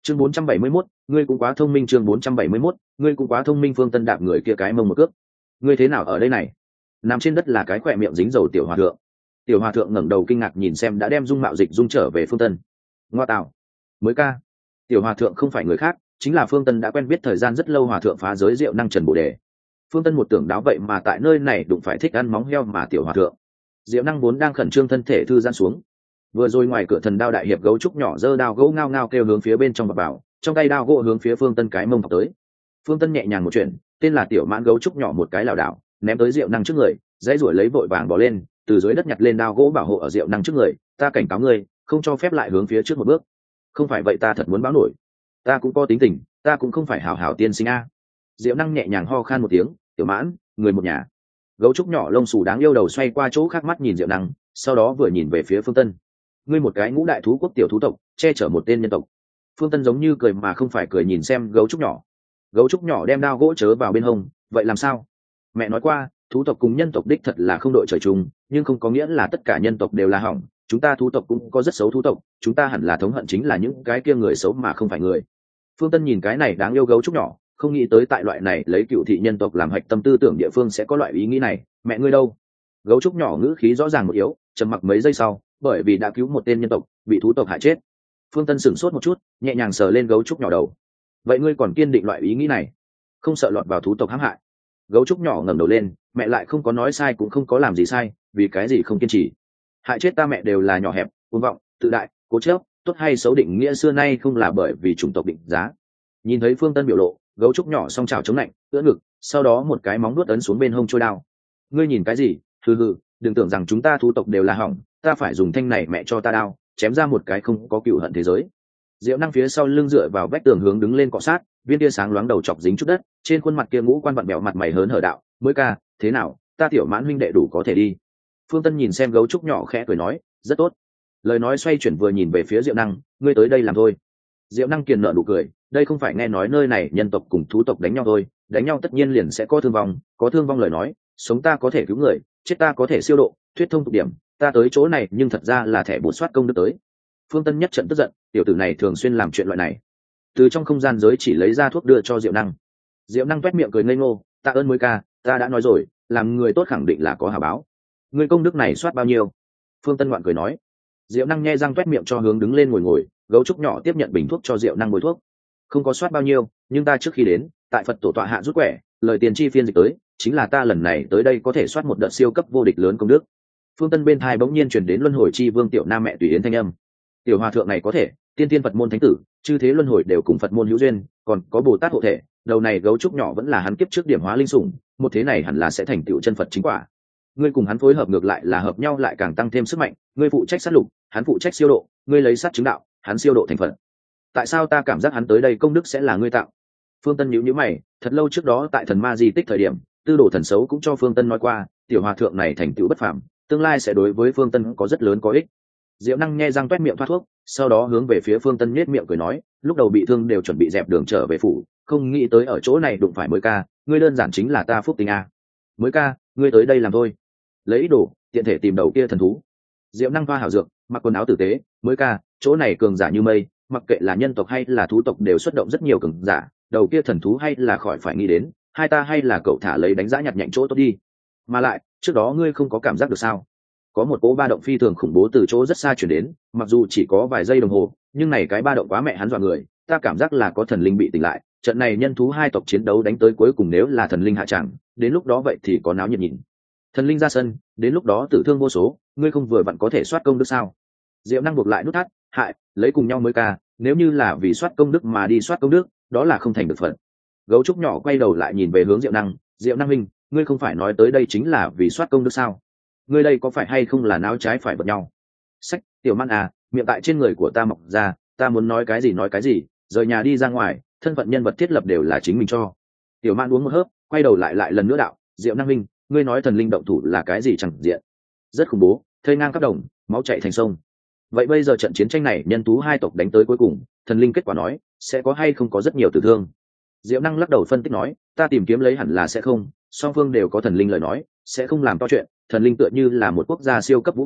Chương 471, ngươi cũng quá thông minh. Chương 471, ngươi cũng quá thông minh. Phương Tân đạp người kia cái mông một cước. Ngươi thế nào ở đây này? Nằm trên đất là cái khỏe miệng dính dầu tiểu hòa thượng. Tiểu hòa thượng ngẩng đầu kinh ngạc nhìn xem đã đem dung mạo dịch dung trở về Phương Tân. Ngoa tạo, mới ca. Tiểu hòa thượng không phải người khác, chính là Phương Tân đã quen biết thời gian rất lâu hòa thượng phá giới Diệu Năng Trần Bồ Đề. Phương Tân một tưởng đáo vậy mà tại nơi này đụng phải thích ăn móng heo mà tiểu hòa thượng. Diệu Năng vốn đang khẩn trương thân thể thư giãn xuống. Vừa rồi ngoài cửa Thần Đao đại hiệp gấu trúc nhỏ giơ đao gỗ ngao ngao kêu hướng phía bên trong và vào, trong tay đao gỗ hướng phía Phương Tân cái mông thọc tới. Phương Tân nhẹ nhàng một chuyện, tên là tiểu mãn gấu trúc nhỏ một cái lảo đảo, ném tới Diệu Năng trước người, dãy ruổi lấy vội vàng bỏ lên, từ dưới đất nhặt lên đao gỗ bảo hộ ở Diệu Năng trước người. Ta cảnh cáo ngươi, không cho phép lại hướng phía trước một bước, không phải vậy ta thật muốn báo nổi. Ta cũng có tính tình, ta cũng không phải hảo hảo tiên sinh a. Diệu Năng nhẹ nhàng ho khan một tiếng, tiểu mãn, người một nhà. Gấu trúc nhỏ lông xù đáng yêu đầu xoay qua chỗ khác mắt nhìn Diệu Năng, sau đó vừa nhìn về phía Phương Tân. Ngươi một cái ngũ đại thú quốc tiểu thú tộc, che chở một tên nhân tộc. Phương Tân giống như cười mà không phải cười nhìn xem gấu trúc nhỏ. Gấu trúc nhỏ đem đao gỗ chớ vào bên hông, vậy làm sao? Mẹ nói qua, thú tộc cùng nhân tộc đích thật là không đội trời chung, nhưng không có nghĩa là tất cả nhân tộc đều là hỏng. Chúng ta thú tộc cũng có rất xấu thú tộc, chúng ta hẳn là thống hận chính là những cái kia người xấu mà không phải người. Phương Tân nhìn cái này đáng yêu gấu trúc nhỏ, không nghĩ tới tại loại này lấy cựu thị nhân tộc làm hạch tâm tư tưởng địa phương sẽ có loại ý nghĩ này. Mẹ ngươi đâu? Gấu trúc nhỏ ngữ khí rõ ràng một yếu, trầm mặc mấy giây sau, bởi vì đã cứu một tên nhân tộc bị thú tộc hại chết. Phương Tân sửng sốt một chút, nhẹ nhàng sờ lên gấu trúc nhỏ đầu. Vậy ngươi còn kiên định loại ý nghĩ này, không sợ lọt vào thú tộc hãm hại? Gấu trúc nhỏ ngẩng đầu lên, mẹ lại không có nói sai cũng không có làm gì sai, vì cái gì không kiên trì? Hại chết ta mẹ đều là nhỏ hẹp, cuồng vọng, tự đại, cố chấp, tốt hay xấu định nghĩa xưa nay không là bởi vì chủng tộc định giá. Nhìn thấy Phương Tân biểu lộ, gấu trúc nhỏ song trào chống lạnh, ưỡn ngực, sau đó một cái móng vuốt ấn xuống bên hông trôi đao. Ngươi nhìn cái gì? Hừ hừ, đừng tưởng rằng chúng ta thú tộc đều là hỏng, ta phải dùng thanh này mẹ cho ta đao, chém ra một cái không có cựu hận thế giới. Diệu Năng phía sau lưng dựa vào vách tường hướng đứng lên cọ sát, viên tia sáng loáng đầu chọc dính chút đất, trên khuôn mặt kia ngũ quan vặn bẹo mặt mày hớn hở đạo, mới ca, thế nào, ta tiểu mãn huynh đệ đủ có thể đi. Phương Tân nhìn xem gấu trúc nhỏ khẽ cười nói, rất tốt. Lời nói xoay chuyển vừa nhìn về phía Diệu Năng, ngươi tới đây làm thôi. Diệu Năng kiền nở nụ cười, đây không phải nghe nói nơi này nhân tộc cùng thú tộc đánh nhau thôi, đánh nhau tất nhiên liền sẽ có thương vong lời nói, sống ta có thể cứu người, chết ta có thể siêu độ, thuyết thông tục điểm, ta tới chỗ này nhưng thật ra là thẻ bổ soát công đức tới. Phương Tân nhất trận tức giận, tiểu tử này thường xuyên làm chuyện loại này. Từ trong không gian giới chỉ lấy ra thuốc đưa cho Diệu Năng. Diệu Năng toét miệng cười ngây ngô, tạ ơn mới ca, ta đã nói rồi, làm người tốt khẳng định là có hảo báo. Người công đức này soát bao nhiêu? Phương Tân ngoạn cười nói. Diệu Năng nhe răng toét miệng cho hướng đứng lên ngồi, gấu trúc nhỏ tiếp nhận bình thuốc cho Diệu Năng bôi thuốc. Không có soát bao nhiêu, nhưng ta trước khi đến, tại Phật tổ tọa hạ rút quẻ, lời tiền chi phiên dịch tới, chính là ta lần này tới đây có thể soát một đợt siêu cấp vô địch lớn công đức. Phương Tân bên thai bỗng nhiên truyền đến luân hồi chi vương tiểu nam mẹ tùy yến thanh âm. Tiểu hòa thượng này có thể, tiên tiên Phật môn thánh tử, chư thế luân hồi đều cùng Phật môn hữu duyên, còn có Bồ Tát hộ thể, đầu này gấu trúc nhỏ vẫn là hắn kiếp trước điểm hóa linh sủng, một thế này hẳn là sẽ thành tựu chân Phật chính quả. Ngươi cùng hắn phối hợp ngược lại là hợp nhau lại càng tăng thêm sức mạnh, ngươi phụ trách sát lục, hắn phụ trách siêu độ, ngươi lấy sát chứng đạo, hắn siêu độ thành Phật. Tại sao ta cảm giác hắn tới đây công đức sẽ là ngươi tạo? Phương Tân nhíu nhíu mày, thật lâu trước đó tại thần ma di tích thời điểm, tư đồ thần xấu cũng cho Phương Tân nói qua, tiểu hòa thượng này thành tựu bất phàm, tương lai sẽ đối với Phương Tân có rất lớn có ích. Diệu Năng nhe răng toét miệng thoát thuốc, sau đó hướng về phía Phương Tân nhếch miệng cười nói, lúc đầu bị thương đều chuẩn bị dẹp đường trở về phủ, không nghĩ tới ở chỗ này đụng phải mới ca, ngươi đơn giản chính là ta phúc tinh a. Mới ca, ngươi tới đây làm thôi. Lấy đồ, tiện thể tìm đầu kia thần thú. Diệu Năng va hảo dược, mặc quần áo tử tế, mới ca, chỗ này cường giả như mây, mặc kệ là nhân tộc hay là thú tộc đều xuất động rất nhiều cường giả, đầu kia thần thú hay là khỏi phải nghĩ đến, hai ta hay là cậu thả lấy đánh giá nhặt nhạnh chỗ tốt đi. Mà lại, trước đó ngươi không có cảm giác được sao? Có một cỗ ba động phi thường khủng bố từ chỗ rất xa chuyển đến, mặc dù chỉ có vài giây đồng hồ, nhưng này cái ba động quá mẹ hắn dọa người, ta cảm giác là có thần linh bị tỉnh lại. Trận này nhân thú hai tộc chiến đấu đánh tới cuối cùng nếu là thần linh hạ tràng, đến lúc đó vậy thì có náo nhiệt nhìn. Thần linh ra sân, đến lúc đó tử thương vô số, ngươi không vừa vặn có thể soát công đức sao? Diệu Năng buộc lại nút thắt, hại, lấy cùng nhau mới ca, nếu như là vì soát công đức mà đi soát công đức, đó là không thành được phận. Gấu trúc nhỏ quay đầu lại nhìn về hướng Diệu Năng huynh, ngươi không phải nói tới đây chính là vì soát công đức sao? Ngươi đây có phải hay không là náo trái phải vật nhau? Sách, tiểu man à, miệng tại trên người của ta mọc ra, ta muốn nói cái gì, rời nhà đi ra ngoài, thân phận nhân vật thiết lập đều là chính mình cho. Tiểu man uống một hớp, quay đầu lại lần nữa đạo, Diệu Năng huynh, ngươi nói thần linh động thủ là cái gì chẳng diện? Rất khủng bố, thây ngang khắp đồng, máu chảy thành sông. Vậy bây giờ trận chiến tranh này nhân tú hai tộc đánh tới cuối cùng, thần linh kết quả nói, sẽ có hay không có rất nhiều tử thương? Diệu Năng lắc đầu phân tích nói, ta tìm kiếm lấy hẳn là sẽ không, song phương đều có thần linh lời nói, sẽ không làm to chuyện, thần linh tựa như là một quốc gia siêu cấp vũ khí,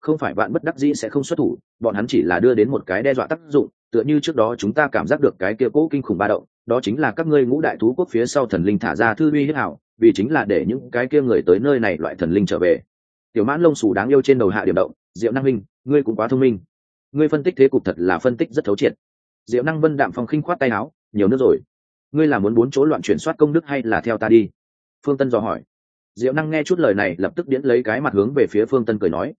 không phải vạn bất đắc dĩ sẽ không xuất thủ, bọn hắn chỉ là đưa đến một cái đe dọa tác dụng, tựa như trước đó chúng ta cảm giác được cái kia cố kinh khủng ba động, đó chính là các ngươi ngũ đại thú quốc phía sau thần linh thả ra thư uy hiếp hảo, vì chính là để những cái kia người tới nơi này loại thần linh trở về. Tiểu Mãn lông xù đáng yêu trên đầu hạ điểm động, Diệu Năng Minh, ngươi cũng quá thông minh. Ngươi phân tích thế cục thật là phân tích rất thấu triệt. Diệu Năng Vân đạm phong khinh khoát tay áo, nhiều nước rồi. Ngươi là muốn bốn chỗ loạn chuyển soát công đức hay là theo ta đi? Phương Tân dò hỏi. Diệu Năng nghe chút lời này lập tức điễn lấy cái mặt hướng về phía Phương Tân cười nói,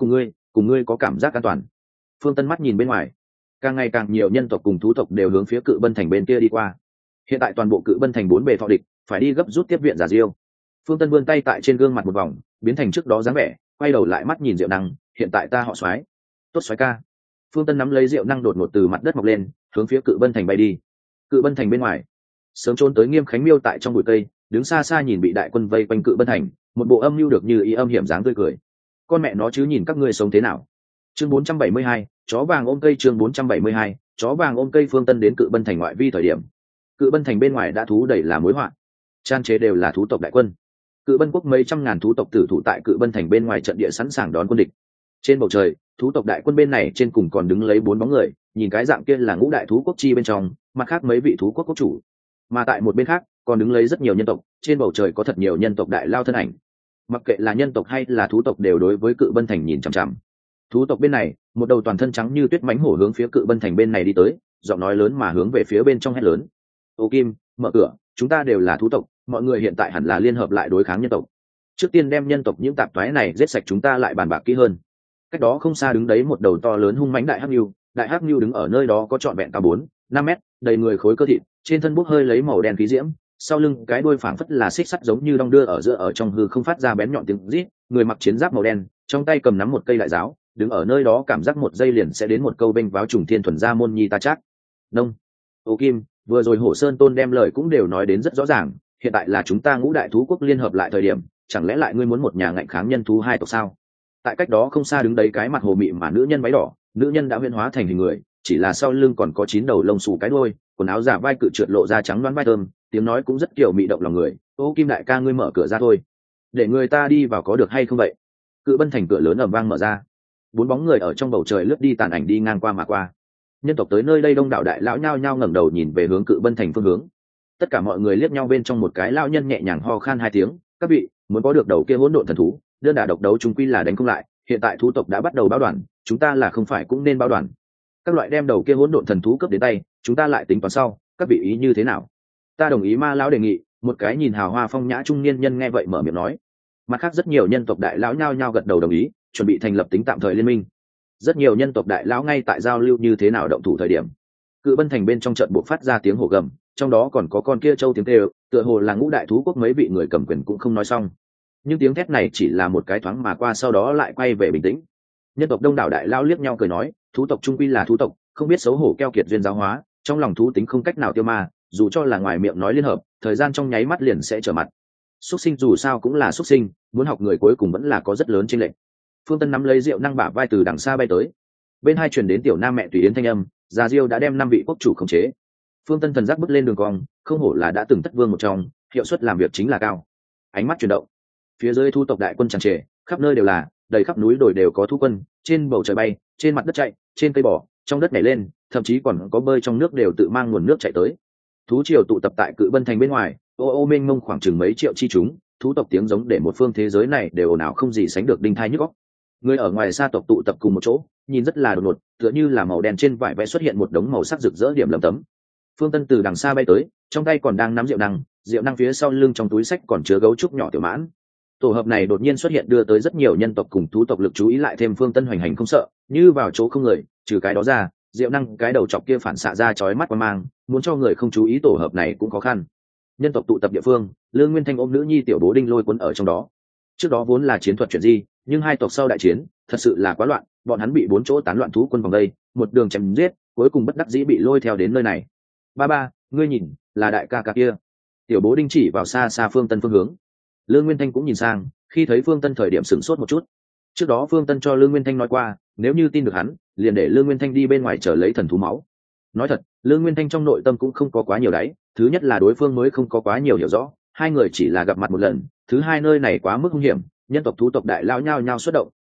cùng ngươi có cảm giác an toàn. Phương Tân mắt nhìn bên ngoài, càng ngày càng nhiều nhân tộc cùng thú tộc đều hướng phía Cự Bân thành bên kia đi qua. Hiện tại toàn bộ Cự Bân thành bốn bề thọ địch, phải đi gấp rút tiếp viện Giả Diêu. Phương Tân vươn tay tại trên gương mặt một vòng, biến thành trước đó dáng vẻ, quay đầu lại mắt nhìn Diệu Năng, hiện tại ta họ Soái. Tốt Soái ca. Phương Tân nắm lấy Diệu Năng đột ngột từ mặt đất mọc lên, hướng phía Cự Bân thành bay đi. Cự Bân thành bên ngoài, sớm trốn tới Nghiêm Khánh Miêu tại trong bụi cây, đứng xa xa nhìn bị đại quân vây quanh Cự Bân thành, một bộ âm mưu được như ý âm hiểm dáng tươi cười. Con mẹ nó chứ nhìn các ngươi sống thế nào. Chương 472, chó vàng ôm cây. Chương 472, chó vàng ôm cây. Phương Tân đến Cự Bân thành ngoại vi thời điểm, Cự Bân thành bên ngoài đã thú đầy là mối họa, tràn chế đều là thú tộc đại quân. Cự Bân quốc mấy trăm ngàn thú tộc tử thủ tại Cự Bân thành bên ngoài trận địa sẵn sàng đón quân địch. Trên bầu trời, thú tộc đại quân bên này trên cùng còn đứng lấy 4 bóng người, nhìn cái dạng kia là ngũ đại thú quốc chi bên trong, mặt khác mấy vị thú quốc quốc chủ. Mà tại một bên khác, còn đứng lấy rất nhiều nhân tộc, trên bầu trời có thật nhiều nhân tộc đại lao thân ảnh. Mặc kệ là nhân tộc hay là thú tộc đều đối với Cự Bân thành nhìn chằm chằm. Thú tộc bên này, một đầu toàn thân trắng như tuyết mãnh hổ hướng phía Cự Bân thành bên này đi tới, giọng nói lớn mà hướng về phía bên trong hét lớn. Ô Kim, mở cửa, chúng ta đều là thú tộc, mọi người hiện tại hẳn là liên hợp lại đối kháng nhân tộc. Trước tiên đem nhân tộc những tạp toái này giết sạch, chúng ta lại bàn bạc kỹ hơn. Cách đó không xa đứng đấy một đầu to lớn hung mãnh đại hắc nưu đứng ở nơi đó có trọn vẹn cao 4-5 mét, đầy người khối cơ thịt, trên thân bốc hơi lấy màu đen khí diễm, sau lưng cái đuôi phảng phất là xích sắt giống như đong đưa ở giữa ở trong hư không phát ra bén nhọn tiếng rít, người mặc chiến giáp màu đen, trong tay cầm nắm một cây đại giáo, đứng ở nơi đó cảm giác một giây liền sẽ đến một câu bênh váo trùng thiên thuần gia môn nhi ta chắc. Đông. Ô Kim, vừa rồi Hổ Sơn Tôn đem lời cũng đều nói đến rất rõ ràng, hiện tại là chúng ta ngũ đại thú quốc liên hợp lại thời điểm, chẳng lẽ lại ngươi muốn một nhà ngạnh kháng nhân thú hai tộc sao? Tại cách đó không xa đứng đấy cái mặt hồ mị mà nữ nhân váy đỏ, nữ nhân đã huyễn hóa thành hình người, chỉ là sau lưng còn có 9 đầu lông xù cái đuôi, quần áo giả vai cự trượt lộ ra trắng đoán vai thơm, tiếng nói cũng rất kiểu mị động lòng người. Ô Kim đại ca, ngươi mở cửa ra thôi, để người ta đi vào có được hay không vậy? Cự Bân thành cửa lớn ầm vang mở ra, 4 bóng người ở trong bầu trời lướt đi tàn ảnh đi ngang qua mà qua. Nhân tộc tới nơi đây đông đảo đại lão nhao nhao ngẩng đầu nhìn về hướng Cự Bân thành phương hướng. Tất cả mọi người liếc nhau, bên trong một cái lão nhân nhẹ nhàng ho khan 2 tiếng, các vị muốn có được đầu kia hỗn độn thần thú, đơn đả độc đấu chúng quy là đánh không lại, hiện tại thú tộc đã bắt đầu báo đoàn, chúng ta là không phải cũng nên báo đoàn. Các loại đem đầu kia hỗn độn thần thú cướp đến tay, chúng ta lại tính toán sau, các vị ý như thế nào? Ta đồng ý Ma lão đề nghị. Một cái nhìn hào hoa phong nhã trung niên nhân nghe vậy mở miệng nói. Mặt khác rất nhiều nhân tộc đại lão nhao nhao gật đầu đồng ý, chuẩn bị thành lập tính tạm thời liên minh. Rất nhiều nhân tộc đại lão ngay tại giao lưu như thế nào động thủ thời điểm, Cự Bân thành bên trong trận buộc phát ra tiếng hổ gầm, trong đó còn có con kia châu tiếng kêu, tựa hồ là ngũ đại thú quốc mấy vị người cầm quyền cũng không nói xong. Nhưng tiếng thét này chỉ là một cái thoáng mà qua, sau đó lại quay về bình tĩnh. Nhân tộc đông đảo đại lão liếc nhau cười nói, thú tộc trung quy là thú tộc, không biết xấu hổ keo kiệt duyên giáo hóa, trong lòng thú tính không cách nào tiêu ma, dù cho là ngoài miệng nói liên hợp, thời gian trong nháy mắt liền sẽ trở mặt. Xuất sinh dù sao cũng là xuất sinh, muốn học người cuối cùng vẫn là có rất lớn chênh lệch. Phương Tân nắm lấy Diệu Năng bả vai từ đằng xa bay tới, bên hai truyền đến tiểu nam mẹ tùy yến thanh âm, Già Diêu đã đem 5 vị quốc chủ khống chế. Phương Tân thần giác bước lên đường cong, không hổ là đã từng tất vương một trong, hiệu suất làm việc chính là cao. Ánh mắt chuyển động, phía dưới thu tộc đại quân tràn trề, khắp nơi đều là, đầy khắp núi đồi đều có thu quân, trên bầu trời bay, trên mặt đất chạy, trên cây bò, trong đất nhảy lên, thậm chí còn có bơi trong nước đều tự mang nguồn nước chạy tới. Thú triều tụ tập tại Cự Bân thành bên ngoài, ô mênh mông khoảng chừng mấy triệu chi chúng, thú tộc tiếng giống để một phương thế giới này đều ồn ào không gì sánh được đinh thai nhức óc. Người ở ngoài xa tộc tụ tập cùng một chỗ, nhìn rất là đột ngột, tựa như là màu đen trên vải vẽ xuất hiện một đống màu sắc rực rỡ điểm lấm tấm. Phương Tân từ đằng xa bay tới, trong tay còn đang nắm rượu năng phía sau lưng trong túi sách còn chứa gấu trúc nhỏ Tiểu Mãn. Tổ hợp này đột nhiên xuất hiện đưa tới rất nhiều nhân tộc cùng thú tộc lực chú ý, lại thêm Phương Tân hoành hành không sợ, như vào chỗ không người, trừ cái đó ra, rượu năng cái đầu chọc kia phản xạ ra chói mắt qua mang, muốn cho người không chú ý tổ hợp này cũng khó khăn. Nhân tộc tụ tập địa phương, Lương Nguyên Thanh ôm nữ nhi Tiểu Bố Đinh lôi cuốn ở trong đó. Trước đó vốn là chiến thuật chuyện gì, nhưng hai tộc sau đại chiến thật sự là quá loạn, bọn hắn bị 4 chỗ tán loạn thú quân vòng đây, một đường chém giết, cuối cùng bất đắc dĩ bị lôi theo đến nơi này. Ba, ngươi nhìn, là đại ca kia. Tiểu Bố Đinh chỉ vào xa xa Phương Tân phương hướng. Lương Nguyên Thanh cũng nhìn sang, khi thấy Phương Tân thời điểm sửng sốt một chút. Trước đó Phương Tân cho Lương Nguyên Thanh nói qua, nếu như tin được hắn, liền để Lương Nguyên Thanh đi bên ngoài chờ lấy thần thú máu. Nói thật, Lương Nguyên Thanh trong nội tâm cũng không có quá nhiều đáy, thứ nhất là đối phương mới không có quá nhiều hiểu rõ, hai người chỉ là gặp mặt một lần, thứ hai nơi này quá mức hung hiểm, nhân tộc thú tộc đại lao nhao nhao xuất động,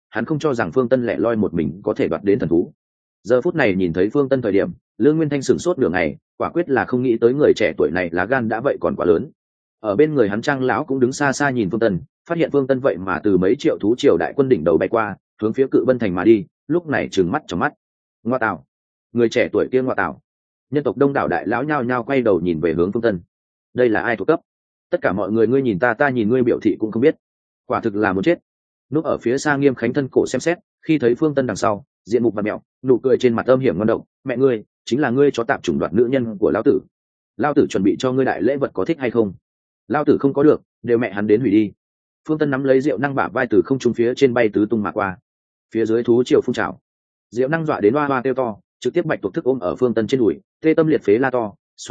hắn không cho rằng Phương Tân lẻ loi một mình có thể đoạt đến thần thú. Giờ phút này nhìn thấy Phương Tân thời điểm, Lương Nguyên Thanh sửng sốt nửa ngày, quả quyết là không nghĩ tới người trẻ tuổi này lá gan đã vậy còn quá lớn. Ở bên người hắn Trang lão cũng đứng xa xa nhìn Phương Tân, phát hiện Phương Tân vậy mà từ mấy triệu thú triều đại quân đỉnh đầu bay qua, hướng phía Cự Bân thành mà đi, lúc này trừng mắt trong mắt. Ngoa tạo, người trẻ tuổi kia ngoa tạo. Nhân tộc đông đảo đại lão nhao nhao quay đầu nhìn về hướng Phương Tân. Đây là ai thuộc cấp? Tất cả mọi người ngươi nhìn ta, ta nhìn ngươi, biểu thị cũng không biết. Quả thực là muốn chết. Núp ở phía xa Nghiêm Khánh thân cổ xem xét, khi thấy Phương Tân đằng sau, diện mục mặt mẹo, nụ cười trên mặt âm hiểm ngon động. Mẹ ngươi, chính là ngươi chó tạp chủng đoạt nữ nhân của lão tử. Lão tử chuẩn bị cho ngươi đại lễ vật, có thích hay không? Lão tử không có được, đều mẹ hắn đến hủy đi. Phương Tân nắm lấy Diệu Năng bả vai từ không trung phía trên bay tứ tung mà qua. Phía dưới thú triều phun trào, Diệu Năng dọa đến hoa hoa kêu to, trực tiếp bạch tuộc thức ôm ở Phương Tân trên đùi, tê tâm liệt phế la to,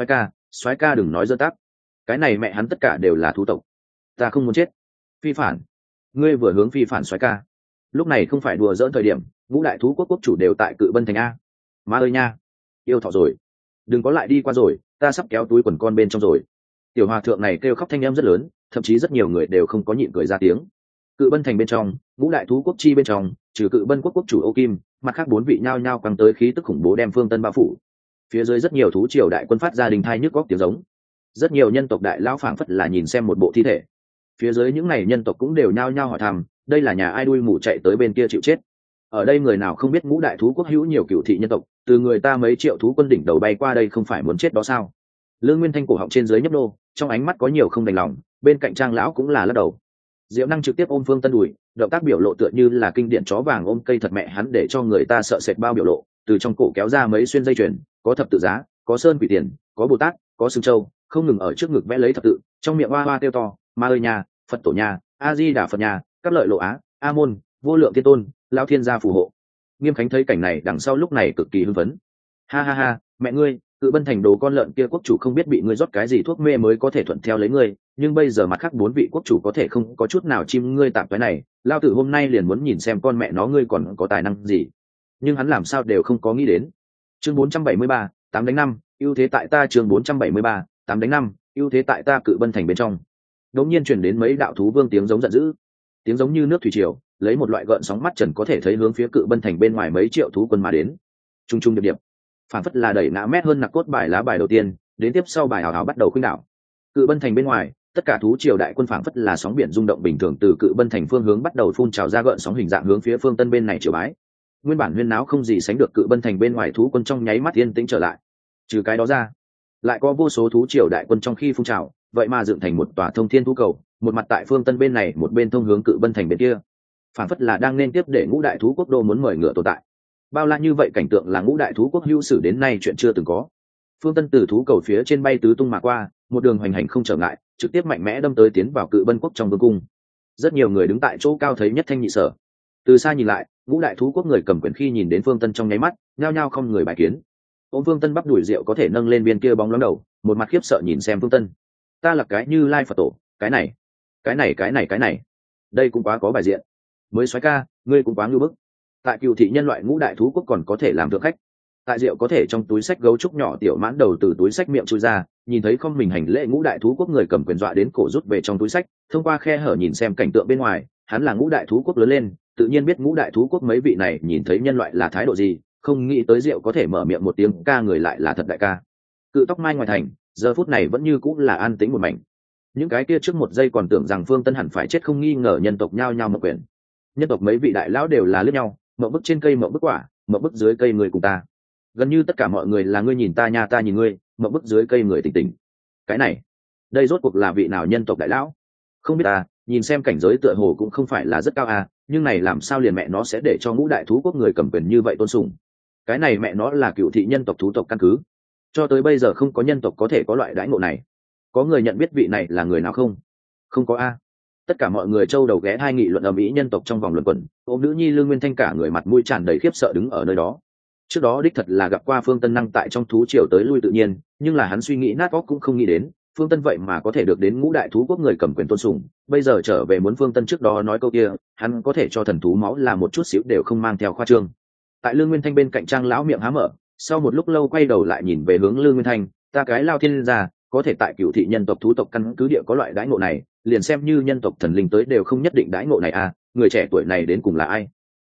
soái ca đừng nói dơ tắc, cái này mẹ hắn tất cả đều là thú tộc, ta không muốn chết. Phi phản, ngươi vừa hướng phi phản soái ca. Lúc này không phải đùa dỡn thời điểm, ngũ đại thú quốc quốc chủ đều tại Cự Bân thành a. Ma ơi nha, yêu thọ rồi, đừng có lại đi qua rồi, ta sắp kéo túi quần con bên trong rồi. Tiểu hòa thượng này kêu khóc thanh âm rất lớn, thậm chí rất nhiều người đều không có nhịn cười ra tiếng. Cự Bân thành bên trong, ngũ đại thú quốc chi bên trong, trừ Cự Bân quốc quốc chủ Ô Kim, mặt khác 4 vị nhao nhao căng tới khí tức khủng bố đem Phương Tân bao phủ. Phía dưới rất nhiều thú triều đại quân phát ra đình thai nhức góc tiếng giống. Rất nhiều nhân tộc đại lão phảng phất là nhìn xem một bộ thi thể. Phía dưới những này nhân tộc cũng đều nhao nhao hỏi thầm, đây là nhà ai đuôi mù chạy tới bên kia chịu chết. Ở đây người nào không biết ngũ đại thú quốc hữu nhiều cửu thị nhân tộc, từ người ta mấy triệu thú quân đỉnh đầu bay qua đây không phải muốn chết đó sao? Lương Nguyên Thanh cổ họng trên dưới nhấp nô, trong ánh mắt có nhiều không đành lòng, bên cạnh Trang lão cũng là lắc đầu. Diệu Năng trực tiếp ôm Phương Tân đùi, động tác biểu lộ tựa như là kinh điển chó vàng ôm cây thật mẹ hắn, để cho người ta sợ sệt bao biểu lộ, từ trong cổ kéo ra mấy xuyên dây chuyền, có thập tự giá, có sơn quỷ tiền, có Bồ Tát, có sừng châu, không ngừng ở trước ngực vẽ lấy thập tự, trong miệng hoa hoa kêu to, ma ơi nha, Phật tổ nha, A Di Đà Phật nha, các lợi lộ á, A môn, vô lượng thiên tôn, lão thiên gia phù hộ. Nghiêm Khánh thấy cảnh này đằng sau lúc này cực kỳ hưng phấn. Ha ha ha, mẹ ngươi, Cự Bân thành đồ con lợn kia quốc chủ không biết bị ngươi rót cái gì thuốc mê mới có thể thuận theo lấy ngươi, nhưng bây giờ mặt khác 4 vị quốc chủ có thể không có chút nào chim ngươi tạm cái này, lao tử hôm nay liền muốn nhìn xem con mẹ nó ngươi còn có tài năng gì. Nhưng hắn làm sao đều không có nghĩ đến. Chương 473, 8-5, ưu thế tại ta. Chương 473, 8-5, ưu thế tại ta. Cự Bân thành bên trong, đột nhiên truyền đến mấy đạo thú vương tiếng giống giận dữ, tiếng giống như nước thủy triều, lấy một loại gợn sóng mắt trần có thể thấy hướng phía Cự Bân thành bên ngoài mấy triệu thú quân mà đến. Trung trung điệp điệp, phản phất là đẩy nã mét hơn nặc cốt bài lá bài đầu tiên, đến tiếp sau bài hào hào bắt đầu khuynh đảo. Cự Bân thành bên ngoài, tất cả thú triều đại quân phản phất là sóng biển rung động bình thường, từ Cự Bân thành phương hướng bắt đầu phun trào ra gợn sóng hình dạng hướng phía Phương Tân bên này triều bái. Nguyên bản huyên náo không gì sánh được Cự Bân thành bên ngoài thú quân trong nháy mắt yên tĩnh trở lại. Trừ cái đó ra, lại có vô số thú triều đại quân trong khi phun trào, vậy mà dựng thành một tòa thông thiên thú cầu, một mặt tại Phương Tân bên này, một bên thông hướng Cự Bân thành bên kia. Phản phất là đang nên tiếp để ngũ đại thú quốc đô muốn mời ngựa tồn tại. Bao la như vậy cảnh tượng là ngũ đại thú quốc hữu sử đến nay chuyện chưa từng có. Phương Tân từ thú cầu phía trên bay tứ tung mà qua, một đường hoành hành không trở ngại, trực tiếp mạnh mẽ đâm tới tiến vào Cự Bân quốc trong vương cung. Rất nhiều người đứng tại chỗ cao thấy nhất thanh nhị sở. Từ xa nhìn lại, ngũ đại thú quốc người cầm quyền khi nhìn đến Phương Tân trong nháy mắt, nhao nhao không người bài kiến. Ôm Phương Tân bắp đùi rượu có thể nâng lên bên kia bóng lóng đầu, một mặt khiếp sợ nhìn xem Phương Tân. Ta là cái Như Lai Phật tổ, cái này, đây cũng quá có bài diện. Mới soái ca, ngươi cũng quá ngưu bức. Tại cựu thị nhân loại ngũ đại thú quốc còn có thể làm thượng khách. Tại rượu có thể trong túi sách gấu trúc nhỏ tiểu mãn đầu từ túi sách miệng chui ra, nhìn thấy không mình hành lễ ngũ đại thú quốc người cầm quyền dọa đến cổ rút về trong túi sách, thông qua khe hở nhìn xem cảnh tượng bên ngoài, hắn là ngũ đại thú quốc lớn lên, tự nhiên biết ngũ đại thú quốc mấy vị này nhìn thấy nhân loại là thái độ gì, không nghĩ tới rượu có thể mở miệng một tiếng ca người lại là thật đại ca. Cự tóc mai ngoài thành, giờ phút này vẫn như cũng là an tĩnh một mảnh. Những cái kia trước một giây còn tưởng rằng Phương Tân hẳn phải chết không nghi ngờ nhân tộc nhao nhao một quyền. Nhân tộc mấy vị đại lão đều là liếc nhau, mộng bức trên cây mộng bức quả, mộng bức dưới cây người cùng ta. Gần như tất cả mọi người là ngươi nhìn ta nha, ta nhìn ngươi, mộng bức dưới cây người tỉnh tỉnh. Cái này, đây rốt cuộc là vị nào nhân tộc đại lão? Không biết ta, nhìn xem cảnh giới tựa hồ cũng không phải là rất cao à, nhưng này làm sao liền mẹ nó sẽ để cho ngũ đại thú quốc người cầm quyền như vậy tôn sùng? Cái này mẹ nó là cựu thị nhân tộc thú tộc căn cứ. Cho tới bây giờ không có nhân tộc có thể có loại đãi ngộ này. Có người nhận biết vị này là người nào không? Không có a. Tất cả mọi người trâu đầu ghé hai nghị luận ầm ĩ nhân tộc trong vòng luận quẩn, ôm nữ nhi Lương Nguyên Thanh cả người mặt mũi tràn đầy khiếp sợ đứng ở nơi đó. Trước đó đích thật là gặp qua Phương Tân năng tại trong thú triều tới lui tự nhiên, nhưng là hắn suy nghĩ nát óc cũng không nghĩ đến Phương Tân vậy mà có thể được đến ngũ đại thú quốc người cầm quyền tôn sùng. Bây giờ trở về muốn Phương Tân trước đó nói câu kia, hắn có thể cho thần thú máu là một chút xíu đều không mang theo khoa trương. Tại Lương Nguyên Thanh bên cạnh Trang lão miệng há mở, sau một lúc lâu quay đầu lại nhìn về hướng Lương Nguyên Thanh, ta cái lao thiên gia có thể tại cửu thị nhân tộc thú tộc căn cứ địa có loại đãi ngộ này, liền xem như nhân tộc thần linh tới đều không nhất định đãi ngộ này à, người trẻ tuổi này đến cùng là ai?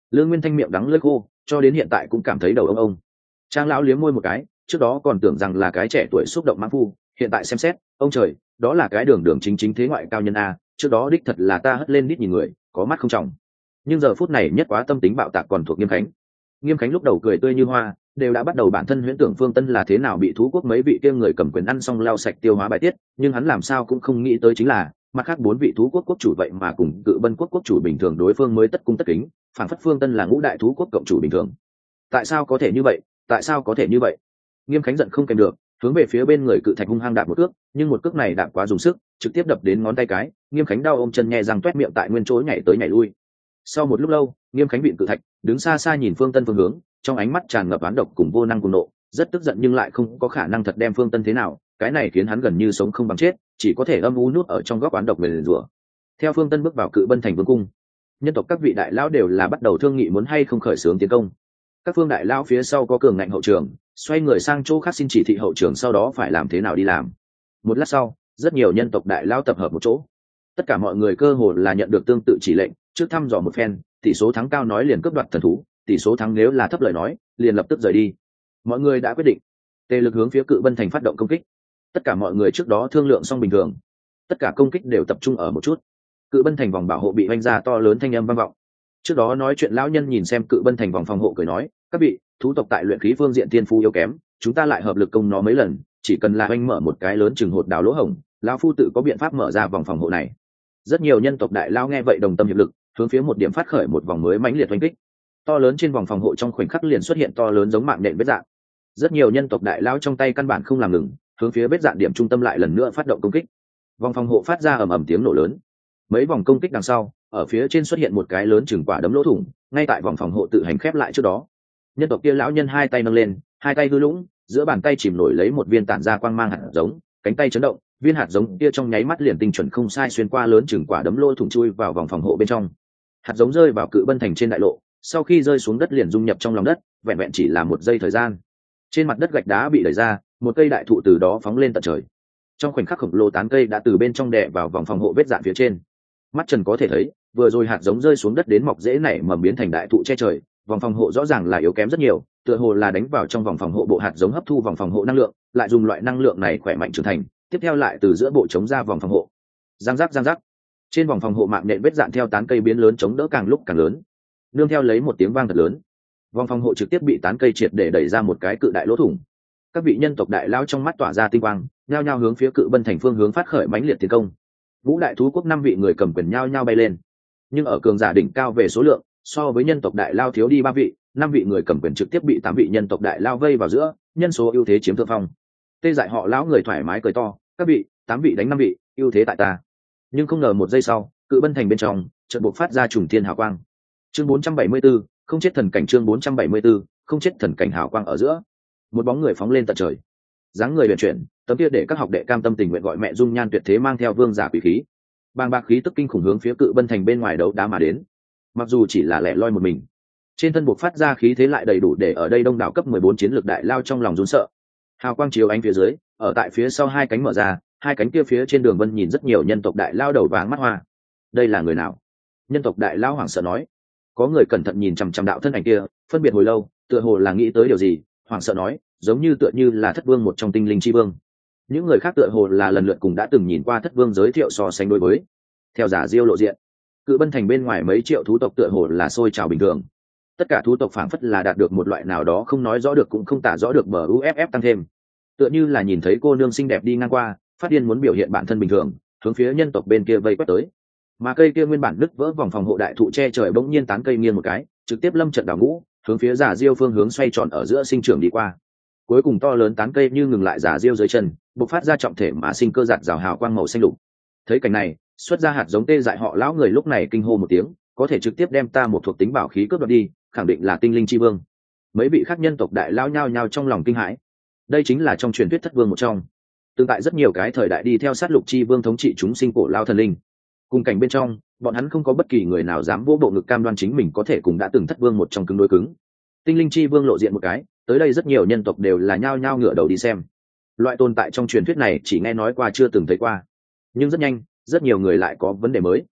Lương Nguyên Thanh miệng đắng lưỡi khô, cho đến hiện tại cũng cảm thấy đầu ông. Trang lão liếm môi một cái, trước đó còn tưởng rằng là cái trẻ tuổi xúc động mãng phu, hiện tại xem xét, ông trời, đó là cái đường đường chính chính thế ngoại cao nhân a, trước đó đích thật là ta hất lên đít nhìn người, có mắt không trọng. Nhưng giờ phút này nhất quá tâm tính bạo tạc còn thuộc Nghiêm Khánh. Nghiêm Khánh lúc đầu cười tươi như hoa, đều đã bắt đầu bản thân huyễn tưởng Phương Tân là thế nào bị thú quốc mấy vị kia người cầm quyền ăn xong lau sạch tiêu hóa bài tiết, nhưng hắn làm sao cũng không nghĩ tới chính là mặt khác 4 vị thú quốc quốc chủ vậy mà cùng Cự Bân quốc quốc chủ bình thường đối phương mới tất cung tất kính, phản phất Phương Tân là ngũ đại thú quốc cộng chủ bình thường. Tại sao có thể như vậy? Tại sao có thể như vậy? Nghiêm Khánh giận không kèm được, hướng về phía bên người Cự Thạch hung hăng đạp một cước, nhưng một cước này đạp quá dùng sức, trực tiếp đập đến ngón tay cái, Nghiêm Khánh đau ôm chân nhẹ răng toét miệng tại nguyên chỗ nhảy tới nhảy lui. Sau một lúc lâu, Nghiêm Khánh vịn Cự Thạch, đứng xa xa nhìn Phương Tân phương hướng, trong ánh mắt tràn ngập oán độc cùng vô năng cùng nộ, rất tức giận nhưng lại không có khả năng thật đem Phương Tân thế nào, cái này khiến hắn gần như sống không bằng chết, chỉ có thể âm u nuốt ở trong góc oán độc nguyền rủa. Theo Phương Tân bước vào Cự Bân thành vương cung, nhân tộc các vị đại lão đều là bắt đầu thương nghị muốn hay không khởi xướng tiến công. Các phương đại lão phía sau có cường ngạnh hậu trường, xoay người sang chỗ khác xin chỉ thị hậu trường sau đó phải làm thế nào đi làm. Một lát sau, rất nhiều nhân tộc đại lão tập hợp một chỗ. Tất cả mọi người cơ hồ là nhận được tương tự chỉ lệnh, trước thăm dò một phen, tỷ số thắng cao nói liền cướp đoạt thần thú, tỷ số thắng nếu là thấp lời nói, liền lập tức rời đi. Mọi người đã quyết định, tề lực hướng phía Cự Bân thành phát động công kích. Tất cả mọi người trước đó thương lượng xong bình thường, tất cả công kích đều tập trung ở một chút. Cự Bân thành vòng bảo hộ bị vanh ra to lớn thanh âm vang vọng. Trước đó nói chuyện lão nhân nhìn xem Cự Bân thành vòng phòng hộ cười nói, các vị thú tộc tại luyện khí phương diện tiên phu yếu kém, chúng ta lại hợp lực công nó mấy lần, chỉ cần là oanh mở một cái lớn chừng hột đào lỗ hổng, lão phu tự có biện pháp mở ra vòng phòng hộ này. Rất nhiều nhân tộc đại lao nghe vậy đồng tâm hiệp lực, hướng phía một điểm phát khởi một vòng mới mãnh liệt oanh kích. To lớn trên vòng phòng hộ trong khoảnh khắc liền xuất hiện to lớn giống mạng nện vết dạn. Rất nhiều nhân tộc đại lao trong tay căn bản không làm ngừng, hướng phía vết dạn điểm trung tâm lại lần nữa phát động công kích. Vòng phòng hộ phát ra ầm ầm tiếng nổ lớn. Mấy vòng công kích đằng sau, ở phía trên xuất hiện một cái lớn chừng quả đấm lỗ thủng, ngay tại vòng phòng hộ tự hành khép lại trước đó. Nhân tộc kia lão nhân hai tay nâng lên, hai tay hư lũng, giữa bàn tay chìm nổi lấy một viên tản ra quang mang hạt giống, cánh tay chấn động, viên hạt giống kia trong nháy mắt liền tinh chuẩn không sai xuyên qua lớn chừng quả đấm lỗ thủng chui vào vòng phòng hộ bên trong. Hạt giống rơi vào Cự Bân thành trên đại lộ, sau khi rơi xuống đất liền dung nhập trong lòng đất, vẹn vẹn chỉ là một giây thời gian. Trên mặt đất gạch đá bị đẩy ra, một cây đại thụ từ đó phóng lên tận trời. Trong khoảnh khắc khổng lồ tán cây đã từ bên trong đè vào vòng phòng hộ vết dạn phía trên. Mắt trần có thể thấy, vừa rồi hạt giống rơi xuống đất đến mọc rễ nảy mầm biến thành đại thụ che trời, vòng phòng hộ rõ ràng là yếu kém rất nhiều, tựa hồ là đánh vào trong vòng phòng hộ bộ hạt giống hấp thu vòng phòng hộ năng lượng, lại dùng loại năng lượng này khỏe mạnh trưởng thành, tiếp theo lại từ giữa bộ chống ra vòng phòng hộ. Giang giác, trên vòng phòng hộ mạng nện vết dạn theo tán cây biến lớn chống đỡ càng lúc càng lớn, nương theo lấy một tiếng vang thật lớn, vòng phòng hộ trực tiếp bị tán cây triệt để đẩy ra một cái cự đại lỗ thủng. Các vị nhân tộc đại lao trong mắt tỏa ra tinh quang, nhao nhao hướng phía Cự Bân thành phương hướng phát khởi mãnh liệt tiến công. Ngũ đại thú quốc 5 vị người cầm quyền nhao nhao bay lên, nhưng ở cường giả đỉnh cao về số lượng, so với nhân tộc đại lao thiếu đi 3 vị, 5 vị người cầm quyền trực tiếp bị 8 vị nhân tộc đại lao vây vào giữa, nhân số ưu thế chiếm thượng phong. Tê Dại họ lão người thoải mái cười to, các vị, 8 vị đánh 5 vị, ưu thế tại ta. Nhưng không ngờ một giây sau, Cự Bân thành bên trong chợt bộc phát ra trùng thiên hào quang. Chương 474, không chết thần cảnh. Chương 474, không chết thần cảnh. Hào quang ở giữa, một bóng người phóng lên tận trời, dáng người huyền chuyển, tấm kia để các học đệ cam tâm tình nguyện gọi mẹ dung nhan tuyệt thế, mang theo vương giả quỷ khí, bàng bạc khí tức kinh khủng hướng phía Cự Bân thành bên ngoài đấu đá mà đến. Mặc dù chỉ là lẻ loi một mình, trên thân bộc phát ra khí thế lại đầy đủ để ở đây đông đảo cấp 14 chiến lược đại lao trong lòng run sợ. Hào quang chiếu ánh phía dưới, ở tại phía sau hai cánh mở ra, hai cánh kia phía trên đường vân nhìn rất nhiều nhân tộc đại lao đầu váng mắt hoa. Đây là người nào? Nhân tộc đại lao hoảng sợ nói. Có người cẩn thận nhìn chằm chằm đạo thân ảnh kia, phân biệt hồi lâu, tựa hồ là nghĩ tới điều gì, hoảng sợ nói, giống như tựa như là Thất Vương một trong tinh linh chi vương. Những người khác tựa hồ là lần lượt cùng đã từng nhìn qua Thất Vương giới thiệu so sánh đối với. Theo giả diêu lộ diện, Cự Bân thành bên ngoài mấy triệu thú tộc tựa hồ là sôi trào bình thường. Tất cả thú tộc phảng phất là đạt được một loại nào đó không nói rõ được cũng không tả rõ được bờ uff tăng thêm, tựa như là nhìn thấy cô nương xinh đẹp đi ngang qua, phát điên muốn biểu hiện bản thân bình thường, hướng phía nhân tộc bên kia vây quét tới. Mà cây kia nguyên bản nứt vỡ vòng phòng hộ đại thụ che trời bỗng nhiên tán cây nghiêng một cái, trực tiếp lâm trận đảo ngũ, hướng phía giả diêu phương hướng xoay tròn ở giữa sinh trưởng đi qua. Cuối cùng to lớn tán cây như ngừng lại giả diêu dưới chân, bộc phát ra trọng thể mà sinh cơ giạt rào hào quang màu xanh lục. Thấy cảnh này, xuất ra hạt giống Tê Dại họ lão người lúc này kinh hô một tiếng, có thể trực tiếp đem ta một thuộc tính bảo khí cướp đoạt đi, khẳng định là tinh linh chi vương. Mấy vị khác nhân tộc đại lao nhao nhao trong lòng kinh hãi. Đây chính là trong truyền thuyết Thất Vương một trong, tương tại rất nhiều cái thời đại đi theo sát lục chi vương thống trị chúng sinh cổ lao thần linh. Cùng cảnh bên trong, bọn hắn không có bất kỳ người nào dám vỗ bộ ngực cam đoan chính mình có thể cùng đã từng Thất Vương một trong cứng đối cứng. Tinh linh chi vương lộ diện một cái, tới đây rất nhiều nhân tộc đều là nhao nhao ngửa đầu đi xem. Loại tồn tại trong truyền thuyết này chỉ nghe nói qua chưa từng thấy qua, nhưng rất nhanh, rất nhiều người lại có vấn đề mới.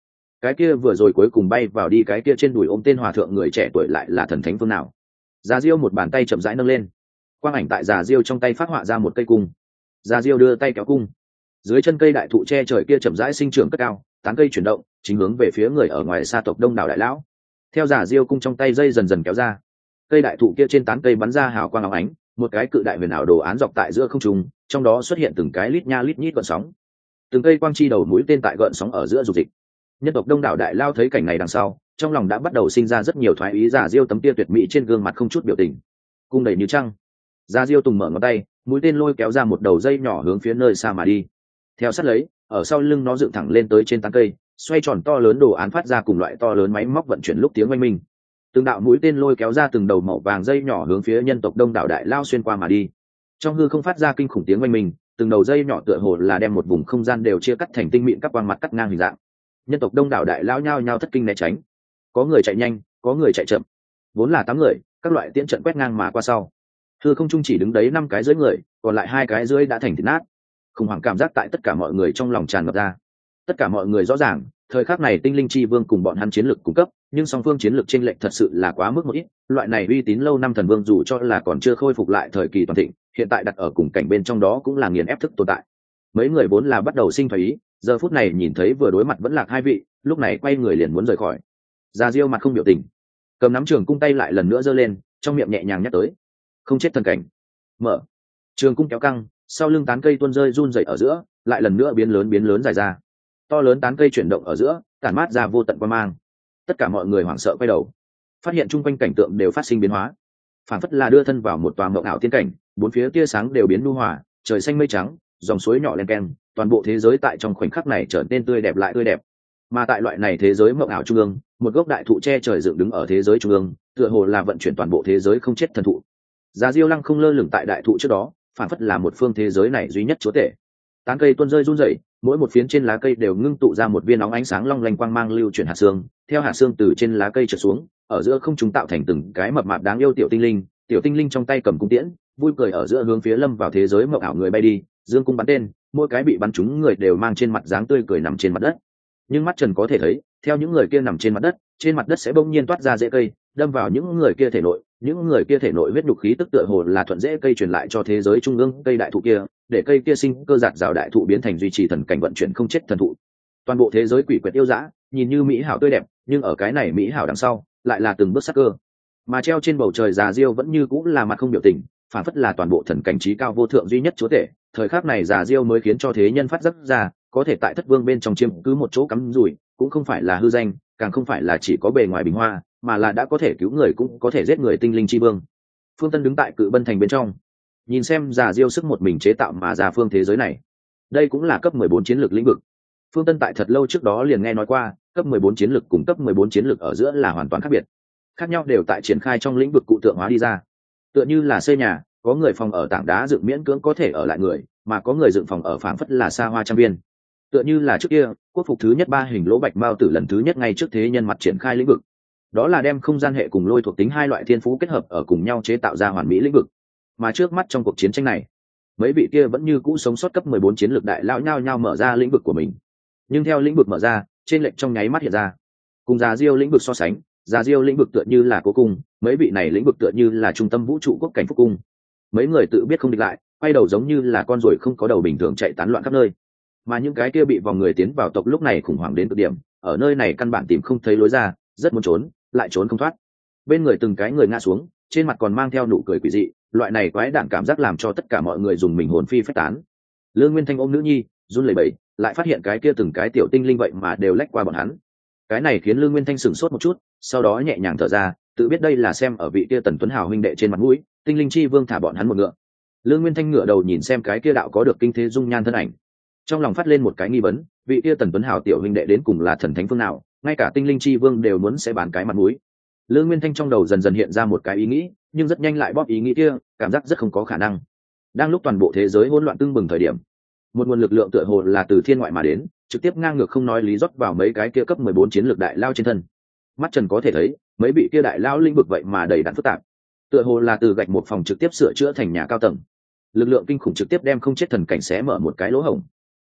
cái kia vừa rồi cuối cùng bay vào đi cái kia trên đùi ôm tên hòa thượng người trẻ tuổi lại là thần thánh phương nào? Già Diêu một bàn tay chậm rãi nâng lên, quang ảnh tại Già Diêu trong tay phát họa ra một cây cung. Già Diêu đưa tay kéo cung, dưới chân cây đại thụ che trời kia chậm rãi sinh trưởng cất cao, tán cây chuyển động, chính hướng về phía người ở ngoài xa tộc Đông Đảo đại lão. Theo Già Diêu cung trong tay dây dần dần kéo ra, cây đại thụ kia trên tán cây bắn ra hào quang óng ánh, một cái cự đại huyền ảo đồ án dọc tại giữa không trung, trong đó xuất hiện từng cái lít nha lít nhít gợn sóng, từng cây quang chi đầu mũi tên tại gợn sóng ở giữa dục dịch. Nhân tộc Đông Đảo đại lao thấy cảnh này đằng sau, trong lòng đã bắt đầu sinh ra rất nhiều thoái ý. Già Diêu tấm tia tuyệt mỹ trên gương mặt không chút biểu tình, cung đầy như trăng. Già Diêu tùng mở ngón tay, mũi tên lôi kéo ra một đầu dây nhỏ hướng phía nơi xa mà đi. Theo sát lấy, ở sau lưng nó dựng thẳng lên tới trên tán cây, xoay tròn to lớn đồ án phát ra cùng loại to lớn máy móc vận chuyển lúc tiếng oanh minh. Từng đạo mũi tên lôi kéo ra từng đầu màu vàng dây nhỏ hướng phía nhân tộc Đông Đảo đại lao xuyên qua mà đi. Trong hư không phát ra kinh khủng tiếng oanh minh, từng đầu dây nhỏ tựa hồ là đem một vùng không gian đều chia cắt thành tinh mịn các quang mặt cắt ngang hình dạng. Nhân tộc Đông Đảo đại lao nhao nhao thất kinh né tránh, có người chạy nhanh, có người chạy chậm. Vốn là 8 người, các loại tiễn trận quét ngang mà qua sau, hư không trung chỉ đứng đấy 5 cái dưới người, còn lại 2 cái dưới đã thành thịt nát. Khủng hoảng cảm giác tại tất cả mọi người trong lòng tràn ngập ra. Tất cả mọi người rõ ràng, thời khắc này Tinh Linh Chi Vương cùng bọn hắn chiến lực cung cấp, nhưng song phương chiến lực chênh lệch thật sự là quá mức một ít. Loại này uy tín lâu năm thần vương dù cho là còn chưa khôi phục lại thời kỳ toàn thịnh, hiện tại đặt ở cùng cảnh bên trong đó cũng là nghiền ép thức tồn tại. Mấy người vốn là bắt đầu sinh thái ý, giờ phút này nhìn thấy vừa đối mặt vẫn lạc 2 vị, lúc này quay người liền muốn rời khỏi. Già Diêu mặt không biểu tình, cầm nắm trường cung tay lại lần nữa giơ lên, trong miệng nhẹ nhàng nhắc tới: không chết thần cảnh. Mở. Trường cung kéo căng, sau lưng tán cây tuôn rơi run rẩy ở giữa, lại lần nữa biến lớn dài ra. To lớn tán cây chuyển động ở giữa, tản mát ra vô tận quang mang. Tất cả mọi người hoảng sợ quay đầu, phát hiện chung quanh cảnh tượng đều phát sinh biến hóa, phản phất là đưa thân vào một tòa mộng ảo tiên cảnh. Bốn phía tia sáng đều biến nhu hòa, trời xanh mây trắng, dòng suối nhỏ len keng, toàn bộ thế giới tại trong khoảnh khắc này trở nên tươi đẹp lại tươi đẹp. Mà tại loại này thế giới mộng ảo trung ương, một gốc đại thụ che trời dựng đứng ở thế giới trung ương, tựa hồ là vận chuyển toàn bộ thế giới không chết thần thụ. Già Diêu lăng không lơ lửng tại đại thụ trước đó, phản phất là một phương thế giới này duy nhất chúa tể. Tán cây tuôn rơi run rẩy, mỗi một phiến trên lá cây đều ngưng tụ ra một viên nóng ánh sáng long lanh quang mang lưu chuyển hạt xương, theo hạt xương từ trên lá cây trượt xuống, ở giữa không trung tạo thành từng cái mập mạp đáng yêu tiểu tinh linh trong tay cầm cung tiễn, vui cười ở giữa hướng phía lâm vào thế giới mộng ảo người bay đi, dương cung bắn tên, mỗi cái bị bắn trúng người đều mang trên mặt dáng tươi cười nằm trên mặt đất. Nhưng mắt Trần có thể thấy, theo những người kia nằm trên mặt đất sẽ bỗng nhiên toát ra rễ cây, đâm vào những người kia thể nội, những người kia thể nội huyết nhục khí tức tựa hồ là thuận rễ cây truyền lại cho thế giới trung ương cây đại thụ kia, để cây kia sinh cơ giạt rào đại thụ biến thành duy trì thần cảnh vận chuyển không chết thần thụ. Toàn bộ thế giới quỷ quyệt yêu dã, nhìn như mỹ hảo tươi đẹp, nhưng ở cái này mỹ hảo đằng sau, lại là từng bước sắc cơ. Mà treo trên bầu trời Già Diêu vẫn như cũng là mặt không biểu tình, phản phất là toàn bộ thần cảnh trí cao vô thượng duy nhất chúa tể. Thời khắc này Già Diêu mới khiến cho thế nhân phát giác ra, có thể tại thất vương bên trong chiếm cứ một chỗ cắm rủi, cũng không phải là hư danh, càng không phải là chỉ có bề ngoài bình hoa, mà là đã có thể cứu người cũng có thể giết người Tinh Linh Chi Vương. Phương Tân đứng tại Cự Bân Thành bên trong, nhìn xem Già Diêu sức một mình chế tạo mà ra phương thế giới này. Đây cũng là cấp 14 chiến lược lĩnh vực. Phương Tân tại thật lâu trước đó liền nghe nói qua, cấp 14 chiến lược cùng cấp 14 chiến lược ở giữa là hoàn toàn khác biệt. Khác nhau đều tại triển khai trong lĩnh vực cụ tượng hóa đi ra. Tựa như là xây nhà, có người phòng ở tảng đá dựng miễn cưỡng có thể ở lại người, mà có người dựng phòng ở phảng phất là xa hoa trăm viên. Tựa như là trước kia, quốc phục thứ nhất 3 hình lỗ bạch mao tử lần thứ nhất ngay trước thế nhân mặt triển khai lĩnh vực. Đó là đem không gian hệ cùng lôi thuộc tính 2 loại thiên phú kết hợp ở cùng nhau chế tạo ra hoàn mỹ lĩnh vực. Mà trước mắt trong cuộc chiến tranh này, mấy vị kia vẫn như cũ sống sót cấp 14 chiến lược đại lão nhao nhao mở ra lĩnh vực của mình. Nhưng theo lĩnh vực mở ra, trên lệnh trong nháy mắt hiện ra. Cùng Già Diêu lĩnh vực so sánh, Già Diêu lĩnh vực tựa như là cố cung, mấy vị này lĩnh vực tựa như là trung tâm vũ trụ quốc cảnh phúc cung. Mấy người tự biết không địch lại, quay đầu giống như là con ruồi không có đầu bình thường chạy tán loạn khắp nơi. Mà những cái kia bị vòng người tiến vào tộc lúc này khủng hoảng đến cực điểm, ở nơi này căn bản tìm không thấy lối ra, rất muốn trốn, lại trốn không thoát. Bên người từng cái người ngã xuống, trên mặt còn mang theo nụ cười quỷ dị, loại này quái đản cảm giác làm cho tất cả mọi người dùng mình hồn phi phách tán. Lương Nguyên Thanh ôm nữ nhi, run lẩy bẩy, lại phát hiện cái kia từng cái tiểu tinh linh vậy mà đều lách qua bọn hắn. Cái này khiến Lương Nguyên Thanh sửng sốt một chút, sau đó nhẹ nhàng thở ra, tự biết đây là xem ở vị kia Tần Tuấn Hào huynh đệ trên mặt mũi, Tinh Linh Chi Vương thả bọn hắn một ngựa. Lương Nguyên Thanh ngửa đầu nhìn xem cái kia đạo có được kinh thế dung nhan thân ảnh, trong lòng phát lên một cái nghi vấn, vị kia Tần Tuấn Hào tiểu huynh đệ đến cùng là thần thánh phương nào, ngay cả Tinh Linh Chi Vương đều muốn sẽ bán cái mặt mũi. Lương Nguyên Thanh trong đầu dần dần hiện ra một cái ý nghĩ, nhưng rất nhanh lại bóp ý nghĩ kia, cảm giác rất không có khả năng. Đang lúc toàn bộ thế giới hỗn loạn tưng bừng thời điểm, một nguồn lực lượng tựa hồ là từ thiên ngoại mà đến, trực tiếp ngang ngược không nói lý rót vào mấy cái kia cấp 14 chiến lược đại lao trên thân. Mắt Trần có thể thấy, mấy vị kia đại lao linh vực vậy mà đầy đặn phức tạp, tựa hồ là từ gạch một phòng trực tiếp sửa chữa thành nhà cao tầng. Lực lượng kinh khủng trực tiếp đem không chết thần cảnh xé mở một cái lỗ hổng.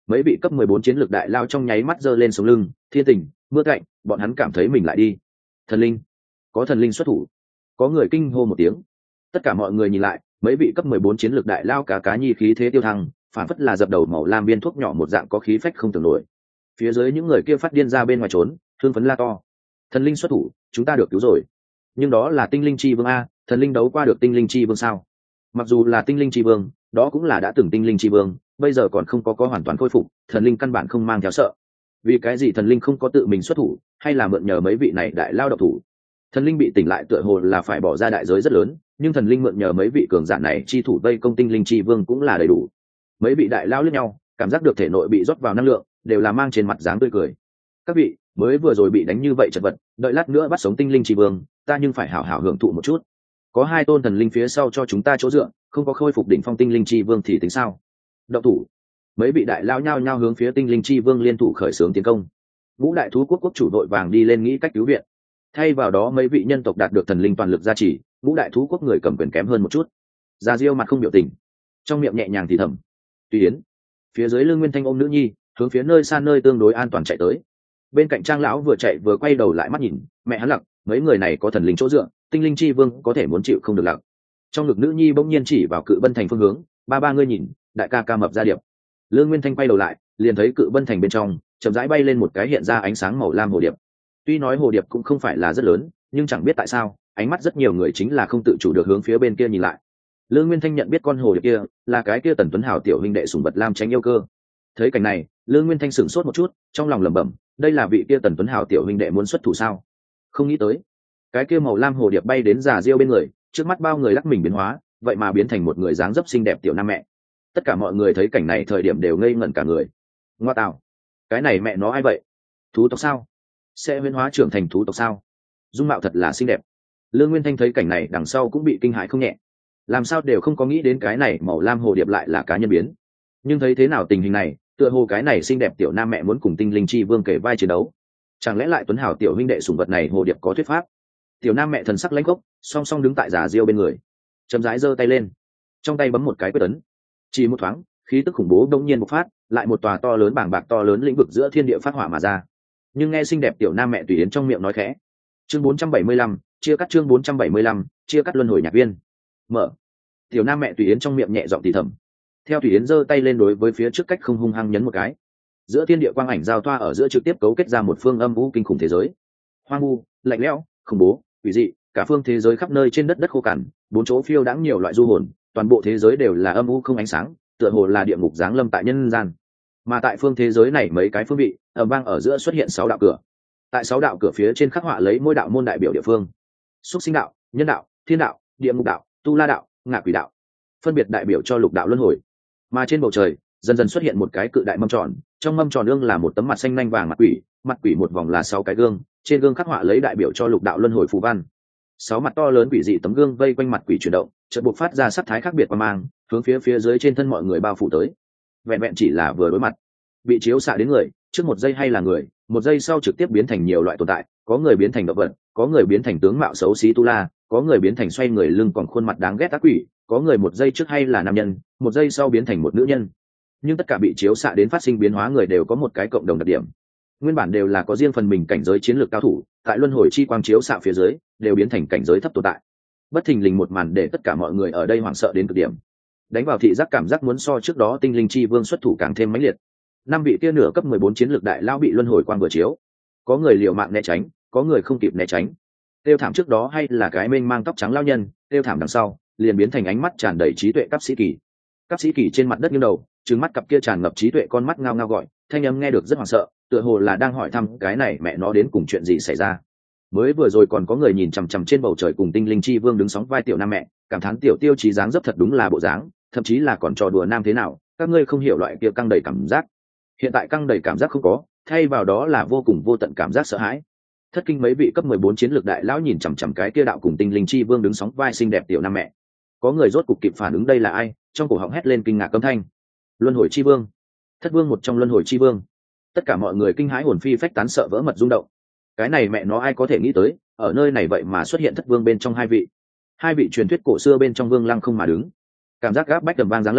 mấy vị cấp 14 chiến lược đại lao trong nháy mắt giơ lên sống lưng, thiên tình mưa cạnh, bọn hắn cảm thấy mình lại đi. Thần linh, có thần linh xuất thủ. Có người kinh hô một tiếng. Tất cả mọi người nhìn lại, mấy vị cấp 14 chiến lược đại lao cá nhi khí thế tiêu thăng, phản phất là dập đầu màu lam viên thuốc nhỏ một dạng có khí phách không tưởng nổi. Phía dưới những người kia phát điên ra bên ngoài trốn, thương phấn la to. Thần linh xuất thủ, chúng ta được cứu rồi. Nhưng đó là tinh linh chi vương a, thần linh đấu qua được tinh linh chi vương sao? Mặc dù là tinh linh chi vương, đó cũng là đã từng tinh linh chi vương, bây giờ còn không có hoàn toàn khôi phục, thần linh căn bản không mang theo sợ. Vì cái gì thần linh không có tự mình xuất thủ, hay là mượn nhờ mấy vị này đại lao độc thủ? Thần linh bị tỉnh lại tựa hồ là phải bỏ ra đại giới rất lớn, nhưng thần linh mượn nhờ mấy vị cường giả này chi thủ vây công tinh linh chi vương cũng là đầy đủ. Mấy vị đại lao lẫn nhau, cảm giác được thể nội bị rót vào năng lượng, đều là mang trên mặt dáng tươi cười. Các vị, mới vừa rồi bị đánh như vậy chật vật, đợi lát nữa bắt sống tinh linh chi vương, ta nhưng phải hảo hảo hưởng thụ một chút. Có hai tôn thần linh phía sau cho chúng ta chỗ dựa, không có khôi phục đỉnh phong tinh linh chi vương thì tính sao? Động thủ. Mấy vị đại lao nhao nhao hướng phía tinh linh chi vương liên thủ khởi xướng tiến công. Ngũ đại thú quốc quốc chủ đội vàng đi lên nghĩ cách cứu viện. Thay vào đó mấy vị nhân tộc đạt được thần linh toàn lực gia trì, ngũ đại thú quốc người cầm quyền kém hơn một chút. Gia Diêu mặt không biểu tình, trong miệng nhẹ nhàng thì thầm. Tùy Yến. Phía dưới Lương Nguyên Thanh ôm nữ nhi, hướng phía nơi xa nơi tương đối an toàn chạy tới. Bên cạnh Trang lão vừa chạy vừa quay đầu lại mắt nhìn, mẹ hắn lặng, mấy người này có thần linh chỗ dựa, tinh linh chi vương có thể muốn chịu không được lặng. Trong ngực nữ nhi bỗng nhiên chỉ vào Cự Bân thành phương hướng, ba ngươi nhìn, đại ca ca mập ra điệp. Lương Nguyên Thanh quay đầu lại, liền thấy Cự Bân thành bên trong chậm rãi bay lên một cái hiện ra ánh sáng màu lam hồ điệp. Tuy nói hồ điệp cũng không phải là rất lớn, nhưng chẳng biết tại sao ánh mắt rất nhiều người chính là không tự chủ được hướng phía bên kia nhìn lại. Lương Nguyên Thanh nhận biết con hồ điệp kia là cái kia Tần Tuấn Hào tiểu huynh đệ sủng vật lam tránh yêu cơ. Thấy cảnh này, Lương Nguyên Thanh sửng sốt một chút, trong lòng lẩm bẩm, đây là vị kia Tần Tuấn Hào tiểu huynh đệ muốn xuất thủ sao? Không nghĩ tới, cái kia màu lam hồ điệp bay đến Già Diêu bên người, trước mắt bao người lắc mình biến hóa, vậy mà biến thành một người dáng dấp xinh đẹp tiểu nam mẹ. Tất cả mọi người thấy cảnh này thời điểm đều ngây ngẩn cả người. Ngoa tạo, cái này mẹ nó ai vậy? Thú tộc sao? Sẽ biến hóa trưởng thành thú tộc sao? Dung mạo thật là xinh đẹp. Lương Nguyên Thanh thấy cảnh này đằng sau cũng bị kinh hãi không nhẹ. Làm sao đều không có nghĩ đến cái này màu lam hồ điệp lại là cá nhân biến. Nhưng thấy thế nào tình hình này, tựa hồ cái này xinh đẹp tiểu nam mẹ muốn cùng tinh linh chi vương kể vai chiến đấu. Chẳng lẽ lại Tuấn Hào tiểu huynh đệ sủng vật này hồ điệp có thuyết pháp? Tiểu nam mẹ thần sắc lãnh gốc, song song đứng tại Già Diêu bên người, chậm rãi giơ tay lên, trong tay bấm một cái quyết ấn. Chỉ một thoáng, khí tức khủng bố đông nhiên bộc phát, lại một tòa to lớn bảng bạc to lớn lĩnh vực giữa thiên địa phát hỏa mà ra. Nhưng nghe xinh đẹp tiểu nam mẹ Tùy Yến trong miệng nói khẽ. Chương 475, chia cắt chương 475, chia cắt luân hồi nhạc viên. Mở. Tiểu nam mẹ Tùy Yến trong miệng nhẹ giọng thì thầm. Theo Tùy Yến giơ tay lên đối với phía trước cách không hung hăng nhấn một cái. Giữa thiên địa quang ảnh giao thoa ở giữa trực tiếp cấu kết ra một phương âm u kinh khủng thế giới. Hoang vu, lạnh lẽo, khủng bố, quỷ dị, cả phương thế giới khắp nơi trên đất khô cằn, bốn chỗ phiêu đãng nhiều loại du hồn, toàn bộ thế giới đều là âm u không ánh sáng, tựa hồ là địa ngục giáng lâm tại nhân gian. Mà tại phương thế giới này mấy cái phương vị, ầm vang ở giữa xuất hiện 6 đạo cửa. Tại 6 đạo cửa phía trên khắc họa lấy mỗi đạo môn đại biểu địa phương. Súc sinh đạo, nhân đạo, thiên đạo, địa ngục đạo, tu la đạo, ngạ quỷ đạo, phân biệt đại biểu cho lục đạo luân hồi. Mà trên bầu trời dần dần xuất hiện một cái cự đại mâm tròn, trong mâm tròn ương là một tấm mặt xanh nanh vàng mặt quỷ một vòng là 6 cái gương, trên gương khắc họa lấy đại biểu cho lục đạo luân hồi phù văn. 6 mặt to lớn quỷ dị tấm gương vây quanh mặt quỷ chuyển động, chợt bộc phát ra sắc thái khác biệt qua mang, hướng phía dưới trên thân mọi người bao phủ tới. Vẹn vẹn chỉ là vừa đối mặt, bị chiếu xạ đến người, trước một giây hay là người, một giây sau trực tiếp biến thành nhiều loại tồn tại, có người biến thành động vật, có người biến thành tướng mạo xấu xí tu la, có người biến thành xoay người lưng còn khuôn mặt đáng ghét ác quỷ, có người một giây trước hay là nam nhân, một giây sau biến thành một nữ nhân. Nhưng tất cả bị chiếu xạ đến phát sinh biến hóa người đều có một cái cộng đồng đặc điểm, nguyên bản đều là có riêng phần mình cảnh giới chiến lược cao thủ, tại luân hồi chi quang chiếu xạ phía dưới đều biến thành cảnh giới thấp tồn tại. Bất thình lình một màn để tất cả mọi người ở đây hoảng sợ đến cực điểm, đánh vào thị giác cảm giác muốn so trước đó tinh linh chi vương xuất thủ càng thêm mãnh liệt. 5 vị kia nửa cấp 14 chiến lược đại lao bị luân hồi quang vừa chiếu, có người liều mạng né tránh, có người không kịp né tránh. Tiêu thảm trước đó hay là cái mênh mang tóc trắng lao nhân, tiêu thảm đằng sau liền biến thành ánh mắt tràn đầy trí tuệ cấp sĩ kỳ. Cấp sĩ kỳ trên mặt đất nghiêng đầu, trừng mắt cặp kia tràn ngập trí tuệ con mắt ngao ngao gọi, thanh âm nghe được rất hoảng sợ, tựa hồ là đang hỏi thăm cái này mẹ nó đến cùng chuyện gì xảy ra. Mới vừa rồi còn có người nhìn chằm chằm trên bầu trời cùng tinh linh chi vương đứng sóng vai tiểu nam mẹ, cảm thán tiểu tiêu chí dáng dấp thật đúng là bộ dáng, thậm chí là còn trò đùa nam thế nào, các ngươi không hiểu loại kia căng đầy cảm giác. Hiện tại căng đầy cảm giác không có, thay vào đó là vô cùng vô tận cảm giác sợ hãi. Thất kinh mấy vị cấp 14 chiến lược đại lão nhìn chằm chằm cái kia đạo cùng tinh linh chi vương đứng sóng vai xinh đẹp tiểu nam mẹ. Có người rốt cục kịp phản ứng đây là ai, trong cổ họng hét lên kinh ngạc âm thanh. Luân hồi chi vương, thất vương một trong luân hồi chi vương. Tất cả mọi người kinh hãi hồn phi phách tán sợ vỡ mật rung động. Cái này mẹ nó ai có thể nghĩ tới, ở nơi này vậy mà xuất hiện thất vương bên trong hai vị truyền thuyết cổ xưa bên trong vương lăng không mà đứng. Cảm giác gáp bách tầm vang giáng lâm,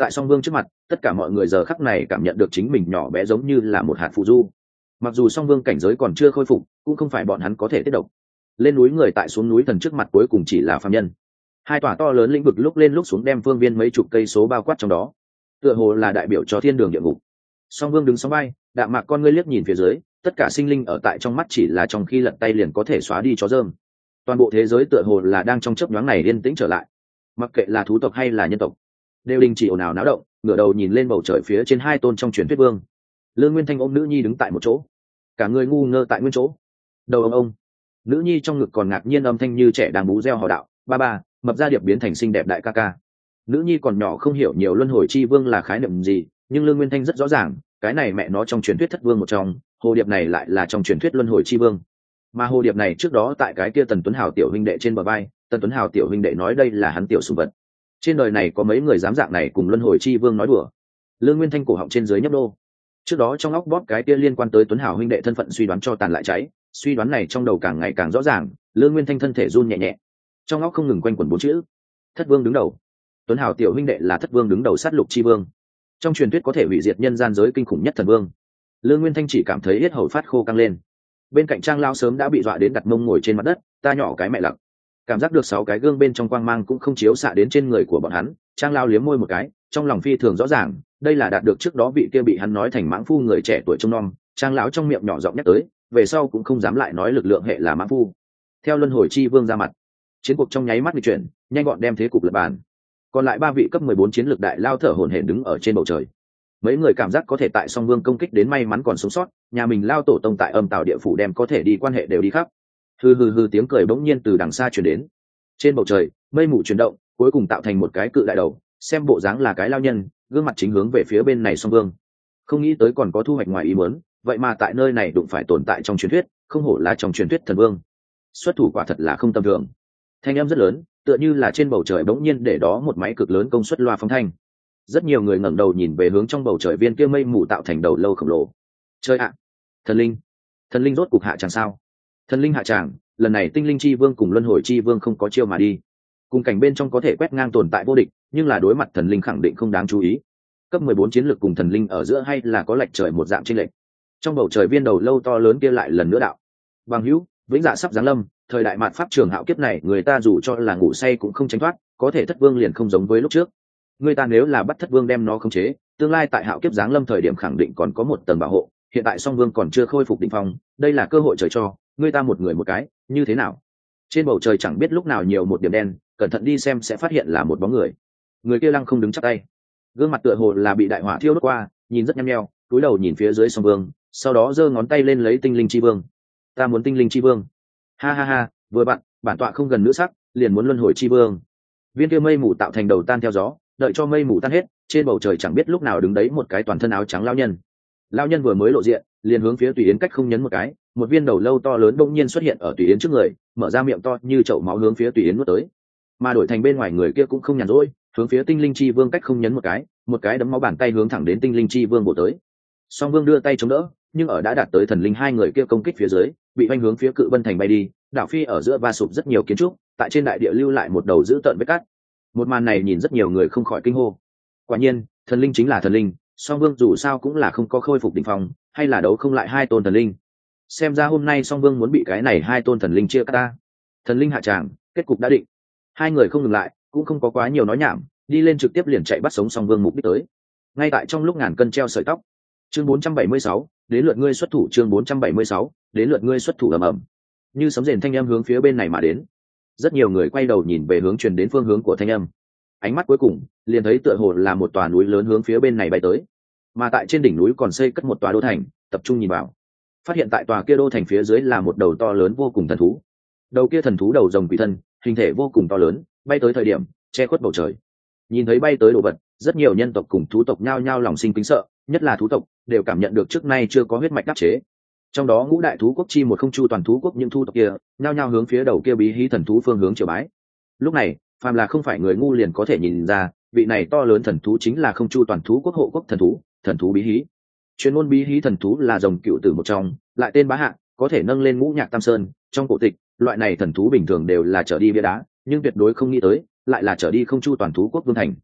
Tại song vương trước mặt, tất cả mọi người giờ khắc này cảm nhận được chính mình nhỏ bé giống như là một hạt phù du. Mặc dù song vương cảnh giới còn chưa khôi phục, cũng không phải bọn hắn có thể tiết độc. Lên núi người tại xuống núi thần trước mặt cuối cùng chỉ là phàm nhân. Hai tòa to lớn lĩnh vực lúc lên lúc xuống đem phương viên mấy chục cây số bao quát trong đó, tựa hồ là đại biểu cho thiên đường địa ngục. Song vương đứng sóng bay, đạm mạc con ngươi liếc nhìn phía dưới, tất cả sinh linh ở tại trong mắt chỉ là trong khi lật tay liền có thể xóa đi chó dơm. Toàn bộ thế giới tựa hồ là đang trong chớp nhoáng này yên tĩnh trở lại. Mặc kệ là thú tộc hay là nhân tộc, đều đình chỉ ồn ào náo động, ngửa đầu nhìn lên bầu trời phía trên hai tôn trong truyền thuyết vương. Lương Nguyên Thanh ôm nữ nhi đứng tại một chỗ, cả người ngu ngơ tại nguyên chỗ. Đầu ông, nữ nhi trong ngực còn ngạc nhiên âm thanh như trẻ đang bú reo hò đạo, ba ba, mập ra điệp biến thành xinh đẹp đại ca ca. Nữ nhi còn nhỏ không hiểu nhiều luân hồi chi vương là khái niệm gì, nhưng Lương Nguyên Thanh rất rõ ràng, cái này mẹ nó trong truyền thuyết thất vương một trong, hồ điệp này lại là trong truyền thuyết luân hồi chi vương. Mà hồ điệp này trước đó tại cái kia Tần Tuấn Hào tiểu huynh đệ trên bờ vai, Tần Tuấn Hào tiểu huynh đệ nói đây là hắn tiểu sủng vật. Trên đời này có mấy người dám dạng này cùng luân hồi chi vương nói đùa. Lương Nguyên Thanh cổ họng trên dưới nhấp đô. Trước đó trong óc bóp cái kia liên quan tới Tuấn Hào huynh đệ thân phận suy đoán cho tàn lại cháy, suy đoán này trong đầu càng ngày càng rõ ràng. Lương Nguyên Thanh thân thể run nhẹ nhẹ, trong óc không ngừng quanh quẩn bốn chữ: thất vương đứng đầu. Tuấn Hào tiểu huynh đệ là thất vương đứng đầu sát lục chi vương, trong truyền thuyết có thể hủy diệt nhân gian giới kinh khủng nhất thần vương. Lương Nguyên Thanh chỉ cảm thấy yết hầu phát khô căng lên. Bên cạnh Trang Lao sớm đã bị dọa đến đặt mông ngồi trên mặt đất, ta nhỏ cái mẹ lặc. Cảm giác được 6 cái gương bên trong quang mang cũng không chiếu xạ đến trên người của bọn hắn, Trang Lao liếm môi một cái, trong lòng phi thường rõ ràng, đây là đạt được trước đó vị kia bị hắn nói thành mãng phu người trẻ tuổi trông nom. Trang lão trong miệng nhỏ giọng nhắc tới, về sau cũng không dám lại nói lực lượng hệ là mãng phu. Theo luân hồi chi vương ra mặt, chiến cuộc trong nháy mắt di chuyển, nhanh gọn đem thế cục lật bàn. Còn lại 3 vị cấp 14 chiến lược đại lao thở hổn hển đứng ở trên bầu trời. Mấy người cảm giác có thể tại song vương công kích đến may mắn còn sống sót, nhà mình lao tổ tông tại âm tào địa phủ đem có thể đi quan hệ đều đi khắp. Hừ hừ hừ, tiếng cười bỗng nhiên từ đằng xa truyền đến. Trên bầu trời mây mù chuyển động, cuối cùng tạo thành một cái cự đại đầu, xem bộ dáng là cái lao nhân, gương mặt chính hướng về phía bên này song vương. Không nghĩ tới còn có thu hoạch ngoài ý muốn, vậy mà tại nơi này đụng phải tồn tại trong truyền thuyết, không hổ là trong truyền thuyết thần vương. Xuất thủ quả thật là không tầm thường. Thanh âm rất lớn, tựa như là trên bầu trời bỗng nhiên để đó một máy cực lớn công suất loa phóng thanh. Rất nhiều người ngẩng đầu nhìn về hướng trong bầu trời viên kia mây mù tạo thành đầu lâu khổng lồ. Chơi ạ, thần linh rốt cục hạ tràng sao? Thần linh hạ tràng, lần này tinh linh chi vương cùng luân hồi chi vương không có chiêu mà đi. Cùng cảnh bên trong có thể quét ngang tồn tại vô địch, nhưng là đối mặt thần linh khẳng định không đáng chú ý. Cấp 14 chiến lược cùng thần linh ở giữa hay là có lệch trời một dạng chênh lệch. Trong bầu trời viên đầu lâu to lớn kia lại lần nữa đạo: bằng hữu, vĩnh dạ sắp giáng lâm, thời đại mạt pháp trường hạo kiếp này người ta dù cho là ngủ say cũng không tránh thoát, có thể thất vương liền không giống với lúc trước. Người ta nếu là bắt thất vương đem nó khống chế, tương lai tại hạo kiếp giáng lâm thời điểm khẳng định còn có một tầng bảo hộ, hiện tại song vương còn chưa khôi phục đỉnh phong, đây là cơ hội trời cho, người ta một người một cái, như thế nào? Trên bầu trời chẳng biết lúc nào nhiều một điểm đen, cẩn thận đi xem sẽ phát hiện là một bóng người. Người kia lăng không đứng chắp tay, gương mặt tựa hồ là bị đại hỏa thiêu đốt qua, nhìn rất nhăm nheo, cúi đầu nhìn phía dưới song vương, sau đó giơ ngón tay lên lấy tinh linh chi vương. Ta muốn tinh linh chi vương. Ha ha ha, vừa bạn, bản tọa không gần nữ sắc, liền muốn luân hồi chi vương. Viên kia mây mù tạo thành đầu tan theo gió, đợi cho mây mù tan hết, trên bầu trời chẳng biết lúc nào đứng đấy một cái toàn thân áo trắng lão nhân. Lão nhân vừa mới lộ diện, liền hướng phía Tùy Yến cách không nhấn một cái, một viên đầu lâu to lớn bỗng nhiên xuất hiện ở Tùy Yến trước người, mở ra miệng to như chậu máu hướng phía Tùy Yến nuốt tới. Mà đổi thành bên ngoài người kia cũng không nhàn rỗi, hướng phía tinh linh chi vương cách không nhấn một cái đấm máu bàn tay hướng thẳng đến tinh linh chi vương bổ tới. Song vương đưa tay chống đỡ, nhưng ở đã đạt tới thần linh hai người kia công kích phía dưới, bị hoành hướng phía Cự Vân thành bay đi, đảo phi ở giữa va sụp rất nhiều kiến trúc, tại trên đại địa lưu lại một đầu dữ tợn vết cắt. Một màn này nhìn rất nhiều người không khỏi kinh hô. Quả nhiên, thần linh chính là thần linh, song vương dù sao cũng là không có khôi phục đỉnh phong, hay là đấu không lại hai tôn thần linh. Xem ra hôm nay song vương muốn bị cái này hai tôn thần linh chia cắt ta. Thần linh hạ tràng, kết cục đã định. Hai người không ngừng lại, cũng không có quá nhiều nói nhảm, đi lên trực tiếp liền chạy bắt sống song vương mục đích tới. Ngay tại trong lúc ngàn cân treo sợi tóc. Chương 476, đến lượt ngươi xuất thủ. Chương 476, đến lượt ngươi xuất thủ. Ầm ầm. Như sấm rền thanh âm hướng phía bên này mà đến. Rất nhiều người quay đầu nhìn về hướng truyền đến phương hướng của thanh âm. Ánh mắt cuối cùng liền thấy tựa hồ là một tòa núi lớn hướng phía bên này bay tới. Mà tại trên đỉnh núi còn xây cất một tòa đô thành, tập trung nhìn vào. Phát hiện tại tòa kia đô thành phía dưới là một đầu to lớn vô cùng thần thú. Đầu kia thần thú đầu rồng quỷ thân, hình thể vô cùng to lớn, bay tới thời điểm che khuất bầu trời. Nhìn thấy bay tới đồ vật, rất nhiều nhân tộc cùng thú tộc nhao nhao lòng sinh kính sợ, nhất là thú tộc đều cảm nhận được trước nay chưa có huyết mạch đắc chế. Trong đó ngũ đại thú quốc chi một không chu toàn thú quốc những thú tộc kia nhao nhao hướng phía đầu kia bí hí thần thú phương hướng triều bái. Lúc này phàm là không phải người ngu liền có thể nhìn ra, vị này to lớn thần thú chính là không chu toàn thú quốc hộ quốc thần thú bí hí. Chuyên môn bí hí thần thú là rồng cựu tử một trong, lại tên bá hạ, có thể nâng lên ngũ nhạc tam sơn. Trong cổ tịch, loại này thần thú bình thường đều là trở đi bia đá, nhưng tuyệt đối không nghĩ tới lại là trở đi không chu toàn thú quốc vương thành.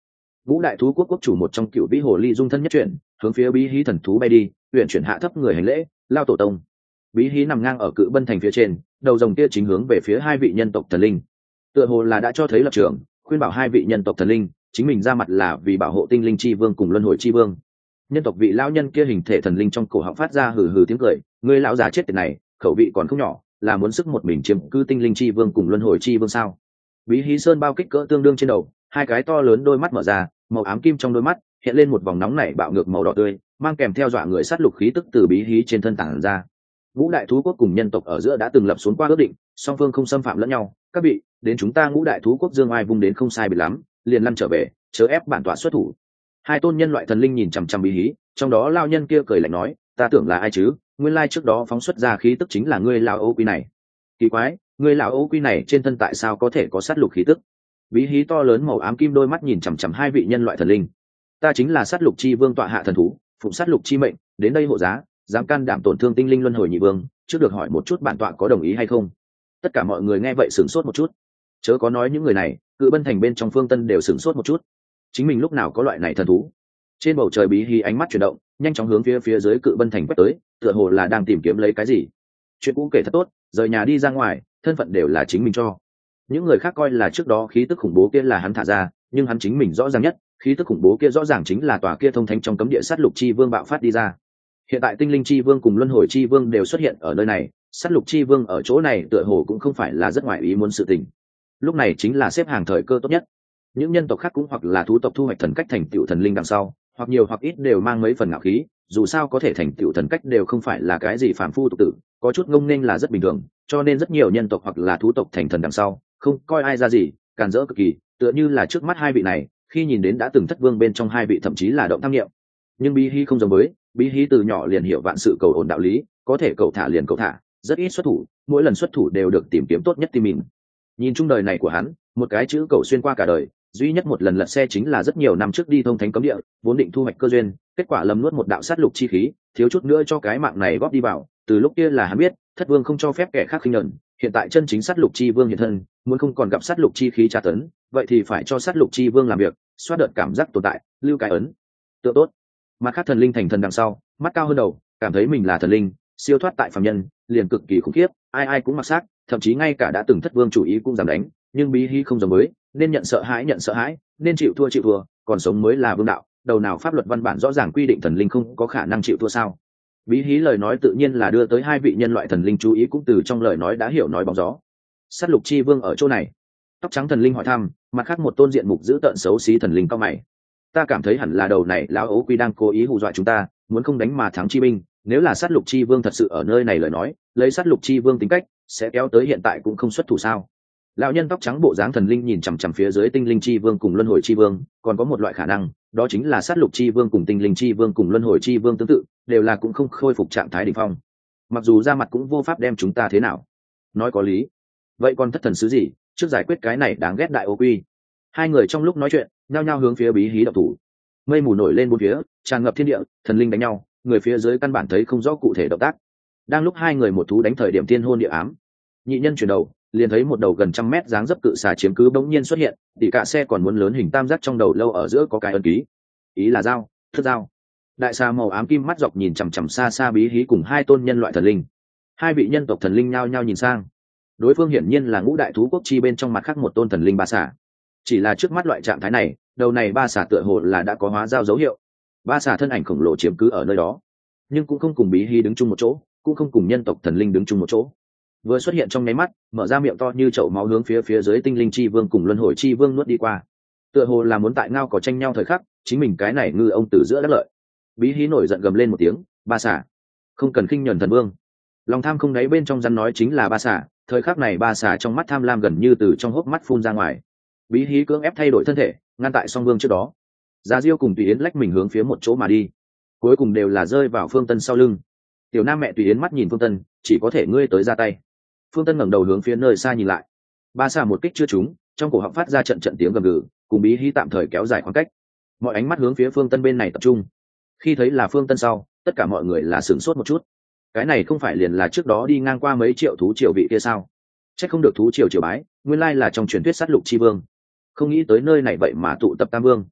Ngũ đại thú quốc quốc chủ một trong Cựu Vĩ Hồ Ly dung thân nhất chuyển, hướng phía Bí Hí thần thú bay đi, uyển chuyển hạ thấp người hành lễ, lao tổ tông. Bí Hí nằm ngang ở Cự Bân thành phía trên, đầu rồng kia chính hướng về phía hai vị nhân tộc thần linh. Tựa hồ là đã cho thấy lập trường, khuyên bảo hai vị nhân tộc thần linh, chính mình ra mặt là vì bảo hộ tinh linh chi vương cùng luân hồi chi vương. Nhân tộc vị lão nhân kia hình thể thần linh trong cổ họng phát ra hừ hừ tiếng cười, người lão già chết tiệt này, khẩu vị còn không nhỏ, là muốn sức một mình chiếm cư tinh linh chi vương cùng luân hồi chi vương sao? Bí Hí sơn bao kích cỡ tương đương trên đầu, hai cái to lớn đôi mắt mở ra, màu ám kim trong đôi mắt hiện lên một vòng nóng nảy bạo ngược màu đỏ tươi, mang kèm theo dọa người sát lục khí tức từ Bí Hí trên thân tản ra. Ngũ đại thú quốc cùng nhân tộc ở giữa đã từng lập xuống qua ước định, song phương không xâm phạm lẫn nhau. Các vị, đến chúng ta Ngũ đại thú quốc dương ai vung đến không sai biệt lắm, liền lăn trở về, chớ ép bản tọa xuất thủ. Hai tôn nhân loại thần linh nhìn chằm chằm Bí Hí, trong đó lao nhân kia cười lạnh nói, ta tưởng là ai chứ, nguyên lai trước đó phóng xuất ra khí tức chính là ngươi lão ô quy này. Kỳ quái, ngươi lão ô quy này trên thân tại sao có thể có sát lục khí tức? Bí Hí to lớn màu ám kim đôi mắt nhìn chằm chằm hai vị nhân loại thần linh. Ta chính là sát lục chi vương tọa hạ thần thú, phụng sát lục chi mệnh, đến đây hộ giá, dám can đảm tổn thương tinh linh luân hồi nhị vương, trước được hỏi một chút bản tọa có đồng ý hay không. Tất cả mọi người nghe vậy sửng sốt một chút, chớ có nói những người này, Cự Bân thành bên trong phương Tân đều sửng sốt một chút. Chính mình lúc nào có loại này thần thú? Trên bầu trời Bí Hí ánh mắt chuyển động, nhanh chóng hướng phía dưới Cự Bân thành quét tới, tựa hồ là đang tìm kiếm lấy cái gì. Chuyện cũ kể thật tốt, rời nhà đi ra ngoài, thân phận đều là chính mình cho. Những người khác coi là trước đó khí tức khủng bố kia là hắn thả ra, nhưng hắn chính mình rõ ràng nhất, khí tức khủng bố kia rõ ràng chính là tòa kia thông thánh trong cấm địa sát lục chi vương bạo phát đi ra. Hiện tại tinh linh chi vương cùng luân hồi chi vương đều xuất hiện ở nơi này, sát lục chi vương ở chỗ này tựa hồ cũng không phải là rất ngoại ý muốn sự tình. Lúc này chính là xếp hàng thời cơ tốt nhất. Những nhân tộc khác cũng hoặc là thú tộc thu hoạch thần cách thành tựu thần linh đằng sau, hoặc nhiều hoặc ít đều mang mấy phần ngạo khí, dù sao có thể thành tựu thần cách đều không phải là cái gì phàm phu tục tử, có chút ngông nên là rất bình thường, cho nên rất nhiều nhân tộc hoặc là thú tộc thành thần đằng sau, không coi ai ra gì, càn rỡ cực kỳ, tựa như là trước mắt hai vị này, khi nhìn đến đã từng thất vương bên trong hai vị thậm chí là động tham nghiệm. Nhưng Bí Hí không giống với, Bí Hí từ nhỏ liền hiểu vạn sự cầu ổn đạo lý, có thể cầu thả liền cầu thả, rất ít xuất thủ, mỗi lần xuất thủ đều được tìm kiếm tốt nhất tim mình. Nhìn chung đời này của hắn, một cái chữ cầu xuyên qua cả đời, duy nhất một lần lật xe chính là rất nhiều năm trước đi thông thánh cấm địa, vốn định thu hoạch cơ duyên, kết quả lầm nuốt một đạo sát lục chi khí, thiếu chút nữa cho cái mạng này góp đi vào. Từ lúc kia là hắn biết, thất vương không cho phép kẻ khác khinh nhẫn, hiện tại chân chính sát lục chi vương hiện thân, muốn không còn gặp sát lục chi khí tra tấn, vậy thì phải cho sát lục chi vương làm việc, xoát đợt cảm giác tồn tại, lưu cái ấn tựa tốt. Mặt khác thần linh thành thần đằng sau, mắt cao hơn đầu, cảm thấy mình là thần linh, siêu thoát tại phàm nhân, liền cực kỳ khủng khiếp, ai ai cũng mặc xác, thậm chí ngay cả đã từng thất vương chủ ý cũng dám đánh. Nhưng Bí Hí không giống với, nên nhận sợ hãi, nên chịu thua, còn sống mới là vương đạo. Đầu nào pháp luật văn bản rõ ràng quy định thần linh không có khả năng chịu thua sao? Bí Hí lời nói tự nhiên là đưa tới hai vị nhân loại thần linh chú ý, cũng từ trong lời nói đã hiểu nói bóng gió. Sát lục chi vương ở chỗ này. Tóc trắng thần linh hỏi thăm, mặt khác một tôn diện mục dữ tợn xấu xí thần linh cao mày. Ta cảm thấy hẳn là đầu này lão ấu quy đang cố ý hù dọa chúng ta, muốn không đánh mà thắng chi binh. Nếu là sát lục chi vương thật sự ở nơi này lời nói, lấy sát lục chi vương tính cách, sẽ kéo tới hiện tại cũng không xuất thủ sao? Lão nhân tóc trắng bộ dáng thần linh nhìn chằm chằm phía dưới tinh linh chi vương cùng luân hồi chi vương, còn có một loại khả năng, đó chính là sát lục chi vương cùng tinh linh chi vương cùng luân hồi chi vương tương tự, đều là cũng không khôi phục trạng thái đỉnh phong. Mặc dù ra mặt cũng vô pháp đem chúng ta thế nào. Nói có lý. Vậy còn thất thần sứ gì, trước giải quyết cái này đáng ghét đại ô quy. Hai người trong lúc nói chuyện, nhao nhao hướng phía Bí Hí động thủ. Mây mù nổi lên bốn phía, tràn ngập thiên địa, thần linh đánh nhau, người phía dưới căn bản thấy không rõ cụ thể động tác. Đang lúc hai người một thú đánh thời điểm thiên hôn địa ám, nhị nhân chuyển đầu, liền thấy một đầu gần 100 mét dáng dấp cự xà chiếm cứ bỗng nhiên xuất hiện, tỉ cả xe còn muốn lớn hình tam giác trong đầu lâu ở giữa có cái ấn ký, ý là dao, thước dao. Đại xà màu ám kim mắt dọc nhìn chằm chằm xa xa Bí Hí cùng hai tôn nhân loại thần linh. Hai vị nhân tộc thần linh nhao nhao nhìn sang, đối phương hiển nhiên là ngũ đại thú quốc chi bên trong mặt khác một tôn thần linh ba xà. Chỉ là trước mắt loại trạng thái này, đầu này ba xà tựa hồ là đã có hóa giao dấu hiệu. Ba xà thân ảnh khổng lồ chiếm cứ ở nơi đó, nhưng cũng không cùng Bí Hí đứng chung một chỗ, cũng không cùng nhân tộc thần linh đứng chung một chỗ. Vừa xuất hiện trong nháy mắt, mở ra miệng to như chậu máu hướng phía dưới tinh linh chi vương cùng luân hồi chi vương nuốt đi qua. Tựa hồ là muốn tại ngao cỏ tranh nhau thời khắc, chính mình cái này ngư ông từ giữa đắc lợi. Bí Hí nổi giận gầm lên một tiếng, ba xà, không cần khinh nhẫn thần vương. Lòng tham không đáy bên trong rắn nói chính là ba xà, thời khắc này ba xà trong mắt tham lam gần như từ trong hốc mắt phun ra ngoài. Bí Hí cưỡng ép thay đổi thân thể, ngăn tại song vương trước đó. Giá Diêu cùng Tùy Yến lách mình hướng phía một chỗ mà đi, cuối cùng đều là rơi vào Phương Tân sau lưng. Tiểu Nam mẹ Tùy Yến mắt nhìn Phương Tân, chỉ có thể ngươi tới ra tay. Phương Tân ngẩng đầu hướng phía nơi xa nhìn lại, ba xà một kích chưa trúng, trong cổ họng phát ra trận trận tiếng gầm gừ, cùng Bí Hí tạm thời kéo dài khoảng cách. Mọi ánh mắt hướng phía Phương Tân bên này tập trung. Khi thấy là Phương Tân sau, tất cả mọi người là sửng sốt một chút. Cái này không phải liền là trước đó đi ngang qua mấy triệu thú triều vị kia sao? Chắc không được thú triều triều bái, nguyên lai là trong truyền thuyết sát lục chi vương. Không nghĩ tới nơi này vậy mà tụ tập tam vương.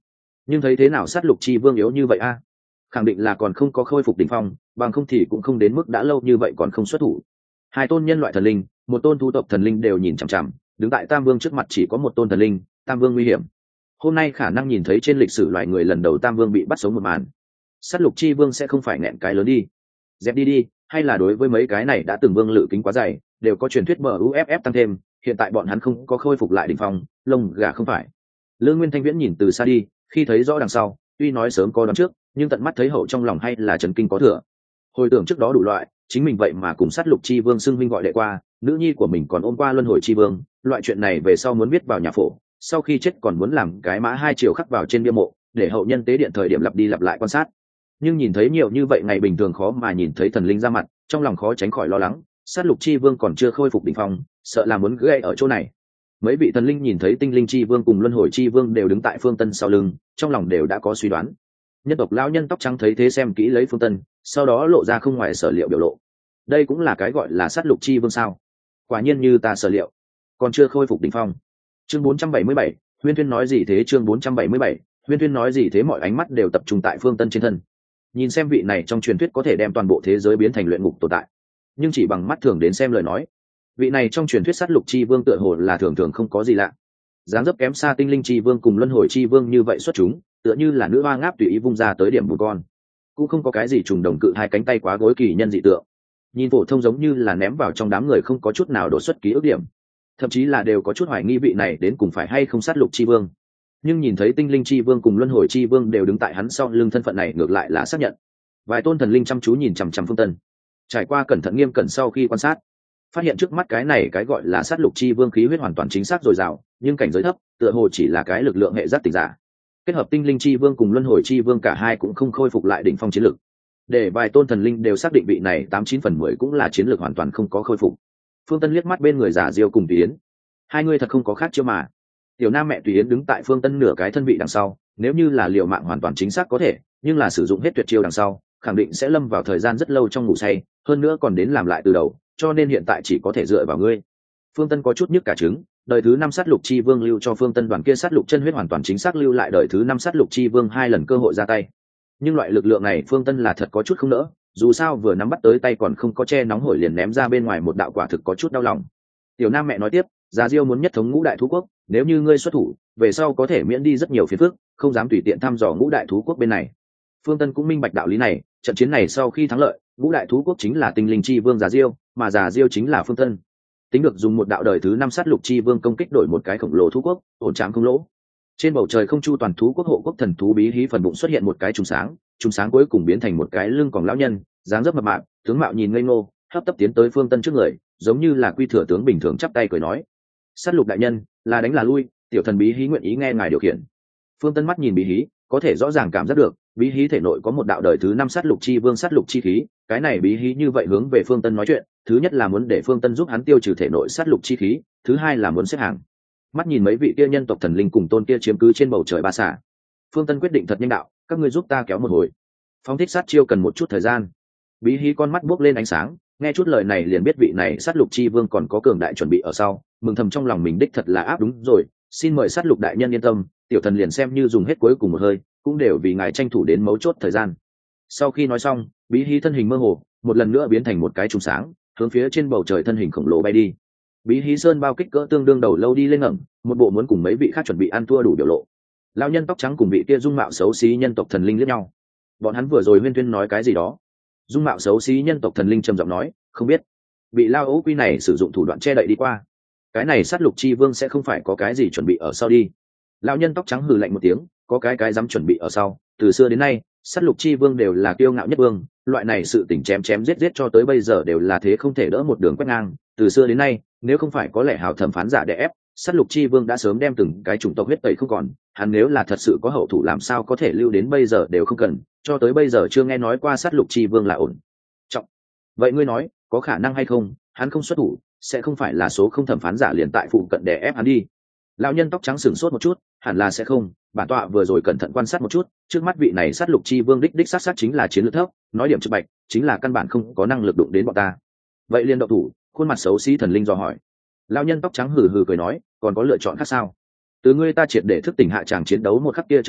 nhưng thấy thế nào sát lục chi vương yếu như vậy a? Khẳng định là còn không có khôi phục đỉnh phong, bằng không thì cũng không đến mức đã lâu như vậy còn không xuất thủ. Hai tôn nhân loại thần linh, một tôn thú tộc thần linh đều nhìn chằm chằm, đứng tại Tam Vương trước mặt chỉ có một tôn thần linh, Tam Vương nguy hiểm. Hôm nay khả năng nhìn thấy trên lịch sử loài người lần đầu Tam Vương bị bắt sống một màn. Sát lục chi vương sẽ không phải nẹn cái lớn đi. Dẹp đi đi, hay là đối với mấy cái này đã từng vương lự kính quá dày, đều có truyền thuyết MUFF tăng thêm, hiện tại bọn hắn không có khôi phục lại đỉnh phong, lông gà không phải. Lương Nguyên Thanh Viễn nhìn từ xa đi, khi thấy rõ đằng sau, tuy nói sớm có đoán trước, nhưng tận mắt thấy hậu trong lòng hay là chấn kinh có thừa. Hồi tưởng trước đó đủ loại, chính mình vậy mà cùng sát lục chi vương xưng huynh gọi đệ qua, nữ nhi của mình còn ôm qua luân hồi chi vương, loại chuyện này về sau muốn viết vào nhà phổ, sau khi chết còn muốn làm cái mã hai chiều khắc vào trên bia mộ, để hậu nhân tế điện thời điểm lặp đi lặp lại quan sát. Nhưng nhìn thấy nhiều như vậy ngày bình thường khó mà nhìn thấy thần linh ra mặt, trong lòng khó tránh khỏi lo lắng, sát lục chi vương còn chưa khôi phục đỉnh phong, sợ là muốn gây ở chỗ này. Mấy vị thần linh nhìn thấy tinh linh chi vương cùng luân hồi chi vương đều đứng tại Phương Tân sau lưng, trong lòng đều đã có suy đoán. Nhân tộc lão nhân tóc trắng thấy thế xem kỹ lấy Phương Tân, sau đó lộ ra không ngoài sở liệu biểu lộ. Đây cũng là cái gọi là sát lục chi vương sao? Quả nhiên như ta sở liệu, còn chưa khôi phục đỉnh phong. Chương 477, Huyên Thuyên nói gì thế? Chương 477, Huyên Thuyên nói gì thế? Mọi ánh mắt đều tập trung tại Phương Tân trên thân. Nhìn xem vị này trong truyền thuyết có thể đem toàn bộ thế giới biến thành luyện ngục tồn tại, nhưng chỉ bằng mắt thường đến xem lời nói, vị này trong truyền thuyết sát lục chi vương tựa hồ là thường thường không có gì lạ. Dáng dấp kém xa tinh linh chi vương cùng luân hồi chi vương như vậy xuất chúng, tựa như là nữ hoa ngáp tùy ý vung ra tới điểm một con, cũng không có cái gì trùng đồng cự hai cánh tay quá gối kỳ nhân dị tượng. Nhìn phổ thông giống như là ném vào trong đám người không có chút nào đột xuất ký ức điểm, thậm chí là đều có chút hoài nghi vị này đến cùng phải hay không sát lục chi vương. Nhưng nhìn thấy tinh linh chi vương cùng luân hồi chi vương đều đứng tại hắn sau lưng, thân phận này ngược lại là xác nhận. Vài tôn thần linh chăm chú nhìn chằm chằm Phương Tân, trải qua cẩn thận nghiêm cẩn sau khi quan sát, phát hiện trước mắt cái này cái gọi là sát lục chi vương khí huyết hoàn toàn chính xác dồi dào, nhưng cảnh giới thấp, tựa hồ chỉ là cái lực lượng hệ giác tỉnh giả. Kết hợp tinh linh chi vương cùng luân hồi chi vương cả hai cũng không khôi phục lại đỉnh phong chiến lực, để vài tôn thần linh đều xác định vị này 89/10 cũng là chiến lược hoàn toàn không có khôi phục. Phương Tân liếc mắt bên người giả diêu cùng Tùy Yến, hai người thật không có khác chiêu mà. Tiểu Nam mẹ Tùy Yến đứng tại Phương Tân nửa cái thân vị đằng sau, nếu như là liều mạng hoàn toàn chính xác có thể, nhưng là sử dụng hết tuyệt chiêu đằng sau, khẳng định sẽ lâm vào thời gian rất lâu trong ngủ say, hơn nữa còn đến làm lại từ đầu, cho nên hiện tại chỉ có thể dựa vào ngươi. Phương Tân có chút nhức cả trứng, đời thứ 5 sát lục chi vương lưu cho Phương Tân đoàn kia sát lục chân huyết hoàn toàn chính xác lưu lại đời thứ 5 sát lục chi vương 2 lần cơ hội ra tay. Nhưng loại lực lượng này Phương Tân là thật có chút không nỡ, dù sao vừa nắm bắt tới tay còn không có che nóng hổi liền ném ra bên ngoài một đạo, quả thực có chút đau lòng. Tiểu Nam mẹ nói tiếp, Già Diêu muốn nhất thống ngũ đại thú quốc, nếu như ngươi xuất thủ, về sau có thể miễn đi rất nhiều phiền phức, không dám tùy tiện thăm dò ngũ đại thú quốc bên này. Phương Tân cũng minh bạch đạo lý này, trận chiến này sau khi thắng lợi, ngũ đại thú quốc chính là tinh linh chi vương Già Diêu, mà Già Diêu chính là Phương Tân. Tính được dùng một đạo đời thứ 5 sát lục chi vương công kích đổi một cái khổng lồ thú quốc, ổn tráng không lỗ. Trên bầu trời không chu toàn thú quốc hộ quốc thần thú bí hí phần bụng xuất hiện một cái trùng sáng cuối cùng biến thành một cái lưng còng lão nhân, dáng dấp mập mạp, tướng mạo nhìn ngây ngô, hấp tấp tiến tới Phương Tân trước người, giống như là quy thừa tướng bình thường chắp tay cười nói: "Sát lục đại nhân, là đánh là lui, tiểu thần bí hí nguyện ý nghe ngài điều khiển." Phương Tân mắt nhìn bí hí, có thể rõ ràng cảm giác được, bí hí thể nội có một đạo đời thứ 5 sát lục chi vương sát lục chi khí, cái này bí hí như vậy hướng về Phương Tân nói chuyện, thứ nhất là muốn để Phương Tân giúp hắn tiêu trừ thể nội sát lục chi khí, thứ hai là muốn xếp hàng. Mắt nhìn mấy vị kia nhân tộc thần linh cùng tôn kia chiếm cứ trên bầu trời ba xả, Phương Tân quyết định thật nhanh đạo: "Các ngươi giúp ta kéo một hồi." Phóng thích sát chiêu cần một chút thời gian. Bí hí con mắt buốc lên ánh sáng, nghe chút lời này liền biết vị này sát lục chi vương còn có cường đại chuẩn bị ở sau, mừng thầm trong lòng mình đích thật là áp đúng rồi, xin mời sát lục đại nhân yên tâm, tiểu thần liền xem như dùng hết cuối cùng một hơi, cũng đều vì ngài tranh thủ đến mấu chốt thời gian. Sau khi nói xong, bí hí thân hình mơ hồ, một lần nữa biến thành một cái trùng sáng, hướng phía trên bầu trời thân hình khổng lồ bay đi. Bí hí sơn bao kích cỡ tương đương đầu lâu đi lên ngẩng, một bộ muốn cùng mấy vị khác chuẩn bị ăn thua đủ biểu lộ. Lão nhân tóc trắng cùng vị kia dung mạo xấu xí nhân tộc thần linh liếc nhau. Bọn hắn vừa rồi huyên thuyên nói cái gì đó. Dung mạo xấu xí nhân tộc thần linh trầm giọng nói: "Không biết." Bị lao ấu quy này sử dụng thủ đoạn che đậy đi qua. Cái này sát lục chi vương sẽ không phải có cái gì chuẩn bị ở sau đi. Lão nhân tóc trắng hừ lạnh một tiếng: "Có cái dám chuẩn bị ở sau, từ xưa đến nay sát lục chi vương đều là kiêu ngạo nhất vương, loại này sự tình chém giết cho tới bây giờ đều là thế không thể đỡ một đường quét ngang, từ xưa đến nay nếu không phải có lẽ hào thẩm phán giả đè ép, sát lục chi vương đã sớm đem từng cái chủng tộc huyết tẩy không còn, hắn nếu là thật sự có hậu thủ làm sao có thể lưu đến bây giờ đều không cần, cho tới bây giờ chưa nghe nói qua sát lục chi vương là ổn trọng. Vậy ngươi nói có khả năng hay không hắn không xuất thủ, sẽ không phải là số không thẩm phán giả liền tại phụ cận đè ép hắn đi?" Lão nhân tóc trắng sửng sốt một chút: "Hẳn là sẽ không, bản tọa vừa rồi cẩn thận quan sát một chút, trước mắt vị này sát lục chi vương đích sát chính là chiến lược thấp, nói điểm trực bạch, chính là căn bản không có năng lực đụng đến bọn ta." "Vậy liền động thủ?" Khuôn mặt xấu xí thần linh dò hỏi. Lão nhân tóc trắng hừ hừ cười nói: "Còn có lựa chọn khác sao? Từ ngươi ta triệt để thức tỉnh hạ tràng chiến đấu một khắc kia trở đi,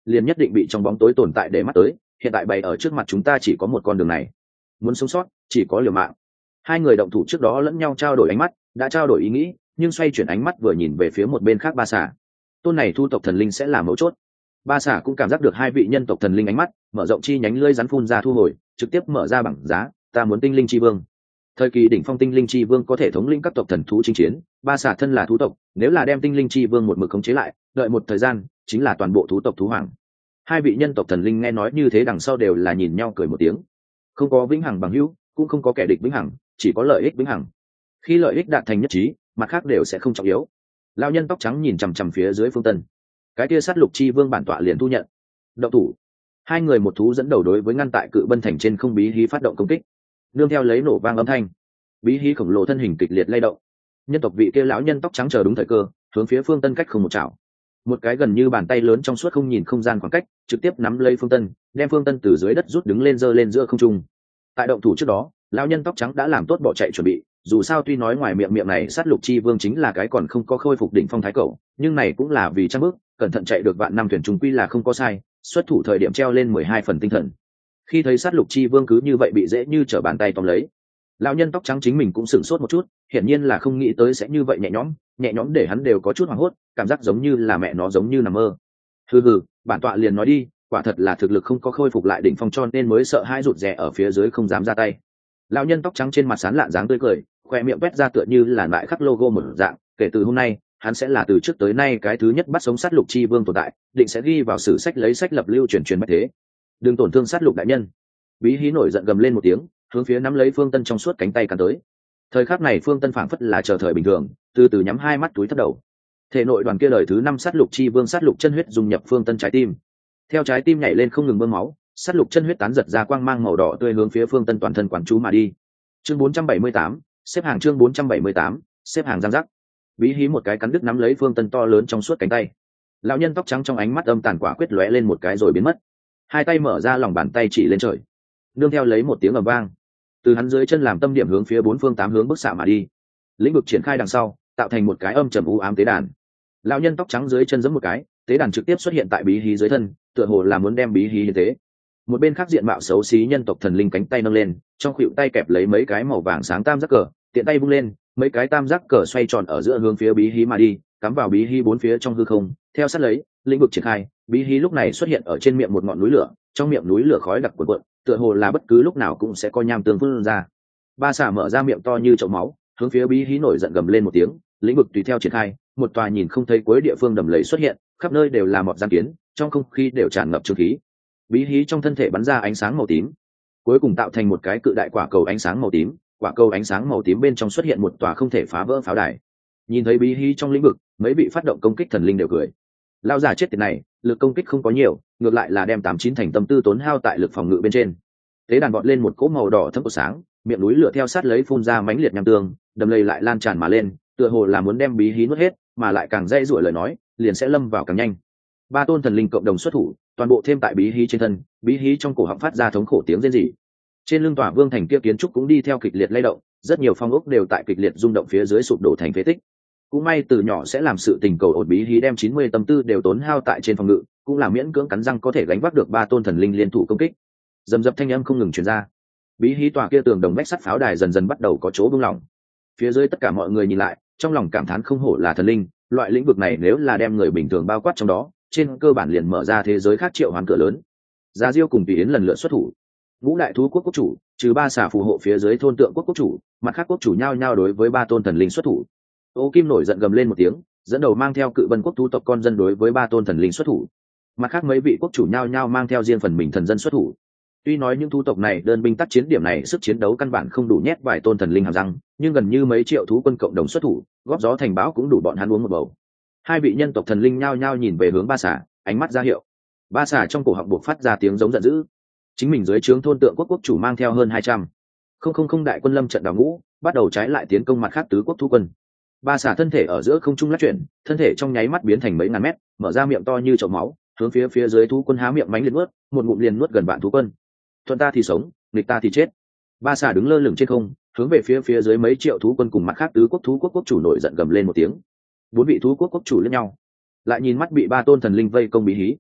liền nhất định bị trong bóng tối tồn tại để mắt tới. Hiện tại bày ở trước mặt chúng ta chỉ có một con đường này, muốn sống sót chỉ có liều mạng. Hai người động thủ trước đó lẫn nhau trao đổi ánh mắt, đã trao đổi ý nghĩ, nhưng xoay chuyển ánh mắt vừa nhìn về phía một bên khác ba xà. Tôn này thu tộc thần linh sẽ là mấu chốt. Ba xà cũng cảm giác được hai vị nhân tộc thần linh ánh mắt, mở rộng chi nhánh lưỡi rắn phun ra thu hồi, trực tiếp mở ra bảng giá, ta muốn tinh linh chi vương. Thời kỳ đỉnh phong tinh linh chi vương có thể thống lĩnh các tộc thần thú chinh chiến, ba xà thân là thú tộc, nếu là đem tinh linh chi vương một mực khống chế lại, đợi một thời gian, chính là toàn bộ thú tộc thú hoàng. Hai vị nhân tộc thần linh nghe nói như thế đằng sau đều là nhìn nhau cười một tiếng. Không có vĩnh hằng bằng hữu, cũng không có kẻ địch vĩnh hằng, chỉ có lợi ích vĩnh hằng. Khi lợi ích đạt thành nhất trí, mặt khác đều sẽ không trọng yếu. Lão nhân tóc trắng nhìn chằm chằm phía dưới Phương Tân, cái kia sát lục chi vương bản tọa liền thu nhận. Động thủ. Hai người một thú dẫn đầu đối với ngăn tại cự bân thành trên không bí hí phát động công kích. Nương theo lấy nổ vang âm thanh, bí hí khổng lồ thân hình kịch liệt lay động. Nhân tộc vị kia lão nhân tóc trắng chờ đúng thời cơ, hướng phía Phương Tân cách không một chảo. Một cái gần như bàn tay lớn trong suốt không nhìn không gian khoảng cách, trực tiếp nắm lấy Phương Tân, đem Phương Tân từ dưới đất rút đứng lên giơ lên giữa không trung. Tại động thủ trước đó, lão nhân tóc trắng đã làm tốt bỏ chạy chuẩn bị, dù sao tuy nói ngoài miệng này sát lục chi vương chính là cái còn không có khôi phục đỉnh phong thái cẩu, nhưng này cũng là vì trăm bước cẩn thận chạy được vạn năm thuyền trung quy là không có sai, xuất thủ thời điểm treo lên 12 phần tinh thần. Khi thấy sát lục chi vương cứ như vậy bị dễ như trở bàn tay tóm lấy, lão nhân tóc trắng chính mình cũng sửng sốt một chút, hiển nhiên là không nghĩ tới sẽ như vậy nhẹ nhõm để hắn đều có chút hoảng hốt, cảm giác giống như là mẹ nó giống như nằm mơ. Hừ, bản tọa liền nói đi, quả thật là thực lực không có khôi phục lại đỉnh phong cho nên mới sợ hãi rụt rè ở phía dưới không dám ra tay. Lão nhân tóc trắng trên mặt sán lạn dáng tươi cười, khoe miệng quét ra tựa như là lại khắc logo một dạng, kể từ hôm nay hắn sẽ là từ trước tới nay cái thứ nhất bắt sống sát lục chi vương tồn tại, định sẽ ghi vào sử sách lấy sách lập lưu truyền bách thế. Đừng tổn thương sát lục đại nhân. Bí hí nổi giận gầm lên một tiếng, hướng phía nắm lấy Phương Tân trong suốt cánh tay cắn tới. Thời khắc này Phương Tân phảng phất là chờ thời bình thường, từ từ nhắm hai mắt túi thấp đầu. Thể nội đoàn kia lời thứ 5 sát lục chi vương sát lục chân huyết dung nhập Phương Tân trái tim. Theo trái tim nhảy lên không ngừng bơm máu, sát lục chân huyết tán giật ra quang mang màu đỏ tươi hướng phía Phương Tân toàn thân quán chú mà đi. Chương 478, xếp hàng chương 478, xếp hàng giang giác. Bí hí một cái cắn đứt nắm lấy Phương Tân to lớn trong suốt cánh tay. Lão nhân tóc trắng trong ánh mắt âm tàn quả quyết lóe lên một cái rồi biến mất. Hai tay mở ra lòng bàn tay chỉ lên trời. Nương theo lấy một tiếng ầm vang, từ hắn dưới chân làm tâm điểm hướng phía bốn phương tám hướng bức xạ mà đi. Lĩnh vực triển khai đằng sau, tạo thành một cái âm trầm u ám tế đàn. Lão nhân tóc trắng dưới chân giẫm một cái, tế đàn trực tiếp xuất hiện tại bí hí dưới thân, tựa hồ là muốn đem bí hí như thế. Một bên khác diện mạo xấu xí nhân tộc thần linh cánh tay nâng lên, trong khuỷu tay kẹp lấy mấy cái màu vàng sáng tam giác cờ, tiện tay vung lên, mấy cái tam giác cờ xoay tròn ở giữa hướng phía bí hí mà đi, cắm vào bí hí bốn phía trong hư không. Theo sát lấy, lĩnh vực triển khai, bí hí lúc này xuất hiện ở trên miệng một ngọn núi lửa, trong miệng núi lửa khói đặc cuộn cuộn, tựa hồ là bất cứ lúc nào cũng sẽ có nham tương phun ra. Ba xà mở ra miệng to như chậu máu, hướng phía bí hí nổi giận gầm lên một tiếng, lĩnh vực tùy theo triển khai, một tòa nhìn không thấy cuối địa phương đầm lầy xuất hiện, khắp nơi đều là mọt giang kiến, trong không khí đều tràn ngập trương khí. Bí hí trong thân thể bắn ra ánh sáng màu tím, cuối cùng tạo thành một cái cự đại quả cầu ánh sáng màu tím. Quả cầu ánh sáng màu tím bên trong xuất hiện một tòa không thể phá vỡ pháo đài. Nhìn thấy bí hí trong lĩnh vực, mấy vị phát động công kích thần linh đều cười. Lão già chết tiệt này, lực công kích không có nhiều, ngược lại là đem 89 thành tâm tư tốn hao tại lực phòng ngự bên trên. Tế đàn vọt lên một cỗ màu đỏ thẫm sáng, miệng núi lửa theo sát lấy phun ra mãnh liệt nham tương, đầm lầy lại lan tràn mà lên, tựa hồ là muốn đem bí hí nuốt hết, mà lại càng dây rủa lời nói, liền sẽ lâm vào càng nhanh. Ba tôn thần linh cộng đồng xuất thủ, toàn bộ thêm tại bí hí trên thân, bí hí trong cổ họng phát ra thống khổ tiếng rên rỉ. Trên lưng tòa vương thành kia kiến trúc cũng đi theo kịch liệt lay động, rất nhiều phong ốc đều tại kịch liệt rung động phía dưới sụp đổ thành phế tích. Cũng may từ nhỏ sẽ làm sự tình cầu ổn bí hí đem 90 tâm tư đều tốn hao tại trên phòng ngự, cũng là miễn cưỡng cắn răng có thể gánh vác được ba tôn thần linh liên thủ công kích. Dầm dập thanh âm không ngừng truyền ra. Bí hí tòa kia tường đồng vách sắt pháo đài dần dần bắt đầu có chỗ buông lỏng. Phía dưới tất cả mọi người nhìn lại, trong lòng cảm thán không hổ là thần linh, loại lĩnh vực này nếu là đem người bình thường bao quát trong đó, trên cơ bản liền mở ra thế giới khác triệu hoán cửa lớn. Gia Diêu cùng Tùy Yến lần lượt xuất thủ. Ngũ đại thú quốc quốc chủ, trừ ba xà phù hộ phía dưới thôn tượng quốc quốc chủ, mặt khác quốc chủ nhao nhao đối với ba tôn thần linh xuất thủ. Ô Kim nổi giận gầm lên một tiếng, dẫn đầu mang theo cự bân quốc thú tộc con dân đối với ba tôn thần linh xuất thủ. Mặt khác mấy vị quốc chủ nhao nhao mang theo riêng phần mình thần dân xuất thủ. Tuy nói những thú tộc này đơn binh tác chiến điểm này sức chiến đấu căn bản không đủ nhét vài tôn thần linh hàm răng, nhưng gần như mấy triệu thú quân cộng đồng xuất thủ, góp gió thành bão cũng đủ bọn hắn uống một bầu. Hai vị nhân tộc thần linh nhao nhao nhìn về hướng ba xà, ánh mắt ra hiệu. Ba xà trong cổ họng buộc phát ra tiếng giống giận dữ. Chính mình dưới trướng thôn tượng quốc quốc chủ mang theo hơn 200 không đại quân lâm trận đào ngũ, bắt đầu trái lại tiến công mặt khác tứ quốc thú quân. Ba xà thân thể ở giữa không trung lắc chuyển, thân thể trong nháy mắt biến thành mấy ngàn mét, mở ra miệng to như chậu máu, hướng phía dưới thú quân há miệng mánh liệt nuốt, một ngụm liền nuốt gần vạn thú quân. Thuận ta thì sống, nghịch ta thì chết. Ba xà đứng lơ lửng trên không, hướng về phía dưới mấy triệu thú quân cùng mặt khác tứ quốc thú quốc chủ nổi giận gầm lên một tiếng. Bốn vị thú quốc chủ lẫn nhau, lại nhìn mắt bị ba tôn thần linh vây công bí hí.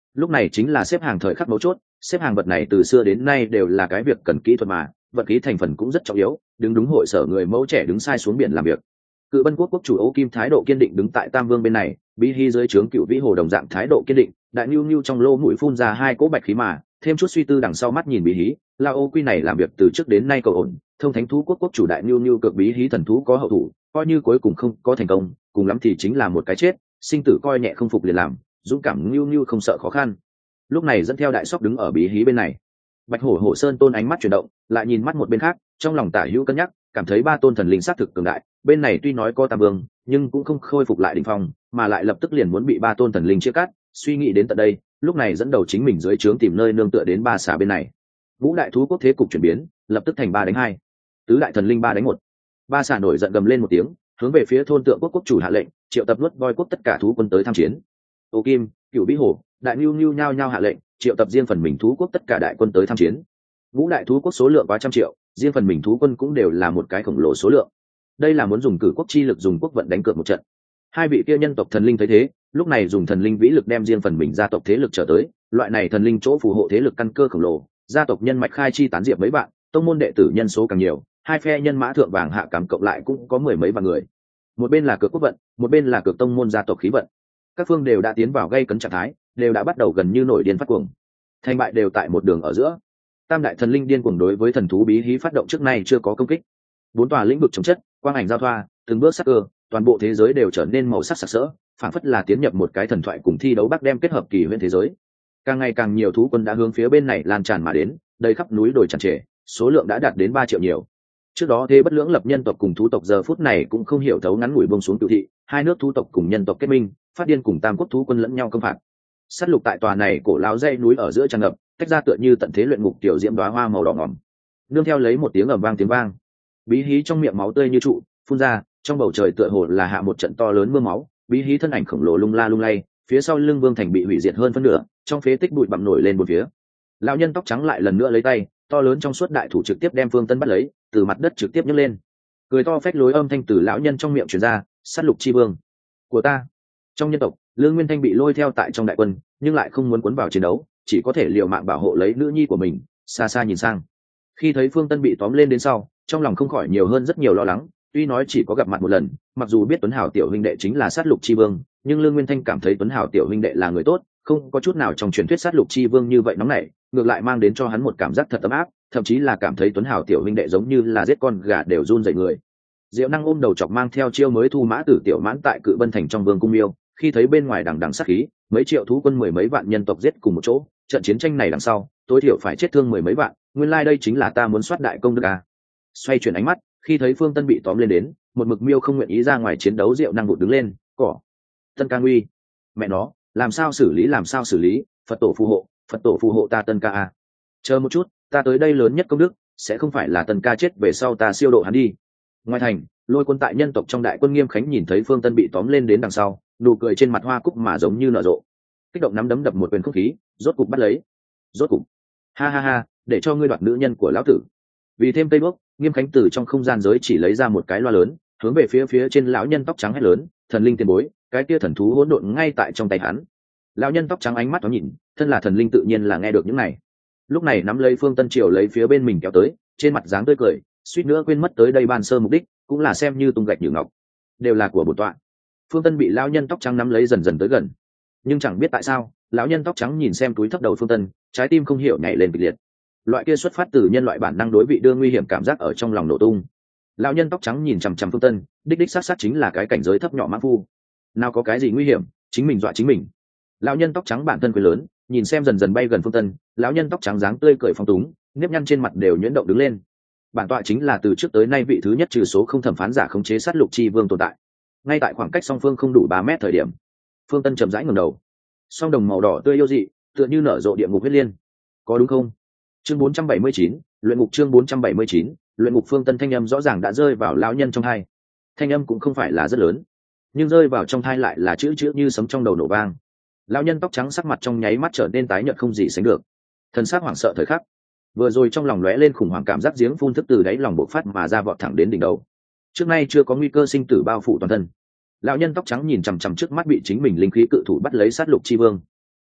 lúc này chính là xếp hàng thời khắc mấu chốt. Xếp hàng vật này từ xưa đến nay đều là cái việc cần kỹ thuật mà vật khí thành phần cũng rất trọng yếu. Đứng đúng hội sở người mẫu trẻ đứng sai xuống biển làm việc. Cự Bân quốc quốc chủ Ô Kim thái độ kiên định đứng tại Tam Vương bên này, Bí Hy dưới trướng Cựu Vĩ Hồ đồng dạng thái độ kiên định. Đại Nưu Nưu trong lô mũi phun ra hai cỗ bạch khí mà thêm chút suy tư đằng sau mắt nhìn Bí Hí. La Ô Quy này làm việc từ trước đến nay cầu ổn, thông thánh thú quốc quốc chủ Đại Nưu Nưu cực Bí Hí thần thú có hậu thủ, coi như cuối cùng không có thành công, cùng lắm thì chính là một cái chết, sinh tử coi nhẹ không phục liền làm, dũng cảm Nưu Nưu không sợ khó khăn. Lúc này dẫn theo Đại Sóc đứng ở Bí Hí bên này. Bạch Hổ Hổ Sơn Tôn ánh mắt chuyển động, lại nhìn mắt một bên khác, trong lòng tả hữu cân nhắc, cảm thấy ba tôn thần linh sát thực cường đại, bên này tuy nói có Tam Vương, nhưng cũng không khôi phục lại đỉnh phong, mà lại lập tức liền muốn bị ba tôn thần linh chia cắt. Suy nghĩ đến tận đây, lúc này dẫn đầu chính mình dưới trướng tìm nơi nương tựa đến ba xà bên này. Ngũ đại thú quốc thế cục chuyển biến, lập tức thành 3-2, tứ đại thần linh 3-1. Ba xà nổi giận gầm lên một tiếng, hướng về phía thôn tượng quốc quốc chủ hạ lệnh, triệu tập nuốt voi quốc tất cả thú quân tới tham chiến. Ô Kim, Cửu Vĩ Hổ, Đại Nưu Nưu nhao nhao hạ lệnh, triệu tập riêng phần mình thú quốc tất cả đại quân tới tham chiến. Ngũ đại thú quốc số lượng quá trăm triệu, riêng phần mình thú quân cũng đều là một cái khổng lồ số lượng. Đây là muốn dùng cử quốc chi lực dùng quốc vận đánh cược một trận. Hai vị kia nhân tộc thần linh thấy thế, lúc này dùng thần linh vĩ lực đem riêng phần mình gia tộc thế lực trở tới. Loại này thần linh chỗ phù hộ thế lực căn cơ khổng lồ, gia tộc nhân mạch khai chi tán diệp mấy bạn, tông môn đệ tử nhân số càng nhiều, hai phe nhân mã thượng vàng hạ cám cộng lại cũng có mười mấy vạn người. Một bên là cược quốc vận, một bên là cược tông môn gia tộc khí vận. Các phương đều đã tiến vào gây cấn trạng thái, đều đã bắt đầu gần như nổi điên phát cuồng. Thành bại đều tại một đường ở giữa. Tam đại thần linh điên cuồng đối với thần thú Bí Hí phát động trước nay chưa có công kích. Bốn tòa lĩnh vực chống chất, quang ảnh giao thoa, từng bước sắc cơ, toàn bộ thế giới đều trở nên màu sắc sặc sỡ, phảng phất là tiến nhập một cái thần thoại cùng thi đấu bắc đem kết hợp kỳ huyễn thế giới. Càng ngày càng nhiều thú quân đã hướng phía bên này lan tràn mà đến, đầy khắp núi đồi tràn trề, số lượng đã đạt đến 3 triệu nhiều. Trước đó thế bất lưỡng lập nhân tộc cùng thú tộc giờ phút này cũng không hiểu thấu ngắn ngủi buông xuống cửu thị, hai nước thú tộc cùng nhân tộc kết minh, phát điên cùng tam quốc thú quân lẫn nhau công phạt. Sát lục tại tòa này cổ lão dãy núi ở giữa tràn ngập, tách ra tựa như tận thế luyện ngục tiểu diễm đóa hoa màu đỏ ngòm. Nương theo lấy một tiếng ầm vang tiếng vang, Bí Hí trong miệng máu tươi như trụ phun ra, trong bầu trời tựa hồ là hạ một trận to lớn mưa máu. Bí Hí thân ảnh khổng lồ lung la lung lay, phía sau lưng Vương Thành bị hủy diệt hơn phân nửa, trong phế tích bụi bặm nổi lên một phía. Lão nhân tóc trắng lại lần nữa lấy tay to lớn trong suốt đại thủ trực tiếp đem Phương Tân bắt lấy, từ mặt đất trực tiếp nhấc lên. Cười to phách lối âm thanh từ lão nhân trong miệng truyền ra, sát lục chi vương của ta. Trong nhân tộc, Lương Nguyên Thanh bị lôi theo tại trong đại quân, nhưng lại không muốn cuốn vào chiến đấu, chỉ có thể liều mạng bảo hộ lấy nữ nhi của mình, xa xa nhìn sang. Khi thấy Phương Tân bị tóm lên đến sau, trong lòng không khỏi nhiều hơn rất nhiều lo lắng. Tuy nói chỉ có gặp mặt một lần, mặc dù biết Tuấn Hảo tiểu huynh đệ chính là sát lục chi vương, nhưng Lương Nguyên Thanh cảm thấy Tuấn Hảo tiểu huynh đệ là người tốt, không có chút nào trong truyền thuyết sát lục chi vương như vậy nóng nảy, ngược lại mang đến cho hắn một cảm giác thật ấm áp, thậm chí là cảm thấy Tuấn Hảo tiểu huynh đệ giống như là giết con gà đều run rẩy người. Diệu Năng ôm đầu chọc mang theo chiêu mới thu mã tử tiểu mãn tại Cự Bân thành trong vương cung yêu, khi thấy bên ngoài đằng đằng sát khí, mấy triệu thú quân mười mấy vạn nhân tộc giết cùng một chỗ, trận chiến tranh này đằng sau, tối thiểu phải chết thương mười mấy vạn, nguyên lai đây chính là ta muốn soát đại công đức à. Xoay chuyển ánh mắt, khi thấy Phương Tân bị tóm lên đến, một mực miêu không nguyện ý ra ngoài chiến đấu, Diệu Năng vụt đứng lên, cỏ. Tân ca nguy, mẹ nó, làm sao xử lý, Phật tổ phù hộ ta Tân ca à. Chờ một chút, ta tới đây lớn nhất công đức, sẽ không phải là Tân ca chết về sau ta siêu độ hắn đi. Ngoài thành, Lôi Quân tại nhân tộc trong đại quân Nghiêm Khánh nhìn thấy Phương Tân bị tóm lên đến đằng sau, nụ cười trên mặt hoa cúc mà giống như nở rộ, kích động nắm đấm đập một quyền không khí, rốt cục bắt lấy, rốt cục, ha ha ha, để cho ngươi đoạt nữ nhân của lão tử. Vì thêm tây bước, Nghiêm Khánh từ trong không gian giới chỉ lấy ra một cái loa lớn, hướng về phía trên lão nhân tóc trắng hét lớn, thần linh tiền bối, cái kia thần thú hỗn độn ngay tại trong tay hắn. Lão nhân tóc trắng ánh mắt thoáng nhìn, thân là thần linh tự nhiên là nghe được những này. Lúc này nắm lấy Phương Tân Triều lấy phía bên mình kéo tới, trên mặt dáng tươi cười, suýt nữa quên mất tới đây ban sơ mục đích, cũng là xem như tung gạch nhử ngọc, đều là của bổn tọa. Phương Tân bị lão nhân tóc trắng nắm lấy dần dần tới gần, nhưng chẳng biết tại sao, lão nhân tóc trắng nhìn xem túi thấp đầu Phương Tân, trái tim không hiểu nhảy lên kịch liệt. Loại kia xuất phát từ nhân loại bản năng đối vị đưa nguy hiểm cảm giác ở trong lòng nổ tung. Lão nhân tóc trắng nhìn chằm chằm Phương Tân, đích xác chính là cái cảnh giới thấp nhỏ mãng phu. Nào có cái gì nguy hiểm, chính mình dọa chính mình. Lão nhân tóc trắng bản thân cười lớn, nhìn xem dần dần bay gần Phương Tân, lão nhân tóc trắng dáng tươi cười phong túng, nếp nhăn trên mặt đều nhuyễn động đứng lên. Bản tọa chính là từ trước tới nay vị thứ nhất trừ số không thẩm phán giả khống chế sát lục chi vương tồn tại. Ngay tại khoảng cách song phương không đủ 3 mét thời điểm, Phương Tân chậm rãi ngẩng đầu, song đồng màu đỏ tươi yêu dị, tựa như nở rộ địa ngục huyết liên. Có đúng không? Chương 479, luyện ngục chương 479, luyện ngục. Phương Tân thanh âm rõ ràng đã rơi vào lão nhân trong tai. Thanh âm cũng không phải là rất lớn, nhưng rơi vào trong tai lại là chữ như sấm trong đầu nổ vang. Lão nhân tóc trắng sắc mặt trong nháy mắt trở nên tái nhợt không gì sánh được, thần sắc hoảng sợ thời khắc. Vừa rồi trong lòng lóe lên khủng hoảng cảm giác giếng phun thức từ đáy lòng bộc phát mà ra vọt thẳng đến đỉnh đầu. Trước nay chưa có nguy cơ sinh tử bao phủ toàn thân. Lão nhân tóc trắng nhìn chằm chằm trước mắt bị chính mình linh khí cự thủ bắt lấy sát lục chi vương.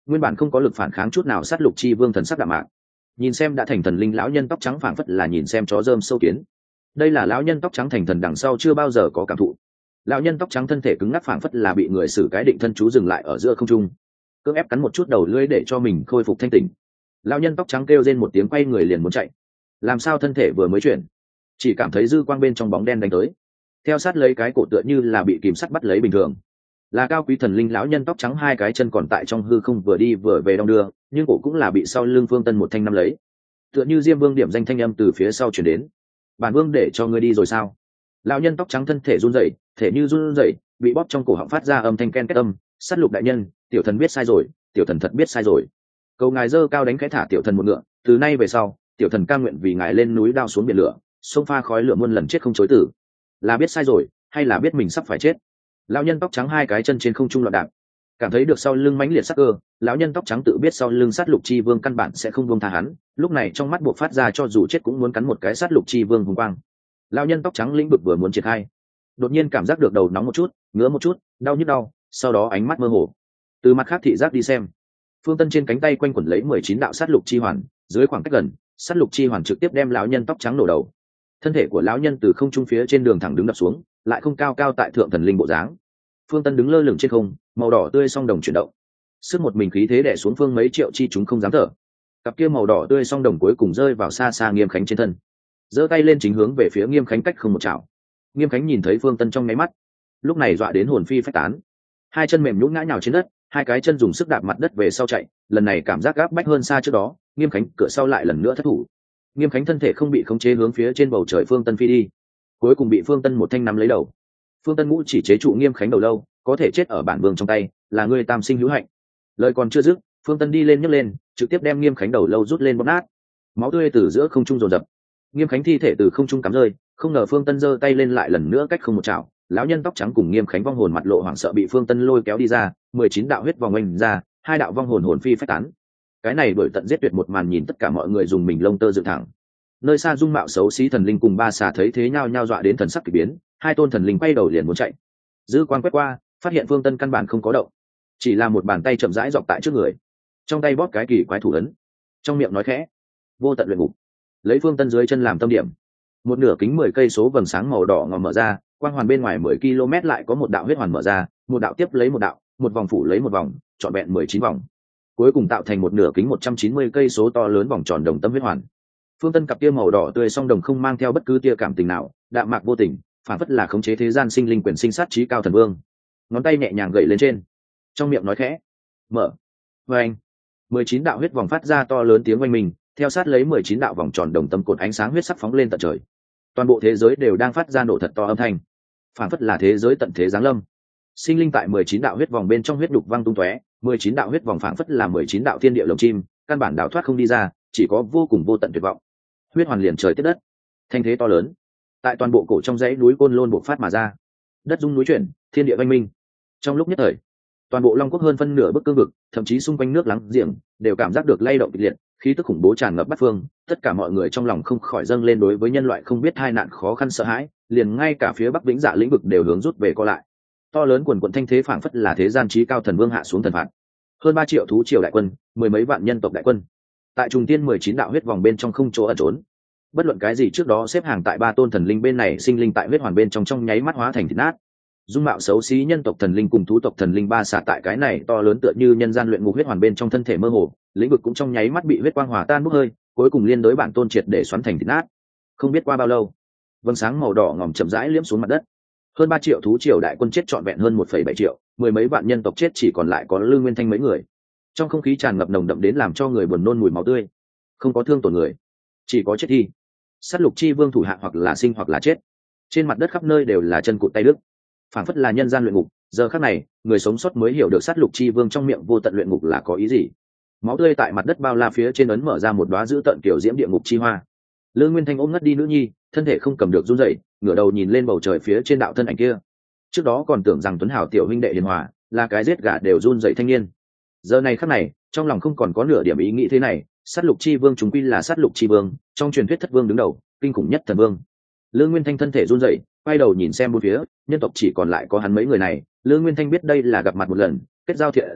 nguyên bản không có lực phản kháng chút nào sát lục chi vương thần sắc đạm mạc, nhìn xem đã thành thần linh lão nhân tóc trắng phảng phất là nhìn xem chó rơm sâu kiến. Đây là lão nhân tóc trắng thành thần đằng sau chưa bao giờ có cảm thụ. Lão nhân tóc trắng thân thể cứng ngắc phảng phất là bị người xử cái định thân chú dừng lại ở giữa không trung, cưỡng ép cắn một chút đầu lưỡi để cho mình khôi phục thanh tỉnh. Lão nhân tóc trắng kêu rên một tiếng, quay người liền muốn chạy. Làm sao thân thể vừa mới chuyển, chỉ cảm thấy dư quang bên trong bóng đen đánh tới, theo sát lấy cái cổ tựa như là bị kìm sắt bắt lấy bình thường. Là cao quý thần linh lão nhân tóc trắng, hai cái chân còn tại trong hư không vừa đi vừa về đong đưa, nhưng cổ cũng là bị sau lưng Phương Tân một thanh nắm lấy. Tựa như Diêm Vương điểm danh thanh âm từ phía sau truyền đến: bản vương để cho ngươi đi rồi sao? Lão nhân tóc trắng thân thể run rẩy, thể như run rẩy, bị bóp trong cổ họng phát ra âm thanh ken két âm. Sát lục đại nhân, tiểu thần biết sai rồi, tiểu thần thật biết sai rồi. Cầu ngài dơ cao đánh khẽ thả tiểu thần một ngựa, từ nay về sau tiểu thần cam nguyện vì ngài lên núi đao xuống biển lửa, xông pha khói lửa muôn lần chết không chối tử. Là biết sai rồi hay là biết mình sắp phải chết? Lão nhân tóc trắng hai cái chân trên không trung loạn đạp, cảm thấy được sau lưng mãnh liệt sắc cơ. Lão nhân tóc trắng tự biết sau lưng sát lục chi vương căn bản sẽ không buông tha hắn, lúc này trong mắt buộc phát ra cho dù chết cũng muốn cắn một cái sát lục chi vương hùng quang. Lão nhân tóc trắng lĩnh vực vừa muốn triển khai, đột nhiên cảm giác được đầu nóng một chút, ngứa một chút, đau nhức đau, sau đó ánh mắt mơ hồ. Từ mặt khác thị giác đi xem, Phương Tân trên cánh tay quanh quẩn lấy 19 đạo sát lục chi hoàn, dưới khoảng cách gần, sát lục chi hoàn trực tiếp đem lão nhân tóc trắng nổ đầu. Thân thể của lão nhân từ không trung phía trên đường thẳng đứng đập xuống, lại không cao cao tại thượng thần linh bộ dáng. Phương Tân đứng lơ lửng trên không, màu đỏ tươi song đồng chuyển động, sức một mình khí thế đè xuống phương mấy triệu chi chúng không dám thở. Cặp kia màu đỏ tươi song đồng cuối cùng rơi vào xa xa Nghiêm Khánh trên thân, giơ tay lên chính hướng về phía Nghiêm Khánh cách không một chảo. Nghiêm Khánh nhìn thấy Phương Tân trong nháy mắt, lúc này dọa đến hồn phi phách tán, hai chân mềm nhũn ngã nhào trên đất, hai cái chân dùng sức đạp mặt đất về sau chạy. Lần này cảm giác gáp bách hơn xa trước đó, Nghiêm Khánh cửa sau lại lần nữa thất thủ. Nghiêm Khánh thân thể không bị khống chế hướng phía trên bầu trời Phương Tân phi đi, cuối cùng bị Phương Tân một thanh nắm lấy đầu. Phương Tân ngũ chỉ chế trụ Nghiêm Khánh đầu lâu, có thể chết ở bản vương trong tay, là ngươi tam sinh hữu hạnh. Lời còn chưa dứt, Phương Tân đi lên nhấc lên, trực tiếp đem Nghiêm Khánh đầu lâu rút lên bóp nát, máu tươi từ giữa không trung dồn dập. Nghiêm Khánh thi thể từ không trung cắm rơi, không ngờ Phương Tân giơ tay lên lại lần nữa cách không một chảo. Lão nhân tóc trắng cùng Nghiêm Khánh vong hồn mặt lộ hoảng sợ bị Phương Tân lôi kéo đi ra, 19 đạo huyết vòng oanh ra, hai đạo vong hồn hồn phi phách tán. Cái này đuổi tận giết tuyệt một màn nhìn tất cả mọi người dùng mình lông tơ dựng thẳng. Nơi xa dung mạo xấu xí thần linh cùng ba xà thấy thế nhao nhao dọa đến thần sắc kỳ biến, hai tôn thần linh quay đầu liền muốn chạy. Dư quan quét qua, phát hiện Phương Tân căn bản không có động, chỉ là một bàn tay chậm rãi dọc tại trước người, trong tay bóp cái kỳ quái thủ ấn, trong miệng nói khẽ: vô tận luyện ngục. Lấy Phương Tân dưới chân làm tâm điểm, một nửa kính 10 cây số vầng sáng màu đỏ ngòm mở ra, quang hoàn bên ngoài 10 km lại có một đạo huyết hoàn mở ra, một đạo tiếp lấy một đạo, một vòng phủ lấy một vòng, trọn vẹn 19 vòng, cuối cùng tạo thành một nửa kính 190 cây số to lớn vòng tròn đồng tâm huyết hoàn. Phương Tân cặp tia màu đỏ tươi song đồng không mang theo bất cứ tia cảm tình nào, đạm mạc vô tình, phản phất là khống chế thế gian sinh linh quyền sinh sát trí cao thần vương. Ngón tay nhẹ nhàng gậy lên trên, trong miệng nói khẽ: mở. Và anh, 19 đạo huyết vòng phát ra to lớn tiếng oanh minh, theo sát lấy 19 đạo vòng tròn đồng tâm cột ánh sáng huyết sắc phóng lên tận trời. Toàn bộ thế giới đều đang phát ra nổ thật to âm thanh, phản phất là thế giới tận thế giáng lâm. Sinh linh tại 19 đạo huyết vòng bên trong huyết đục văng tung tóe, 19 đạo huyết vòng phản phất là 19 đạo thiên địa lồng chim, căn bản đào thoát không đi ra, chỉ có vô cùng vô tận tuyệt vọng. Huyết hoàn liền trời tiếp đất, thanh thế to lớn tại toàn bộ cổ trong dãy núi Côn Lôn bộc phát mà ra, đất rung núi chuyển, thiên địa vang minh. Trong lúc nhất thời, toàn bộ Long Quốc hơn phân nửa bức cương vực, thậm chí xung quanh nước láng giềng đều cảm giác được lay động kịch liệt, khí tức khủng bố tràn ngập bát phương. Tất cả mọi người trong lòng không khỏi dâng lên đối với nhân loại không biết tai nạn khó khăn sợ hãi, liền ngay cả phía Bắc Vĩnh Dạ lĩnh vực đều hướng rút về co lại. To lớn quần quần thanh thế phảng phất là thế gian chí cao thần vương hạ xuống thần phạt. Hơn 3 triệu thú triều đại quân, mười mấy vạn nhân tộc đại quân, tại trùng tiên 19 đạo huyết vòng bên trong không chỗ ẩn trốn. Bất luận cái gì trước đó xếp hàng tại ba tôn thần linh bên này sinh linh tại huyết hoàn bên trong nháy mắt hóa thành thịt nát. Dung mạo xấu xí nhân tộc thần linh cùng thú tộc thần linh ba xả tại cái này to lớn tựa như nhân gian luyện ngục huyết hoàn bên trong thân thể mơ hồ, lĩnh vực cũng trong nháy mắt bị huyết quang hòa tan bốc hơi, cuối cùng liên đối bản tôn triệt để xoắn thành thịt nát. Không biết qua bao lâu, vầng sáng màu đỏ ngòm chậm rãi liếm xuống mặt đất. Hơn 3 triệu thú triều đại quân chết trọn vẹn hơn 1,7 triệu, mười mấy vạn nhân tộc chết chỉ còn lại có Lư Nguyên Thanh mấy người. Trong không khí tràn ngập nồng đậm đến làm cho người buồn nôn mùi máu tươi. Không có thương tổn người, chỉ có chết thi. Sát lục chi vương thủ hạ hoặc là sinh hoặc là chết. Trên mặt đất khắp nơi đều là chân cụt tay đứt, phảng phất là nhân gian luyện ngục. Giờ khắc này, người sống sót mới hiểu được sát lục chi vương trong miệng vô tận luyện ngục là có ý gì. Máu tươi tại mặt đất bao la phía trên ấn mở ra một đóa dữ tận kiểu diễm địa ngục chi hoa. Lương Nguyên Thanh ôm ngất đi nữ nhi, thân thể không cầm được run rẩy, ngửa đầu nhìn lên bầu trời phía trên đạo thân ảnh kia. Trước đó còn tưởng rằng Tuấn Hảo tiểu huynh đệ hiền hòa, là cái giết gà đều run rẩy thanh niên. Giờ này khắc này, trong lòng không còn có nửa điểm ý nghĩ thế này. Sát lục chi vương chúng quy là sát lục chi vương, trong truyền thuyết thất vương đứng đầu, kinh khủng nhất thần vương. Lương Nguyên Thanh thân thể run rẩy, quay đầu nhìn xem bốn phía, nhân tộc chỉ còn lại có hắn mấy người này. Lương Nguyên Thanh biết đây là gặp mặt một lần, kết giao thiện duyên,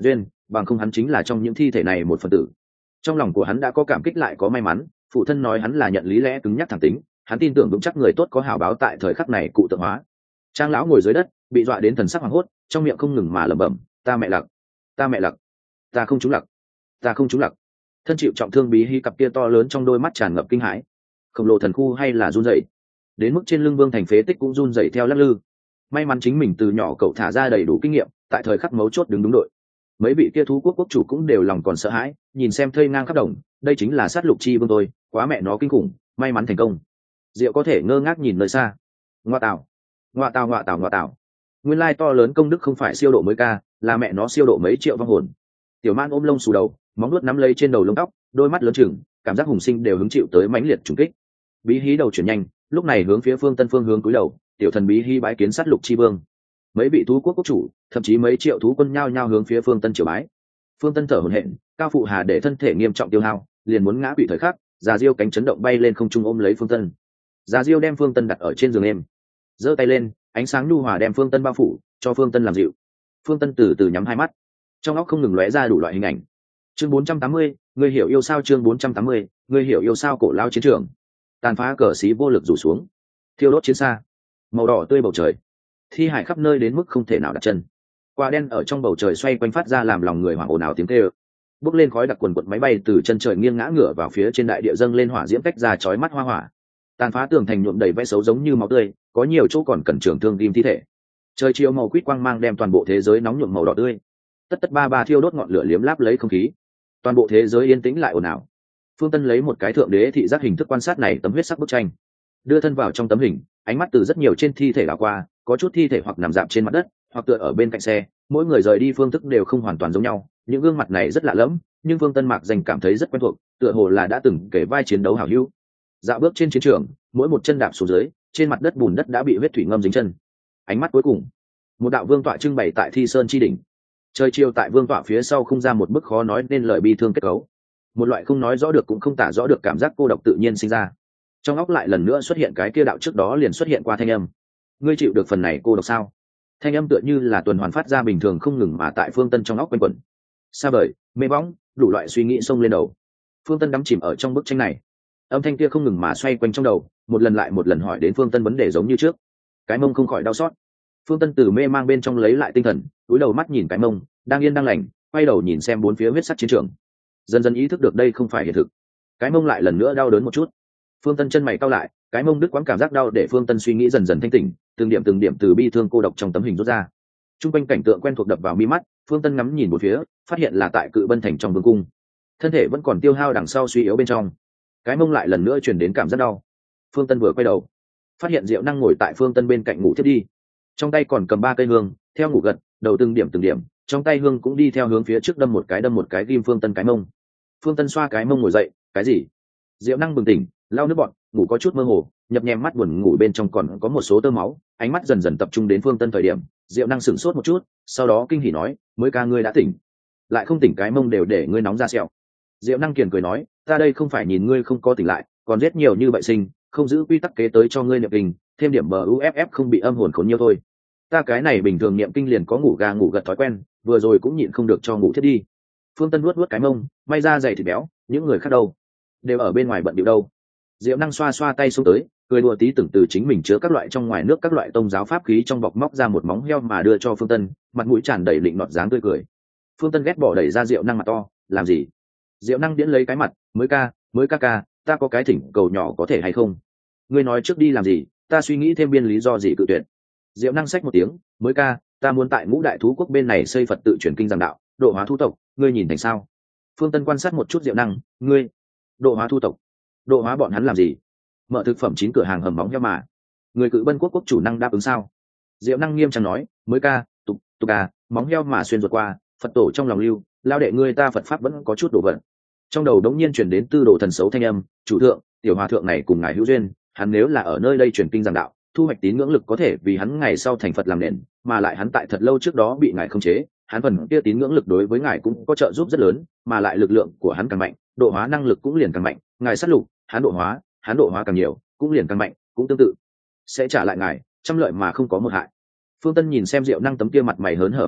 bằng không hắn chính là trong những thi thể này một phần tử. Trong lòng của hắn đã có cảm kích lại có may mắn, phụ thân nói hắn là nhận lý lẽ cứng nhắc thẳng tính, hắn tin tưởng vững chắc người tốt có hảo báo tại thời khắc này cụ tượng hóa. Trang lão ngồi dưới đất, bị dọa đến thần sắc hoảng hốt, trong miệng không ngừng mà lẩm bẩm, ta mẹ lặc, ta mẹ lặc, ta không trúng lặc, ta không trúng lặc. Thân chịu trọng thương Bí Hi cặp kia to lớn trong đôi mắt tràn ngập kinh hãi, khổng lồ thần khu hay là run rẩy, đến mức trên lưng Vương Thành phế tích cũng run rẩy theo lắc lư. May mắn chính mình từ nhỏ cậu thả ra đầy đủ kinh nghiệm, tại thời khắc mấu chốt đứng đúng đội. Mấy vị kia thú quốc quốc chủ cũng đều lòng còn sợ hãi, nhìn xem thây ngang khắp đồng, đây chính là sát lục chi vương tôi, quá mẹ nó kinh khủng, may mắn thành công. Diệu có thể ngơ ngác nhìn nơi xa. Ngoa tào, ngoa tào, ngoa tào, ngoa tào. Nguyên lai to lớn công đức không phải siêu độ mới ca, là mẹ nó siêu độ mấy triệu vong hồn. Tiểu Man ôm lông xù đầu, móng nuốt nắm lấy trên đầu lông tóc, đôi mắt lớn chừng, cảm giác hùng sinh đều hứng chịu tới mãnh liệt trùng kích. Bí Hí đầu chuyển nhanh, lúc này hướng phía phương Tân phương hướng cúi đầu, tiểu thần Bí Hí bái kiến sát lục chi vương. Mấy vị thú quốc quốc chủ, thậm chí mấy triệu thú quân nhao nhao hướng phía phương Tân triều bái. Phương Tân thở hổn hển, Cao Phụ Hà để thân thể nghiêm trọng tiêu hao, liền muốn ngã bị thời khắc, Già Diêu cánh chấn động bay lên không trung ôm lấy Phương Tân. Già Diêu đem Phương Tân đặt ở trên giường êm, giơ tay lên, ánh sáng nhu hòa đem Phương Tân bao phủ, cho Phương Tân làm dịu. Phương Tân từ từ nhắm hai mắt, trong óc không ngừng lóe ra đủ loại hình ảnh. Chương 480, ngươi hiểu yêu sao? Chương 480, ngươi hiểu yêu sao? Cổ lao chiến trường, tàn phá cờ xí vô lực rủ xuống, thiêu đốt chiến xa, màu đỏ tươi bầu trời, thi hải khắp nơi đến mức không thể nào đặt chân. Quả đen ở trong bầu trời xoay quanh phát ra làm lòng người hoảng ồn ào tiếng kêu. Bốc lên khói đặc quần quật máy bay từ chân trời nghiêng ngã ngửa vào phía trên đại địa dâng lên hỏa diễm tách ra chói mắt hoa hỏa. Tàn phá tường thành nhuộm đầy vẽ xấu giống như máu tươi, có nhiều chỗ còn cần trường thương ghim thi thể. Trời chiều màu quýt quang mang đem toàn bộ thế giới nóng nhuộm màu đỏ tươi. Tất tất ba ba thiêu đốt ngọn lửa liếm láp lấy không khí. Toàn bộ thế giới yên tĩnh lại ồn ào. Phương Tân lấy một cái thượng đế thị giác hình thức quan sát này tấm huyết sắc bức tranh, đưa thân vào trong tấm hình, ánh mắt từ rất nhiều trên thi thể đảo qua, có chút thi thể hoặc nằm dạp trên mặt đất, hoặc tựa ở bên cạnh xe, mỗi người rời đi phương thức đều không hoàn toàn giống nhau. Những gương mặt này rất lạ lẫm, nhưng Phương Tân Mạc dành cảm thấy rất quen thuộc, tựa hồ là đã từng kể vai chiến đấu hảo hữu. Dạo bước trên chiến trường, mỗi một chân đạp xuống dưới, trên mặt đất bùn đất đã bị huyết thủy ngâm dính chân. Ánh mắt cuối cùng, một đạo vương tọa trưng bày tại Thi Sơn chi đỉnh. Trời chiều tại vương tọa phía sau không ra một bức khó nói nên lời bi thương kết cấu. Một loại không nói rõ được cũng không tả rõ được cảm giác cô độc tự nhiên sinh ra. Trong óc lại lần nữa xuất hiện cái kia đạo trước đó liền xuất hiện qua thanh âm. Ngươi chịu được phần này cô độc sao? Thanh âm tựa như là tuần hoàn phát ra bình thường không ngừng mà tại Phương Tân trong óc quanh quẩn. Xa vời, mê bóng, đủ loại suy nghĩ xông lên đầu. Phương Tân đắm chìm ở trong bức tranh này. Âm thanh kia không ngừng mà xoay quanh trong đầu, một lần lại một lần hỏi đến Phương Tân vấn đề giống như trước. Cái mông không khỏi đau xót. Phương Tân từ mê mang bên trong lấy lại tinh thần, cúi đầu mắt nhìn cái mông, đang yên đang lành, quay đầu nhìn xem bốn phía huyết sắc chiến trường. Dần dần ý thức được đây không phải hiện thực. Cái mông lại lần nữa đau đớn một chút. Phương Tân chân mày cau lại, cái mông đứt quãng cảm giác đau để Phương Tân suy nghĩ dần dần thanh tỉnh, từng điểm từ bi thương cô độc trong tấm hình rút ra. Trung quanh cảnh tượng quen thuộc đập vào mi mắt, Phương Tân ngắm nhìn một phía, phát hiện là tại Cự Bân thành trong vương cung. Thân thể vẫn còn tiêu hao đằng sau suy yếu bên trong, cái mông lại lần nữa truyền đến cảm giác đau. Phương Tân vừa quay đầu, phát hiện Diệu Năng ngồi tại Phương Tân bên cạnh ngủ thiết đi, trong tay còn cầm 3 cây hương, theo ngủ gật, đầu từng điểm, trong tay hương cũng đi theo hướng phía trước đâm một cái ghim Phương Tân cái mông. Phương Tân xoa cái mông ngồi dậy, cái gì? Diệu Năng bừng tỉnh, lau nước bọt, ngủ có chút mơ hồ, nhập nhèm mắt buồn ngủ bên trong còn có một số tơ máu, ánh mắt dần dần tập trung đến Phương Tân thời điểm, Diệu Năng sửng sốt một chút, sau đó kinh hỉ nói, mới ca ngươi đã tỉnh, lại không tỉnh cái mông đều để ngươi nóng ra sẹo. Diệu Năng kiền cười nói, ta đây không phải nhìn ngươi không có tỉnh lại, còn giết nhiều như vậy sinh, không giữ quy tắc kế tới cho ngươi niệm kinh, thêm điểm buff không bị âm hồn khốn nhiều thôi. Ta cái này bình thường niệm kinh liền có ngủ gà ngủ gật thói quen, vừa rồi cũng nhịn không được cho ngủ thiết đi. Phương Tân nuốt cái mông, may ra dày thịt béo, những người khác đâu, đều ở bên ngoài bận điệu đâu. Diệu Năng xoa xoa tay xuống tới, cười đùa tí tưởng từ chính mình chứa các loại trong ngoài nước các loại tông giáo pháp khí trong bọc móc ra một móng heo mà đưa cho Phương Tân, mặt mũi tràn đầy lịnh nọt dáng tươi cười. Phương Tân ghét bỏ đẩy ra Diệu Năng mặt to, làm gì? Diệu Năng điễn lấy cái mặt, mới ca, ta có cái thỉnh cầu nhỏ có thể hay không? Ngươi nói trước đi làm gì, ta suy nghĩ thêm biên lý do gì cự tuyệt. Diệu Năng xách một tiếng, mới ca, ta muốn tại Ngũ Đại Thú Quốc bên này xây Phật tự truyền kinh giảng đạo, độ hóa thú tộc, ngươi nhìn thành sao? Phương Tân quan sát một chút Diệu Năng, ngươi độ hóa thu tộc, độ hóa bọn hắn làm gì? Mở thực phẩm 9 cửa hàng hầm móng heo mà. Người Cự Bân quốc quốc chủ năng đáp ứng sao? Diệu Năng nghiêm trang nói, mới ca, tục à, móng heo mà xuyên ruột qua, Phật tổ trong lòng lưu, lao đệ ngươi ta Phật pháp vẫn có chút đổ vận. Trong đầu đống nhiên chuyển đến tư đồ thần xấu thanh âm, chủ thượng, tiểu hòa thượng này cùng ngài hữu duyên, hắn nếu là ở nơi đây truyền kinh giảng đạo, thu hoạch tín ngưỡng lực có thể vì hắn ngày sau thành Phật làm nền, mà lại hắn tại thật lâu trước đó bị ngài khống chế, hắn phần kia tín ngưỡng lực đối với ngài cũng có trợ giúp rất lớn, mà lại lực lượng của hắn càng mạnh, độ hóa năng lực cũng liền càng mạnh, ngài sát lục, hắn độ hóa càng nhiều, cũng liền càng mạnh, cũng tương tự sẽ trả lại ngài trăm lợi mà không có một hại. Phương Tân nhìn xem Diệu Năng tấm kia mặt mày hớn hở mặt to,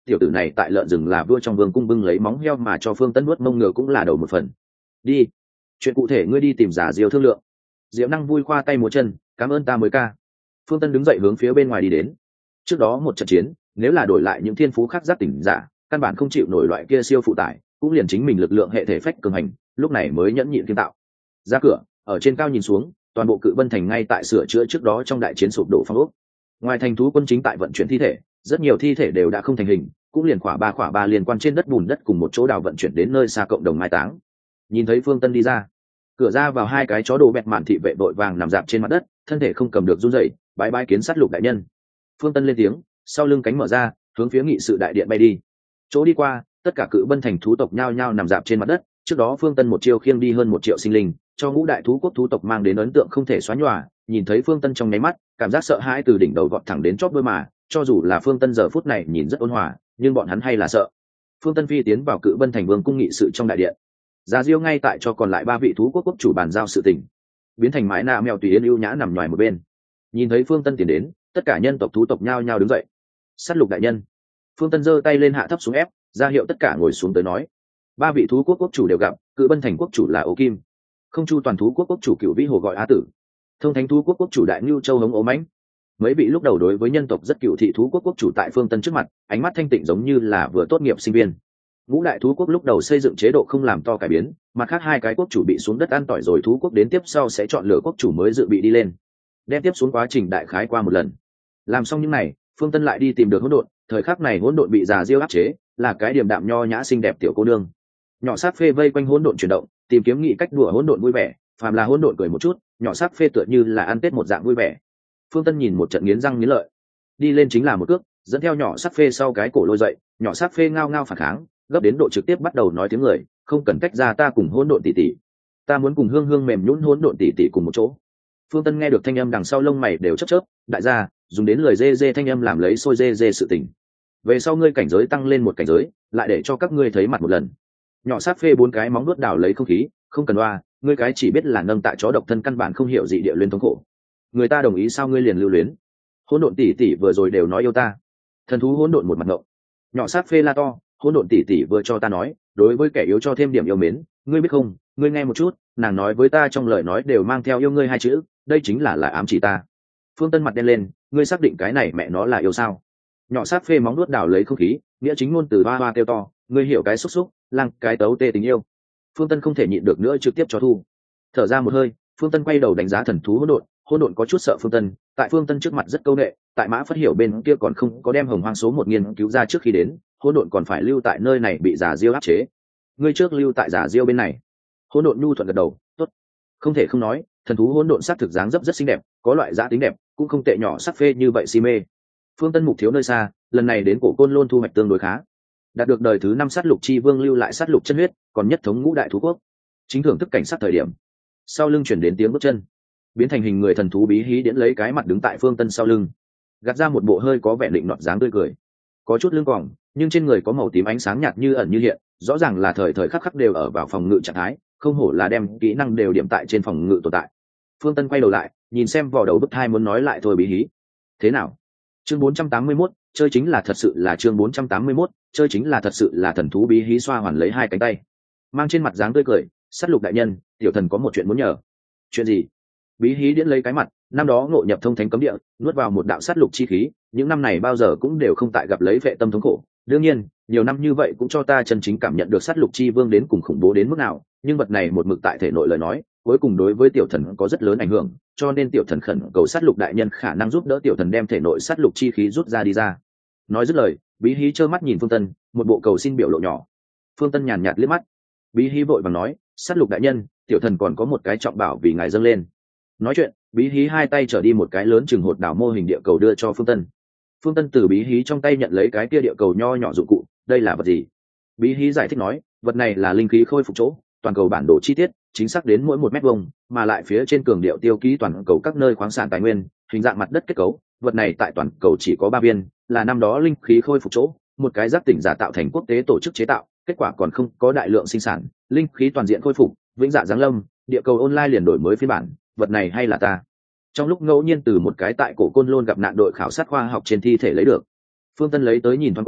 tiểu tử này tại lợn rừng là vua trong vương cung bưng lấy móng heo mà cho Phương Tân nuốt mông ngựa cũng là đầu một phần. Đi, chuyện cụ thể ngươi đi tìm giả Diêu thương lượng. Diệu Năng vui khoa tay múa chân, cảm ơn ta mới ca. Phương Tân đứng dậy hướng phía bên ngoài đi đến. Trước đó một trận chiến, nếu là đổi lại những thiên phú khác giác tỉnh giả, căn bản không chịu nổi loại kia siêu phụ tải, cũng liền chính mình lực lượng hệ thể phách cường hành, lúc này mới nhẫn nhịn kiên tạo. Ra cửa, ở trên cao nhìn xuống, toàn bộ Cự Bân thành ngay tại sửa chữa trước đó trong đại chiến sụp đổ phong ốc. Ngoài thành thú quân chính tại vận chuyển thi thể, rất nhiều thi thể đều đã không thành hình, cũng liền khỏa ba liên quan trên đất bùn đất cùng một chỗ đào vận chuyển đến nơi xa cộng đồng mai táng. Nhìn thấy Phương Tân đi ra, cửa ra vào hai cái chó đồ bẹt mạn thị vệ vội vàng nằm dạp trên mặt đất, thân thể không cầm được run rẩy, bái bái kiến sát lục đại nhân. Phương Tân lên tiếng, sau lưng cánh mở ra, hướng phía nghị sự đại điện bay đi. Chỗ đi qua, tất cả Cự Bân thành thú tộc nhao nhao nằm dạp trên mặt đất. Trước đó Phương Tân một chiêu khiêng đi hơn 1 triệu sinh linh, cho ngũ đại thú quốc thú tộc mang đến ấn tượng không thể xóa nhòa. Nhìn thấy Phương Tân trong nháy mắt, cảm giác sợ hãi từ đỉnh đầu vọt thẳng đến chóp đôi mà. Cho dù là Phương Tân giờ phút này nhìn rất ôn hòa, nhưng bọn hắn hay là sợ. Phương Tân phi tiến vào Cự Bân thành vương cung nghị sự trong đại điện. Giá Diêu ngay tại cho còn lại 3 vị thú quốc quốc chủ bàn giao sự tình, biến thành mái nạ mèo tùy yên ưu nhã nằm ngoài một bên. Nhìn thấy Phương Tân tiến đến, tất cả nhân tộc thú tộc nhao nhao đứng dậy. Sát lục đại nhân. Phương Tân giơ tay lên hạ thấp xuống ép, ra hiệu tất cả ngồi xuống tới nói. 3 vị thú quốc quốc chủ đều gặp, Cự Bân thành quốc chủ là Ô Kim, Không Chu toàn thú quốc quốc chủ Cửu Vĩ Hồ gọi Á Tử, Thông Thánh thú quốc quốc chủ Đại Nưu Châu Hống Ố Mãnh. Mấy vị lúc đầu đối với nhân tộc rất cựu thị thú quốc quốc chủ tại Phương Tân trước mặt, ánh mắt thanh tịnh giống như là vừa tốt nghiệp sinh viên. Ngũ đại thú quốc lúc đầu xây dựng chế độ không làm to cải biến, mặt khác 2 cái quốc chủ bị xuống đất ăn tỏi rồi thú quốc đến tiếp sau sẽ chọn lựa quốc chủ mới dự bị đi lên. Đem tiếp xuống quá trình đại khái qua một lần. Làm xong những này, Phương Tân lại đi tìm được hỗn độn, thời khắc này hỗn độn bị già Diêu áp chế, là cái điềm đạm nho nhã xinh đẹp tiểu cô nương. Nhỏ sát phê vây quanh hỗn độn chuyển động, tìm kiếm nghị cách đùa hỗn độn vui vẻ, phàm là hỗn độn cười một chút, nhỏ sát phê tựa như là ăn tết một dạng vui vẻ. Phương Tân nhìn một trận nghiến răng nghiến lợi, đi lên chính là một cước, dẫn theo nhỏ sát phê sau cái cổ lôi dậy, nhỏ sát phê ngao ngao phản kháng, gấp đến độ trực tiếp bắt đầu nói tiếng người, không cần cách ra ta cùng hỗn độn tỷ tỷ, ta muốn cùng hương hương mềm nhũn hỗn độn tỷ tỷ cùng một chỗ. Phương Tân nghe được thanh âm đằng sau lông mày đều chớp chớp, đại gia dùng đến lời dê dê thanh âm làm lấy sôi dê dê sự tình. Về sau ngươi cảnh giới tăng lên một cảnh giới, lại để cho các ngươi thấy mặt một lần. Nhỏ sát phê 4 cái móng vuốt đào lấy không khí, không cần oa, ngươi cái chỉ biết là nâng tại chó độc thân căn bản không hiểu gì địa luyến thống khổ. Người ta đồng ý sao ngươi liền lưu luyến? Hỗn độn tỷ tỷ vừa rồi đều nói yêu ta. Thần thú hỗn độn một mặt ngộng. Nhỏ sát phê la to, hỗn độn tỷ tỷ vừa cho ta nói, đối với kẻ yếu cho thêm điểm yêu mến, ngươi biết không, ngươi nghe một chút, nàng nói với ta trong lời nói đều mang theo yêu ngươi 2 chữ, đây chính là ám chỉ ta. Phương Tân mặt đen lên, ngươi xác định cái này mẹ nó là yêu sao? Nhỏ sát phê móng nuốt đào lấy không khí, nghĩa chính ngôn từ ba ba kêu to, ngươi hiểu cái xúc xúc, lăng cái tấu tê tình yêu. Phương Tân không thể nhịn được nữa trực tiếp cho thu. Thở ra một hơi, Phương Tân quay đầu đánh giá thần thú hỗn độn có chút sợ Phương Tân, tại Phương Tân trước mặt rất câu nệ, tại Mã Phất Hiểu bên kia còn không có đem Hồng Hoang số 1 nghiên cứu ra trước khi đến, hỗn độn còn phải lưu tại nơi này bị giả Diêu áp chế. Ngươi trước lưu tại giả Diêu bên này. Hỗn độn nhu thuận gật đầu, tốt. Không thể không nói, thần thú hỗn độn sắc thực dáng dấp rất xinh đẹp, có loại giá tính đẹp, cũng không tệ, nhỏ sắc phê như vậy si mê. Phương Tân mục thiếu nơi xa, lần này đến Cổ Côn Lôn thu hoạch tương đối khá, đạt được đời thứ 5 sát lục chi vương lưu lại sát lục chân huyết, còn nhất thống ngũ đại thú quốc. Chính thưởng thức cảnh sát thời điểm, sau lưng chuyển đến tiếng bước chân, biến thành hình người thần thú Bí Hí Điễn lấy cái mặt đứng tại Phương Tân sau lưng, gạt ra một bộ hơi có vẻ định nọt dáng tươi cười, có chút lưng còng, nhưng trên người có màu tím ánh sáng nhạt như ẩn như hiện, rõ ràng là thời thời khắc khắc đều ở vào phòng ngự trạng thái, không hổ là đem kỹ năng đều điểm tại trên phòng ngự tồn tại. Phương Tân quay đầu lại, nhìn xem vỏ đầu bức thai muốn nói lại thôi Bí Hí. Thế nào? Chương 481, chơi chính là thật sự là chương 481, chơi chính là thật sự là thần thú Bí Hí xoa hoàn lấy 2 cánh tay, mang trên mặt dáng tươi cười, sát lục đại nhân, tiểu thần có một chuyện muốn nhờ. Chuyện gì? Bí Hí Điễn lấy cái mặt, năm đó ngộ nhập thông thánh cấm địa, nuốt vào một đạo sát lục chi khí, những năm này bao giờ cũng đều không tại gặp lấy vệ tâm thống khổ. Đương nhiên, nhiều năm như vậy cũng cho ta chân chính cảm nhận được sát lục chi vương đến cùng khủng bố đến mức nào, nhưng vật này một mực tại thể nội lời nói, cuối cùng đối với tiểu thần có rất lớn ảnh hưởng, cho nên tiểu thần khẩn cầu sát lục đại nhân khả năng giúp đỡ tiểu thần đem thể nội sát lục chi khí rút ra đi ra. Nói dứt lời, Bí Hí trơ mắt nhìn Phương Tân, một bộ cầu xin biểu lộ nhỏ. Phương Tân nhàn nhạt liếc mắt. Bí Hí vội vàng nói, sát lục đại nhân, tiểu thần còn có một cái trọng bảo vì ngài dâng lên. Nói chuyện, Bí Hí 2 tay trở đi một cái lớn chừng hột đảo mô hình địa cầu đưa cho Phương Tân. Phương Tân từ Bí Hí trong tay nhận lấy cái kia địa cầu nho nhỏ dụng cụ, đây là vật gì? Bí Hí giải thích nói, vật này là linh khí khôi phục chỗ, toàn cầu bản đồ chi tiết, chính xác đến mỗi 1 mét vuông, mà lại phía trên cường điệu tiêu ký toàn cầu các nơi khoáng sản tài nguyên, hình dạng mặt đất kết cấu, vật này tại toàn cầu chỉ có 3 viên, là năm đó linh khí khôi phục chỗ, một cái giác tỉnh giả tạo thành quốc tế tổ chức chế tạo, kết quả còn không có đại lượng sinh sản, linh khí toàn diện khôi phục, vĩnh dạ giáng lâm, địa cầu online liền đổi mới phiên bản, vật này hay là ta trong lúc ngẫu nhiên từ một cái tại Cổ Côn Lôn gặp nạn đội khảo sát khoa học trên thi thể lấy được. Phương Tân lấy tới nhìn thoáng qua,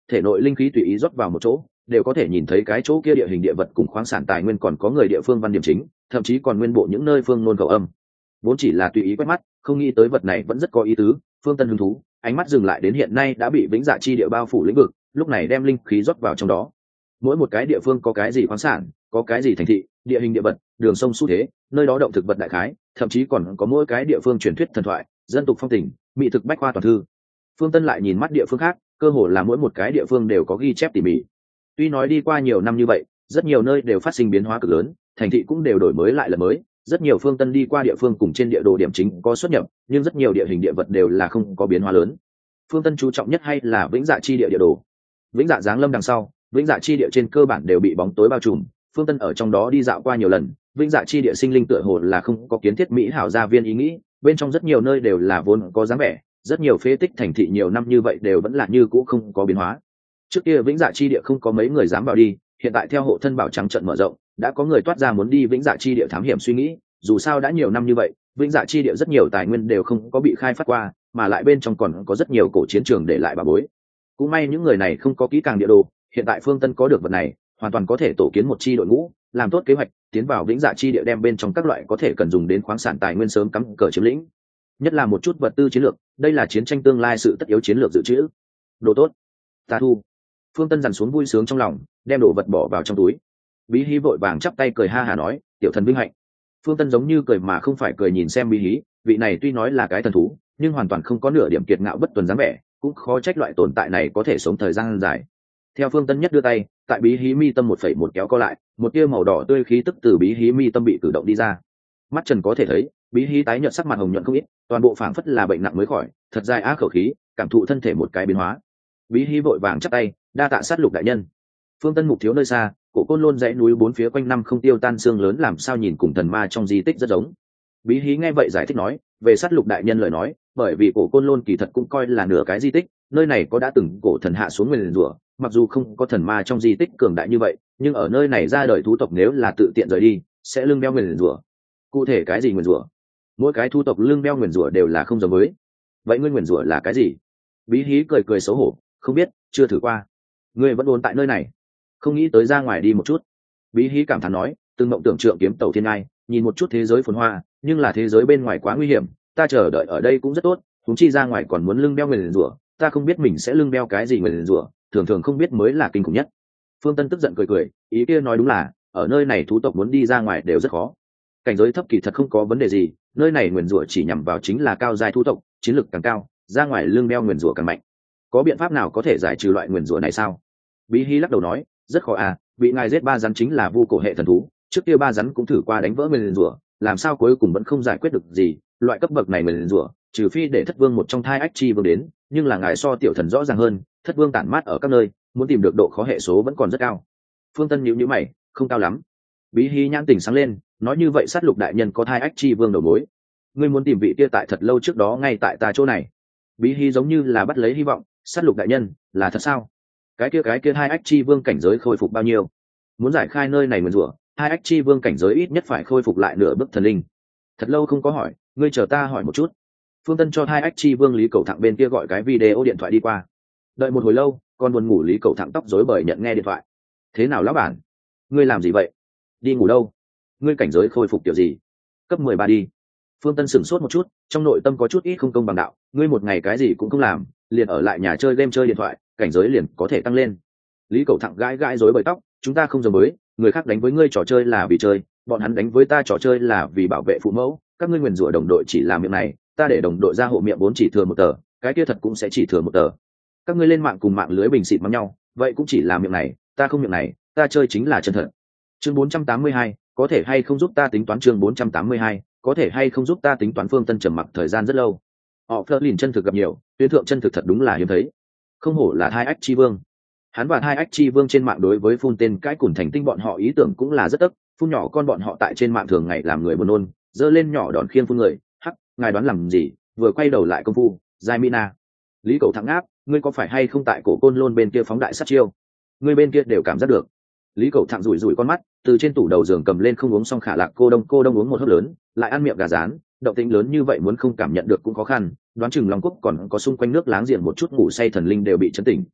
thể nội linh khí tùy ý rót vào một chỗ, đều có thể nhìn thấy cái chỗ kia địa hình địa vật cùng khoáng sản tài nguyên, còn có người địa phương văn điểm chính, thậm chí còn nguyên bộ những nơi phương ngôn khẩu âm. Vốn chỉ là tùy ý quét mắt, không nghĩ tới vật này vẫn rất có ý tứ. Phương Tân hứng thú, ánh mắt dừng lại đến hiện nay đã bị vĩnh dạ chi địa bao phủ lĩnh vực, lúc này đem linh khí rót vào trong đó. Mỗi một cái địa phương có cái gì khoáng sản, có cái gì thành thị, địa hình địa vật, đường sông xu thế, nơi đó động thực vật đại khái, thậm chí còn có mỗi cái địa phương truyền thuyết thần thoại, dân tục phong tình, mỹ thực bách khoa toàn thư. Phương Tân lại nhìn mắt địa phương khác, cơ hồ là mỗi một cái địa phương đều có ghi chép tỉ mỉ. Tuy nói đi qua nhiều năm như vậy, rất nhiều nơi đều phát sinh biến hóa cực lớn, thành thị cũng đều đổi mới lại lần mới, rất nhiều Phương Tân đi qua địa phương cùng trên địa đồ điểm chính có xuất nhập, nhưng rất nhiều địa hình địa vật đều là không có biến hóa lớn. Phương Tân chú trọng nhất hay là vĩnh dạ chi địa địa đồ. Vĩnh dạ giáng lâm đằng sau, vĩnh dạ chi địa trên cơ bản đều bị bóng tối bao trùm. Phương Tân ở trong đó đi dạo qua nhiều lần, vĩnh dạ chi địa sinh linh tựa hồ là không có kiến thiết mỹ hảo gia viên ý nghĩ, bên trong rất nhiều nơi đều là vốn có dáng vẻ, rất nhiều phế tích thành thị nhiều năm như vậy đều vẫn là như cũ không có biến hóa. Trước kia vĩnh dạ chi địa không có mấy người dám vào đi, hiện tại theo hộ thân bảo trắng trận mở rộng, đã có người toát ra muốn đi vĩnh dạ chi địa thám hiểm suy nghĩ. Dù sao đã nhiều năm như vậy, vĩnh dạ chi địa rất nhiều tài nguyên đều không có bị khai phát qua, mà lại bên trong còn có rất nhiều cổ chiến trường để lại bà bối. Cũng may những người này không có kỹ càng địa đồ, hiện tại Phương Tân có được vật này, hoàn toàn có thể tổ kiến một chi đội ngũ, làm tốt kế hoạch, tiến vào vĩnh dạ chi địa đem bên trong các loại có thể cần dùng đến khoáng sản tài nguyên sớm cắm cờ chiếm lĩnh. Nhất là một chút vật tư chiến lược, đây là chiến tranh tương lai sự tất yếu chiến lược dự trữ. Đồ tốt, ta thu. Phương Tân dằn xuống vui sướng trong lòng, đem đồ vật bỏ vào trong túi. Bí Hí vội vàng chắp tay cười ha hả nói, tiểu thần vinh hạnh. Phương Tân giống như cười mà không phải cười nhìn xem Bí Hí, vị này tuy nói là cái thần thú, nhưng hoàn toàn không có nửa điểm kiệt ngạo bất tuần dáng vẻ, cũng khó trách loại tồn tại này có thể sống thời gian dài. Theo Phương Tân nhất đưa tay, tại Bí Hí mi tâm 1,1 kéo co lại, một tia màu đỏ tươi khí tức từ Bí Hí mi tâm bị cử động đi ra. Mắt Trần có thể thấy, Bí Hí tái nhợt sắc mặt hồng nhuận không ít, toàn bộ phảng phất là bệnh nặng mới khỏi, thật dài á khẩu khí, cảm thụ thân thể một cái biến hóa. Bí Hí vội vàng chắp tay, đa tạ sát lục đại nhân. Phương Tân mục thiếu nơi xa, cổ côn lôn dãy núi bốn phía quanh năm không tiêu tan xương lớn làm sao nhìn cùng thần ma trong di tích rất giống. Bí Hí nghe vậy giải thích nói, về sát lục đại nhân lời nói, bởi vì cổ côn lôn kỳ thật cũng coi là nửa cái di tích, nơi này có đã từng cổ thần hạ xuống nguyền rủa, mặc dù không có thần ma trong di tích cường đại như vậy, nhưng ở nơi này ra đời thú tộc nếu là tự tiện rời đi, sẽ lưng đeo nguyền rủa. Cụ thể cái gì nguyền rủa? Mỗi cái thú tộc lưng đeo nguyền rủa đều là không giống với. Vậy ngươi nguyền rủa là cái gì? Bí Hí cười cười xấu hổ, không biết, chưa thử qua. Ngươi vẫn ôn tại nơi này, không nghĩ tới ra ngoài đi một chút. Bí Hí cảm thán nói, từng mộng tưởng trượng kiếm tàu thiên ai, nhìn một chút thế giới phồn hoa, nhưng là thế giới bên ngoài quá nguy hiểm, ta chờ đợi ở đây cũng rất tốt, chúng chi ra ngoài còn muốn lưng đeo nguyền rủa, ta không biết mình sẽ lưng đeo cái gì nguyền rủa, thường thường không biết mới là kinh khủng nhất. Phương Tân tức giận cười cười, ý kia nói đúng là, ở nơi này thú tộc muốn đi ra ngoài đều rất khó. Cảnh giới thấp kỳ thật không có vấn đề gì, nơi này nguyền rủa chỉ nhằm vào chính là cao giai thú tộc, chiến lực càng cao, ra ngoài lưng đeo nguyền rủa càng mạnh. Có biện pháp nào có thể giải trừ loại nguyền rủa này sao? Bí Hí lắc đầu nói, rất khó à, bị ngài giết ba rắn chính là vu cổ hệ thần thú, trước kia ba rắn cũng thử qua đánh vỡ nguyền rủa, làm sao cuối cùng vẫn không giải quyết được gì, loại cấp bậc này nguyền rủa, trừ phi để Thất Vương một trong thai ách chi vương đến, nhưng là ngài so tiểu thần rõ ràng hơn, Thất Vương tản mát ở các nơi, muốn tìm được độ khó hệ số vẫn còn rất cao. Phương Tân nhíu nhíu mày, không cao lắm. Bí Hí nhãn tỉnh sáng lên, nói như vậy sát lục đại nhân có thai ách chi vương đầu mối, ngươi muốn tìm vị kia tại thật lâu trước đó ngay tại ta chỗ này. Bí Hí giống như là bắt lấy hy vọng, sát lục đại nhân là thật sao? Cái kia hai ách chi vương cảnh giới khôi phục bao nhiêu? Muốn giải khai nơi này nguyền rủa, hai ách chi vương cảnh giới ít nhất phải khôi phục lại nửa bước thần linh. Thật lâu không có hỏi, ngươi chờ ta hỏi một chút. Phương Tân cho hai ách chi vương Lý Cầu Thẳng bên kia gọi cái video điện thoại đi qua. Đợi một hồi lâu, còn buồn ngủ Lý Cầu Thẳng tóc rối bời nhận nghe điện thoại. Thế nào lão bản? Ngươi làm gì vậy? Đi ngủ đâu? Ngươi cảnh giới khôi phục kiểu gì? Cấp 13 đi. Phương Tân sửng sốt một chút, trong nội tâm có chút ít không công bằng đạo, ngươi một ngày cái gì cũng không làm, liền ở lại nhà chơi game chơi điện thoại, cảnh giới liền có thể tăng lên. Lý Cầu Thẳng gãi gãi rối bời tóc, chúng ta không giống với, người khác đánh với ngươi trò chơi là vì chơi, bọn hắn đánh với ta trò chơi là vì bảo vệ phụ mẫu, các ngươi nguyền rủa đồng đội chỉ làm miệng này, ta để đồng đội ra hộ miệng vốn chỉ thừa một tờ, cái kia thật cũng sẽ chỉ thừa một tờ. Các ngươi lên mạng cùng mạng lưới bình xịt mắng nhau, vậy cũng chỉ là miệng này, ta không miệng này, ta chơi chính là chân thật. Chương 482, có thể hay không giúp ta tính toán? Chương 482, có thể hay không giúp ta tính toán? Phương Tân trầm mặc thời gian rất lâu. Họ Flerlin chân thực gặp nhiều, tuyến thượng chân thực thật đúng là hiếm thấy. Không hổ là hai ách chi vương. Hắn và hai ách chi vương trên mạng đối với phun tên cái cùn thành tinh bọn họ ý tưởng cũng là rất tức, phun nhỏ con bọn họ tại trên mạng thường ngày làm người buồn nôn, dơ lên nhỏ đòn khiêng phun người, hắc, ngài đoán làm gì? Vừa quay đầu lại công phu, Giai Mina. Lý Cầu Thẳng áp, ngươi có phải hay không tại cổ côn lôn bên kia phóng đại sát chiêu? Ngươi bên kia đều cảm giác được. Lý Cầu Thẳng rủi rủi con mắt, từ trên tủ đầu giường cầm lên không uống xong khả lạc cô đông uống một hớp lớn, lại ăn miệng gà rán, động tĩnh lớn như vậy muốn không cảm nhận được cũng khó khăn, đoán chừng Long Quốc còn có xung quanh nước láng giềng một chút ngủ say thần linh đều bị chấn tỉnh.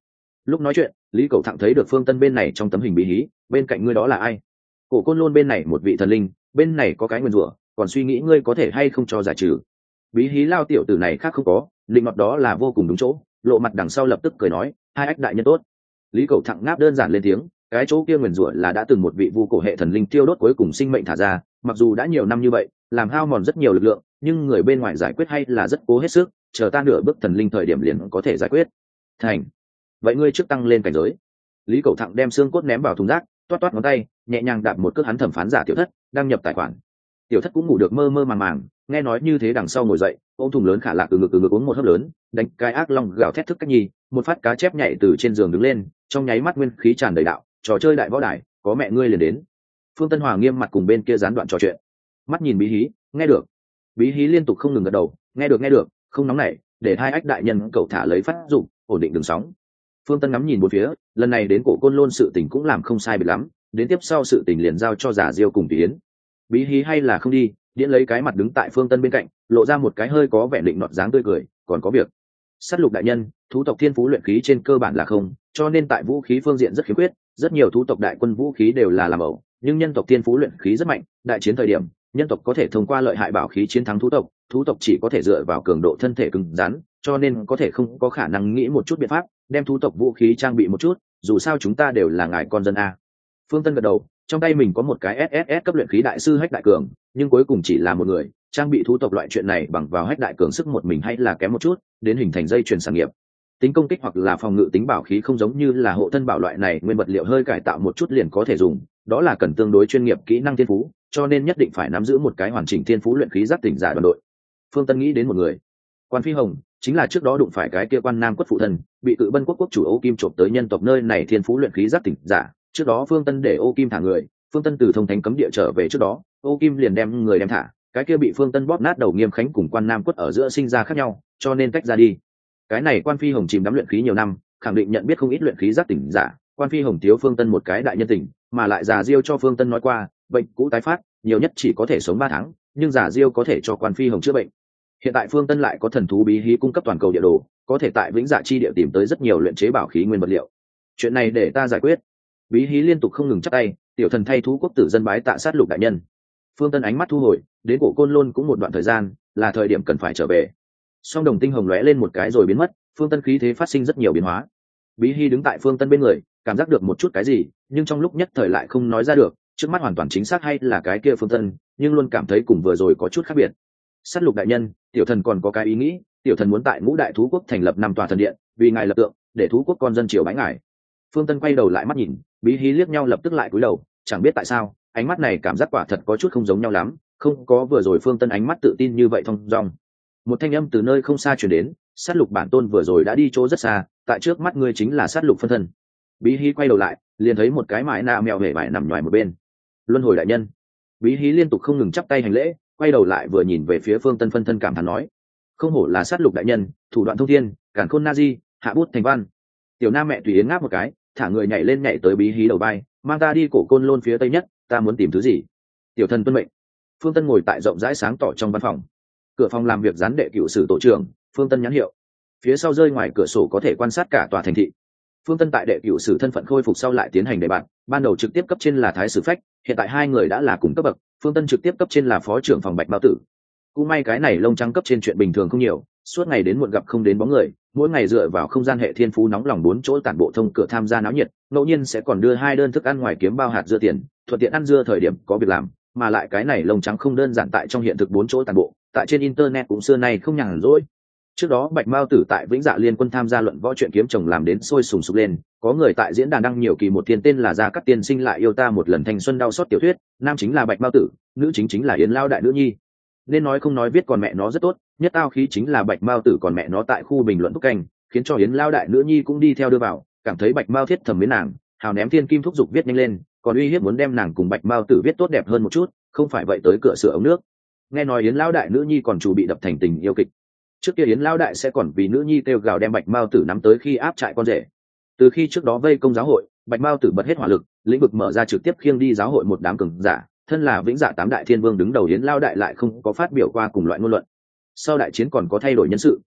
Lúc nói chuyện, Lý Cẩu Thặng thấy được Phương Tân bên này trong tấm hình bí hí, bên cạnh ngươi đó là ai? Cổ Côn Lôn bên này một vị thần linh, bên này có cái nguyên rủa, còn suy nghĩ ngươi có thể hay không cho giải trừ. Bí hí lao tiểu tử này khác không có, linh mọt đó là vô cùng đúng chỗ, lộ mặt đằng sau lập tức cười nói, hai ách đại nhân tốt. Lý Cẩu Thặng ngáp đơn giản lên tiếng, cái chỗ kia nguyên rủa là đã từng một vị vu cổ hệ thần linh tiêu đốt cuối cùng sinh mệnh thả ra, mặc dù đã nhiều năm như vậy, làm hao mòn rất nhiều lực lượng, nhưng người bên ngoài giải quyết hay là rất cố hết sức, chờ ta nửa bước thần linh thời điểm liền có thể giải quyết. Thành. Vậy ngươi trước tăng lên cảnh giới. Lý Cẩu Thặng đem xương cốt ném vào thùng rác, toát toát ngón tay, nhẹ nhàng đạp một cước hắn thẩm phán giả tiểu thất, đăng nhập tài khoản. Tiểu thất cũng ngủ được mơ mơ màng màng, nghe nói như thế đằng sau ngồi dậy, ôm thùng lớn khả lạc từ ngực uống một hớp lớn, đánh cái ác long gào thét thức cách nhi, một phát cá chép nhảy từ trên giường đứng lên, trong nháy mắt nguyên khí tràn đầy đạo, trò chơi đại võ đài, có mẹ ngươi liền đến. Phương Tân Hòa nghiêm mặt cùng bên kia gián đoạn trò chuyện, mắt nhìn bí hí, nghe được. Bí hí liên tục không ngừng gật đầu, nghe được, không nóng nảy, để hai ách đại nhân cậu thả lấy phát dụng, ổn định đường sóng. Phương Tân ngắm nhìn bốn phía, lần này đến Cổ Côn Lôn sự tình cũng làm không sai biệt lắm, đến tiếp sau sự tình liền giao cho Giả Diêu cùng Tỷ Yến. Bí hí hay là không đi, Điễn lấy cái mặt đứng tại Phương Tân bên cạnh, lộ ra một cái hơi có vẻ định nọt dáng tươi cười, còn có việc. Sát lục đại nhân, thú tộc thiên phú luyện khí trên cơ bản là không, cho nên tại vũ khí phương diện rất khiếm khuyết, rất nhiều thú tộc đại quân vũ khí đều là làm ẩu, nhưng nhân tộc thiên phú luyện khí rất mạnh, đại chiến thời điểm, nhân tộc có thể thông qua lợi hại bảo khí chiến thắng thú tộc chỉ có thể dựa vào cường độ thân thể cứng rắn, cho nên có thể không có khả năng nghĩ một chút biện pháp, đem thú tộc vũ khí trang bị một chút, dù sao chúng ta đều là ngài con dân a. Phương Tân gật đầu, trong tay mình có một cái SSS cấp luyện khí đại sư Hách Đại Cường, nhưng cuối cùng chỉ là một người, trang bị thú tộc loại chuyện này bằng vào Hách Đại Cường sức một mình hay là kém một chút, đến hình thành dây chuyền sản nghiệp. Tính công kích hoặc là phòng ngự tính bảo khí không giống như là hộ thân bảo loại này nguyên vật liệu hơi cải tạo một chút liền có thể dùng, đó là cần tương đối chuyên nghiệp kỹ năng thiên phú, cho nên nhất định phải nắm giữ một cái hoàn chỉnh thiên phú luyện khí giác tỉnh giả đoàn đội. Phương Tân nghĩ đến một người, Quan Phi Hồng, chính là trước đó đụng phải cái kia Quan Nam quất phụ thân, bị Cự Bân quốc quốc chủ Ô Kim trộm tới nhân tộc nơi này thiên phú luyện khí giác tỉnh giả, trước đó Phương Tân để Ô Kim thả người, Phương Tân từ thông thánh cấm địa trở về trước đó, Ô Kim liền đem người đem thả, cái kia bị Phương Tân bóp nát đầu Nghiêm Khánh cùng Quan Nam quất ở giữa sinh ra khác nhau, cho nên tách ra đi. Cái này Quan Phi Hồng chìm đắm luyện khí nhiều năm, khẳng định nhận biết không ít luyện khí giác tỉnh giả, Quan Phi Hồng thiếu Phương Tân một cái đại nhân tình, mà lại Giả Diêu cho Phương Tân nói qua, bệnh cũ tái phát, nhiều nhất chỉ có thể sống 3 tháng, nhưng Giả Diêu có thể cho Quan Phi Hồng chữa bệnh. Hiện tại Phương Tân lại có thần thú bí hí cung cấp toàn cầu địa đồ, có thể tại Vĩnh Dạ chi địa tìm tới rất nhiều luyện chế bảo khí nguyên vật liệu. Chuyện này để ta giải quyết. Bí hí liên tục không ngừng chắp tay, tiểu thần thay thú quốc tử dân bái tạ sát lục đại nhân. Phương Tân ánh mắt thu hồi, đến Cổ Côn Lôn cũng một đoạn thời gian, là thời điểm cần phải trở về. Song đồng tinh hồng lóe lên một cái rồi biến mất, Phương Tân khí thế phát sinh rất nhiều biến hóa. Bí hí đứng tại Phương Tân bên người, cảm giác được một chút cái gì, nhưng trong lúc nhất thời lại không nói ra được, trước mắt hoàn toàn chính xác hay là cái kia Phương Tân, nhưng luôn cảm thấy cùng vừa rồi có chút khác biệt. Sát lục đại nhân, tiểu thần còn có cái ý nghĩ, tiểu thần muốn tại Ngũ Đại thú quốc thành lập 5 tòa thần điện, vì ngài lập tượng, để thú quốc con dân triều bái ngài. Phương Tân quay đầu lại mắt nhìn, bí hí liếc nhau lập tức lại cúi đầu, chẳng biết tại sao, ánh mắt này cảm giác quả thật có chút không giống nhau lắm, không có vừa rồi Phương Tân ánh mắt tự tin như vậy thông dong. Một thanh âm từ nơi không xa truyền đến, sát lục bản tôn vừa rồi đã đi chỗ rất xa, tại trước mắt ngươi chính là sát lục phân thân. Bí hí quay đầu lại, liền thấy một cái mãi na mèo hề vải nằm ngoài một bên. Luân hồi đại nhân. Bí hí liên tục không ngừng chắp tay hành lễ, quay đầu lại vừa nhìn về phía Phương Tân phân thân cảm thán nói, không hổ là sát lục đại nhân, thủ đoạn thông thiên, càn khôn na di, hạ bút thành văn. Tiểu Nam mẹ tùy yến ngáp một cái, thả người nhảy lên nhảy tới bí hí đầu vai, mang ta đi Cổ Côn Lôn phía tây nhất, ta muốn tìm thứ gì. Tiểu thần tuân mệnh. Phương Tân ngồi tại rộng rãi sáng tỏ trong văn phòng, cửa phòng làm việc gián đệ cựu sử tổ trưởng Phương Tân nhãn hiệu, phía sau rơi ngoài cửa sổ có thể quan sát cả tòa thành thị. Phương Tân tại đệ cựu sử thân phận khôi phục sau lại tiến hành đề bạt, ban đầu trực tiếp cấp trên là thái sử phách, hiện tại hai người đã là cùng cấp bậc, Phương Tân trực tiếp cấp trên là phó trưởng phòng Bạch Mao Tử. Cũng may cái này lông trắng cấp trên chuyện bình thường không nhiều, suốt ngày đến muộn gặp không đến bóng người, mỗi ngày dựa vào không gian hệ thiên phú nóng lòng 4 chỗ tản bộ thông cửa tham gia náo nhiệt, ngẫu nhiên sẽ còn đưa 2 đơn thức ăn ngoài kiếm bao hạt dưa tiền, thuận tiện ăn dưa thời điểm có việc làm, mà lại cái này lông trắng không đơn giản tại trong hiện thực 4 chỗ tản bộ, tại trên internet cũng xưa nay không nhàn rỗi. Trước đó Bạch Mao Tử tại Vĩnh Dạ Liên Quân tham gia luận võ chuyện kiếm chồng làm đến sôi sùng sục lên, có người tại diễn đàn đăng nhiều kỳ một thiên tên là Gia Cát Tiên sinh lại yêu ta một lần thanh xuân đau xót tiểu thuyết, nam chính là Bạch Mao Tử, nữ chính là Yến Lao đại nữ nhi. Nên nói không nói viết còn mẹ nó rất tốt, nhất tao khí chính là Bạch Mao Tử còn mẹ nó tại khu bình luận thúc canh, khiến cho Yến Lao đại nữ nhi cũng đi theo đưa vào, cảm thấy Bạch Mao thiết thầm mến nàng, hào ném thiên kim thúc giục viết nhanh lên, còn uy hiếp muốn đem nàng cùng Bạch Mao Tử viết tốt đẹp hơn một chút, không phải vậy tới cửa sửa ống nước. Nghe nói Yến Lao đại nữ nhi còn chủ bị đập thành tình yêu kịch. Trước kia Yến Lao đại sẽ còn vì nữ nhi kêu gào đem Bạch Mao Tử nắm tới khi áp trại con rể. Từ khi trước đó vây công giáo hội, Bạch Mao Tử bật hết hỏa lực, lĩnh vực mở ra trực tiếp khiêng đi giáo hội một đám cường giả, thân là Vĩnh Dạ 8 đại thiên vương đứng đầu Yến Lao đại lại không có phát biểu qua cùng loại ngôn luận. Sau đại chiến còn có thay đổi nhân sự,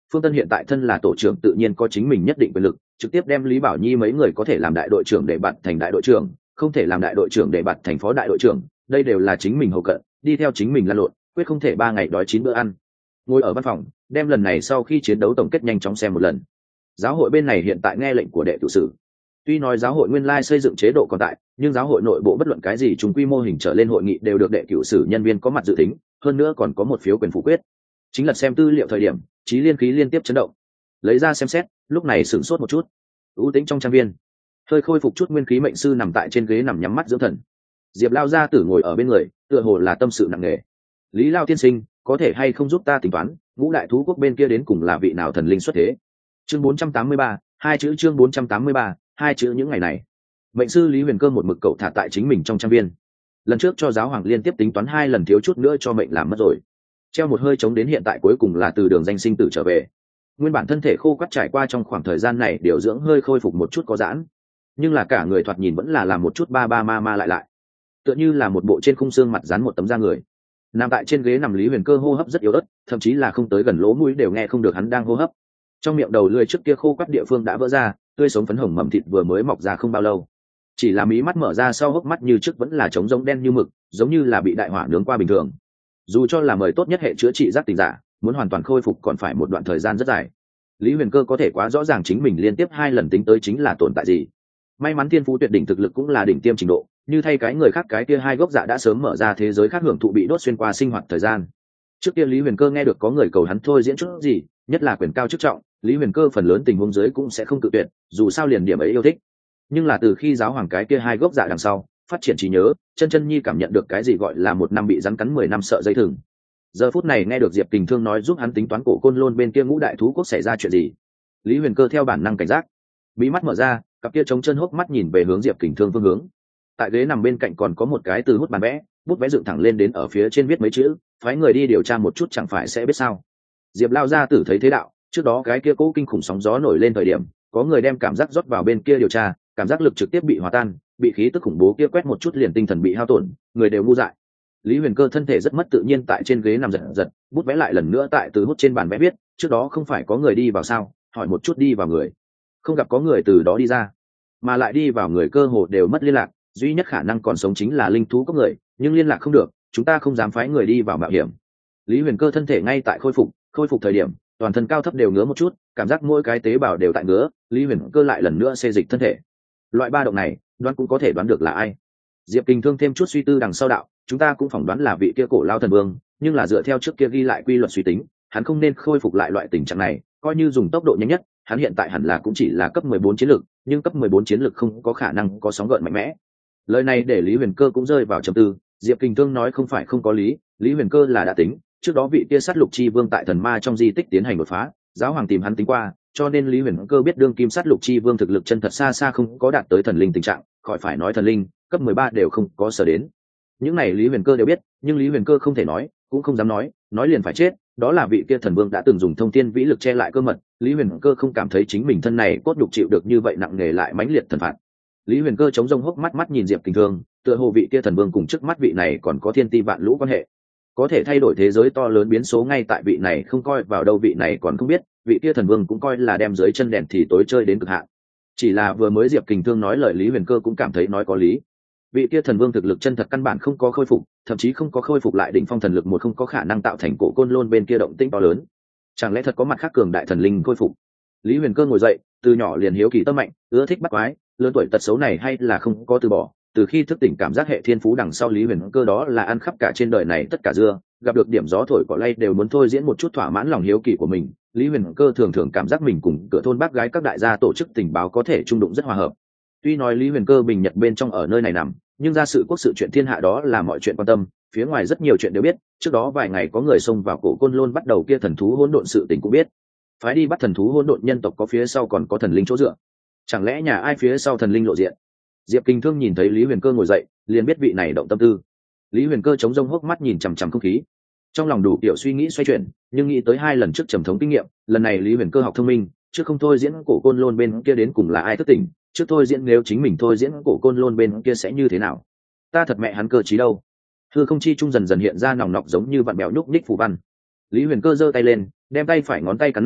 Phương Tân hiện tại thân là tổ trưởng tự nhiên có chính mình nhất định quyền lực, trực tiếp đem Lý Bảo Nhi mấy người có thể làm đại đội trưởng để bạt thành đại đội trưởng, không thể làm đại đội trưởng để bạt thành phó đại đội trưởng, đây đều là chính mình hậu cận, đi theo chính mình lăn lộn, quyết không thể 3 ngày đói 9 bữa ăn. Ngồi ở văn phòng, đem lần này sau khi chiến đấu tổng kết nhanh chóng xem một lần. Giáo hội bên này hiện tại nghe lệnh của đệ tử sử. Tuy nói giáo hội nguyên lai xây dựng chế độ còn tại, nhưng giáo hội nội bộ bất luận cái gì chúng quy mô hình trở lên hội nghị đều được đệ cửu sử nhân viên có mặt dự tính, hơn nữa còn có một phiếu quyền phủ quyết. Chính là xem tư liệu thời điểm, Chí Liên khí liên tiếp chấn động. Lấy ra xem xét, lúc này sửng sốt một chút. U tĩnh trong trang viên, hơi khôi phục chút nguyên khí mệnh sư nằm tại trên ghế nằm nhắm mắt dưỡng thần. Diệp Lao gia tử ngồi ở bên người, tựa hồ là tâm sự nặng nề. Lý Lao tiên sinh, có thể hay không giúp ta tính toán, ngũ đại thú quốc bên kia đến cùng là vị nào thần linh xuất thế? Chương 483, hai chữ chương 483, hai chữ những ngày này. Mệnh sư Lý Huyền Cơ một mực cậu thả tại chính mình trong trang viên. Lần trước cho giáo hoàng liên tiếp tính toán 2 lần thiếu chút nữa cho mệnh làm mất rồi. Treo một hơi chống đến hiện tại cuối cùng là từ đường danh sinh tử trở về. Nguyên bản thân thể khô quắt trải qua trong khoảng thời gian này điều dưỡng hơi khôi phục một chút có giãn, nhưng là cả người thoạt nhìn vẫn là làm một chút ba ma lại, tựa như là một bộ trên khung xương mặt dán một tấm da người. Nằm tại trên ghế nằm Lý Huyền Cơ hô hấp rất yếu ớt, thậm chí là không tới gần lỗ mũi đều nghe không được hắn đang hô hấp. Trong miệng đầu lưỡi trước kia khô quắt địa phương đã vỡ ra, tươi sống phấn hồng mầm thịt vừa mới mọc ra không bao lâu. Chỉ là mí mắt mở ra sau hốc mắt như trước vẫn là trống rỗng đen như mực, giống như là bị đại hỏa nướng qua bình thường. Dù cho là mời tốt nhất hệ chữa trị giác tỉnh giả, muốn hoàn toàn khôi phục còn phải một đoạn thời gian rất dài. Lý Huyền Cơ có thể quá rõ ràng chính mình liên tiếp 2 lần tính tới chính là tồn tại gì. May mắn thiên phú tuyệt đỉnh thực lực cũng là đỉnh tiêm trình độ, như thay cái người khác cái kia 2 gốc dạ đã sớm mở ra thế giới khác hưởng thụ bị đốt xuyên qua sinh hoạt thời gian. Trước kia Lý Huyền Cơ nghe được có người cầu hắn thôi diễn chút gì, nhất là quyền cao chức trọng, Lý Huyền Cơ phần lớn tình huống dưới cũng sẽ không cự tuyệt, dù sao liền điểm ấy yêu thích. Nhưng là từ khi giáo hoàng cái kia 2 gốc dạ đằng sau, phát triển trí nhớ, chân nhi cảm nhận được cái gì gọi là 1 năm bị rắn cắn 10 năm sợ dây thừng. Giờ phút này nghe được Diệp Kình Thương nói giúp hắn tính toán cổ Côn Lôn bên kia ngũ đại thú quốc xảy ra chuyện gì, Lý Huyền Cơ theo bản năng cảnh giác, bí mắt mở ra, cặp kia trống chân hốc mắt nhìn về hướng Diệp Kình Thương phương hướng. Tại ghế nằm bên cạnh còn có một cái từ hút bàn vẽ, bút vẽ dựng thẳng lên đến ở phía trên viết mấy chữ, phái người đi điều tra một chút chẳng phải sẽ biết sao. Diệp Lao gia tử thấy thế đạo, trước đó cái kia cố kinh khủng sóng gió nổi lên thời điểm, có người đem cảm giác rót vào bên kia điều tra, cảm giác lực trực tiếp bị hòa tan, bị khí tức khủng bố kia quét một chút liền tinh thần bị hao tổn, người đều ngu dại. Lý Huyền Cơ thân thể rất mất tự nhiên tại trên ghế nằm giật, bút vẽ lại lần nữa tại từ hút trên bàn vẽ viết, trước đó không phải có người đi vào sao, hỏi một chút đi vào người. Không gặp có người từ đó đi ra, mà lại đi vào người cơ hồ đều mất liên lạc, duy nhất khả năng còn sống chính là linh thú có người, nhưng liên lạc không được, chúng ta không dám phái người đi vào mạo hiểm. Lý Huyền Cơ thân thể ngay tại khôi phục thời điểm, toàn thân cao thấp đều ngứa một chút, cảm giác mỗi cái tế bào đều tại ngứa, Lý Huyền Cơ lại lần nữa xê dịch thân thể. Loại ba động này, đoán cũng có thể đoán được là ai. Diệp Kình Thương thêm chút suy tư đằng sau đạo, chúng ta cũng phỏng đoán là vị kia cổ lao thần vương, nhưng là dựa theo trước kia ghi lại quy luật suy tính, hắn không nên khôi phục lại loại tình trạng này, coi như dùng tốc độ nhanh nhất, hắn hiện tại hẳn là cũng chỉ là cấp 14 chiến lực, nhưng cấp 14 chiến lực không có khả năng có sóng gợn mạnh mẽ. Lời này để Lý Huyền Cơ cũng rơi vào trầm tư, Diệp Kình Thương nói không phải không có lý, Lý Huyền Cơ là đã tính, trước đó vị kia sát lục chi vương tại thần ma trong di tích tiến hành đột phá, giáo hoàng tìm hắn tính qua, cho nên Lý Huyền Cơ biết đương kim sát lục chi vương thực lực chân thật xa xa không có đạt tới thần linh tình trạng, khỏi phải nói thần linh, cấp 13 đều không có sở đến. Những này Lý Huyền Cơ đều biết, nhưng Lý Huyền Cơ không thể nói, cũng không dám nói liền phải chết, đó là vị kia thần vương đã từng dùng thông thiên vĩ lực che lại cơ mật, Lý Huyền Cơ không cảm thấy chính mình thân này cốt nhục chịu được như vậy nặng nề lại mãnh liệt thần phạt. Lý Huyền Cơ chống rông hốc mắt nhìn Diệp Kình Thương, tựa hồ vị kia thần vương cùng trước mắt vị này còn có thiên ti vạn lũ quan hệ, có thể thay đổi thế giới to lớn biến số ngay tại vị này không coi vào đâu, vị này còn không biết, vị kia thần vương cũng coi là đem dưới chân đèn thì tối chơi đến cực hạn. Chỉ là vừa mới Diệp Kình Thương nói lời Lý Huyền Cơ cũng cảm thấy nói có lý. Vị kia thần vương thực lực chân thật căn bản không có khôi phục, thậm chí không có khôi phục lại đỉnh phong thần lực một, không có khả năng tạo thành cổ Côn Lôn bên kia động tĩnh to lớn. Chẳng lẽ thật có mặt khác cường đại thần linh khôi phục? Lý Huyền Cơ ngồi dậy, từ nhỏ liền hiếu kỳ tâm mạnh, ưa thích bắt quái, lớn tuổi tật xấu này hay là không có từ bỏ. Từ khi thức tỉnh cảm giác hệ thiên phú đằng sau, Lý Huyền Cơ đó là ăn khắp cả trên đời này tất cả dưa, gặp được điểm gió thổi cỏ lay đều muốn thôi diễn một chút thỏa mãn lòng hiếu kỳ của mình. Lý Huyền Cơ thường thường cảm giác mình cùng cửa thôn bác gái các đại gia tổ chức tình báo có thể trung đụng rất hòa hợp. Tuy nói Lý Huyền Cơ bình nhật bên trong ở nơi này nằm, nhưng ra sự quốc sự chuyện thiên hạ đó là mọi chuyện quan tâm, phía ngoài rất nhiều chuyện đều biết. Trước đó vài ngày có người xông vào cổ Côn Lôn bắt đầu kia thần thú hỗn độn sự tình cũng biết. Phái đi bắt thần thú hỗn độn nhân tộc có phía sau còn có thần linh chỗ dựa, chẳng lẽ nhà ai phía sau thần linh lộ diện? Diệp Kình Thương nhìn thấy Lý Huyền Cơ ngồi dậy, liền biết vị này động tâm tư. Lý Huyền Cơ chống rông hốc mắt nhìn chằm chằm không khí, trong lòng đủ kiểu suy nghĩ xoay chuyển, nhưng nghĩ tới 2 lần trước trầm thống kinh nghiệm, lần này Lý Huyền Cơ học thông minh, trước không thôi diễn cổ Côn Lôn bên kia đến cùng là ai thức tỉnh, trước thôi diễn nếu chính mình thôi diễn cổ Côn Lôn bên kia sẽ như thế nào. Ta thật mẹ hắn cơ trí đâu. Hư không chi trung dần dần hiện ra nòng nọc giống như vặn bèo nhúc nhích phù văn. Lý Huyền Cơ giơ tay lên, đem tay phải ngón tay cắn nát,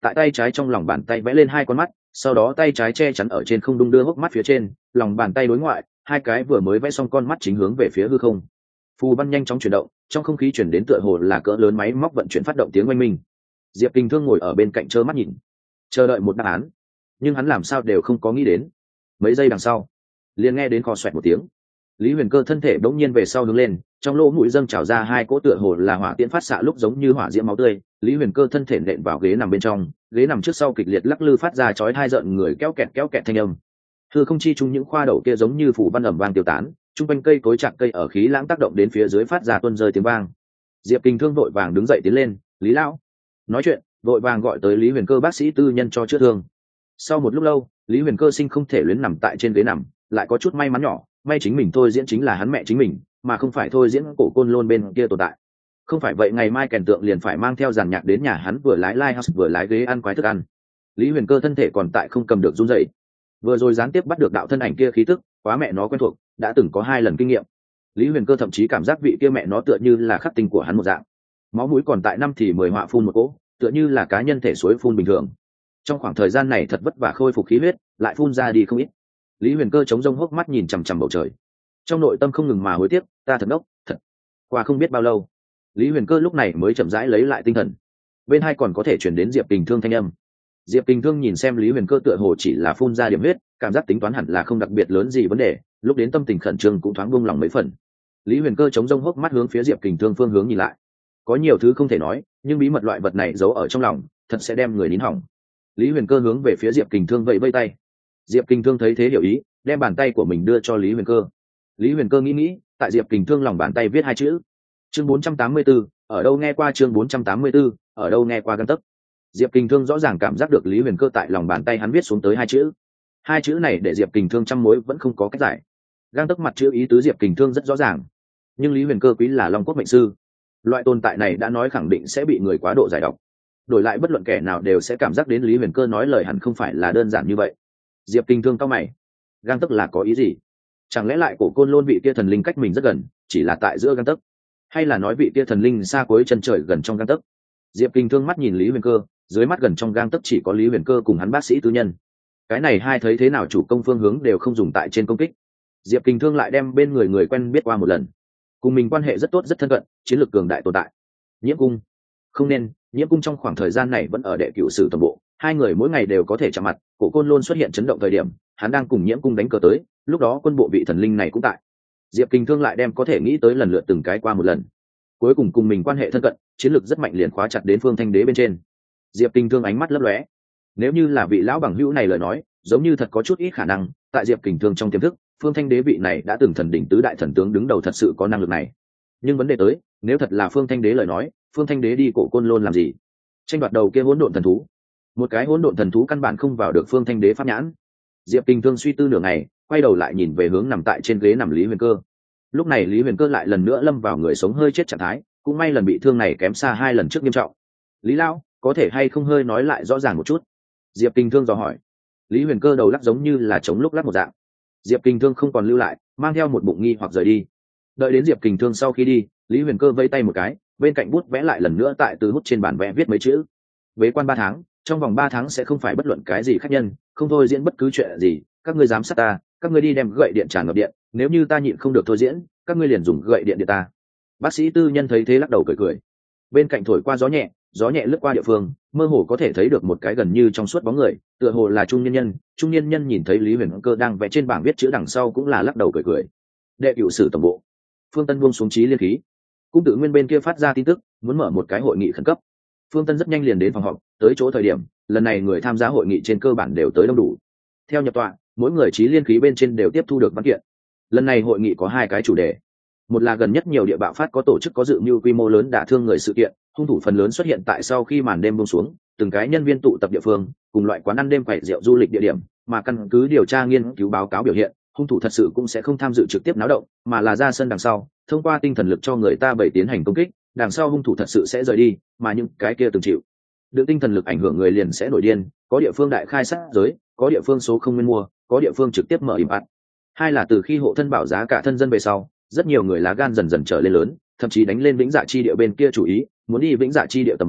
tại tay trái trong lòng bàn tay vẽ lên hai con mắt, sau đó tay trái che chắn ở trên không đung đưa hốc mắt phía trên, lòng bàn tay đối ngoại, hai cái vừa mới vẽ xong con mắt chính hướng về phía hư không. Phù văn nhanh chóng chuyển động, trong không khí chuyển đến tựa hồ là cỡ lớn máy móc vận chuyển phát động tiếng oanh minh. Diệp Kình Thương ngồi ở bên cạnh trơ mắt nhìn, chờ đợi một đáp án, nhưng hắn làm sao đều không có nghĩ đến. Mấy giây đằng sau, liền nghe đến kho xoẹt một tiếng, Lý Huyền Cơ thân thể bỗng nhiên về sau hướng lên, trong lỗ mũi dâng trào ra hai cỗ tựa hồ là hỏa tiễn phát xạ lúc giống như hỏa diễm máu tươi. Lý Huyền Cơ thân thể nện vào ghế nằm bên trong, ghế nằm trước sau kịch liệt lắc lư phát ra chói tai giận người kéo kẹt thanh âm. Hư không chi chung những khoa đậu kia giống như phủ văn ẩm vang tiêu tán, trung quanh cây cối chạc cây ở khí lãng tác động đến phía dưới phát ra tuôn rơi tiếng vang. Diệp Kình Thương vội vàng đứng dậy tiến lên, "Lý lão." Nói chuyện, vội vàng gọi tới Lý Huyền Cơ bác sĩ tư nhân cho chữa thương. Sau một lúc lâu, Lý Huyền Cơ sinh không thể luyến nằm tại trên ghế nằm, lại có chút may mắn nhỏ, may chính mình thôi diễn chính là hắn mẹ chính mình, mà không phải thôi diễn cổ côn lôn bên kia tồn tại. Không phải vậy ngày mai kèn tượng liền phải mang theo dàn nhạc đến nhà hắn vừa lái Lighthouse vừa lái ghế ăn quái thức ăn. Lý Huyền Cơ thân thể còn tại không cầm được run rẩy. Vừa rồi gián tiếp bắt được đạo thân ảnh kia khí tức, quá mẹ nó quen thuộc, đã từng có 2 lần kinh nghiệm. Lý Huyền Cơ thậm chí cảm giác vị kia mẹ nó tựa như là khắc tinh của hắn một dạng. Máu mũi còn tại 5 thì 10 họa phun một cỗ, tựa như là cá nhân thể suối phun bình thường. Trong khoảng thời gian này thật vất vả khôi phục khí huyết, lại phun ra đi không ít. Lý Huyền Cơ chống rông hốc mắt nhìn chằm chằm bầu trời, trong nội tâm không ngừng mà hối tiếc, ta thật ngốc, thật. Qua không biết bao lâu, Lý Huyền Cơ lúc này mới chậm rãi lấy lại tinh thần. Bên hai còn có thể chuyển đến Diệp Kình Thương thanh âm. Diệp Kình Thương nhìn xem Lý Huyền Cơ tựa hồ chỉ là phun ra điểm huyết, cảm giác tính toán hẳn là không đặc biệt lớn gì vấn đề, lúc đến tâm tình khẩn trương cũng thoáng buông lòng mấy phần. Lý Huyền Cơ chống rông hốc mắt hướng phía Diệp Kình Thương phương hướng nhìn lại. Có nhiều thứ không thể nói, nhưng bí mật loại vật này giấu ở trong lòng, thật sẽ đem người nín hỏng. Lý Huyền Cơ hướng về phía Diệp Kình Thương vẫy vẫy tay. Diệp Kình Thương thấy thế hiểu ý, đem bàn tay của mình đưa cho Lý Huyền Cơ. Lý Huyền Cơ nghĩ, tại Diệp Kình Thương lòng bàn tay viết 2 chữ. Chương 484, ở đâu nghe qua chương 484, ở đâu nghe qua gan tấc. Diệp Kình Thương rõ ràng cảm giác được Lý Huyền Cơ tại lòng bàn tay hắn viết xuống tới 2 chữ. 2 chữ này để Diệp Kình Thương trăm mối vẫn không có cách giải. Gan tấc mặt chữ ý tứ Diệp Kình Thương rất rõ ràng, nhưng Lý Huyền Cơ quý là Long Quốc mệnh sư, loại tồn tại này đã nói khẳng định sẽ bị người quá độ giải độc. Đổi lại bất luận kẻ nào đều sẽ cảm giác đến Lý Huyền Cơ nói lời hẳn không phải là đơn giản như vậy. Diệp Kình Thương cau mày, gang tấc là có ý gì? Chẳng lẽ lại cổ côn lôn vị kia thần linh cách mình rất gần, chỉ là tại giữa gang tấc, hay là nói vị kia thần linh xa cuối chân trời gần trong gang tấc? Diệp Kình Thương mắt nhìn Lý Huyền Cơ, dưới mắt gần trong gang tấc chỉ có Lý Huyền Cơ cùng hắn bác sĩ tư nhân. Cái này hai thấy thế nào chủ công phương hướng đều không dùng tại trên công kích. Diệp Kình Thương lại đem bên người quen biết qua một lần, cùng mình quan hệ rất tốt rất thân cận, chiến lược cường đại tồn tại. Nhiễm Cung, không nên, Nhiễm Cung trong khoảng thời gian này vẫn ở đệ cửu sử tổng bộ, hai người mỗi ngày đều có thể chạm mặt. Cổ côn lôn xuất hiện chấn động thời điểm, hắn đang cùng Nhiễm Cung đánh cờ tới, lúc đó quân bộ vị thần linh này cũng tại. Diệp Kình Thương lại đem có thể nghĩ tới lần lượt từng cái qua một lần, cuối cùng cùng mình quan hệ thân cận, chiến lược rất mạnh liền khóa chặt đến Phương Thanh Đế bên trên. Diệp Kình Thương ánh mắt lấp lóe, nếu như là vị lão bằng hữu này lời nói, giống như thật có chút ít khả năng, tại Diệp Kình Thương trong tiềm thức, Phương Thanh Đế vị này đã từng thần đỉnh tứ đại thần tướng đứng đầu thật sự có năng lực này. Nhưng vấn đề tới, nếu thật là Phương Thanh Đế lời nói, Phương Thanh Đế đi cổ côn lôn làm gì? Tranh đoạt đầu kia hỗn độn thần thú. Một cái hỗn độn thần thú căn bản không vào được Phương Thanh Đế pháp nhãn. Diệp Kình Thương suy tư nửa ngày, quay đầu lại nhìn về hướng nằm tại trên ghế nằm Lý Huyền Cơ. Lúc này Lý Huyền Cơ lại lần nữa lâm vào người sống hơi chết trạng thái, cũng may lần bị thương này kém xa 2 lần trước nghiêm trọng. Lý lão, có thể hay không hơi nói lại rõ ràng một chút? Diệp Kình Thương dò hỏi. Lý Huyền Cơ đầu lắc giống như là chống lúc lắc một dạng. Diệp Kình Thương không còn lưu lại, mang theo một bụng nghi hoặc rời đi. Đợi đến Diệp Kình Thương sau khi đi, Lý Huyền Cơ vẫy tay một cái, bên cạnh bút vẽ lại lần nữa tại từ hút trên bản vẽ viết mấy chữ. Bế quan 3 tháng, trong vòng 3 tháng sẽ không phải bất luận cái gì khác nhân, không thôi diễn bất cứ chuyện gì, các ngươi giám sát ta, các ngươi đi đem gậy điện tràn ngập điện, nếu như ta nhịn không được thôi diễn, các ngươi liền dùng gậy điện điện ta. Bác sĩ tư nhân thấy thế lắc đầu cười cười. Bên cạnh thổi qua gió nhẹ lướt qua địa phương, mơ hồ có thể thấy được một cái gần như trong suốt bóng người, tựa hồ là trung niên nhân nhìn thấy Lý Huyền Cơ đang vẽ trên bảng viết chữ đằng sau cũng là lắc đầu cười cười. Đệ cửu sử tổng bộ, Phương Tân buông xuống chí liên khí, cung tự nguyên bên kia phát ra tin tức, muốn mở một cái hội nghị khẩn cấp. Phương Tân rất nhanh liền đến phòng họp, tới chỗ thời điểm, lần này người tham gia hội nghị trên cơ bản đều tới đông đủ. Theo nhập tọa, mỗi người chí liên khí bên trên đều tiếp thu được văn kiện. Lần này hội nghị có 2 cái chủ đề. Một là gần nhất nhiều địa bạo phát có tổ chức có dự mưu quy mô lớn đả thương người sự kiện, hung thủ phần lớn xuất hiện tại sau khi màn đêm buông xuống, từng cái nhân viên tụ tập địa phương, cùng loại quán ăn đêm quẩy rượu du lịch địa điểm, mà căn cứ điều tra nghiên cứu báo cáo biểu hiện, hung thủ thật sự cũng sẽ không tham dự trực tiếp náo động, mà là ra sân đằng sau, thông qua tinh thần lực cho người ta bày tiến hành công kích, đằng sau hung thủ thật sự sẽ rời đi, mà những cái kia từng chịu được tinh thần lực ảnh hưởng người liền sẽ nổi điên, có địa phương đại khai sát giới, có địa phương số không nguyên mua, có địa phương trực tiếp mở im ạt. Hai là từ khi hộ thân bảo giá cả thân dân về sau, rất nhiều người lá gan dần dần trở lên lớn, thậm chí đánh lên Vĩnh Dạ chi địa bên kia chủ ý, muốn đi Vĩnh Dạ chi địa tầm bảo,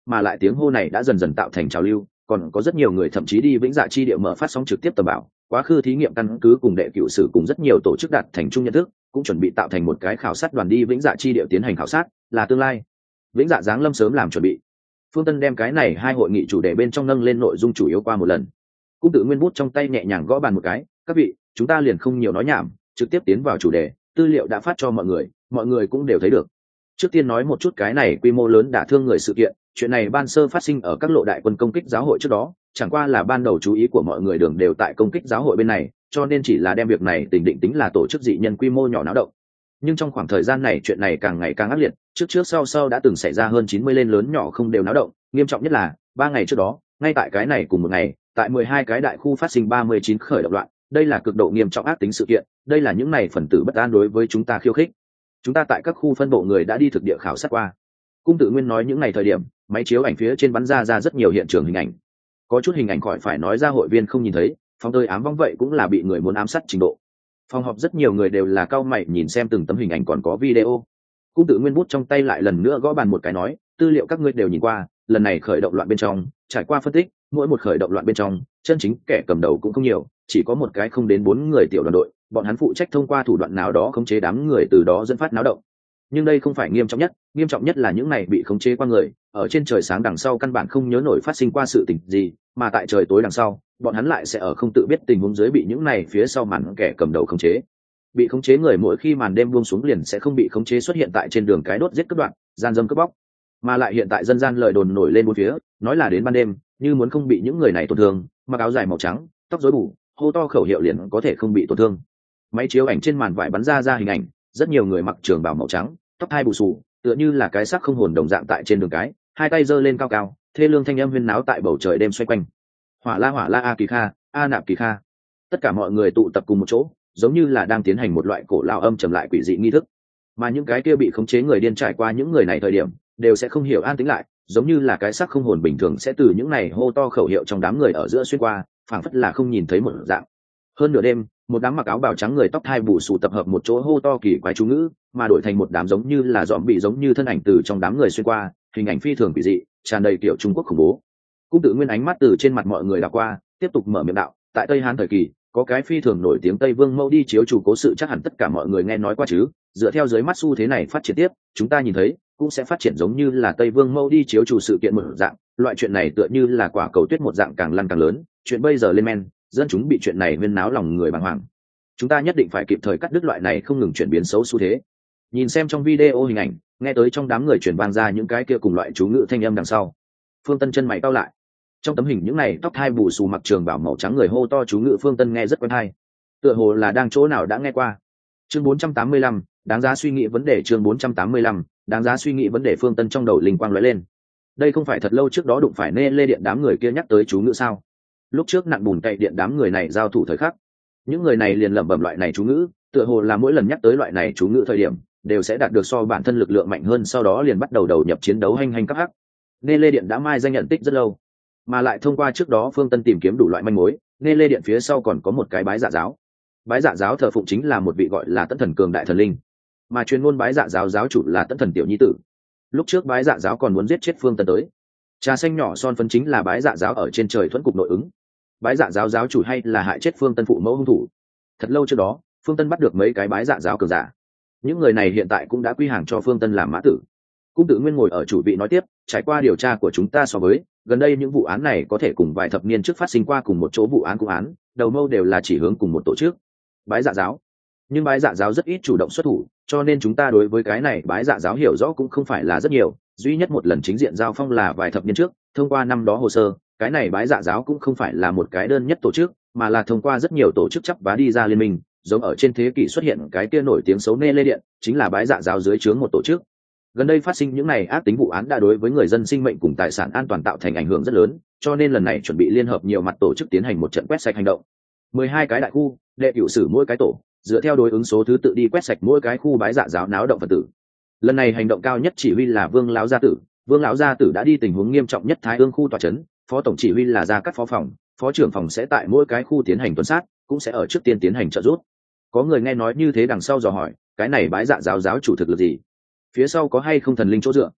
mà lại tiếng hô này đã dần dần tạo thành trào lưu, còn có rất nhiều người thậm chí đi Vĩnh Dạ chi địa mở phát sóng trực tiếp tầm bảo quá khứ thí nghiệm căn cứ cùng đệ cựu sử cùng rất nhiều tổ chức đạt thành chung nhận thức, cũng chuẩn bị tạo thành một cái khảo sát đoàn đi Vĩnh Dạ chi địa tiến hành khảo sát, là tương lai Vĩnh Dạ giáng lâm sớm làm chuẩn bị. Phương Tân đem cái này hai hội nghị chủ đề bên trong nâng lên nội dung chủ yếu qua một lần. Cung Tự Nguyên bút trong tay nhẹ nhàng gõ bàn một cái, các vị, chúng ta liền không nhiều nói nhảm, trực tiếp tiến vào chủ đề, tư liệu đã phát cho mọi người cũng đều thấy được. Trước tiên nói một chút cái này quy mô lớn đả thương người sự kiện, chuyện này ban sơ phát sinh ở các lộ đại quân công kích giáo hội trước đó, chẳng qua là ban đầu chú ý của mọi người đường đều tại công kích giáo hội bên này, cho nên chỉ là đem việc này tình định tính là tổ chức dị nhân quy mô nhỏ náo động. Nhưng trong khoảng thời gian này chuyện này càng ngày càng ác liệt, trước sau đã từng xảy ra hơn 90 lên lớn nhỏ không đều náo động, nghiêm trọng nhất là 3 ngày trước đó, ngay tại cái này cùng một ngày, tại 12 cái đại khu phát sinh 39 khởi động loạn, đây là cực độ nghiêm trọng ác tính sự kiện, đây là những này phần tử bất an đối với chúng ta khiêu khích. Chúng ta tại các khu phân bộ người đã đi thực địa khảo sát qua. Cung Tự Nguyên nói những ngày thời điểm, máy chiếu ảnh phía trên bắn ra rất nhiều hiện trường hình ảnh. Có chút hình ảnh khỏi phải nói ra hội viên không nhìn thấy, phòng tơi ám vong vậy cũng là bị người muốn ám sát trình độ. Phòng họp rất nhiều người đều là cau mày nhìn xem từng tấm hình ảnh còn có video. Cung Tự Nguyên bút trong tay lại lần nữa gõ bàn một cái nói, tư liệu các ngươi đều nhìn qua, lần này khởi động loạn bên trong, trải qua phân tích, mỗi một khởi động loạn bên trong, chân chính kẻ cầm đầu cũng không nhiều, chỉ có một cái không đến 4 người tiểu đoàn đội, bọn hắn phụ trách thông qua thủ đoạn nào đó khống chế đám người từ đó dẫn phát náo động. Nhưng đây không phải nghiêm trọng nhất là những này bị khống chế qua người, ở trên trời sáng đằng sau căn bản không nhớ nổi phát sinh qua sự tình gì, mà tại trời tối đằng sau, bọn hắn lại sẽ ở không tự biết tình huống dưới bị những này phía sau màn kẻ cầm đầu khống chế. Bị khống chế người mỗi khi màn đêm buông xuống liền sẽ không bị khống chế xuất hiện tại trên đường cái đốt giết cướp đoạn, gian dâm cướp bóc. Mà lại hiện tại dân gian lời đồn nổi lên bốn phía, nói là đến ban đêm, như muốn không bị những người này tổn thương, mặc áo dài màu trắng, tóc rối bù, hô to khẩu hiệu liền có thể không bị tổn thương. Máy chiếu ảnh trên màn vải bắn ra hình ảnh, rất nhiều người mặc trường bào màu trắng, tóc hai bù xù, tựa như là cái xác không hồn đồng dạng tại trên đường cái, hai tay giơ lên cao cao, thê lương thanh âm huyên náo tại bầu trời đêm xoay quanh. Hỏa la a kỳ kha, a nạp kỳ kha. Tất cả mọi người tụ tập cùng một chỗ, giống như là đang tiến hành một loại cổ lao âm trầm lại quỷ dị nghi thức. Mà những cái kia bị khống chế người điên trải qua những người này thời điểm, đều sẽ không hiểu an tĩnh lại, giống như là cái xác không hồn bình thường sẽ từ những này hô to khẩu hiệu trong đám người ở giữa xuyên qua, phảng phất là không nhìn thấy một dạng. Hơn nửa đêm, một đám mặc áo bào trắng người tóc hai bù xù tập hợp một chỗ hô to kỳ quái chú ngữ, mà đổi thành một đám giống như là dòm bị giống như thân ảnh từ trong đám người xuyên qua, hình ảnh phi thường quỷ dị, tràn đầy kiểu Trung Quốc khủng bố. Cung Tự Nguyên ánh mắt từ trên mặt mọi người đảo qua, tiếp tục mở miệng đạo, tại Tây Hán thời kỳ, có cái phi thường nổi tiếng Tây Vương Mẫu đi chiếu chủ cố sự chắc hẳn tất cả mọi người nghe nói qua chứ, dựa theo dưới mắt xu thế này phát triển tiếp, chúng ta nhìn thấy cũng sẽ phát triển giống như là Tây Vương Mẫu đi chiếu chủ sự kiện một dạng, loại chuyện này tựa như là quả cầu tuyết một dạng càng lăn càng lớn, chuyện bây giờ lên men, dân chúng bị chuyện này huyên náo lòng người bàng hoàng. Chúng ta nhất định phải kịp thời cắt đứt loại này không ngừng chuyển biến xấu xu thế. Nhìn xem trong video hình ảnh, nghe tới trong đám người truyền vang ra những cái kia cùng loại chú ngữ thanh âm đằng sau, Phương Tân chân mày cau lại. Trong tấm hình những này tóc hai bù xù mặc trường bào màu trắng người hô to chú ngữ Phương Tân nghe rất quen tai, tựa hồ là đang chỗ nào đã nghe qua. Chương 485, đáng giá suy nghĩ vấn đề. Chương 485, đáng giá suy nghĩ vấn đề. Phương Tân trong đầu linh quang lóe lên. Đây không phải thật lâu trước đó đụng phải Nê Lê Điện đám người kia nhắc tới chú ngữ sao? Lúc trước nặn bùn cậy điện đám người này giao thủ thời khắc, những người này liền lẩm bẩm loại này chú ngữ, tựa hồ là mỗi lần nhắc tới loại này chú ngữ thời điểm, đều sẽ đạt được so bản thân lực lượng mạnh hơn, sau đó liền bắt đầu đầu nhập chiến đấu hành cấp hắc. Nê Lê Điện đã mai danh nhận tích rất lâu, mà lại thông qua trước đó Phương Tân tìm kiếm đủ loại manh mối, Nê Lê Điện phía sau còn có một cái bái dạ giáo. Bái dạ giáo thờ phụng chính là một vị gọi là Tấn Thần Cường đại thần linh, mà chuyên môn bái dạ giáo giáo chủ là Tấn Thần tiểu nhi tử. Lúc trước bái dạ giáo còn muốn giết chết Phương Tân tới. Trà xanh nhỏ son phấn chính là bái dạ giáo ở trên trời thuẫn cục nội ứng. Bái dạ giáo giáo chủ hay là hại chết Phương Tân phụ mẫu hung thủ. Thật lâu trước đó, Phương Tân bắt được mấy cái bái dạ giáo cường giả. Những người này hiện tại cũng đã quy hàng cho Phương Tân làm mã tử. Cung Tự Nguyên ngồi ở chủ vị nói tiếp, trải qua điều tra của chúng ta so với gần đây những vụ án này có thể cùng vài thập niên trước phát sinh qua cùng một chỗ vụ án cũng án, đầu mâu đều là chỉ hướng cùng một tổ chức, bái dạ giáo. Nhưng bái dạ giáo rất ít chủ động xuất thủ, cho nên chúng ta đối với cái này bái dạ giáo hiểu rõ cũng không phải là rất nhiều, duy nhất một lần chính diện giao phong là vài thập niên trước, thông qua năm đó hồ sơ, cái này bái dạ giáo cũng không phải là một cái đơn nhất tổ chức, mà là thông qua rất nhiều tổ chức chắp vá đi ra liên minh, giống ở trên thế kỷ xuất hiện cái kia nổi tiếng xấu Nê Lê Điện, chính là bái dạ giáo dưới trướng một tổ chức. Gần đây phát sinh những này ác tính vụ án đã đối với người dân sinh mệnh cùng tài sản an toàn tạo thành ảnh hưởng rất lớn, cho nên lần này chuẩn bị liên hợp nhiều mặt tổ chức tiến hành một trận quét sạch hành động. 12 cái đại khu, đệ cửu sử mỗi cái tổ, dựa theo đối ứng số thứ tự đi quét sạch mỗi cái khu bái dạ giáo náo động Phật tử. Lần này hành động cao nhất chỉ huy là Vương lão gia tử, Vương lão gia tử đã đi tình huống nghiêm trọng nhất Thái Ương khu tòa trấn, phó tổng chỉ huy là Gia Cát phó phòng, phó trưởng phòng sẽ tại mỗi cái khu tiến hành tuần sát, cũng sẽ ở trước tiên tiến hành trợ giúp. Có người nghe nói như thế đằng sau dò hỏi, cái này bái dạ giáo giáo chủ thực lực gì? Phía sau có hay không thần linh chỗ dựa?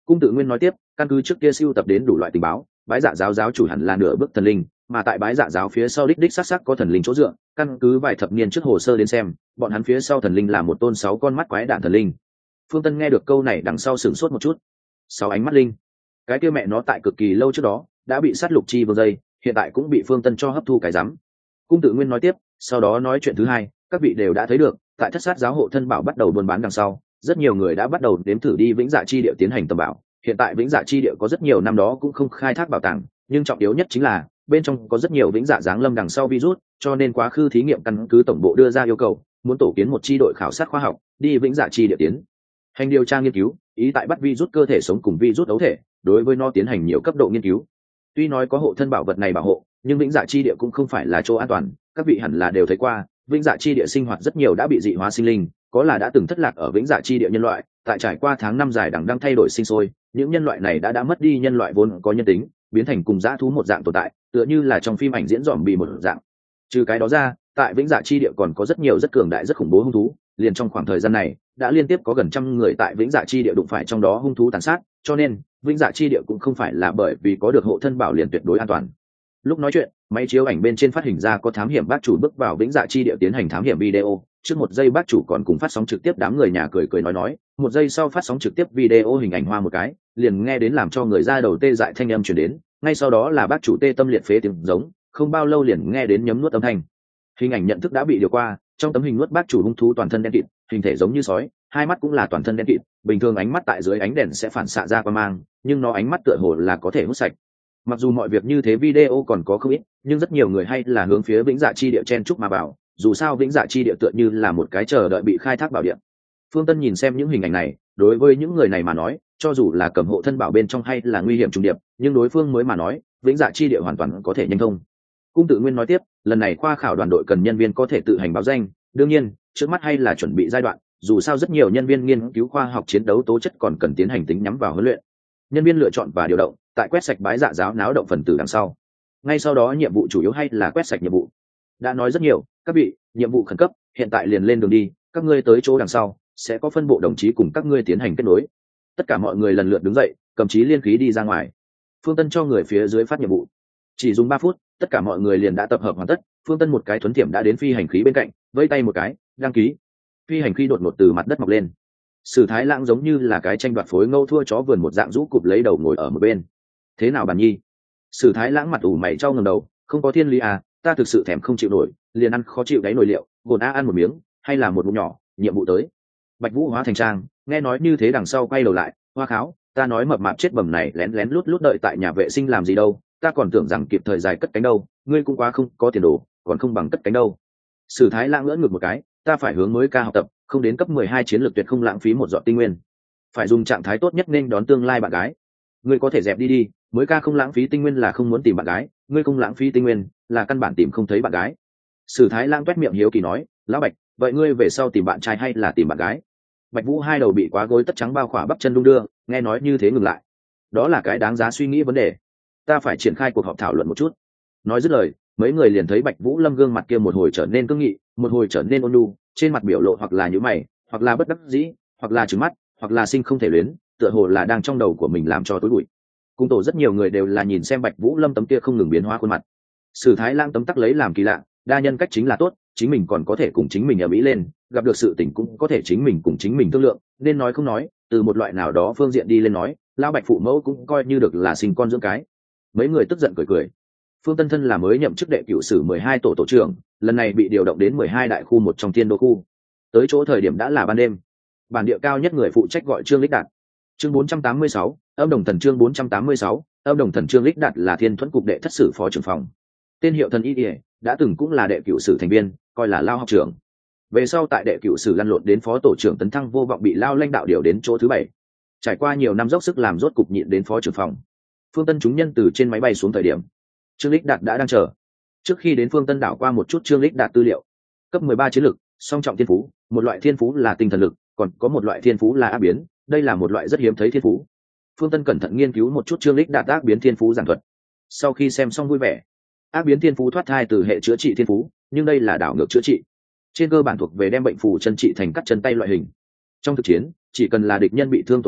Cung Tự Nguyên nói tiếp, căn cứ trước kia sưu tập đến đủ loại tình báo, bái dạ giáo giáo chủ hẳn là nửa bước thần linh, mà tại bái dạ giáo phía sau đích đích xác xác có thần linh chỗ dựa, căn cứ vài thập niên trước hồ sơ đến xem, bọn hắn phía sau thần linh là một tôn 6 con mắt quái đản thần linh. Phương Tân nghe được câu này đằng sau sửng sốt một chút. 6 ánh mắt linh, cái kia mẹ nó tại cực kỳ lâu trước đó đã bị sát lục chi vương dây, hiện tại cũng bị Phương Tân cho hấp thu cái rắm. Cung Tự Nguyên nói tiếp, sau đó nói chuyện thứ hai, các vị đều đã thấy được, tại Thất Sát giáo hộ thân bảo bắt đầu buôn bán đằng sau, rất nhiều người đã bắt đầu đếm thử đi Vĩnh Dạ chi địa tiến hành tầm bảo. Hiện tại Vĩnh Dạ chi địa có rất nhiều năm đó cũng không khai thác bảo tàng, nhưng trọng yếu nhất chính là bên trong có rất nhiều Vĩnh Dạ giáng lâm đằng sau virus, cho nên quá khứ thí nghiệm căn cứ tổng bộ đưa ra yêu cầu, muốn tổ kiến một chi đội khảo sát khoa học đi Vĩnh Dạ chi địa tiến hành điều tra nghiên cứu, ý tại bắt virus cơ thể sống cùng virus ấu thể, đối với nó tiến hành nhiều cấp độ nghiên cứu. Tuy nói có hộ thân bảo vật này bảo hộ, nhưng Vĩnh Dạ chi địa cũng không phải là chỗ an toàn, các vị hẳn là đều thấy qua, Vĩnh Dạ chi địa sinh hoạt rất nhiều đã bị dị hóa sinh linh, có là đã từng thất lạc ở Vĩnh Dạ chi địa nhân loại, tại trải qua tháng năm dài đằng đang thay đổi sinh sôi, những nhân loại này đã mất đi nhân loại vốn có nhân tính, biến thành cùng dã thú một dạng tồn tại, tựa như là trong phim ảnh diễn dòm bị một dạng. Trừ cái đó ra, tại Vĩnh Dạ chi địa còn có rất nhiều rất cường đại rất khủng bố hung thú, liền trong khoảng thời gian này đã liên tiếp có gần 100 người tại Vĩnh Dạ chi địa đụng phải trong đó hung thú tàn sát, cho nên Vĩnh Dạ chi địa cũng không phải là bởi vì có được hộ thân bảo liền tuyệt đối an toàn. Lúc nói chuyện, máy chiếu ảnh bên trên phát hình ra có thám hiểm bác chủ bước vào Vĩnh Dạ chi địa tiến hành thám hiểm video, trước 1 giây bác chủ còn cùng phát sóng trực tiếp đám người nhà cười cười nói, 1 giây sau phát sóng trực tiếp video hình ảnh hoa một cái, liền nghe đến làm cho người ra đầu tê dại thanh âm truyền đến, ngay sau đó là bác chủ tê tâm liệt phế tiếng giống, không bao lâu liền nghe đến nhấm nuốt âm thanh. Hình ảnh nhận thức đã bị điều qua, trong tấm hình nuốt bác chủ hung thú toàn thân đen kịt, hình thể giống như sói, hai mắt cũng là toàn thân đen kịt, bình thường ánh mắt tại dưới ánh đèn sẽ phản xạ ra quang mang, nhưng nó ánh mắt tựa hồ là có thể hút sạch. Mặc dù mọi việc như thế video còn có không ít, nhưng rất nhiều người hay là hướng phía Vĩnh Dạ chi địa chen chúc mà vào, dù sao Vĩnh Dạ chi địa tựa như là một cái chờ đợi bị khai thác bảo địa. Phương Tân nhìn xem những hình ảnh này, đối với những người này mà nói, cho dù là cầm hộ thân bảo bên trong hay là nguy hiểm trùng điệp, nhưng đối phương mới mà nói, Vĩnh Dạ chi địa hoàn toàn có thể nhanh thông. Cung Tự Nguyên nói tiếp, lần này khoa khảo đoàn đội cần nhân viên có thể tự hành báo danh, đương nhiên, trước mắt hay là chuẩn bị giai đoạn, dù sao rất nhiều nhân viên nghiên cứu khoa học chiến đấu tố chất còn cần tiến hành tính nhắm vào huấn luyện. Nhân viên lựa chọn và điều động, tại quét sạch bái dạ giáo náo động phần tử đằng sau. Ngay sau đó nhiệm vụ chủ yếu hay là quét sạch nhiệm vụ. Đã nói rất nhiều, các vị, nhiệm vụ khẩn cấp, hiện tại liền lên đường đi, các ngươi tới chỗ đằng sau, sẽ có phân bộ đồng chí cùng các ngươi tiến hành kết nối. Tất cả mọi người lần lượt đứng dậy, cầm chí liên khí đi ra ngoài. Phương Tân cho người phía dưới phát nhiệm vụ. Chỉ dùng 3 phút, tất cả mọi người liền đã tập hợp hoàn tất. Phương Tân một cái thuấn tiệm đã đến phi hành khí bên cạnh, vẫy tay một cái, đăng ký. Phi hành khí đột ngột từ mặt đất mọc lên. Sử Thái Lãng giống như là cái tranh đoạt phối ngâu thua chó vườn một dạng rũ cụp lấy đầu ngồi ở một bên. Thế nào Bàn Nhi? Sử Thái Lãng mặt ủ mày trao ngẩng đầu, không có thiên lý à, ta thực sự thèm không chịu nổi, liền ăn khó chịu đáy nồi liệu, gồn a ăn một miếng, hay là một ngụm nhỏ, nhiệm vụ tới. Bạch Vũ hóa thành trang, nghe nói như thế đằng sau quay đầu lại, Hoa Kháo, ta nói mập mạp chết bầm này lén lén lút lút đợi tại nhà vệ sinh làm gì đâu, ta còn tưởng rằng kịp thời dài cất cánh đâu, ngươi cũng quá không có tiền đồ, còn không bằng cất cánh đâu. Sử Thái Lãng ngỡ ngược một cái, ta phải hướng mới ca học tập, không đến cấp 12 chiến lược tuyệt không lãng phí một giọt tinh nguyên, phải dùng trạng thái tốt nhất nên đón tương lai bạn gái. Ngươi có thể dẹp đi đi, mới ca không lãng phí tinh nguyên là không muốn tìm bạn gái, ngươi không lãng phí tinh nguyên là căn bản tìm không thấy bạn gái. Sử Thái Lãng toét miệng hiếu kỳ nói, lão Bạch, vậy ngươi về sau tìm bạn trai hay là tìm bạn gái? Bạch Vũ hai đầu bị quá gối tất trắng bao khỏa bắp chân đung đưa, nghe nói như thế ngừng lại. Đó là cái đáng giá suy nghĩ vấn đề, ta phải triển khai cuộc họp thảo luận một chút. Nói dứt lời, mấy người liền thấy Bạch Vũ Lâm gương mặt kia một hồi trở nên cương nghị, một hồi trở nên ôn nhu, trên mặt biểu lộ hoặc là nhíu mày, hoặc là bất đắc dĩ, hoặc là trừng mắt, hoặc là sinh không thể luyến, tựa hồ là đang trong đầu của mình làm cho tối bụi. Cùng tổ rất nhiều người đều là nhìn xem Bạch Vũ Lâm tấm kia không ngừng biến hóa khuôn mặt. Sử Thái Lãng tấm tắc lấy làm kỳ lạ, đa nhân cách chính là tốt, chính mình còn có thể cùng chính mình ở mỹ lên, gặp được sự tình cũng có thể chính mình cùng chính mình thương lượng, nên nói không nói, từ một loại nào đó phương diện đi lên nói, lão Bạch phụ mẫu cũng coi như được là sinh con dưỡng cái. Mấy người tức giận cười cười. Phương Tân Thân là mới nhậm chức đệ cựu sử 12 tổ tổ trưởng, lần này bị điều động đến 12 đại khu một trong Thiên Đô khu. Tới chỗ thời điểm đã là ban đêm. Bản địa cao nhất người phụ trách gọi Trương Lích Đạt. Chương 486, Âm Đồng Thần chương 486, Âm Đồng Thần Trương Lích Đạt là Thiên Thuẫn cục đệ thất sử phó trưởng phòng. Tên hiệu Thần Y Điệp, đã từng cũng là đệ cựu sử thành viên, coi là lao học trưởng. Về sau tại đệ cựu sử lăn lộn đến phó tổ trưởng tấn thăng vô vọng bị lao lãnh đạo điều đến chỗ thứ 7. Trải qua nhiều năm dốc sức làm rốt cục nhịn đến phó trưởng phòng. Phương Tân chúng nhân từ trên máy bay xuống thời điểm, Trương Lích Đạt đã đang chờ. Trước khi đến Phương Tân đảo qua một chút Trương Lích Đạt tư liệu. Cấp 13 chiến lực, song trọng thiên phú, một loại thiên phú là tinh thần lực, còn có một loại thiên phú là ác biến, đây là một loại rất hiếm thấy thiên phú. Phương Tân cẩn thận nghiên cứu một chút Trương Lích Đạt ác biến thiên phú giảng thuật. Sau khi xem xong vui vẻ. Ác biến thiên phú thoát thai từ hệ chữa trị thiên phú, nhưng đây là đảo ngược chữa trị. Trên cơ bản thuộc về đem bệnh phù chân trị thành cắt chân tay loại hình. Trong thực chiến, chỉ cần là địch nhân bị thương tổn tới,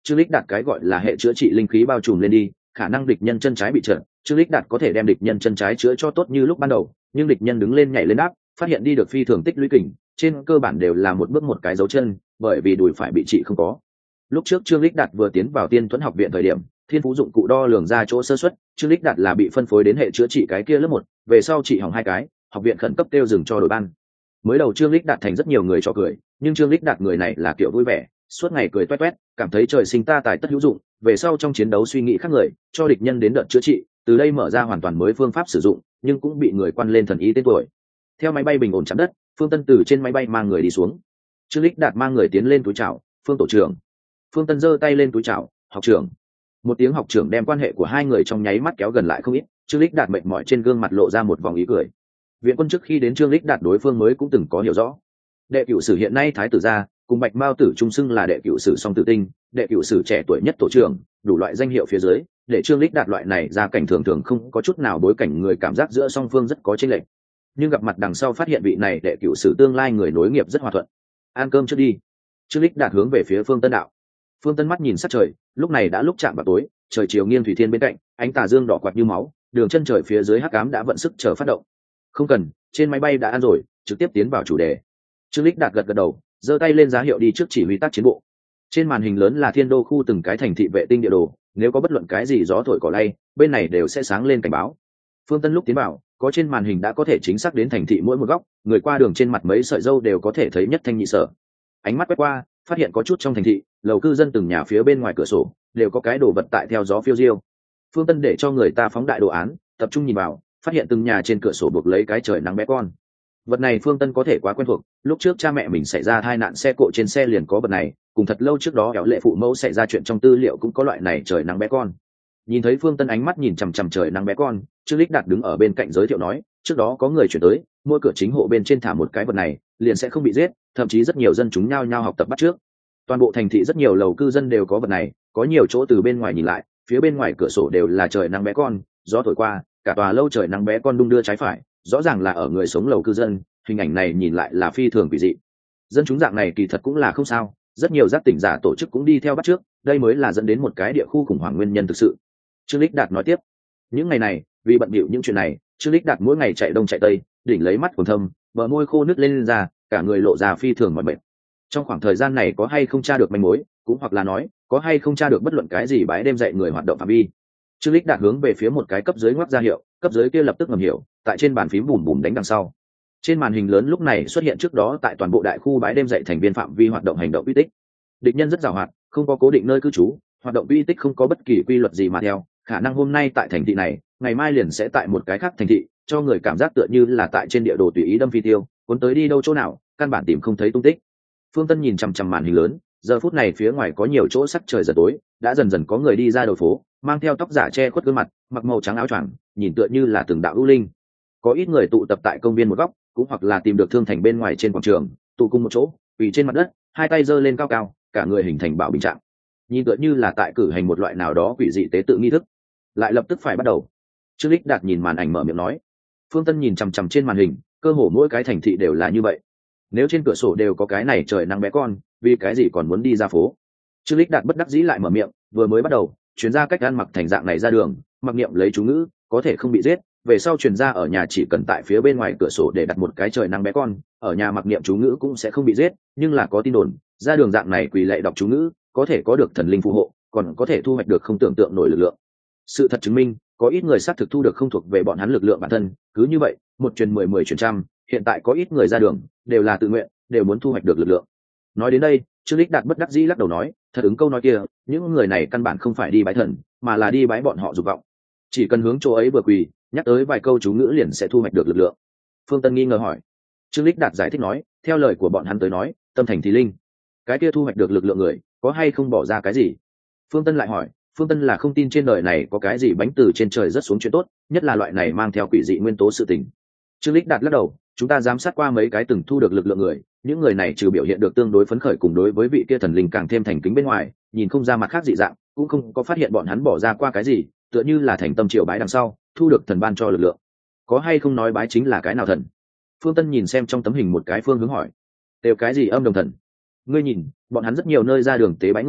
Trương Lịch Đạt cái gọi là hệ chữa trị linh khí bao trùm lên đi, khả năng địch nhân chân trái bị trượt, Trương Lịch Đạt có thể đem địch nhân chân trái chữa cho tốt như lúc ban đầu, nhưng địch nhân đứng lên nhảy lên đáp, phát hiện đi được phi thường tích lũy kình, trên cơ bản đều là một bước một cái dấu chân, bởi vì đùi phải bị trị không có. Lúc trước Trương Lịch Đạt vừa tiến vào Tiên Thuẫn học viện thời điểm, thiên phú dụng cụ đo lường ra chỗ sơ suất, Trương Lịch Đạt là bị phân phối đến hệ chữa trị cái kia lớp 1, về sau trị hỏng 2 cái, học viện khẩn cấp kêu dừng cho đổi ban. Mới đầu Trương Lịch Đạt thành rất nhiều người cho cười, nhưng Trương Lịch Đạt người này là kiểu vui vẻ, suốt ngày cười toét toét, cảm thấy trời sinh ta tài tất hữu dụng, về sau trong chiến đấu suy nghĩ khác người, cho địch nhân đến đợt chữa trị, từ đây mở ra hoàn toàn mới phương pháp sử dụng, nhưng cũng bị người quan lên thần ý tên tuổi. Theo máy bay bình ổn chạm đất, Phương Tân từ trên máy bay mang người đi xuống. Trương Lịch Đạt mang người tiến lên túi chào, "Phương tổ trưởng." Phương Tân giơ tay lên túi chào, "Học trưởng." Một tiếng học trưởng đem quan hệ của hai người trong nháy mắt kéo gần lại không ít, Trương Lịch Đạt mệt mỏi trên gương mặt lộ ra một vòng ý cười. Viện quân trước khi đến Trương Lịch Đạt đối phương mới cũng từng có hiểu rõ. Đệ cửu sử hiện nay thái tử gia, cùng Bạch Mao tử trung xưng là đệ cửu sử song tử tinh, đệ cửu sử trẻ tuổi nhất tổ trưởng, đủ loại danh hiệu phía dưới, để Trương Lịch Đạt loại này ra cảnh thường thường không có chút nào bối cảnh người cảm giác giữa song phương rất có chênh lệch. Nhưng gặp mặt đằng sau phát hiện vị này đệ cửu sử tương lai người nối nghiệp rất hòa thuận. "Ăn cơm trước đi." Trương Lịch Đạt hướng về phía Phương Tân đạo. Phương Tân mắt nhìn sát trời, lúc này đã lúc chạm vào tối, trời chiều nghiêng thủy thiên bên cạnh, ánh tà dương đỏ quạt như máu, đường chân trời phía dưới hắc ám đã vận sức chờ phát động. "Không cần, trên máy bay đã ăn rồi, trực tiếp tiến vào chủ đề." Trương Lịch Đạt gật gật đầu, giơ tay lên giá hiệu đi trước chỉ huy tác chiến bộ. Trên màn hình lớn là Thiên Đô khu từng cái thành thị vệ tinh địa đồ, nếu có bất luận cái gì gió thổi cỏ lay, bên này đều sẽ sáng lên cảnh báo. Phương Tân lúc tiến vào, có trên màn hình đã có thể chính xác đến thành thị mỗi một góc, người qua đường trên mặt mấy sợi râu đều có thể thấy nhất thanh nhị sở. Ánh mắt quét qua, phát hiện có chút trong thành thị, lầu cư dân từng nhà phía bên ngoài cửa sổ đều có cái đồ vật tại theo gió phiêu diêu. Phương Tân để cho người ta phóng đại đồ án, tập trung nhìn vào, phát hiện từng nhà trên cửa sổ buộc lấy cái trời nắng bé con. Vật này Phương Tân có thể quá quen thuộc, lúc trước cha mẹ mình xảy ra tai nạn xe cộ trên xe liền có vật này, cùng thật lâu trước đó Éo Lệ phụ mẫu xảy ra chuyện trong tư liệu cũng có loại này trời nắng bé con. Nhìn thấy Phương Tân ánh mắt nhìn chằm chằm trời nắng bé con, Trương Lịch Đạt đứng ở bên cạnh giới thiệu nói, trước đó có người chuyển tới, mỗi cửa chính hộ bên trên thả một cái vật này, liền sẽ không bị giết, thậm chí rất nhiều dân chúng nhao nhao học tập bắt trước. Toàn bộ thành thị rất nhiều lầu cư dân đều có vật này, có nhiều chỗ từ bên ngoài nhìn lại, phía bên ngoài cửa sổ đều là trời nắng bé con, gió thổi qua, cả tòa lâu trời nắng bé con đung đưa trái phải, rõ ràng là ở người sống lầu cư dân, hình ảnh này nhìn lại là phi thường quỷ dị. Dân chúng dạng này kỳ thật cũng là không sao, rất nhiều giác tỉnh giả tổ chức cũng đi theo bắt trước, đây mới là dẫn đến một cái địa khu khủng hoảng nguyên nhân thực sự. Trương Lịch Đạt nói tiếp, những ngày này vì bận bịu những chuyện này, Trương Lịch Đạt mỗi ngày chạy đông chạy tây, đỉnh lấy mắt quầng thâm, bờ môi khô nứt lên ra, cả người lộ ra phi thường mỏi mệt. Trong khoảng thời gian này có hay không tra được manh mối, cũng hoặc là nói có hay không tra được bất luận cái gì bái đêm dạy người hoạt động phạm vi. Trương Lịch Đạt hướng về phía một cái cấp dưới ngoắc ra hiệu, cấp dưới kia lập tức ngầm hiểu, tại trên bàn phím bùm bùm đánh đằng sau. Trên màn hình lớn lúc này xuất hiện trước đó tại toàn bộ đại khu bái đêm dạy thành viên phạm vi hoạt động hành động uy tích. Địch nhân rất giàu hoạt, không có cố định nơi cư trú, hoạt động uy tích không có bất kỳ quy luật gì mà theo, khả năng hôm nay tại thành thị này, ngày mai liền sẽ tại một cái khác thành thị, cho người cảm giác tựa như là tại trên địa đồ tùy ý đâm phi tiêu, cuốn tới đi đâu chỗ nào, căn bản tìm không thấy tung tích. Phương Tân nhìn chằm chằm màn hình lớn, giờ phút này phía ngoài có nhiều chỗ sắc trời dần tối, đã dần dần có người đi ra đầu phố, mang theo tóc giả che khuất gương mặt, mặc màu trắng áo choàng, nhìn tựa như là từng đạo ưu linh. Có ít người tụ tập tại công viên một góc, cũng hoặc là tìm được thương thành bên ngoài trên quảng trường, tụ cùng một chỗ, quỳ trên mặt đất, hai tay giơ lên cao cao, cả người hình thành bảo bình trạng, nhìn tựa như là tại cử hành một loại nào đó quỷ dị tế tự nghi thức. Lại lập tức phải bắt đầu. Trương Lịch Đạt nhìn màn ảnh mở miệng nói. Phương Tân nhìn chằm chằm trên màn hình, cơ hồ mỗi cái thành thị đều là như vậy. Nếu trên cửa sổ đều có cái này trời nắng bé con, vì cái gì còn muốn đi ra phố? Trương Lịch Đạt bất đắc dĩ lại mở miệng, vừa mới bắt đầu, chuyên gia cách ăn mặc thành dạng này ra đường, mặc niệm lấy chú ngữ, có thể không bị giết. Về sau truyền ra ở nhà chỉ cần tại phía bên ngoài cửa sổ để đặt một cái trời nắng bé con, ở nhà mặc niệm chú ngữ cũng sẽ không bị giết, nhưng là có tin đồn, ra đường dạng này quỳ lạy đọc chú ngữ, có thể có được thần linh phù hộ, còn có thể thu hoạch được không tưởng tượng nổi lực lượng. Sự thật chứng minh, có ít người xác thực thu được không thuộc về bọn hắn lực lượng bản thân, cứ như vậy, một truyền 10, 10 truyền trăm, hiện tại có ít người ra đường, đều là tự nguyện, đều muốn thu hoạch được lực lượng. Nói đến đây, Trương Lịch Đạt bất đắc dĩ lắc đầu nói, thật ứng câu nói kia, những người này căn bản không phải đi bái thần, mà là đi bái bọn họ dục vọng. Chỉ cần hướng chỗ ấy vừa quỳ, nhắc tới vài câu chú ngữ liền sẽ thu hoạch được lực lượng. Phương Tân nghi ngờ hỏi. Trương Lịch Đạt giải thích nói, theo lời của bọn hắn tới nói, tâm thành thì linh, cái kia thu hoạch được lực lượng người, có hay không bỏ ra cái gì? Phương Tân lại hỏi, Phương Tân là không tin trên đời này có cái gì bánh từ trên trời rớt xuống chuyện tốt, nhất là loại này mang theo quỷ dị nguyên tố sự tình. Trương Lịch Đạt lắc đầu, chúng ta giám sát qua mấy cái từng thu được lực lượng người, những người này trừ biểu hiện được tương đối phấn khởi cùng đối với vị kia thần linh càng thêm thành kính bên ngoài, nhìn không ra mặt khác dị dạng, cũng không có phát hiện bọn hắn bỏ ra qua cái gì, tựa như là thành tâm triều bái đằng sau, thu được thần ban cho lực lượng. Có hay không nói bái chính là cái nào thần? Phương Tân nhìn xem trong tấm hình một cái phương hướng hỏi. Đều cái gì âm đồng thần? Ngươi nhìn, bọn hắn rất nhiều nơi ra đường tế bái người,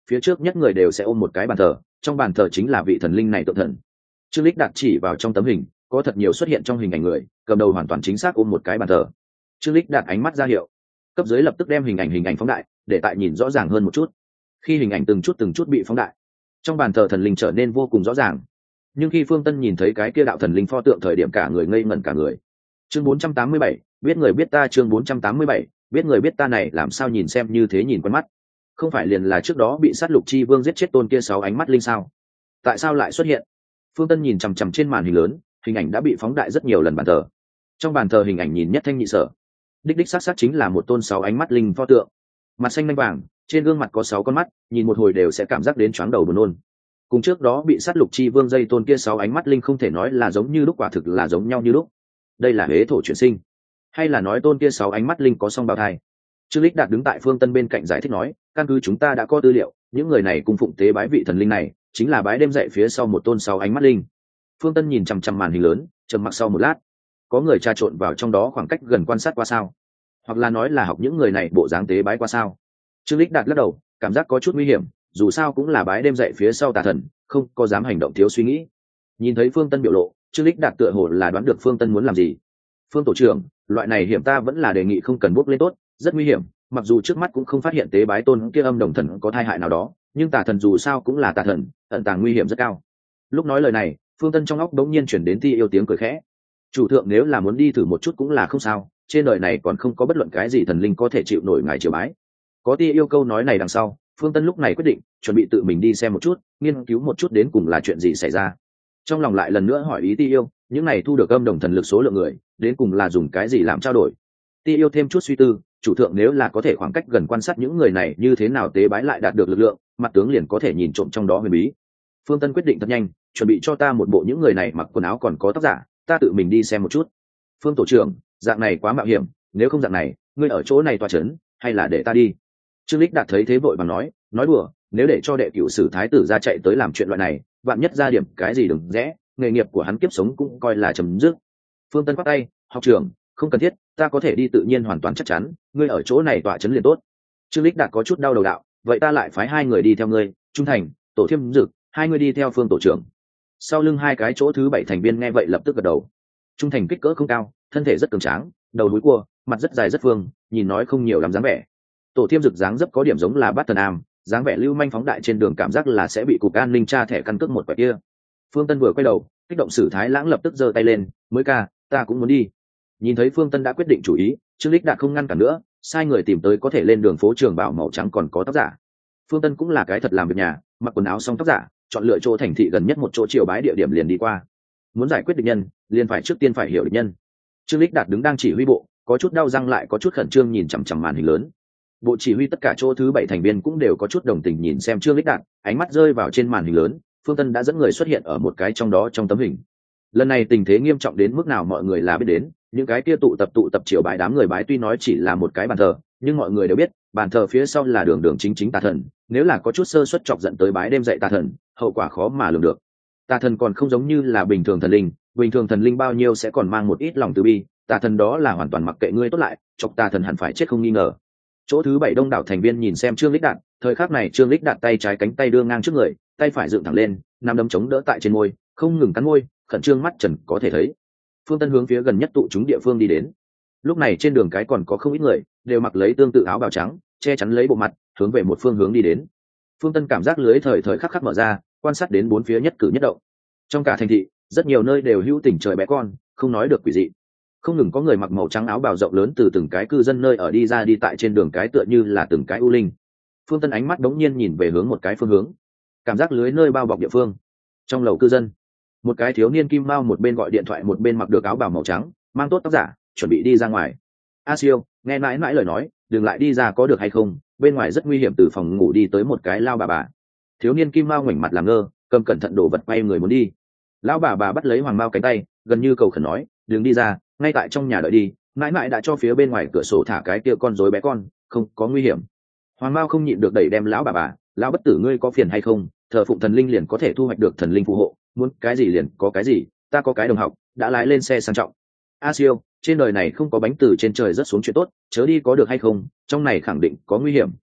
phía trước nhất người đều sẽ ôm một cái bàn thờ, trong bàn thờ chính là vị thần linh này tượng thần. Trương Lịch Đạt chỉ vào trong tấm hình, có thật nhiều xuất hiện trong hình ảnh người, cầm đầu hoàn toàn chính xác ôm một cái bàn thờ. Trương Lịch Đạt ánh mắt ra hiệu, cấp dưới lập tức đem hình ảnh phóng đại, để tại nhìn rõ ràng hơn một chút. Khi hình ảnh từng chút bị phóng đại, trong bàn thờ thần linh trở nên vô cùng rõ ràng. Nhưng khi Phương Tân nhìn thấy cái kia đạo thần linh pho tượng thời điểm, cả người ngây ngẩn cả người. Chương 487, biết người biết ta. Chương 487, biết người biết ta này làm sao nhìn xem như thế nhìn quen mắt. Không phải liền là trước đó bị sát lục chi vương giết chết tôn kia 6 ánh mắt linh sao? Tại sao lại xuất hiện? Phương Tân nhìn chằm chằm trên màn hình lớn, hình ảnh đã bị phóng đại rất nhiều lần bàn thờ. Trong bàn thờ hình ảnh nhìn nhất thanh nhị sở. Đích xác chính là một tôn 6 ánh mắt linh pho tượng. Mặt xanh lanh vàng, trên gương mặt có 6 con mắt, nhìn một hồi đều sẽ cảm giác đến choáng đầu buồn nôn. Cùng trước đó bị sát lục chi vương dây tôn kia 6 ánh mắt linh không thể nói là giống như lúc, quả thực là giống nhau như lúc. Đây là hế thổ chuyển sinh, hay là nói tôn kia 6 ánh mắt linh có song bào thai? Trương Lịch Đạt đứng tại Phương Tân bên cạnh giải thích nói, căn cứ chúng ta đã có tư liệu, những người này cung phụng tế bái vị thần linh này, chính là bái đêm dậy phía sau một tôn 6 ánh mắt linh. Phương Tân nhìn chằm chằm màn hình lớn, trầm mặc sau một lát, có người tra trộn vào trong đó khoảng cách gần quan sát qua sao? Hoặc là nói là học những người này bộ dáng tế bái qua sao? Trương Lịch Đạt lắc đầu, cảm giác có chút nguy hiểm, dù sao cũng là bái đêm dậy phía sau tà thần, không có dám hành động thiếu suy nghĩ. Nhìn thấy Phương Tân biểu lộ, Trương Lịch Đạt tựa hồ là đoán được Phương Tân muốn làm gì. Phương tổ trưởng, loại này hiểm ta vẫn là đề nghị không cần bốc lên tốt, rất nguy hiểm. Mặc dù trước mắt cũng không phát hiện tế bái tôn kia âm đồng thần có tai hại nào đó, nhưng tà thần dù sao cũng là tà thần, ẩn tàng nguy hiểm rất cao. Lúc nói lời này, Phương Tân trong óc đống nhiên chuyển đến Ti Yêu tiếng cười khẽ. Chủ thượng nếu là muốn đi thử một chút cũng là không sao, trên đời này còn không có bất luận cái gì thần linh có thể chịu nổi ngài triều bái. Có Ti Yêu câu nói này đằng sau, Phương Tân lúc này quyết định chuẩn bị tự mình đi xem một chút, nghiên cứu một chút đến cùng là chuyện gì xảy ra. Trong lòng lại lần nữa hỏi ý Ti Yêu, những này thu được âm đồng thần lực số lượng người, đến cùng là dùng cái gì làm trao đổi? Ti Yêu thêm chút suy tư, chủ thượng nếu là có thể khoảng cách gần quan sát những người này như thế nào tế bái lại đạt được lực lượng, mặt tướng liền có thể nhìn trộm trong đó huyền bí. Phương Tân quyết định thật nhanh, chuẩn bị cho ta một bộ những người này mặc quần áo còn có tóc giả, ta tự mình đi xem một chút. Phương tổ trưởng, dạng này quá mạo hiểm, nếu không dạng này, ngươi ở chỗ này tọa chấn, hay là để ta đi? Trương Lịch Đạt thấy thế vội bằng nói đùa, nếu để cho đệ cửu sử thái tử ra chạy tới làm chuyện loại này, vạn nhất ra điểm cái gì đừng rẽ, nghề nghiệp của hắn kiếp sống cũng coi là chấm dứt. Phương Tân quát tay, học trưởng, không cần thiết, ta có thể đi tự nhiên hoàn toàn chắc chắn, ngươi ở chỗ này tọa chấn liền tốt. Trương Lịch Đạt có chút đau đầu đạo, vậy ta lại phái 2 người đi theo ngươi, Trung Thành, Tổ Thiêm Dực, 2 người đi theo Phương tổ trưởng. Sau lưng 2 cái chỗ thứ 7 thành viên nghe vậy lập tức gật đầu. Trung Thành kích cỡ không cao, thân thể rất cường tráng, đầu đuôi cua, mặt rất dài rất phương, nhìn nói không nhiều lắm dáng vẻ. Tổ Thiêm Dực dáng dấp có điểm giống là Bát Thần Am, dáng vẻ lưu manh phóng đại trên đường, cảm giác là sẽ bị cục an ninh tra thẻ căn cước một quẻ kia. Phương Tân vừa quay đầu, kích động Sử Thái Lãng lập tức giơ tay lên, mới ca, ta cũng muốn đi. Nhìn thấy Phương Tân đã quyết định chủ ý, Trương Lịch Đạt không ngăn cản nữa, sai người tìm tới có thể lên đường phố Trường Bảo màu trắng còn có tóc giả. Phương Tân cũng là cái thật làm việc nhà, mặc quần áo xong tóc giả, chọn lựa chỗ thành thị gần nhất một chỗ triều bái địa điểm liền đi qua. Muốn giải quyết địch nhân, liền phải trước tiên phải hiểu địch nhân. Trương Lịch Đạt đứng đang chỉ huy bộ, có chút đau răng lại có chút khẩn trương nhìn chằm chằm màn hình lớn. Bộ chỉ huy tất cả chỗ thứ 7 thành viên cũng đều có chút đồng tình nhìn xem Trương Lịch Đạt, ánh mắt rơi vào trên màn hình lớn, Phương Tân đã dẫn người xuất hiện ở một cái trong đó trong tấm hình. Lần này tình thế nghiêm trọng đến mức nào mọi người là biết đến, những cái kia tụ tập triều bái đám người bái tuy nói chỉ là một cái bàn thờ, nhưng mọi người đều biết, bàn thờ phía sau là đường chính tà thần, nếu là có chút sơ suất chọc giận tới bái đêm dậy tà thần, hậu quả khó mà lường được. Tà thần còn không giống như là bình thường thần linh bao nhiêu sẽ còn mang một ít lòng từ bi, tà thần đó là hoàn toàn mặc kệ ngươi tốt lại, chọc tà thần hẳn phải chết không nghi ngờ. Chỗ thứ 7 đông đảo thành viên nhìn xem Trương Lịch Đạt, thời khắc này Trương Lịch Đạt tay trái cánh tay đưa ngang trước người, tay phải dựng thẳng lên, nắm đấm chống đỡ tại trên môi, không ngừng cắn môi, khẩn trương mắt trần có thể thấy. Phương Tân hướng phía gần nhất tụ chúng địa phương đi đến. Lúc này trên đường cái còn có không ít người, đều mặc lấy tương tự áo bào trắng, che chắn lấy bộ mặt, hướng về một phương hướng đi đến. Phương Tân cảm giác lưới thời khắc mở ra, quan sát đến bốn phía nhất cử nhất động. Trong cả thành thị, rất nhiều nơi đều hữu tình trời bé con, không nói được quỷ dị. Không ngừng có người mặc màu trắng áo bào rộng lớn từ từng cái cư dân nơi ở đi ra đi tại trên đường cái tựa như là từng cái u linh. Phương Tân ánh mắt đống nhiên nhìn về hướng một cái phương hướng, cảm giác lưới nơi bao bọc địa phương. Trong lầu cư dân, một cái thiếu niên kim mao một bên gọi điện thoại một bên mặc được áo bào màu trắng, mang tốt tóc giả, chuẩn bị đi ra ngoài. A Siêu, nghe mãi mãi lời nói, đừng lại đi ra có được hay không, bên ngoài rất nguy hiểm. Từ phòng ngủ đi tới một cái lao bà. Thiếu niên kim mao ngoảnh mặt làm ngơ, cầm cẩn thận đồ vật quay người muốn đi. Lão bà bắt lấy hoàng mao cánh tay, gần như cầu khẩn nói, đừng đi ra, ngay tại trong nhà đợi đi, mãi mãi đã cho phía bên ngoài cửa sổ thả cái kia con rối bé con, không có nguy hiểm. Hoàng mao không nhịn được đẩy đem lão bà, lão bất tử ngươi có phiền hay không, thờ phụng thần linh liền có thể thu hoạch được thần linh phù hộ, muốn cái gì liền có cái gì, ta có cái đồng học đã lái lên xe sang trọng. A Siêu, trên đời này không có bánh từ trên trời rớt xuống chuyện tốt, chớ đi có được hay không, trong này khẳng định có nguy hiểm,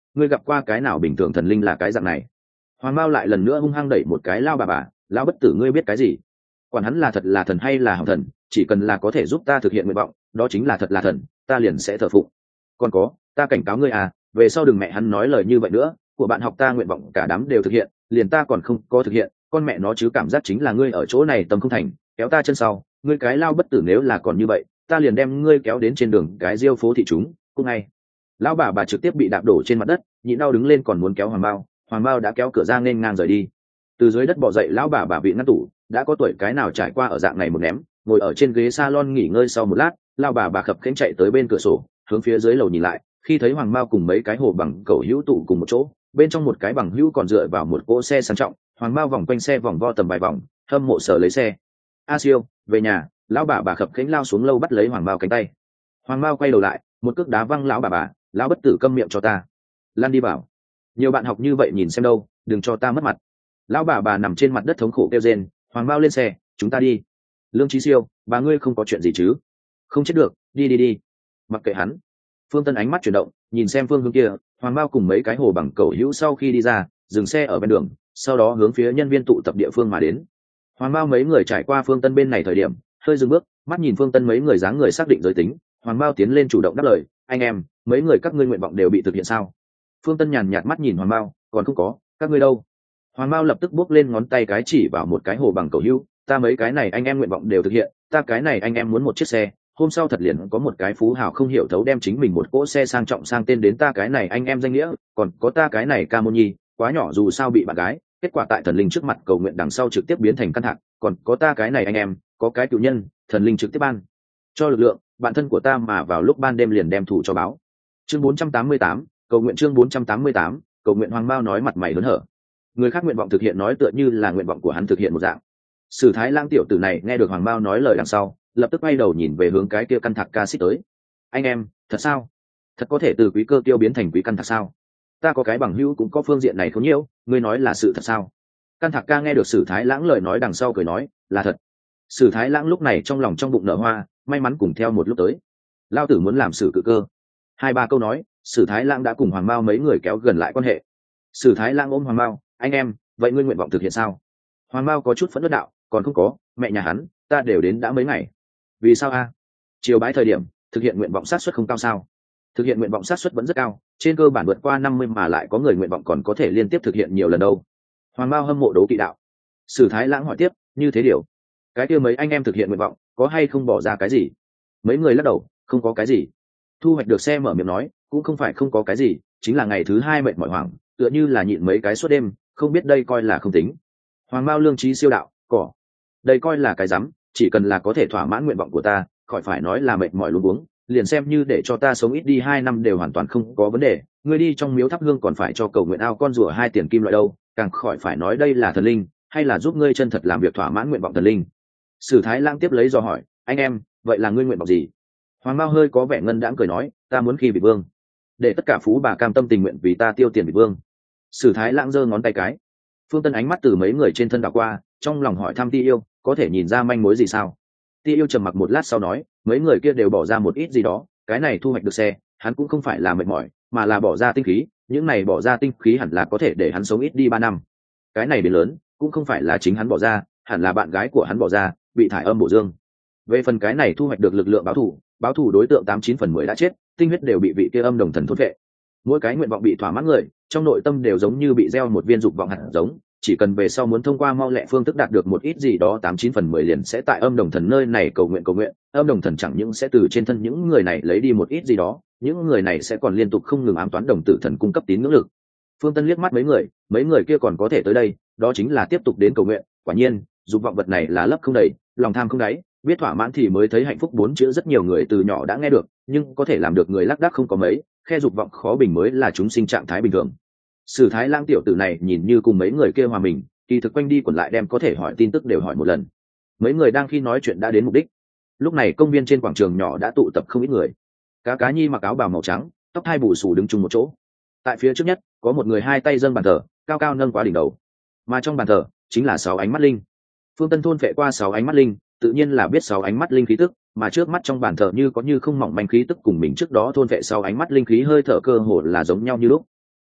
ngươi gặp qua cái nào bình thường thần linh là cái dạng này? Hoàng Mao lại lần nữa hung hăng đẩy một cái lao bà, lão bất tử ngươi biết cái gì? Quản hắn là thật là thần hay là hỏng thần, chỉ cần là có thể giúp ta thực hiện nguyện vọng, đó chính là thật là thần, ta liền sẽ thờ phụng. Còn có, ta cảnh cáo ngươi à, về sau đừng mẹ hắn nói lời như vậy nữa, của bạn học ta nguyện vọng cả đám đều thực hiện, liền ta còn không có thực hiện, con mẹ nó chứ cảm giác chính là ngươi ở chỗ này tâm không thành, kéo ta chân sau, ngươi cái lao bất tử nếu là còn như vậy, ta liền đem ngươi kéo đến trên đường cái Diêu phố thị chúng, cũng ngay. Lão bà trực tiếp bị đạp đổ trên mặt đất, nhịn đau đứng lên còn muốn kéo Hoàng Mao đã kéo cửa ra nên ngang rời đi. Từ dưới đất bò dậy lão bà bị ngăn tủ, đã có tuổi cái nào trải qua ở dạng này một ném, ngồi ở trên ghế salon nghỉ ngơi sau một lát, lão bà khập khiễng chạy tới bên cửa sổ, hướng phía dưới lầu nhìn lại, khi thấy Hoàng Mao cùng mấy cái hồ bằng cầu hữu tụ cùng một chỗ, bên trong một cái bằng hữu còn dựa vào một cỗ xe sang trọng, Hoàng Mao vòng quanh xe vòng vo tầm vài vòng, hâm mộ sờ lấy xe. A Siêu, về nhà. Lão bà khập khiễng lao xuống lâu bắt lấy Hoàng Mao cánh tay. Hoàng Mao quay đầu lại, một cước đá văng lão bà, lão bất tử câm miệng cho ta. Lan đi bảo. Nhiều bạn học như vậy nhìn xem đâu, đừng cho ta mất mặt. Lão bà nằm trên mặt đất thống khổ kêu rên. Hoàng Mao lên xe, chúng ta đi. Lương Chí Siêu, bà ngươi không có chuyện gì chứ? Không chết được, đi. Mặc kệ hắn. Phương Tân ánh mắt chuyển động, nhìn xem phương hướng kia, Hoàng Mao cùng mấy cái hồ bằng cầu hữu sau khi đi ra, dừng xe ở bên đường, sau đó hướng phía nhân viên tụ tập địa phương mà đến. Hoàng Mao mấy người trải qua Phương Tân bên này thời điểm, hơi dừng bước, mắt nhìn Phương Tân mấy người dáng người xác định giới tính, Hoàng Mao tiến lên chủ động đáp lời, anh em, mấy người các ngươi nguyện vọng đều bị thực hiện sao? Phương Tân nhàn nhạt mắt nhìn Hoàng Mao, còn không có, các ngươi đâu? Hoàng Mao lập tức bước lên ngón tay cái chỉ vào một cái hồ bằng cầu hữu, ta mấy cái này anh em nguyện vọng đều thực hiện, ta cái này anh em muốn một chiếc xe, hôm sau thật liền có một cái phú hào không hiểu thấu đem chính mình một cỗ xe sang trọng sang tên đến ta cái này anh em danh nghĩa, còn có ta cái này ca môn nhi, quá nhỏ dù sao bị bạn gái, kết quả tại thần linh trước mặt cầu nguyện đằng sau trực tiếp biến thành căn thạc, còn có ta cái này anh em, có cái cựu nhân, thần linh trực tiếp ban cho lực lượng, bạn thân của ta mà vào lúc ban đêm liền đem thủ cho báo. Chương 488, cầu nguyện chương 488, cầu nguyện. Hoàng Mao nói mặt mày hớn hở. Người khác nguyện vọng thực hiện nói tựa như là nguyện vọng của hắn thực hiện một dạng. Sử Thái Lãng tiểu tử này nghe được Hoàng Mao nói lời đằng sau, lập tức quay đầu nhìn về hướng cái kia căn thạc ca xích tới. Anh em, thật sao? Thật có thể từ quý cơ tiêu biến thành quý căn thạc sao? Ta có cái bằng hữu cũng có phương diện này không nhiêu, ngươi nói là sự thật sao? Căn thạc ca nghe được Sử Thái Lãng lời nói đằng sau cười nói, là thật. Sử Thái Lãng lúc này trong lòng trong bụng nở hoa, may mắn cùng theo một lúc tới. Lao tử muốn làm Sử cự cơ. 2-3 câu nói, Sử Thái Lãng đã cùng Hoàng Mao mấy người kéo gần lại quan hệ. Sử Thái Lãng ôm Hoàng Mao, anh em, vậy ngươi nguyện vọng thực hiện sao? Hoàng Mao có chút phẫn nộ đạo, còn không có, mẹ nhà hắn, ta đều đến đã mấy ngày. Vì sao a? Chiều bái thời điểm, thực hiện nguyện vọng sát suất không cao sao? Thực hiện nguyện vọng sát suất vẫn rất cao, trên cơ bản vượt qua 50 mà lại có người nguyện vọng còn có thể liên tiếp thực hiện nhiều lần đâu. Hoàng Mao hâm mộ đố kỵ đạo. Sử Thái Lãng hỏi tiếp, như thế điều, cái kia mấy anh em thực hiện nguyện vọng, có hay không bỏ ra cái gì? Mấy người lắc đầu, không có cái gì. Thu hoạch được xe mở miệng nói, cũng không phải không có cái gì, chính là ngày thứ 2 mệt mỏi hoảng, tựa như là nhịn mấy cái suốt đêm, không biết đây coi là không tính. Hoàng Mao Lương Chí Siêu đạo, cỏ, đây coi là cái rắm, chỉ cần là có thể thỏa mãn nguyện vọng của ta, khỏi phải nói là mệt mỏi luống cuống, liền xem như để cho ta sống ít đi 2 năm đều hoàn toàn không có vấn đề. Ngươi đi trong miếu thắp hương còn phải cho cầu nguyện ao con rùa 2 tiền kim loại đâu, càng khỏi phải nói đây là thần linh, hay là giúp ngươi chân thật làm việc thỏa mãn nguyện vọng thần linh. Sử Thái Lãng tiếp lấy dò hỏi, anh em, vậy là ngươi nguyện vọng gì? Hoàng Mao hơi có vẻ ngân đãng cười nói, ta muốn khi vị vương, để tất cả phú bà cam tâm tình nguyện vì ta tiêu tiền vị vương. Sử Thái Lãng giơ ngón tay cái. Phương Tân ánh mắt từ mấy người trên thân đảo qua, trong lòng hỏi thăm Ti Yêu, có thể nhìn ra manh mối gì sao? Ti Yêu trầm mặc một lát sau nói, mấy người kia đều bỏ ra một ít gì đó, cái này thu hoạch được xe, hắn cũng không phải là mệt mỏi, mà là bỏ ra tinh khí, những này bỏ ra tinh khí hẳn là có thể để hắn sống ít đi 3 năm. Cái này biến lớn, cũng không phải là chính hắn bỏ ra, hẳn là bạn gái của hắn bỏ ra, bị thải âm bổ dương. Về phần cái này thu hoạch được lực lượng báo thù đối tượng 89/10 đã chết, tinh huyết đều bị vị kia âm đồng thần thôn vệ. Mỗi cái nguyện vọng bị thỏa mãn người, trong nội tâm đều giống như bị gieo một viên dục vọng hạt giống, chỉ cần về sau muốn thông qua mau lẹ phương thức đạt được một ít gì đó 89/10 liền sẽ tại âm đồng thần nơi này cầu nguyện, âm đồng thần chẳng những sẽ từ trên thân những người này lấy đi một ít gì đó, những người này sẽ còn liên tục không ngừng ám toán đồng tử thần cung cấp tín ngưỡng lực. Phương Tân liếc mắt mấy người kia còn có thể tới đây, đó chính là tiếp tục đến cầu nguyện, quả nhiên, dục vọng vật này là lấp không đầy, lòng tham không đáy, biết thỏa mãn thì mới thấy hạnh phúc 4 chữ rất nhiều người từ nhỏ đã nghe được, nhưng có thể làm được người lác đác không có mấy, khe dục vọng khó bình mới là chúng sinh trạng thái bình thường. Sử Thái Lãng tiểu tử này nhìn như cùng mấy người kia hòa mình, kỳ thực quanh đi quẩn lại đem có thể hỏi tin tức đều hỏi một lần. Mấy người đang khi nói chuyện đã đến mục đích. Lúc này công viên trên quảng trường nhỏ đã tụ tập không ít người. Cá Nhi mặc áo bào màu trắng, tóc hai bù xù đứng chung một chỗ. Tại phía trước nhất, có một người hai tay dâng bàn thờ, cao cao nâng quá đỉnh đầu. Mà trong bàn thờ chính là 6 ánh mắt linh. Phương Tân thôn phệ qua 6 ánh mắt linh, tự nhiên là biết 6 ánh mắt linh khí tức, mà trước mắt trong bàn thờ như có như không mỏng manh khí tức cùng mình trước đó thôn phệ 6 ánh mắt linh khí hơi thở cơ hồ là giống nhau như lúc.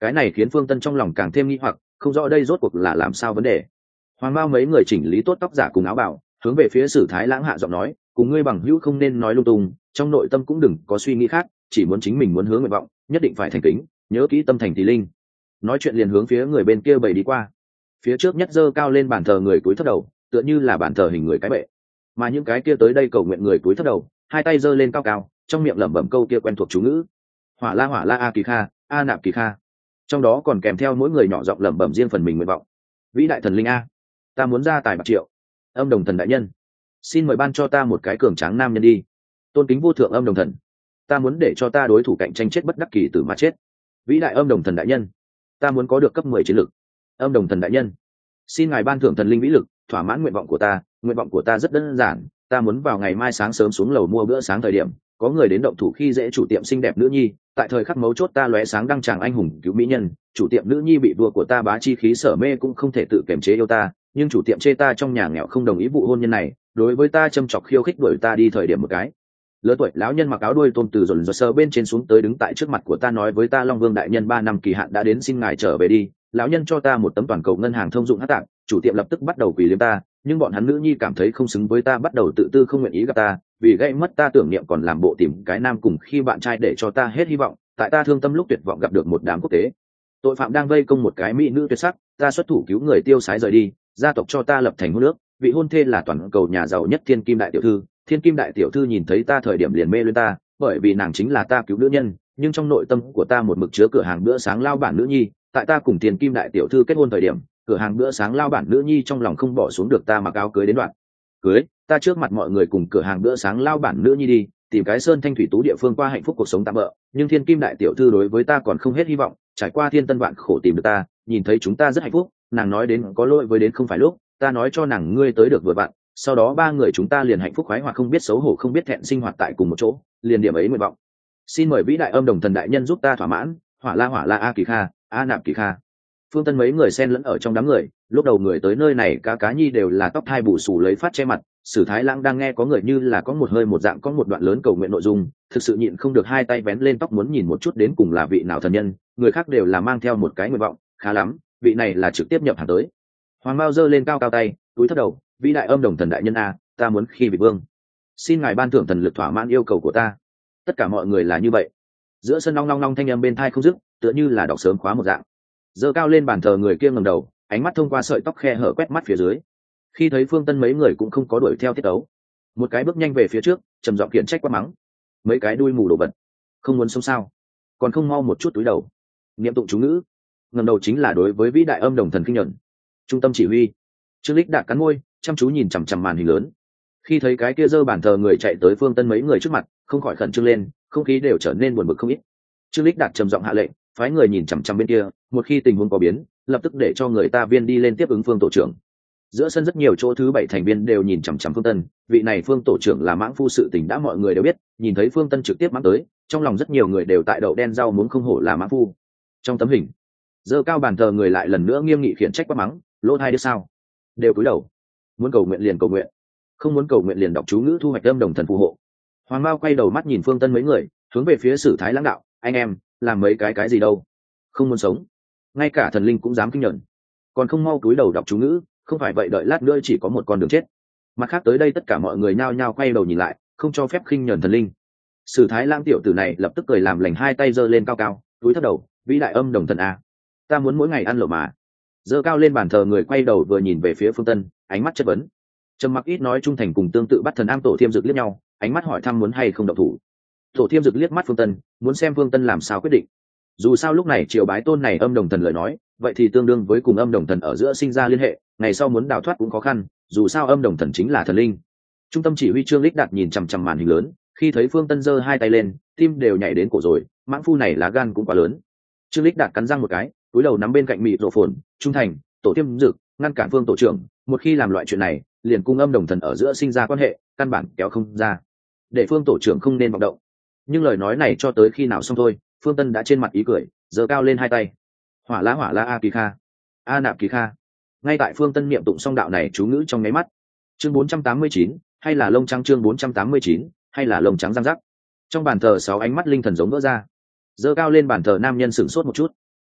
Cái này khiến Phương Tân trong lòng càng thêm nghi hoặc, không rõ đây rốt cuộc là làm sao vấn đề. Hoàng Mao mấy người chỉnh lý tốt tóc giả cùng áo bào, hướng về phía Sử Thái Lãng hạ giọng nói, cùng ngươi bằng hữu không nên nói lung tung, trong nội tâm cũng đừng có suy nghĩ khác, chỉ muốn chính mình muốn hướng nguyện vọng, nhất định phải thành kính, nhớ kỹ tâm thành thì linh. Nói chuyện liền hướng phía người bên kia bày đi qua. Phía trước nhất giơ cao lên bàn thờ người cúi thấp đầu, tựa như là bàn thờ hình người cái bệ. Mà những cái kia tới đây cầu nguyện người cúi thấp đầu, hai tay giơ lên cao cao, trong miệng lẩm bẩm câu kia quen thuộc chú ngữ. Hỏa la a kỳ kha, a nạp kỳ kha. Trong đó còn kèm theo mỗi người nhỏ giọng lẩm bẩm riêng phần mình nguyện vọng. Vĩ đại thần linh a, ta muốn ra tài bạc triệu. Âm đồng thần đại nhân, xin mời ban cho ta một cái cường tráng nam nhân đi. Tôn kính vô thượng âm đồng thần, ta muốn để cho ta đối thủ cạnh tranh chết bất đắc kỳ tử mà chết. Vĩ đại âm đồng thần đại nhân, ta muốn có được cấp 10 chiến lực. Âm đồng thần đại nhân, xin ngài ban thưởng thần linh vĩ lực, thỏa mãn nguyện vọng của ta. Nguyện vọng của ta rất đơn giản, ta muốn vào ngày mai sáng sớm xuống lầu mua bữa sáng thời điểm, có người đến động thủ khi dễ chủ tiệm xinh đẹp nữ nhi, tại thời khắc mấu chốt ta lóe sáng đăng tràng anh hùng cứu mỹ nhân, chủ tiệm nữ nhi bị vua của ta bá chi khí sở mê cũng không thể tự kiềm chế yêu ta, nhưng chủ tiệm chê ta trong nhà nghèo không đồng ý vụ hôn nhân này, đối với ta châm chọc khiêu khích đuổi ta đi thời điểm một cái lớn tuổi lão nhân mặc áo đuôi tôm từ dồn dồn sơ bên trên xuống tới đứng tại trước mặt của ta nói với ta Long Vương đại nhân 3 năm kỳ hạn đã đến, xin ngài trở về đi. Lão nhân cho ta một tấm toàn cầu ngân hàng thông dụng hát tạng, chủ tiệm lập tức bắt đầu quỳ liếm ta, nhưng bọn hắn nữ nhi cảm thấy không xứng với ta, bắt đầu tự tư không nguyện ý gặp ta, vì gây mất ta tưởng niệm còn làm bộ tìm cái nam cùng khi bạn trai để cho ta hết hy vọng. Tại ta thương tâm lúc tuyệt vọng gặp được một đám quốc tế tội phạm đang vây công một cái mỹ nữ tuyệt sắc, ta xuất thủ cứu người tiêu sái rời đi, gia tộc cho ta lập thành hôn ước, vị hôn thê là toàn cầu nhà giàu nhất Thiên Kim đại tiểu thư. Thiên Kim đại tiểu thư nhìn thấy ta thời điểm liền mê lên ta, bởi vì nàng chính là ta cứu nữ nhân, nhưng trong nội tâm của ta một mực chứa cửa hàng bữa sáng lao bản nữ nhi. Tại ta cùng Thiên Kim đại tiểu thư kết hôn thời điểm, cửa hàng bữa sáng lao bản nữ nhi trong lòng không bỏ xuống được ta mặc áo cưới đến đoạn cưới, ta trước mặt mọi người cùng cửa hàng bữa sáng lao bản nữ nhi đi tìm cái sơn thanh thủy tú địa phương qua hạnh phúc cuộc sống tạm bỡ. Nhưng Thiên Kim đại tiểu thư đối với ta còn không hết hy vọng, trải qua thiên tân vạn khổ tìm được ta, nhìn thấy chúng ta rất hạnh phúc, nàng nói đến có lỗi với đến không phải lúc, ta nói cho nàng ngươi tới được vừa vặn, sau đó 3 người chúng ta liền hạnh phúc khoái hoạt không biết xấu hổ không biết thẹn sinh hoạt tại cùng một chỗ, liền điểm ấy nguyện vọng. Xin mời vĩ đại âm đồng thần đại nhân giúp ta thỏa mãn. Hỏa la a kỳ kha, a nạp kỳ kha. Phương Tân mấy người xen lẫn ở trong đám người, lúc đầu người tới nơi này cá nhi đều là tóc hai bù xù lấy phát che mặt. Sử Thái Lãng đang nghe có người như là có một hơi một dạng có một đoạn lớn cầu nguyện nội dung, thực sự nhịn không được hai tay vén lên tóc muốn nhìn một chút đến cùng là vị nào thần nhân, người khác đều là mang theo một cái nguyện vọng, khá lắm, vị này là trực tiếp nhập hàng tới. Hoàng Mao giơ lên cao cao tay, túi thấp đầu, vĩ đại âm đồng thần đại nhân a, ta muốn khi vị vương, xin ngài ban thưởng thần lực thỏa mãn yêu cầu của ta. Tất cả mọi người là như vậy. Giữa sân long long long thanh âm bên thai không dứt, tựa như là đọc sớm khóa một dạng. Giơ cao lên bàn thờ người kia ngẩng đầu, ánh mắt thông qua sợi tóc khe hở quét mắt phía dưới. Khi thấy Phương Tân mấy người cũng không có đuổi theo tiết ấu, một cái bước nhanh về phía trước, trầm giọng khiển trách quát mắng: mấy cái đuôi mù đồ vật, không muốn sống sao? Còn không mau một chút túi đầu, niệm tụng chú ngữ. Ngẩng đầu chính là đối với vĩ đại âm đồng thần kinh nhận. Trung tâm chỉ huy. Trương Lịch Đạt cắn môi, chăm chú nhìn chằm chằm màn hình lớn. Khi thấy cái kia giơ bàn thờ người chạy tới Phương Tân mấy người trước mặt, không khỏi khẩn trương lên, không khí đều trở nên buồn bực không ít. Trương Lịch Đạt trầm giọng hạ lệnh, phái người nhìn chằm chằm bên kia, một khi tình huống có biến, lập tức để cho người ta viên đi lên tiếp ứng Phương tổ trưởng. Giữa sân rất nhiều chỗ thứ 7 thành viên đều nhìn chằm chằm Phương Tân, vị này Phương tổ trưởng là mãng phu sự tình đã mọi người đều biết, nhìn thấy Phương Tân trực tiếp mắng tới, trong lòng rất nhiều người đều tại đậu đen rau muống không hổ là mãng phu. Trong tấm hình, giơ cao bàn thờ người lại lần nữa nghiêm nghị khiển trách quát mắng, lỗ hai đứa sao? Đều cúi đầu. Muốn cầu nguyện liền cầu nguyện, không muốn cầu nguyện liền đọc chú ngữ thu hoạch âm đồng thần phù hộ. Hoàng Mao quay đầu mắt nhìn Phương Tân mấy người, hướng về phía Sử Thái Lãng đạo, anh em, làm mấy cái gì đâu? Không muốn sống, ngay cả thần linh cũng dám kinh nhẫn, còn không mau cúi đầu đọc chú ngữ, không phải vậy đợi lát nữa chỉ có một con đường chết. Mặt khác tới đây tất cả mọi người nhao nhao quay đầu nhìn lại, không cho phép khinh nhẫn thần linh. Sử Thái Lãng tiểu tử này lập tức cười làm lành, hai tay giơ lên cao cao, túi thấp đầu, vĩ đại âm đồng thần a, ta muốn mỗi ngày ăn lẩu mà. Giơ cao lên bàn thờ người quay đầu vừa nhìn về phía Phương Tân, ánh mắt chất vấn. Trầm mặc ít nói trung thành cùng tương tự bắt thần am Tổ Thiêm Dực liếc nhau, ánh mắt hỏi thăm muốn hay không động thủ. Tổ Thiêm Dực liếc mắt Phương Tân, muốn xem Phương Tân làm sao quyết định. Dù sao lúc này triều bái tôn này âm đồng thần lời nói, vậy thì tương đương với cùng âm đồng thần ở giữa sinh ra liên hệ, ngày sau muốn đào thoát cũng khó khăn, dù sao âm đồng thần chính là thần linh. Trung tâm chỉ huy Trương Lịch Đạt nhìn chằm chằm màn hình lớn, khi thấy Phương Tân giơ hai tay lên, tim đều nhảy đến cổ rồi, mãng phu này lá gan cũng quá lớn. Trương Lịch Đạt cắn răng một cái, cúi đầu nắm bên cạnh mịt rộ phồn, trung thành, Tổ Thiêm Dực, ngăn cản Phương tổ trưởng, một khi làm loại chuyện này, liền cung âm đồng thần ở giữa sinh ra quan hệ, căn bản kéo không ra. Để Phương tổ trưởng không nên vọng động. Nhưng lời nói này cho tới khi nào xong thôi, Phương Tân đã trên mặt ý cười, giơ cao lên hai tay. Hỏa la a kỳ kha, a nạp kỳ kha. Ngay tại Phương Tân niệm tụng xong đạo này chú ngữ trong nháy mắt. Chương 489, hay là lông trắng, chương 489, hay là lông trắng răng rắc. Trong bàn thờ 6 ánh mắt linh thần giống vỡ ra. Giơ cao lên bàn thờ nam nhân sửng sốt một chút.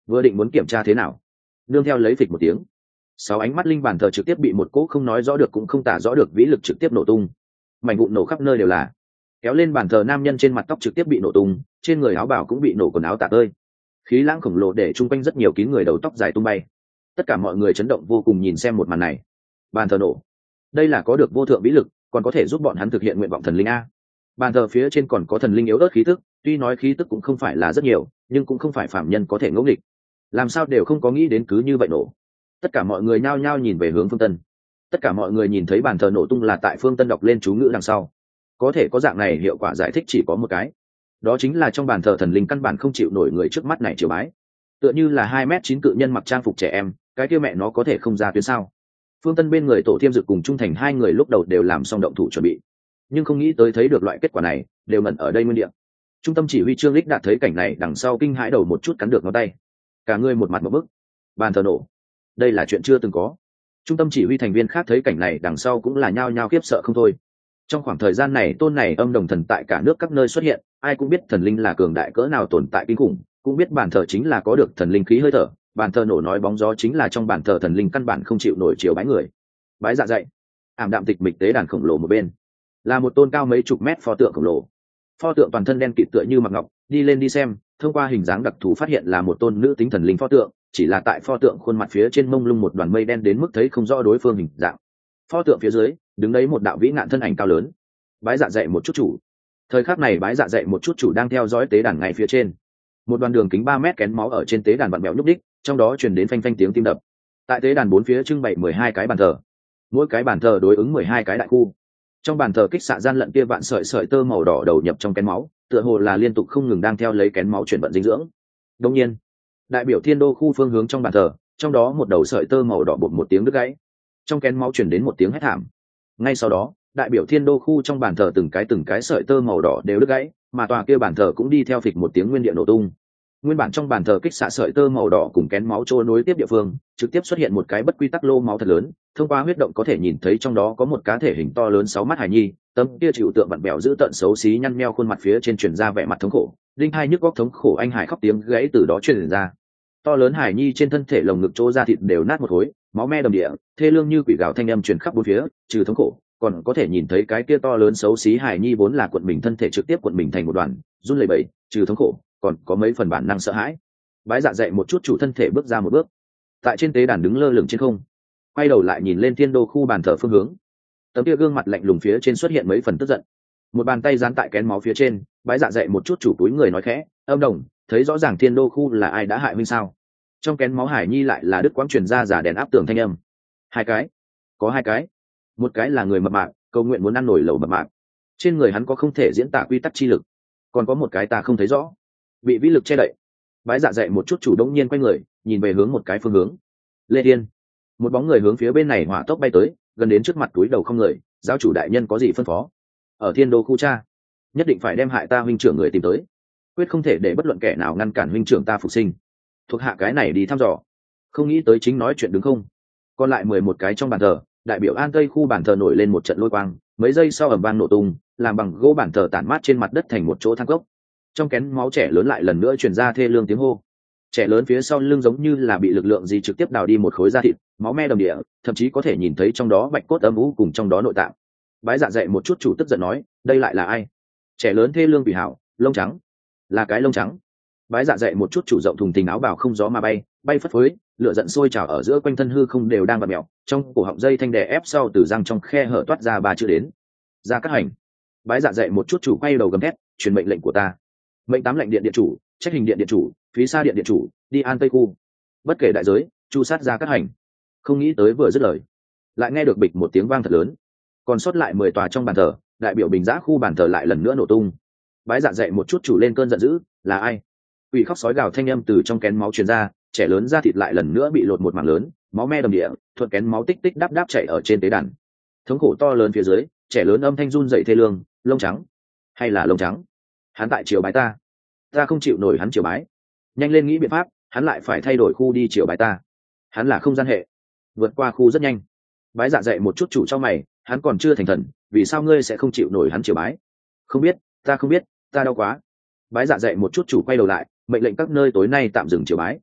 vừa định muốn kiểm tra thế nào, nương theo lấy phịch một tiếng, 6 ánh mắt linh bàn thờ trực tiếp bị một cỗ không nói rõ được cũng không tả rõ được vĩ lực trực tiếp nổ tung, mảnh vụn nổ khắp nơi đều là, kéo lên bàn thờ nam nhân trên mặt tóc trực tiếp bị nổ tung, trên người áo bào cũng bị nổ quần áo tả tơi, khí lãng khổng lồ để chung quanh rất nhiều kín người đầu tóc dài tung bay. Tất cả mọi người chấn động vô cùng nhìn xem một màn này. Bàn thờ nổ, đây là có được vô thượng vĩ lực, còn có thể giúp bọn hắn thực hiện nguyện vọng thần linh a. Bàn thờ phía trên còn có thần linh yếu ớt khí tức, tuy nói khí tức cũng không phải là rất nhiều, nhưng cũng không phải phạm nhân có thể ngẫu nghịch. Làm sao đều không có nghĩ đến cứ như vậy nổ. Tất cả mọi người nhao nhao nhìn về hướng Phương Tân. Tất cả mọi người nhìn thấy bàn thờ nổ tung là tại Phương Tân đọc lên chú ngữ đằng sau. Có thể có dạng này hiệu quả giải thích chỉ có một cái, đó chính là trong bàn thờ thần linh căn bản không chịu nổi người trước mắt này triều bái. Tựa như là 2m9 cự nhân mặc trang phục trẻ em, cái kia mẹ nó có thể không ra tuyến sao? Phương Tân bên người Tổ Thiêm Dực cùng Trung Thành hai người lúc đầu đều làm xong động thủ chuẩn bị, nhưng không nghĩ tới thấy được loại kết quả này, đều ngẩn ở đây nguyên địa. Trung tâm chỉ huy Trương Lịch đạt thấy cảnh này đằng sau kinh hãi đầu một chút cắn được ngón tay, cả người một mặt một bức. Bàn thờ nổ, đây là chuyện chưa từng có. Trung tâm chỉ huy thành viên khác thấy cảnh này đằng sau cũng là nhao nhao khiếp sợ không thôi. Trong khoảng thời gian này tôn này âm đồng thần tại cả nước các nơi xuất hiện, ai cũng biết thần linh là cường đại cỡ nào tồn tại kinh khủng, cũng biết bàn thờ chính là có được thần linh khí hơi thở. Bàn thờ nổ nói bóng gió chính là trong bàn thờ thần linh căn bản không chịu nổi chiều bái người. Bái dạ dày, ảm đạm tịch mịch tế đàn khổng lồ một bên là một tôn cao mấy chục mét pho tượng khổng lồ. Pho tượng toàn thân đen kịt tựa như mặc ngọc, đi lên đi xem, thông qua hình dáng đặc thù phát hiện là một tôn nữ tính thần linh pho tượng, chỉ là tại pho tượng khuôn mặt phía trên mông lung một đoàn mây đen đến mức thấy không rõ đối phương hình dạng. Pho tượng phía dưới đứng đấy một đạo vĩ nạn thân ảnh cao lớn. Bái dạ dày một chút chủ. Thời khắc này bái dạ dày một chút chủ đang theo dõi tế đàn ngay phía trên. Một đoàn đường kính 3 mét kén máu ở trên tế đàn vặn vẹo nhúc đích, trong đó truyền đến phanh phanh tiếng tim đập. Tại tế đàn bốn phía trưng bày 12 cái bàn thờ, mỗi cái bàn thờ đối ứng 12 cái đại khu. Trong bàn thờ kích xạ gian lận kia vạn sợi sợi tơ màu đỏ đầu nhập trong kén máu, tựa hồ là liên tục không ngừng đang theo lấy kén máu chuyển vận dinh dưỡng. Đương nhiên, đại biểu thiên đô khu phương hướng trong bàn thờ, trong đó một đầu sợi tơ màu đỏ bột một tiếng đứt gãy, trong kén máu truyền đến một tiếng hét thảm. Ngay sau đó, đại biểu thiên đô khu trong bàn thờ từng cái sợi tơ màu đỏ đều đứt gãy, mà tòa kia bàn thờ cũng đi theo phịch một tiếng nguyên địa nổ tung. Nguyên bản trong bàn thờ kích xạ sợi tơ màu đỏ cùng kén máu trôi nối tiếp địa phương, trực tiếp xuất hiện một cái bất quy tắc lô máu thật lớn, thông qua huyết động có thể nhìn thấy trong đó có một cá thể hình to lớn 6 mắt hài nhi, tấm kia chịu tượng vặn bẹo giữ tợn xấu xí nhăn meo khuôn mặt phía trên truyền ra vẻ mặt thống khổ, linh hai nhức góc thống khổ anh hải khóc tiếng gãy từ đó truyền ra. To lớn hài nhi trên thân thể lồng ngực chỗ da thịt đều nát một khối, máu me đầm địa, thê lương như quỷ gào thanh âm truyền khắp bốn phía, trừ thống khổ, còn có thể nhìn thấy cái kia to lớn xấu xí hài nhi vốn là cuộn mình thân thể trực tiếp cuộn mình thành một đoàn, run lẩy bẩy, trừ thống khổ, còn có mấy phần bản năng sợ hãi. Bái dạ dậy một chút chủ thân thể bước ra một bước, tại trên tế đàn đứng lơ lửng trên không, quay đầu lại nhìn lên thiên đô khu bàn thờ phương hướng, tấm kia gương mặt lạnh lùng phía trên xuất hiện mấy phần tức giận, một bàn tay dán tại kén máu phía trên. Bái dạ dậy một chút chủ túi người nói khẽ, âm đồng, thấy rõ ràng thiên đô khu là ai đã hại huynh sao? Trong kén máu hải nhi lại là đức quang truyền ra giả đèn áp tường thanh âm. Hai cái, có hai cái, một cái là người mập mạp, cầu nguyện muốn ăn nổi lẩu mập mạp, trên người hắn có không thể diễn tả quy tắc chi lực, còn có một cái ta không thấy rõ, bị vĩ lực che đậy. Bái dạ dậy một chút chủ đông nhiên quay người nhìn về hướng một cái phương hướng. Lê Thiên, một bóng người hướng phía bên này hỏa tốc bay tới, gần đến trước mặt túi đầu không người. Giáo chủ đại nhân có gì phân phó? Ở thiên đô khu cha, nhất định phải đem hại ta huynh trưởng người tìm tới, quyết không thể để bất luận kẻ nào ngăn cản huynh trưởng ta phục sinh. Thuộc hạ cái này đi thăm dò. Không nghĩ tới chính nói chuyện đứng không. Còn lại 11 cái trong bàn thờ, đại biểu an tây khu bàn thờ nổi lên một trận lôi quang, mấy giây sau ầm vang nổ tung, làm bằng gỗ bàn thờ tản mát trên mặt đất thành một chỗ thang cốc. Trong kén máu trẻ lớn lại lần nữa truyền ra thê lương tiếng hô. Trẻ lớn phía sau lưng giống như là bị lực lượng gì trực tiếp đào đi một khối da thịt, máu me đầm địa, thậm chí có thể nhìn thấy trong đó bạch cốt âm u cùng trong đó nội tạng. Bái dạ dậy một chút chủ tức giận nói, đây lại là ai? Trẻ lớn thê lương bị hảo, lông trắng, là cái lông trắng. Bái dạ dậy một chút chủ rộng thùng thình áo bào không gió mà bay, bay phất phới, lửa giận sôi trào ở giữa quanh thân hư không đều đang bật mèo, trong cổ họng dây thanh đè ép sau từ răng trong khe hở toát ra 3 chữ đến. Ra các hành. Bái dạ dậy một chút chủ quay đầu gầm thét, truyền mệnh lệnh của ta. Mệnh 8 lệnh điện điện chủ, trách hình điện điện chủ, phí xa điện điện chủ, đi an tây khu, bất kể đại giới, chu sát ra các hành. Không nghĩ tới vừa dứt lời, lại nghe được bịch một tiếng vang thật lớn, còn sót lại 10 tòa trong bàn thờ, đại biểu bình giã khu bàn thờ lại lần nữa nổ tung. Bái dạ dậy một chút chủ lên cơn giận dữ, là ai? Quỷ khóc sói gào thanh âm từ trong kén máu truyền ra, trẻ lớn da thịt lại lần nữa bị lột một mảng lớn, máu me đầm địa, thuận kén máu tích tích đáp đáp chảy ở trên tế đàn. Thống khổ to lớn phía dưới, trẻ lớn âm thanh run dậy thê lương, lông trắng, hay là lông trắng? Hắn tại triều bái ta, ta không chịu nổi hắn triều bái. Nhanh lên nghĩ biện pháp, hắn lại phải thay đổi khu đi triều bái ta. Hắn là không gian hệ, vượt qua khu rất nhanh. Bái dạ dậy một chút chủ cho mày, hắn còn chưa thành thần, vì sao ngươi sẽ không chịu nổi hắn triều bái? Không biết, ta đau quá. Bái dạ dậy một chút chủ quay đầu lại, mệnh lệnh các nơi tối nay tạm dừng triều bái.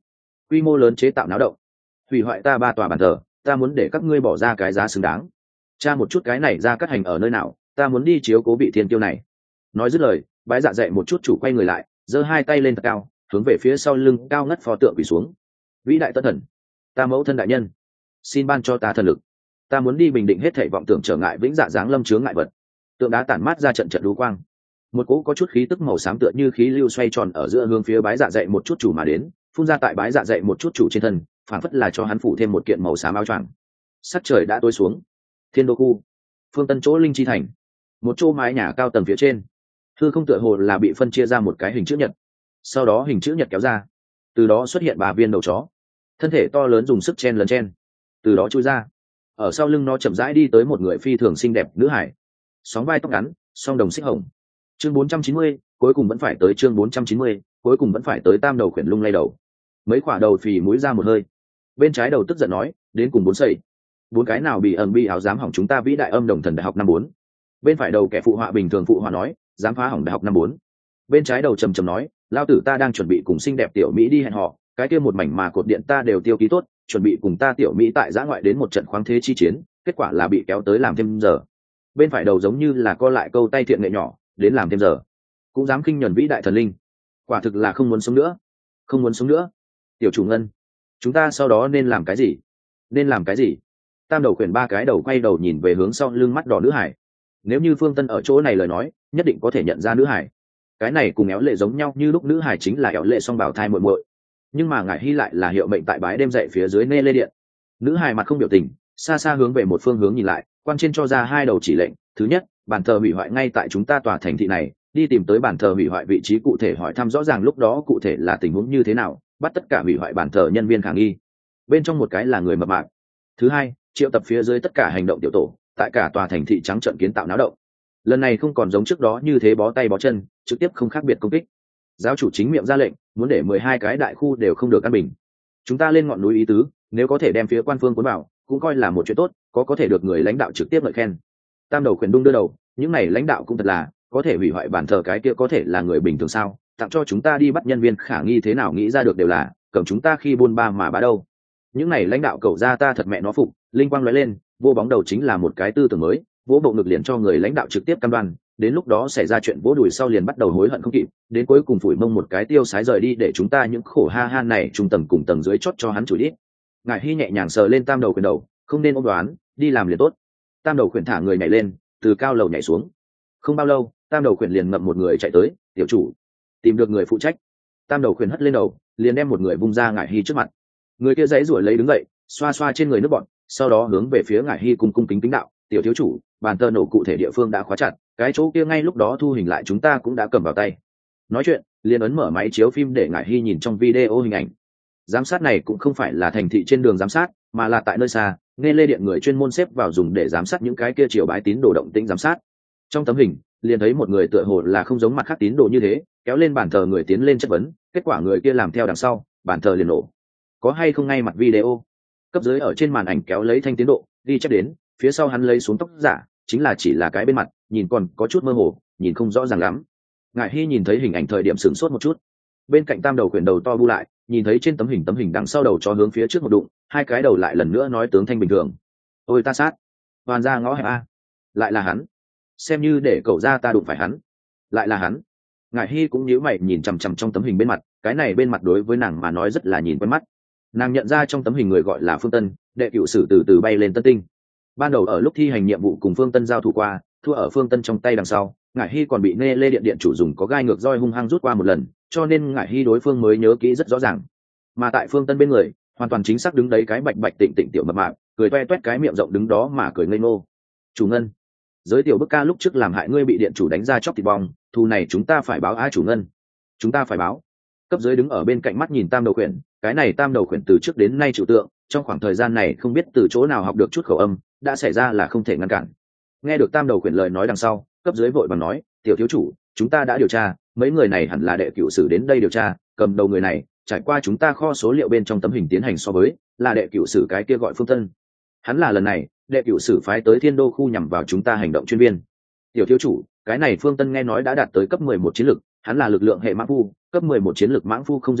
quy mô lớn chế tạo náo động, hủy hoại ta 3 tòa bàn thờ, ta muốn để các ngươi bỏ ra cái giá xứng đáng. Tra một chút cái này ra cắt hành ở nơi nào, ta muốn đi chiếu cố vị thiên kiêu này. Nói dứt lời, Bái Dạ dậy một chút chủ quay người lại, giơ hai tay lên thật cao, hướng về phía sau lưng cao ngất pho tượng quỳ xuống. Vĩ đại tân thần, ta mẫu thân đại nhân, xin ban cho ta thần lực, ta muốn đi bình định hết thảy vọng tưởng trở ngại vĩnh dạ giáng lâm chướng ngại vật. Tượng đá tản mát ra trận trận đú quang, một cỗ có chút khí tức màu xám tựa như khí lưu xoay tròn ở giữa hướng phía Bái Dạ dậy một chút chủ mà đến, phun ra tại Bái Dạ dậy một chút chủ trên thân, phản phất là cho hắn phủ thêm một kiện màu xám áo choàng. Sắc trời đã tối xuống. Thiên đô khu, phương Tân chỗ linh chi thành, một chỗ mái nhà cao tầng phía trên, hư không tựa hồ là bị phân chia ra một cái hình chữ nhật, sau đó hình chữ nhật kéo ra, từ đó xuất hiện 3 viên đầu chó, thân thể to lớn dùng sức chen lấn chen, từ đó chui ra. Ở sau lưng nó chậm rãi đi tới một người phi thường xinh đẹp nữ hải, sóng vai tóc ngắn, song đồng xích hồng. Chương 490, cuối cùng vẫn phải tới chương 490, cuối cùng vẫn phải tới tam đầu khuyển lung lay đầu. Mấy quả đầu phì mũi ra một hơi. Bên trái đầu tức giận nói, đến cùng 4 sẩy. 4 cái nào bị ẩn bị áo dám hỏng chúng ta vĩ đại âm đồng thần đại học năm 4. Bên phải đầu kẻ phụ họa bình thường phụ họa nói, dám phá hỏng đại học năm 4. Bên trái đầu trầm trầm nói, lao tử ta đang chuẩn bị cùng xinh đẹp tiểu Mỹ đi hẹn hò, cái kia một mảnh mà cột điện ta đều tiêu ký tốt, chuẩn bị cùng ta tiểu Mỹ tại giã ngoại đến một trận khoáng thế chi chiến, kết quả là bị kéo tới làm thêm giờ. Bên phải đầu giống như là co lại câu tay thiện nghệ nhỏ, đến làm thêm giờ. Cũng dám khinh nhẫn vĩ đại thần linh. Quả thực là không muốn sống nữa. Không muốn sống nữa. Tiểu chủ Ngân, chúng ta sau đó nên làm cái gì? Nên làm cái gì? Tam đầu khuyển 3 cái đầu quay đầu nhìn về hướng sau lưng mắt đỏ nữ hải. Nếu như Phương Tân ở chỗ này lời nói, nhất định có thể nhận ra nữ hải. Cái này cùng Éo Lệ giống nhau, như lúc nữ hải chính là Éo Lệ song bảo thai muội muội. Nhưng mà ngài Hy lại là hiệu mệnh tại bái đêm dậy phía dưới nê lê điện. Nữ hải mặt không biểu tình, xa xa hướng về một phương hướng nhìn lại, quan trên cho ra 2 đầu chỉ lệnh. Thứ nhất, bàn thờ hủy hoại ngay tại chúng ta tòa thành thị này, đi tìm tới bàn thờ hủy hoại vị trí cụ thể, hỏi thăm rõ ràng lúc đó cụ thể là tình huống như thế nào, bắt tất cả hủy hoại bàn thờ nhân viên khả nghi, bên trong một cái là người mập mạp. Thứ hai, triệu tập phía dưới tất cả hành động tiểu tổ, tại cả tòa thành thị trắng trợn kiến tạo náo động. Lần này không còn giống trước đó như thế bó tay bó chân, trực tiếp không khác biệt công kích. Giáo chủ chính miệng ra lệnh, muốn để 12 cái đại khu đều không được căn bình. Chúng ta lên ngọn núi ý tứ, nếu có thể đem phía quan phương cuốn vào, cũng coi là một chuyện tốt, có thể được người lãnh đạo trực tiếp ngợi khen. Tam đầu khuyển đung đưa đầu, những này lãnh đạo cũng thật là, có thể hủy hoại bàn thờ cái kia có thể là người bình thường sao? Tặng cho chúng ta đi bắt nhân viên khả nghi thế nào nghĩ ra được đều là, cầm chúng ta khi buôn ba mà bá đâu. Những này lãnh đạo cầu ra ta thật mẹ nó phục, linh quang lóe lên, vô bóng đầu chính là một cái tư tưởng mới, vỗ bộ ngực liền cho người lãnh đạo trực tiếp cam đoan, đến lúc đó xảy ra chuyện vỗ đùi sau liền bắt đầu hối hận không kịp, đến cuối cùng phủi mông một cái tiêu sái rời đi để chúng ta những khổ ha ha này trung tầng cùng tầng dưới chót cho hắn chửi đi. Ngài Hy nhẹ nhàng sờ lên tam đầu khuyển đầu, không nên ôm đoán, đi làm liền tốt. Tam đầu khuyển thả người nhảy lên, từ cao lầu nhảy xuống. Không bao lâu, tam đầu khuyển liền ngậm một người chạy tới, tiểu chủ, tìm được người phụ trách. Tam đầu khuyển hất lên đầu, liền đem một người vung ra Ngải Hy trước mặt. Người kia dãy ruổi lấy đứng dậy, xoa xoa trên người nước bọn, sau đó hướng về phía Ngải Hy cùng cung kính kính đạo, tiểu thiếu chủ, bàn tờ nổ cụ thể địa phương đã khóa chặt, cái chỗ kia ngay lúc đó thu hình lại chúng ta cũng đã cầm vào tay. Nói chuyện, liền ấn mở máy chiếu phim để Ngải Hy nhìn trong video hình ảnh. Giám sát này cũng không phải là thành thị trên đường giám sát, mà là tại nơi xa, nghe lê điện người chuyên môn xếp vào dùng để giám sát những cái kia triều bái tín đồ động tĩnh giám sát. Trong tấm hình, liền thấy một người tựa hồ là không giống mặt khác tín đồ như thế, kéo lên bàn thờ người tiến lên chất vấn, kết quả người kia làm theo đằng sau, bàn thờ liền nổ. Có hay không ngay mặt video? Cấp dưới ở trên màn ảnh kéo lấy thanh tiến độ, đi chép đến, phía sau hắn lấy xuống tóc giả, chính là chỉ là cái bên mặt, nhìn còn có chút mơ hồ, nhìn không rõ ràng lắm. Ngải Hy nhìn thấy hình ảnh thời điểm sửng sốt một chút. Bên cạnh tam đầu khuyển đầu to bu lại, nhìn thấy trên tấm hình đằng sau đầu cho hướng phía trước một đụng, hai cái đầu lại lần nữa nói tướng thanh bình thường. Ôi ta sát, hoàn ra ngõ hẹp a, lại là hắn, xem như để cậu ra ta đụng phải hắn, lại là hắn. Ngải Hy cũng nhíu mày nhìn chằm chằm trong tấm hình bên mặt, cái này bên mặt đối với nàng mà nói rất là nhìn quen mắt. Nàng nhận ra trong tấm hình người gọi là Phương Tân, đệ cựu sử từ từ bay lên Tân Tinh. Ban đầu ở lúc thi hành nhiệm vụ cùng Phương Tân giao thủ qua, thua ở Phương Tân trong tay đằng sau, Ngải Hy còn bị Nê Lê Điện điện chủ dùng có gai ngược roi hung hăng rút qua một lần, cho nên Ngải Hy đối phương mới nhớ kỹ rất rõ ràng. Mà tại Phương Tân bên người, hoàn toàn chính xác đứng đấy cái bạch bạch tịnh tịnh tiểu mập mạp, cười toe toét cái miệng rộng đứng đó mà cười ngây ngô. Chủ Ngân, giới tiểu bức ca lúc trước làm hại ngươi bị điện chủ đánh ra chóc thịt bong, thù này chúng ta phải báo á chủ Ngân, chúng ta phải báo. Cấp dưới đứng ở bên cạnh mắt nhìn tam đầu khuyển, cái này tam đầu khuyển từ trước đến nay chịu tượng, trong khoảng thời gian này không biết từ chỗ nào học được chút khẩu âm, đã xảy ra là không thể ngăn cản. Nghe được tam đầu khuyển lời nói đằng sau, cấp dưới vội bằng nói, tiểu thiếu chủ, chúng ta đã điều tra, mấy người này hẳn là đệ cựu sử đến đây điều tra, cầm đầu người này trải qua chúng ta kho số liệu bên trong tấm hình tiến hành so với, là đệ cựu sử cái kia gọi Phương Tân. Hắn là lần này đệ cựu sử phái tới Thiên Đô khu nhằm vào chúng ta hành động chuyên viên. Tiểu thiếu chủ, cái này Phương Tân nghe nói đã đạt tới cấp 11 chiến lực, hắn là lực lượng hệ mãng phu, cấp 11 chiến lực mãng phu không dễ trọng,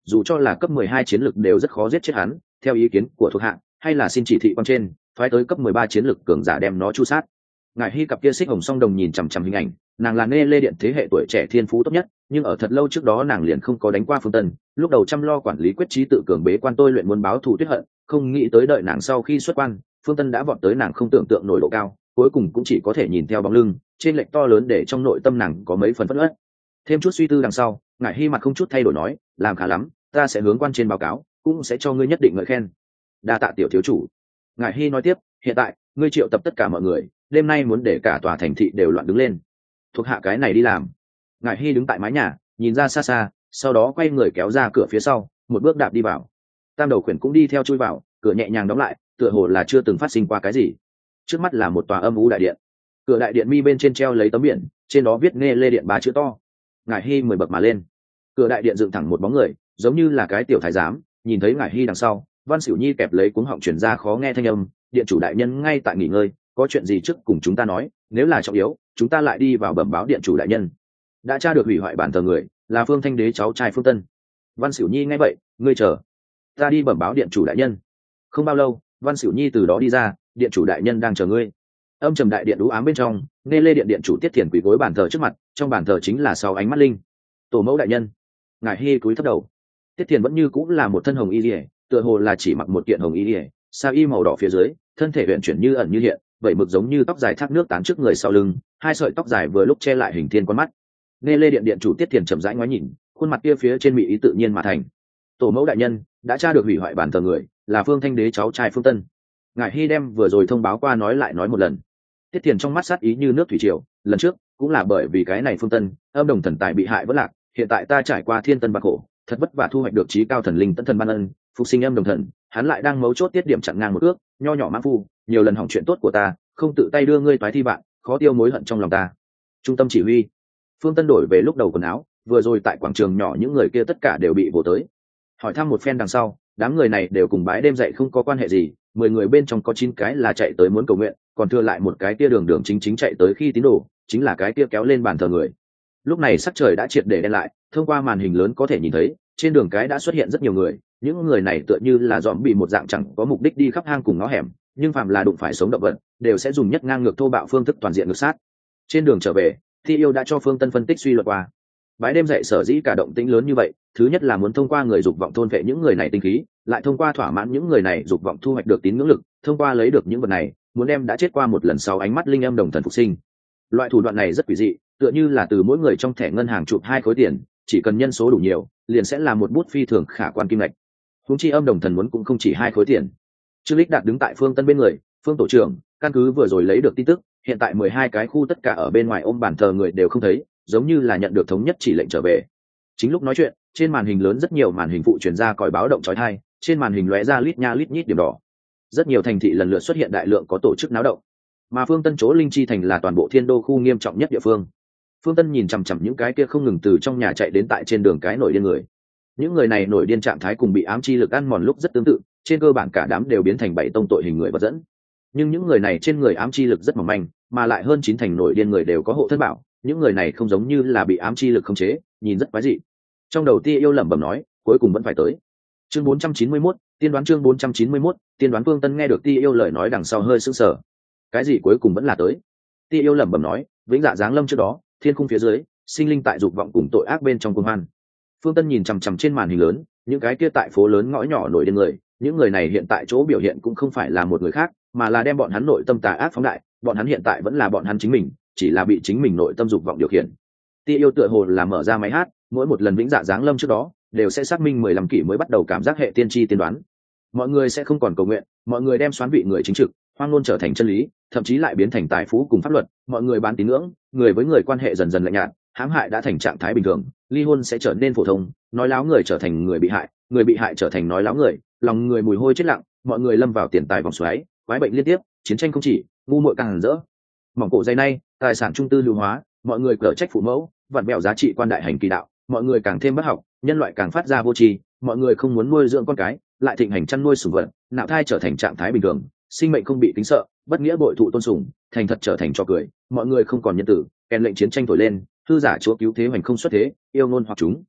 dù cho là cấp 12 chiến lực đều rất khó giết chết hắn, theo ý kiến của thuộc hạ hay là xin chỉ thị quan trên phái tới cấp 13 chiến lực cường giả đem nó chu sát. Ngải Hy cặp kia xích hồng song đồng nhìn chằm chằm hình ảnh, nàng là Nghe Lê Điện thế hệ tuổi trẻ thiên phú tốt nhất, nhưng ở thật lâu trước đó nàng liền không có đánh qua Phương Tân, lúc đầu chăm lo quản lý quyết trí tự cường bế quan tôi luyện muốn báo thù tuyết hận, không nghĩ tới đợi nàng sau khi xuất quan, Phương Tân đã vọt tới nàng không tưởng tượng nổi độ cao, cuối cùng cũng chỉ có thể nhìn theo bóng lưng, trên lệch to lớn để trong nội tâm nàng có mấy phần phẫn uất. Thêm chút suy tư đằng sau, Ngải Hy mặt không chút thay đổi nói, làm khá lắm, ta sẽ hướng quan trên báo cáo, cũng sẽ cho ngươi nhất định ngợi khen. Đa tạ tiểu thiếu chủ. Ngải Hy nói tiếp, hiện tại ngươi triệu tập tất cả mọi người, đêm nay muốn để cả tòa thành thị đều loạn đứng lên. Thuộc hạ cái này đi làm. Ngải Hy đứng tại mái nhà, nhìn ra xa xa, sau đó quay người kéo ra cửa phía sau, một bước đạp đi vào. Tam đầu khuyển cũng đi theo chui vào, cửa nhẹ nhàng đóng lại, tựa hồ là chưa từng phát sinh qua cái gì. Trước mắt là một tòa âm u đại điện. Cửa đại điện mi bên trên treo lấy tấm biển, trên đó viết Nghe Lê Điện 3 chữ to. Ngải Hy 10 bậc mà lên. Cửa đại điện dựng thẳng một bóng người, giống như là cái tiểu thái giám, nhìn thấy Ngải Hy đằng sau, Văn Sửu Nhi kẹp lấy cuống họng truyền ra khó nghe thanh âm, điện chủ đại nhân ngay tại nghỉ ngơi, có chuyện gì trước cùng chúng ta nói, nếu là trọng yếu chúng ta lại đi vào bẩm báo điện chủ đại nhân. Đã tra được hủy hoại bản thờ người là Phương Thanh Đế cháu trai Phương Tân. Văn Sửu Nhi nghe vậy, ngươi chờ ta đi bẩm báo điện chủ đại nhân. Không bao lâu, Văn Sửu Nhi từ đó đi ra, điện chủ đại nhân đang chờ ngươi. Âm trầm đại điện đú ám bên trong, Nghe Lê Điện điện chủ Tiết Thiền quỳ gối bàn thờ trước mặt, trong bàn thờ chính là 6 ánh mắt linh. Tổ mẫu đại nhân. Ngải Hy cúi thấp đầu. Tiết Thiền vẫn như cũng là một thân hồng y liễu, tựa hồ là chỉ mặc một kiện hồng y liễu, sa y màu đỏ phía dưới, thân thể uyển chuyển như ẩn như hiện, vậy mực giống như tóc dài thác nước tán trước người sau lưng, hai sợi tóc dài vừa lúc che lại hình thiên con mắt. Nghe Lê Điện điện chủ Tiết Thiền chậm rãi ngoái nhìn, khuôn mặt kia phía trên mỹ ý tự nhiên mà thành. Tổ mẫu đại nhân đã tra được hủy hoại bản thờ người là Phương Thanh Đế cháu trai Phương Tân. Ngải Hy đem vừa rồi thông báo qua nói lại nói một lần. Tiết Thiền trong mắt sát ý như nước thủy triều, lần trước cũng là bởi vì cái này Phương Tân, âm đồng thần tài bị hại vỡ lạc, hiện tại ta trải qua thiên tân bạc khổ, thật vất vả thu hoạch được trí cao thần linh tấn thần ban ân, phục sinh âm đồng thần, hắn lại đang mấu chốt tiết điểm chặn ngang một ước, nho nhỏ mãn phu, nhiều lần hỏng chuyện tốt của ta, không tự tay đưa ngươi toái thi bạn, khó tiêu mối hận trong lòng ta. Trung tâm chỉ huy. Phương Tân đổi về lúc đầu quần áo, vừa rồi tại quảng trường nhỏ những người kia tất cả đều bị vồ tới. Hỏi thăm một phen đằng sau, đám người này đều cùng bái đêm dậy không có quan hệ gì, 10 người bên trong có 9 cái là chạy tới muốn cầu nguyện, còn thừa lại một cái kia đường đường chính chính chạy tới khi tín đồ, chính là cái kia kéo lên bàn thờ người. Lúc này sắc trời đã triệt để đen lại, thông qua màn hình lớn có thể nhìn thấy, trên đường cái đã xuất hiện rất nhiều người, những người này tựa như là dòm bị một dạng chẳng có mục đích đi khắp hang cùng ngõ hẻm, nhưng phạm là đụng phải sống động vật, đều sẽ dùng nhất ngang ngược thô bạo phương thức toàn diện ngược sát. Trên đường trở về, Thi Yêu đã cho Phương Tân phân tích suy luận qua. Bái đêm dậy sở dĩ cả động tĩnh lớn như vậy, thứ nhất là muốn thông qua người dục vọng thôn vệ những người này tinh khí, lại thông qua thỏa mãn những người này dục vọng thu hoạch được tín ngưỡng lực, thông qua lấy được những vật này, muốn đem đã chết qua một lần sau ánh mắt linh âm đồng thần phục sinh. Loại thủ đoạn này rất quỷ dị, tựa như là từ mỗi người trong thẻ ngân hàng chụp 2 khối tiền, chỉ cần nhân số đủ nhiều, liền sẽ là một bút phi thường khả quan kim lệch. Huống chi âm đồng thần muốn cũng không chỉ 2 khối tiền. Trương Lịch Đạt đứng tại Phương Tân bên người, Phương tổ trưởng, căn cứ vừa rồi lấy được tin tức, hiện tại 12 cái khu tất cả ở bên ngoài ôm bàn thờ người đều không thấy, giống như là nhận được thống nhất chỉ lệnh trở về. Chính lúc nói chuyện, trên màn hình lớn rất nhiều màn hình phụ truyền ra còi báo động chói tai, trên màn hình lóe ra lít nha lít nhít điểm đỏ. Rất nhiều thành thị lần lượt xuất hiện đại lượng có tổ chức náo động. Mà Phương Tân chỗ Linh Chi thành là toàn bộ Thiên Đô khu nghiêm trọng nhất địa phương. Phương Tân nhìn chằm chằm những cái kia không ngừng từ trong nhà chạy đến tại trên đường cái nổi điên người. Những người này nổi điên trạng thái cùng bị ám chi lực ăn mòn lúc rất tương tự, trên cơ bản cả đám đều biến thành 7 tông tội hình người vật dẫn. Nhưng những người này trên người ám chi lực rất mỏng manh, mà lại hơn 9 thành nổi điên người đều có hộ thân bảo, những người này không giống như là bị ám chi lực khống chế, nhìn rất quái dị. Trong đầu Ti Yêu lẩm bẩm nói, cuối cùng vẫn phải tới. Chương 491, tiên đoán chương 491, tiên đoán. Phương Tân nghe được Ti Yêu lời nói đằng sau hơi sững sờ. Cái gì cuối cùng vẫn là tới? Ti Yêu lẩm bẩm nói, vĩnh dạ giáng lâm trước đó, thiên khung phía dưới, sinh linh tại dục vọng cùng tội ác bên trong cuồng hoan. Phương Tân nhìn chằm chằm trên màn hình lớn, những cái kia tại phố lớn ngõ nhỏ nổi điên người, những người này hiện tại chỗ biểu hiện cũng không phải là một người khác, mà là đem bọn hắn nội tâm tà ác phóng đại, bọn hắn hiện tại vẫn là bọn hắn chính mình, chỉ là bị chính mình nội tâm dục vọng điều khiển. Ti Yêu tựa hồ là mở ra máy hát, mỗi một lần vĩnh dạ giáng lâm trước đó, đều sẽ xác minh 15 kỷ mới bắt đầu cảm giác hệ tiên tri tiên đoán. Mọi người sẽ không còn cầu nguyện, mọi người đem xoán vị người chính trực, hoang ngôn trở thành chân lý, thậm chí lại biến thành tài phú cùng pháp luật, mọi người bán tín ngưỡng, người với người quan hệ dần dần lạnh nhạt, hãm hại đã thành trạng thái bình thường, ly hôn sẽ trở nên phổ thông, nói láo người trở thành người bị hại trở thành nói láo người, lòng người mùi hôi chết lặng, mọi người lâm vào tiền tài vòng xoáy, quái bệnh liên tiếp, chiến tranh không chỉ, ngu muội càng hẳn rỡ. Mỏng cổ dày nay, tài sản trung tư lưu hóa, mọi người cở trách phụ mẫu, vặn bẹo giá trị quan đại hành kỳ đạo, mọi người càng thêm bất học, nhân loại càng phát ra vô tri, mọi người không muốn nuôi dưỡng con cái, lại thịnh hành chăn nuôi sủng vật, nạo thai trở thành trạng thái bình thường, sinh mệnh không bị kính sợ, bất nghĩa bội thụ tôn sùng, thành thật trở thành trò cười, mọi người không còn nhân tử, kèn lệnh chiến tranh thổi lên, hư giả chúa cứu thế hoành không xuất thế, yêu ngôn hoặc chúng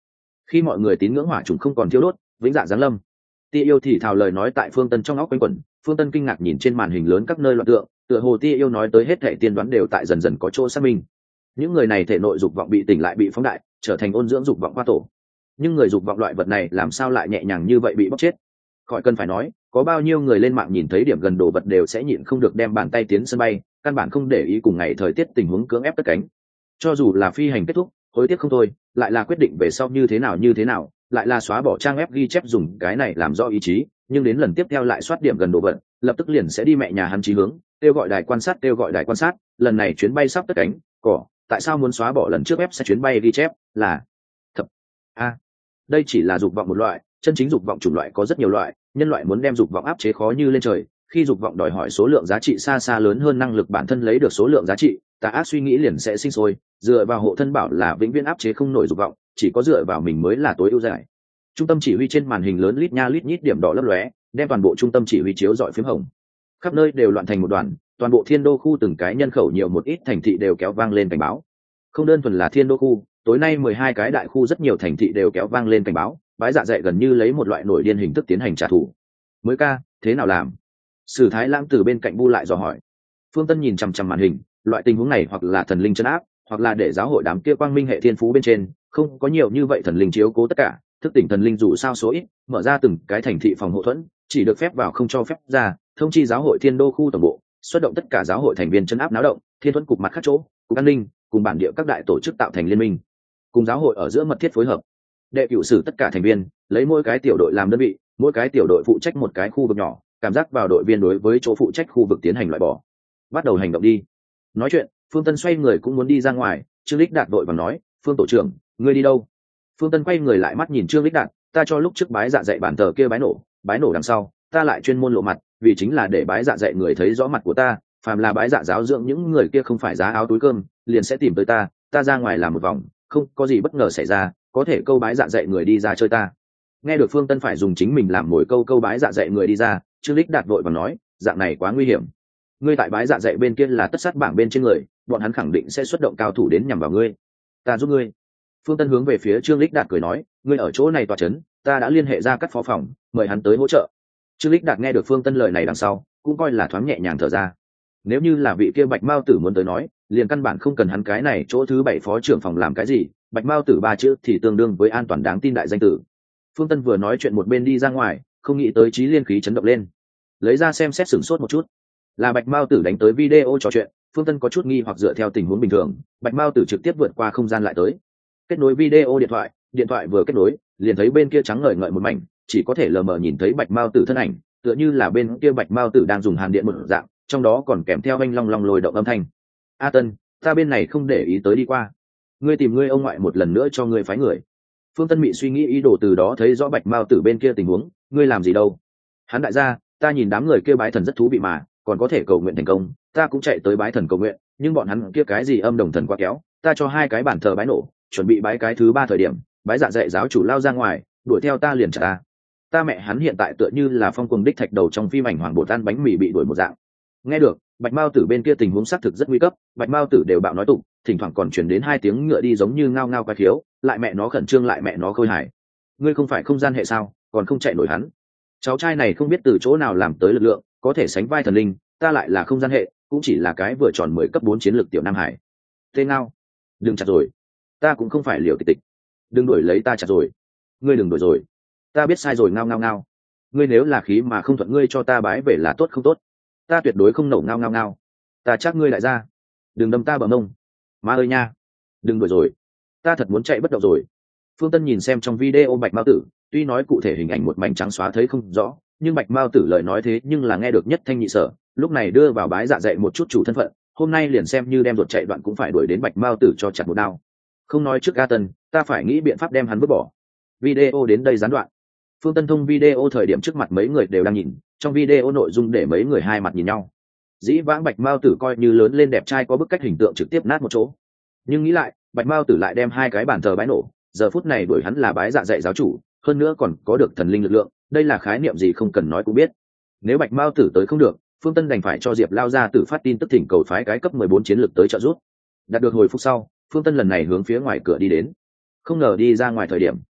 Khi mọi người tín ngưỡng hỏa trùng không còn thiêu đốt, vĩnh dạ giáng lâm. Tia yêu thì thào lời nói tại Phương Tân trong óc quanh quẩn. Phương Tân kinh ngạc nhìn trên màn hình lớn các nơi loạn tượng, tựa hồ Tia yêu nói tới hết thảy tiên đoán đều tại dần dần có chỗ xác minh. Những người này thể nội dục vọng bị tỉnh lại, bị phóng đại, trở thành ôn dưỡng dục vọng hoa tổ. Nhưng người dục vọng loại vật này làm sao lại nhẹ nhàng như vậy bị bóc chết? Khỏi cần phải nói, có bao nhiêu người lên mạng nhìn thấy điểm gần đồ vật đều sẽ nhịn không được đem bàn tay tiến sân bay, căn bản không để ý cùng ngày thời tiết tình huống cưỡng ép cất cánh. Cho dù là phi hành kết thúc, hối tiếc không thôi, lại là quyết định về sau như thế nào, lại là xóa bỏ trang web ghi chép dùng cái này làm do ý chí, nhưng đến lần tiếp theo lại soát điểm gần đồ vật, lập tức liền sẽ đi mẹ nhà hắn chí hướng, kêu gọi đài quan sát, lần này chuyến bay sắp cất cánh, tại sao muốn xóa bỏ lần trước web sẽ chuyến bay ghi chép, là thập đây chỉ là dục vọng một loại, chân chính dục vọng chủng loại có rất nhiều loại, nhân loại muốn đem dục vọng áp chế khó như lên trời, khi dục vọng đòi hỏi số lượng giá trị xa xa lớn hơn năng lực bản thân lấy được số lượng giá trị, tà ác suy nghĩ liền sẽ sinh sôi, dựa vào hộ thân bảo là vĩnh viễn áp chế không nổi dục vọng, chỉ có dựa vào mình mới là tối ưu giải. Trung tâm chỉ huy trên màn hình lớn lít nha lít nhít điểm đỏ lấp lóe, đem toàn bộ trung tâm chỉ huy chiếu rọi phím hồng. Khắp nơi đều loạn thành một đoàn, toàn bộ Thiên Đô khu từng cái nhân khẩu nhiều một ít thành thị đều kéo vang lên cảnh báo. Không đơn thuần là Thiên Đô khu, tối nay 12 cái đại khu rất nhiều thành thị đều kéo vang lên cảnh báo, bái dạ dạy gần như lấy một loại nổi điên hình thức tiến hành trả thù. Mới ca, thế nào làm? Sử Thái Lãng từ bên cạnh bu lại dò hỏi. Phương Tân nhìn chằm chằm màn hình, loại tình huống này hoặc là thần linh trấn áp, hoặc là để giáo hội đám kia quang minh hệ thiên phú bên trên, không có nhiều như vậy thần linh chiếu cố tất cả, thức tỉnh thần linh dù sao số ít, mở ra từng cái thành thị phòng hộ thuẫn, chỉ được phép vào không cho phép ra, thông chi giáo hội Thiên Đô khu tổng bộ, xuất động tất cả giáo hội thành viên trấn áp náo động, thiên thuẫn cục mặt khác chỗ, cục an ninh, cùng bản địa các đại tổ chức tạo thành liên minh, cùng giáo hội ở giữa mật thiết phối hợp. Đệ cửu sử tất cả thành viên, lấy mỗi cái tiểu đội làm đơn vị, mỗi cái tiểu đội phụ trách một cái khu vực nhỏ, cảm giác vào đội viên đối với chỗ phụ trách khu vực tiến hành loại bỏ. Bắt đầu hành động đi. Nói chuyện, Phương Tân xoay người cũng muốn đi ra ngoài, Trương Lịch Đạt đội vàng nói, Phương tổ trưởng, ngươi đi đâu? Phương Tân quay người lại mắt nhìn Trương Lịch Đạt, ta cho lúc trước bái dạ dạy bản tờ kia bái nổ đằng sau, ta lại chuyên môn lộ mặt, vì chính là để bái dạ dạy người thấy rõ mặt của ta, phàm là bái dạ giáo dưỡng những người kia không phải giá áo túi cơm, liền sẽ tìm tới ta ra ngoài làm một vòng, không có gì bất ngờ xảy ra, có thể câu bái dạ dạy người đi ra chơi ta. Nghe được Phương Tân phải dùng chính mình làm mồi câu bái dạ dạy người đi ra, Trương Lịch Đạt vội vàng nói, dạng này quá nguy hiểm. Ngươi tại bái dạ dạy bên kia là tất sát bảng bên trên người, bọn hắn khẳng định sẽ xuất động cao thủ đến nhằm vào ngươi. Ta giúp ngươi. Phương Tân hướng về phía Trương Lịch Đạt cười nói, ngươi ở chỗ này tọa chấn, ta đã liên hệ ra các phó phòng, mời hắn tới hỗ trợ. Trương Lịch Đạt nghe được Phương Tân lời này đằng sau, cũng coi là thoáng nhẹ nhàng thở ra. Nếu như là vị kia Bạch Mao tử muốn tới nói, liền căn bản không cần hắn cái này chỗ thứ 7 phó trưởng phòng làm cái gì, Bạch Mao tử 3 chữ thì tương đương với an toàn đáng tin đại danh tử. Phương Tân vừa nói chuyện một bên đi ra ngoài, không nghĩ tới trí liên khí chấn động lên, lấy ra xem xét sửng sốt một chút, là Bạch Mao tử đánh tới video trò chuyện. Phương Tân có chút nghi hoặc dựa theo tình huống bình thường, Bạch Mao tử trực tiếp vượt qua không gian lại tới, kết nối video điện thoại vừa kết nối, liền thấy bên kia trắng ngời ngợi một mảnh, chỉ có thể lờ mờ nhìn thấy Bạch Mao tử thân ảnh, tựa như là bên kia Bạch Mao tử đang dùng hàn điện một dạng, trong đó còn kèm theo anh long long lồi động âm thanh. A Tân, ta bên này không để ý tới đi qua, ngươi tìm ngươi ông ngoại một lần nữa cho ngươi phái người. Phương Tân Mị suy nghĩ ý đồ từ đó thấy rõ Bạch Mao tử bên kia tình huống, ngươi làm gì đâu? Hắn đại gia, ta nhìn đám người kia bái thần rất thú vị mà, còn có thể cầu nguyện thành công, ta cũng chạy tới bái thần cầu nguyện, nhưng bọn hắn kia cái gì âm đồng thần quá kéo, ta cho 2 cái bản thờ bái nổ, chuẩn bị bái cái thứ 3 thời điểm, bái dạ dạy giáo chủ lao ra ngoài, đuổi theo ta liền trả ta mẹ hắn hiện tại tựa như là phong cuồng đích thạch đầu trong phim ảnh hoàng bột ăn bánh mì bị đuổi một dạng. Nghe được, Bạch Mao tử bên kia tình huống xác thực rất nguy cấp, Bạch Mao tử đều bạo nói tụng, thỉnh thoảng còn truyền đến 2 tiếng ngựa đi giống như ngao ngao quái khiếu, lại mẹ nó khẩn trương lại mẹ nó khôi hài. Ngươi không phải không gian hệ sao, còn không chạy nổi hắn. Cháu trai này không biết từ chỗ nào làm tới lực lượng, có thể sánh vai thần linh, ta lại là không gian hệ, cũng chỉ là cái vừa tròn 10 cấp 4 chiến lược tiểu Nam Hải. Tên ngao, đừng chặt rồi, ta cũng không phải liều tịch, đừng đuổi lấy ta chặt rồi, ngươi đừng đuổi rồi, ta biết sai rồi ngao ngao ngao, ngươi nếu là khí mà không thuận ngươi cho ta bái về là tốt không tốt, ta tuyệt đối không nổ ngao ngao ngao, ta chắc ngươi lại ra, đừng đâm ta bờ mông, má ơi nha, đừng đuổi rồi, ta thật muốn chạy bất động rồi. Phương Tân nhìn xem trong video Bạch Mao tử, tuy nói cụ thể hình ảnh một mảnh trắng xóa thấy không rõ, nhưng Bạch Mao tử lời nói thế nhưng là nghe được nhất thanh nhị sở, lúc này đưa vào bái dạ dạy một chút chủ thân phận, hôm nay liền xem như đem ruột chạy đoạn cũng phải đuổi đến Bạch Mao tử cho chặt một đao. Không nói trước A Tân, ta phải nghĩ biện pháp đem hắn vứt bỏ. Video đến đây gián đoạn. Phương Tân thông video thời điểm trước mặt mấy người đều đang nhìn, trong video nội dung để mấy người hai mặt nhìn nhau. Dĩ vãng Bạch Mao tử coi như lớn lên đẹp trai có bức cách hình tượng trực tiếp nát một chỗ, nhưng nghĩ lại, Bạch Mao tử lại đem 2 cái bàn thờ bái nổ, giờ phút này đuổi hắn là bái dạ dạy giáo chủ, hơn nữa còn có được thần linh lực lượng, đây là khái niệm gì không cần nói cũng biết. Nếu Bạch Mao tử tới không được, Phương Tân đành phải cho Diệp lao ra tử phát tin tức thỉnh cầu phái cái cấp 14 chiến lực tới trợ giúp. Đạt được hồi phục sau, Phương Tân lần này hướng phía ngoài cửa đi đến. Không ngờ đi ra ngoài thời điểm,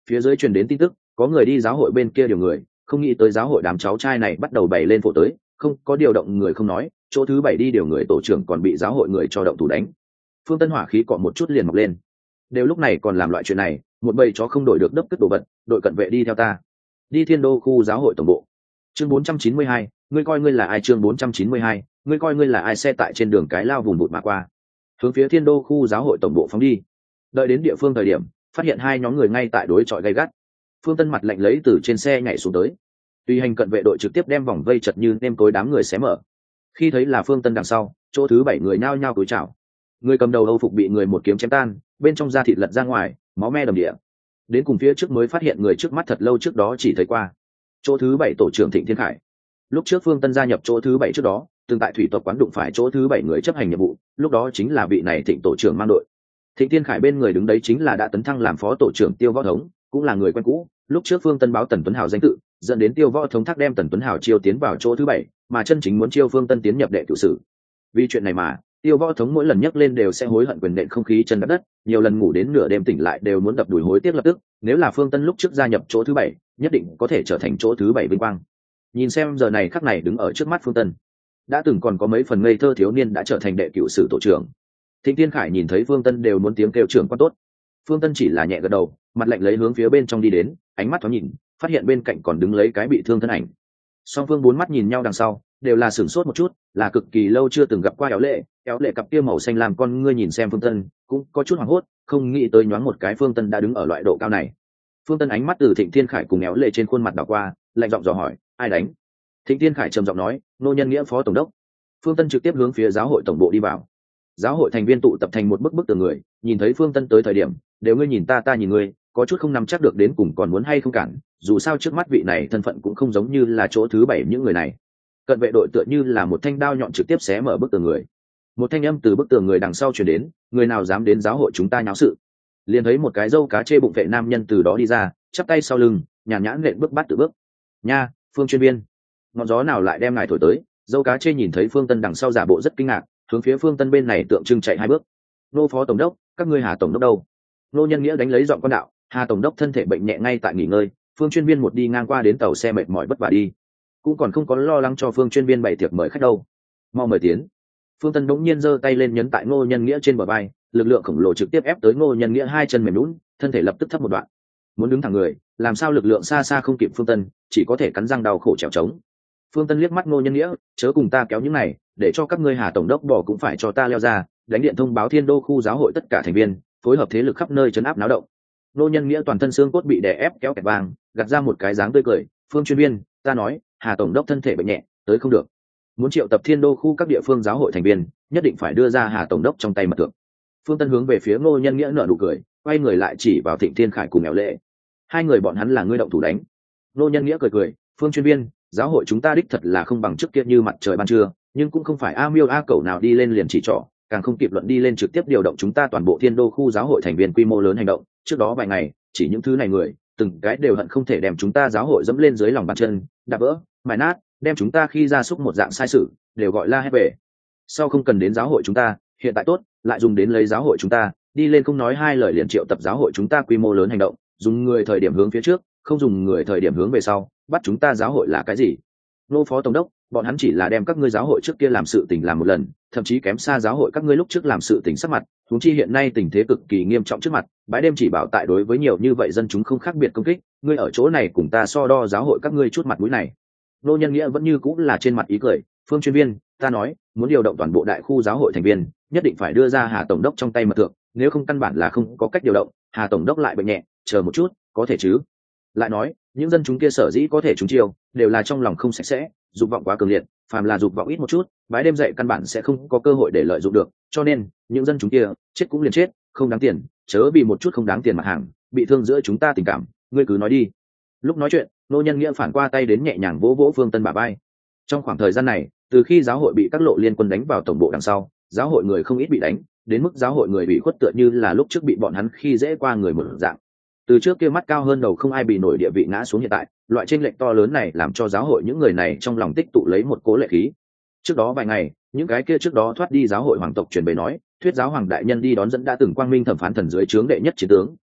Phía dưới truyền đến tin tức, có người đi giáo hội bên kia điều người, không nghĩ tới giáo hội đám cháu trai này bắt đầu bày lên phổ tới, không có điều động người không nói, chỗ thứ 7 đi điều người tổ trưởng còn bị giáo hội người cho động thủ đánh. Phương Tân hỏa khí cọ một chút liền mọc lên. Đều lúc này còn làm loại chuyện này, một bầy chó không đổi được đấp cất đồ vật, đội cận vệ đi theo ta. Đi Thiên Đô khu giáo hội tổng bộ. Chương 492, ngươi coi ngươi là ai? Chương 492, ngươi coi ngươi là ai? Xe tại trên đường cái lao vùng vụt mà qua, hướng phía Thiên Đô khu giáo hội tổng bộ phóng đi. Đợi đến địa phương thời điểm, phát hiện hai nhóm người ngay tại đối chọi gay gắt. Phương Tân mặt lạnh lấy từ trên xe nhảy xuống tới, tùy hành cận vệ đội trực tiếp đem vòng vây chật như nêm tối đám người xé mở. Khi thấy là Phương Tân đằng sau, chỗ thứ 7 người nhao nhao cúi chào. Người cầm đầu Âu phục bị người một kiếm chém tan, bên trong da thịt lật ra ngoài, máu me đầm địa. Đến cùng phía trước mới phát hiện người trước mắt thật lâu trước đó chỉ thấy qua. Chỗ thứ 7 tổ trưởng Thịnh Thiên Khải. Lúc trước Phương Tân gia nhập chỗ thứ 7 trước đó, từng tại thủy tộc quán đụng phải chỗ thứ 7 người chấp hành nhiệm vụ, lúc đó chính là vị này Thịnh tổ trưởng mang đội. Thịnh Thiên Khải bên người đứng đấy chính là đã tấn thăng làm phó tổ trưởng Tiêu Võ Thống, cũng là người quen cũ. Lúc trước Phương Tân báo Tần Tuấn Hào danh tự, dẫn đến Tiêu Võ Thống thác đem Tần Tuấn Hào chiêu tiến vào chỗ thứ 7, mà chân chính muốn chiêu Phương Tân tiến nhập đệ cửu sử. Vì chuyện này mà Tiêu Võ Thống mỗi lần nhắc lên đều sẽ hối hận quyền đệm không khí chân đạp đất, nhiều lần ngủ đến nửa đêm tỉnh lại đều muốn đập đùi hối tiếc lập tức. Nếu là Phương Tân lúc trước gia nhập chỗ thứ 7, nhất định có thể trở thành chỗ thứ 7 vinh quang. Nhìn xem giờ này khắc này đứng ở trước mắt Phương Tân, đã từng còn có mấy phần ngây thơ thiếu niên đã trở thành đệ cửu sử tổ trưởng. Thịnh Thiên Khải nhìn thấy Phương Tân đều muốn tiếng kêu trưởng quan tốt. Phương Tân chỉ là nhẹ gật đầu, mặt lạnh lấy hướng phía bên trong đi đến, ánh mắt thoáng nhìn, phát hiện bên cạnh còn đứng lấy cái bị thương thân ảnh. Song phương bốn mắt nhìn nhau đằng sau, đều là sửng sốt một chút, là cực kỳ lâu chưa từng gặp qua Éo Lệ cặp kia màu xanh làm con ngươi nhìn xem Phương Tân, cũng có chút hoảng hốt, không nghĩ tới nhoáng một cái Phương Tân đã đứng ở loại độ cao này. Phương Tân ánh mắt từ Thịnh Thiên Khải cùng Éo Lệ trên khuôn mặt đảo qua, lạnh giọng dò hỏi, ai đánh? Thịnh Thiên Khải trầm giọng nói, Nô Nhân Nghĩa phó tổng đốc. Phương Tân trực tiếp hướng phía giáo hội tổng bộ đi vào. Giáo hội thành viên tụ tập thành một bức tường người, nhìn thấy Phương Tân tới thời điểm, đều ngươi nhìn ta ta nhìn ngươi, có chút không nắm chắc được đến cùng còn muốn hay không cản, dù sao trước mắt vị này thân phận cũng không giống như là chỗ thứ 7 những người này. Cận vệ đội tựa như là một thanh đao nhọn trực tiếp xé mở bức tường người. Một thanh âm từ bức tường người đằng sau truyền đến, người nào dám đến giáo hội chúng ta nháo sự. Liền thấy một cái râu cá chê bụng vệ nam nhân từ đó đi ra, chắp tay sau lưng, nhàn nhã nện bước bắt tự bước. Nha, Phương chuyên viên, ngọn gió nào lại đem ngài thổi tới? Râu cá chê nhìn thấy Phương Tân đằng sau giả bộ rất kinh ngạc, hướng phía Phương Tân bên này tượng trưng chạy 2 bước. Nô phó tổng đốc, các ngươi Hà tổng đốc đâu? Nô Nhân Nghĩa đánh lấy giọng con đạo, Hà tổng đốc thân thể bệnh nhẹ ngay tại nghỉ ngơi. Phương chuyên viên một đi ngang qua đến tàu xe mệt mỏi vất vả đi, cũng còn không có lo lắng cho Phương chuyên viên bày tiệc mời khách đâu. Mau mời tiến. Phương Tân đống nhiên giơ tay lên nhấn tại Ngô Nhân Nghĩa trên bờ vai, lực lượng khổng lồ trực tiếp ép tới Ngô Nhân Nghĩa 2 chân mềm nhũn, thân thể lập tức thấp một đoạn. Muốn đứng thẳng người, làm sao lực lượng xa xa không kịp Phương Tân, chỉ có thể cắn răng đau khổ trèo trống. Phương Tân liếc mắt Ngô Nhân Nghĩa, chớ cùng ta kéo những này, để cho các ngươi Hà tổng đốc bỏ cũng phải cho ta leo ra, đánh điện thông báo Thiên Đô khu giáo hội tất cả thành viên, phối hợp thế lực khắp nơi trấn áp náo động. Ngô Nhân Nghĩa toàn thân xương cốt bị đè ép kéo kẹt vàng, gạt ra một cái dáng tươi cười, Phương chuyên viên, ta nói, Hà tổng đốc thân thể bệnh nhẹ, tới không được. Muốn triệu tập Thiên Đô khu các địa phương giáo hội thành viên, nhất định phải đưa ra Hà tổng đốc trong tay mật thượng. Phương Tân hướng về phía Ngô Nhân Nghĩa nở nụ cười, quay người lại chỉ vào Thịnh Thiên Khải cùng Éo Lệ. Hai người bọn hắn là ngươi động thủ đánh. Ngô Nhân Nghĩa cười cười, Phương chuyên viên, giáo hội chúng ta đích thật là không bằng trước kia như mặt trời ban trưa, nhưng cũng không phải a miêu a cẩu nào đi lên liền chỉ trỏ, càng không kịp luận đi lên trực tiếp điều động chúng ta toàn bộ Thiên Đô khu giáo hội thành viên quy mô lớn hành động. Trước đó vài ngày, chỉ những thứ này người, từng cái đều hận không thể đem chúng ta giáo hội dẫm lên dưới lòng bàn chân, đạp vỡ, mài nát, đem chúng ta khi ra xúc một dạng sai sự, đều gọi la hét về. Sau không cần đến giáo hội chúng ta, hiện tại tốt, lại dùng đến lấy giáo hội chúng ta, đi lên không nói hai lời liền triệu tập giáo hội chúng ta quy mô lớn hành động, dùng người thời điểm hướng phía trước, không dùng người thời điểm hướng về sau, bắt chúng ta giáo hội là cái gì? Nô phó tổng đốc, bọn hắn chỉ là đem các ngươi giáo hội trước kia làm sự tình làm một lần, thậm chí kém xa giáo hội các ngươi lúc trước làm sự tình sắc mặt, huống chi hiện nay tình thế cực kỳ nghiêm trọng trước mặt, bãi đêm chỉ bảo tại đối với nhiều như vậy dân chúng không khác biệt công kích, ngươi ở chỗ này cùng ta so đo giáo hội các ngươi chút mặt mũi này. Nô Nhân Nghĩa vẫn như cũng là trên mặt ý cười, Phương chuyên viên, ta nói, muốn điều động toàn bộ đại khu giáo hội thành viên, nhất định phải đưa ra Hà tổng đốc trong tay mật thượng, nếu không căn bản là không có cách điều động. Hà tổng đốc lại bệnh nhẹ, chờ một chút, có thể chứ? Lại nói, những dân chúng kia sở dĩ có thể trúng chiêu, đều là trong lòng không sạch sẽ, dục vọng quá cường liệt, phàm là dục vọng ít một chút, bái đêm dậy căn bản sẽ không có cơ hội để lợi dụng được, cho nên những dân chúng kia chết cũng liền chết, không đáng tiền, chớ vì một chút không đáng tiền mặt hàng, bị thương giữa chúng ta tình cảm, ngươi cứ nói đi. Lúc nói chuyện, Nô Nhân Nghĩa phản qua tay đến nhẹ nhàng vỗ vỗ Phương Tân bả vai. Trong khoảng thời gian này, từ khi giáo hội bị các lộ liên quân đánh vào tổng bộ đằng sau, giáo hội người không ít bị đánh, đến mức giáo hội người bị khuất tựa như là lúc trước bị bọn hắn khi dễ qua người một dạng. Từ trước kia mắt cao hơn đầu không ai bị nổi địa vị ngã xuống hiện tại, loại chênh lệch to lớn này làm cho giáo hội những người này trong lòng tích tụ lấy một cố lệ khí. Trước đó vài ngày, những cái kia trước đó thoát đi giáo hội hoàng tộc truyền về nói, thuyết giáo hoàng đại nhân đi đón dẫn đã từng quang minh thẩm phán thần dưới trướng đệ nhất chiến tướng,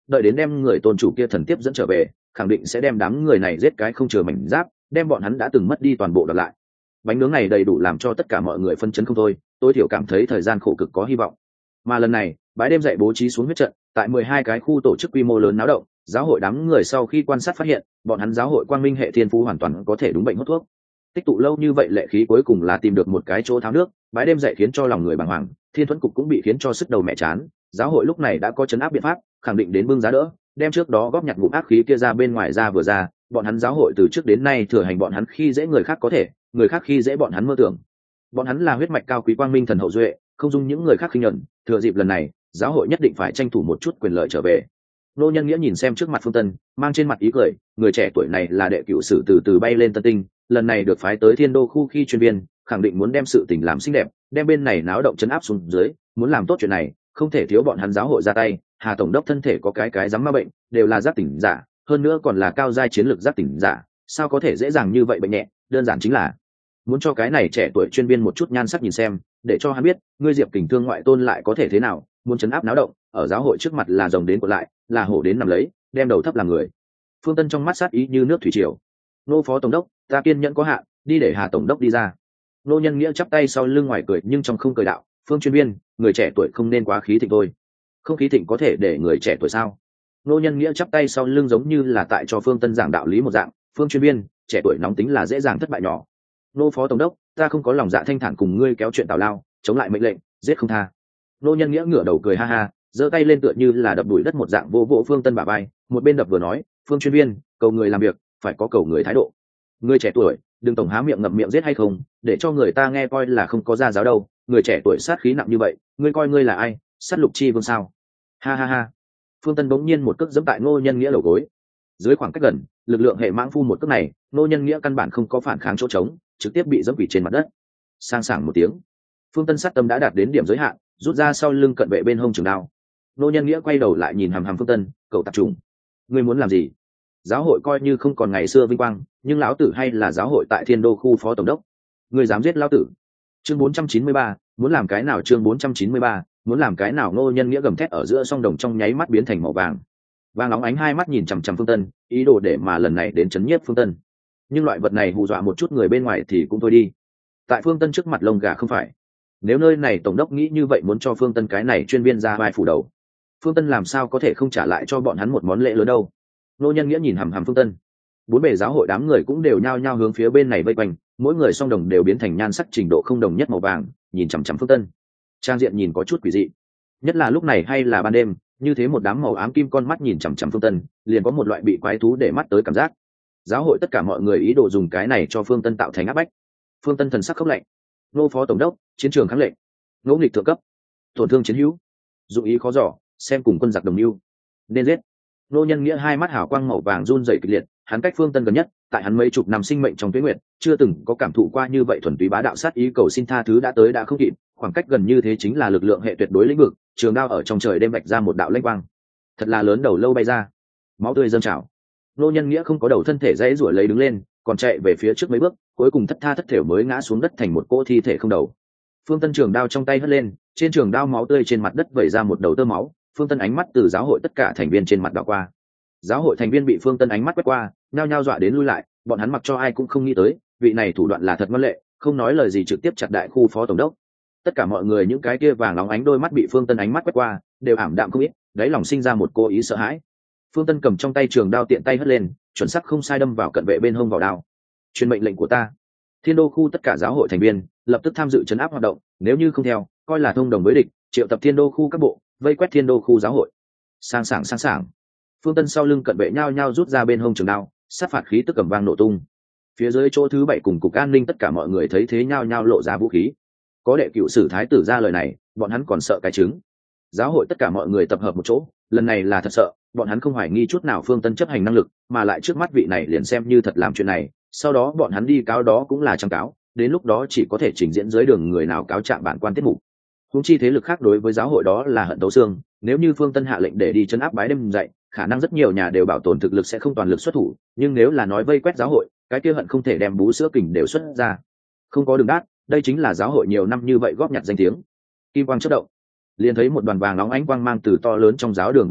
đợi đến đem người tôn chủ kia thần tiếp dẫn trở về, khẳng định sẽ đem đám người này giết cái không chừa mảnh giáp, đem bọn hắn đã từng mất đi toàn bộ đoạt lại. Bánh nướng này đầy đủ làm cho tất cả mọi người phân chấn không thôi, tối thiểu cảm thấy thời gian khổ cực có hy vọng. Mà lần này bái đêm dậy bố trí xuống huyết trận tại 12 cái khu tổ chức quy mô lớn náo động. Giáo hội đám người sau khi quan sát phát hiện, bọn hắn giáo hội quang minh hệ thiên phú hoàn toàn có thể đúng bệnh hút thuốc. Tích tụ lâu như vậy lệ khí cuối cùng là tìm được một cái chỗ tháo nước. Bái đêm dậy khiến cho lòng người bàng hoàng, thiên thuẫn cục cũng bị khiến cho sức đầu mẹ chán. Giáo hội lúc này đã có chấn áp biện pháp, khẳng định đến bưng giá đỡ, đem trước đó góp nhặt ngụm ác khí kia ra bên ngoài ra vừa ra. Bọn hắn giáo hội từ trước đến nay thừa hành bọn hắn khi dễ người khác có thể, người khác khi dễ bọn hắn mơ tưởng. Bọn hắn là huyết mạch cao quý quang minh thần hậu duệ, không dung những người khác khinh nhẫn. Thừa dịp lần này, giáo hội nhất định phải tranh thủ một chút quyền lợi trở về. Nô Nhân Nghĩa nhìn xem trước mặt Phương Tân, mang trên mặt ý cười, người trẻ tuổi này là đệ cửu sử từ từ bay lên Tân Tinh, lần này được phái tới Thiên Đô khu khi chuyên viên, khẳng định muốn đem sự tình làm xinh đẹp, đem bên này náo động chấn áp xuống dưới, muốn làm tốt chuyện này, không thể thiếu bọn hắn giáo hội ra tay. Hà tổng đốc thân thể có cái dám ma bệnh, đều là giác tỉnh giả, hơn nữa còn là cao giai chiến lược giác tỉnh giả, sao có thể dễ dàng như vậy bệnh nhẹ, đơn giản chính là muốn cho cái này trẻ tuổi chuyên viên một chút nhan sắc nhìn xem, để cho hắn biết, ngươi Diệp Kình Thương ngoại tôn lại có thể thế nào, muốn chấn áp náo động, ở giáo hội trước mặt là rồng đến cuộn lại, là hổ đến nằm lấy, đem đầu thấp làm người. Phương Tân trong mắt sát ý như nước thủy triều. Nô phó tổng đốc, ta kiên nhẫn có hạn, đi để Hà tổng đốc đi ra. Nô Nhân Nghĩa chắp tay sau lưng ngoài cười nhưng trong không cười đạo, Phương chuyên viên, người trẻ tuổi không nên quá khí thịnh thôi. Không khí thịnh có thể để người trẻ tuổi sao? Nô Nhân Nghĩa chắp tay sau lưng giống như là tại cho Phương Tân giảng đạo lý một dạng. Phương chuyên viên, trẻ tuổi nóng tính là dễ dàng thất bại nhỏ. Nô phó tổng đốc, ta không có lòng dạ thanh thản cùng ngươi kéo chuyện tào lao, chống lại mệnh lệnh, giết không tha. Nô Nhân Nghĩa ngửa đầu cười ha ha, giơ tay lên tựa như là đập đuổi đất một dạng vô vỗ Phương Tân bả vai, một bên đập vừa nói, Phương chuyên viên, cầu người làm việc phải có cầu người thái độ. Người trẻ tuổi đừng tổng há miệng ngậm miệng giết hay không, để cho người ta nghe coi là không có gia giáo đâu. Người trẻ tuổi sát khí nặng như vậy, ngươi coi ngươi là ai, sát lục chi vương sao? Ha ha ha. Phương Tân bỗng nhiên một cước giẫm tại Nô Nhân Nghĩa đầu gối. Dưới khoảng cách gần, lực lượng hệ mãng phu một cước này, Nô Nhân Nghĩa căn bản không có phản kháng chỗ trống, trực tiếp bị giẫm quỷ trên mặt đất. Sang sảng một tiếng, Phương Tân sát tâm đã đạt đến điểm giới hạn, rút ra sau lưng cận vệ bên hông trường đao. Nô Nhân Nghĩa quay đầu lại nhìn hàm hàm Phương Tân, cậu tạp trùng, ngươi muốn làm gì? Giáo hội coi như không còn ngày xưa vinh quang, nhưng lão tử hay là giáo hội tại Thiên Đô khu phó tổng đốc, ngươi dám giết lão tử? Chương 493, muốn làm cái nào? Chương 493, muốn làm cái nào? Nô Nhân Nghĩa gầm thét ở giữa song đồng trong nháy mắt biến thành màu vàng, vàng óng ánh hai mắt nhìn chằm chằm Phương Tân, ý đồ để mà lần này đến chấn nhiếp Phương Tân. Nhưng loại vật này hù dọa một chút người bên ngoài thì cũng thôi đi, tại Phương Tân trước mặt lông gà không phải. Nếu nơi này tổng đốc nghĩ như vậy muốn cho Phương Tân cái này chuyên viên ra vai phủ đầu, Phương Tân làm sao có thể không trả lại cho bọn hắn một món lễ lớn đâu. Nô Nhân Nghĩa nhìn hằm hằm Phương Tân, bốn bề giáo hội đám người cũng đều nhao nhao hướng phía bên này vây quanh, mỗi người song đồng đều biến thành nhan sắc trình độ không đồng nhất màu vàng, nhìn chằm chằm Phương Tân. Trang diện nhìn có chút quỷ dị, nhất là lúc này hay là ban đêm, như thế một đám màu ám kim con mắt nhìn chằm chằm Phương Tân, liền có một loại bị quái thú để mắt tới cảm giác. Giáo hội tất cả mọi người ý đồ dùng cái này cho Phương Tân tạo thành áp bách. Phương Tân thần sắc khốc lạnh, nô phó tổng đốc, chiến trường kháng lệnh, ngỗ nghịch thượng cấp, tổn thương chiến hữu, dụng ý khó giỏ, xem cùng quân giặc đồng mưu, nên giết. Nô Nhân Nghĩa hai mắt hào quang màu vàng run rẩy kịch liệt, hắn cách Phương Tân gần nhất, tại hắn mấy chục năm sinh mệnh trong tuế nguyệt, chưa từng có cảm thụ qua như vậy thuần túy bá đạo sát ý cầu xin tha thứ đã tới đã không kịp, khoảng cách gần như thế chính là lực lượng hệ tuyệt đối lĩnh vực, trường đao ở trong trời đêm vạch ra một đạo lênh quang, thật là lớn đầu lâu bay ra, máu tươi dâng trào. Nô Nhân Nghĩa không có đầu, thân thể dãy rủa lấy đứng lên, còn chạy về phía trước mấy bước, cuối cùng thất tha thất thểu mới ngã xuống đất thành một cỗ thi thể không đầu. Phương Tân trường đao trong tay hất lên, trên trường đao máu tươi trên mặt đất vẩy ra một đầu tơ máu. Phương Tân ánh mắt từ giáo hội tất cả thành viên trên mặt đảo qua. Giáo hội thành viên bị Phương Tân ánh mắt quét qua, nhao nhao dọa đến lui lại, bọn hắn mặc cho ai cũng không nghĩ tới, vị này thủ đoạn là thật ngoan lệ, không nói lời gì trực tiếp chặt đại khu phó tổng đốc. Tất cả mọi người những cái kia vàng óng ánh đôi mắt bị Phương Tân ánh mắt quét qua, đều ảm đạm không ít, đáy lòng sinh ra một cô ý sợ hãi. Phương Tân cầm trong tay trường đao tiện tay hất lên, chuẩn xác không sai đâm vào cận vệ bên hông vào đao. Truyền mệnh lệnh của ta. Thiên Đô khu tất cả giáo hội thành viên lập tức tham dự trấn áp hoạt động, nếu như không theo, coi là thông đồng với địch, triệu tập Thiên Đô khu các bộ, vây quét Thiên Đô khu giáo hội. Sang sảng. Phương Tân sau lưng cận vệ nhao nhao rút ra bên hông trường đao, sát phạt khí tức cầm vang nổ tung. Phía dưới chỗ thứ 7 cùng cục an ninh tất cả mọi người thấy thế nhao nhao lộ ra vũ khí. Có đệ cựu sử thái tử ra lời này, bọn hắn còn sợ cái trứng. Giáo hội tất cả mọi người tập hợp một chỗ, lần này là thật sợ, bọn hắn không hoài nghi chút nào Phương Tân chấp hành năng lực, mà lại trước mắt vị này liền xem như thật làm chuyện này, sau đó bọn hắn đi cáo đó cũng là trang cáo, đến lúc đó chỉ có thể trình diễn dưới đường người nào cáo trạng bản quan tiết mục. Huống chi thế lực khác đối với giáo hội đó là hận tấu xương, nếu như Phương Tân hạ lệnh để đi trấn áp bái đêm dậy, khả năng rất nhiều nhà đều bảo tồn thực lực sẽ không toàn lực xuất thủ, nhưng nếu là nói vây quét giáo hội, cái kia hận không thể đem bú sữa kình đều xuất ra. Không có đường đát, đây chính là giáo hội nhiều năm như vậy góp nhặt danh tiếng. Kim quang chớp động, liền thấy một đoàn vàng nóng ánh quang mang từ to lớn trong giáo đường bay ra,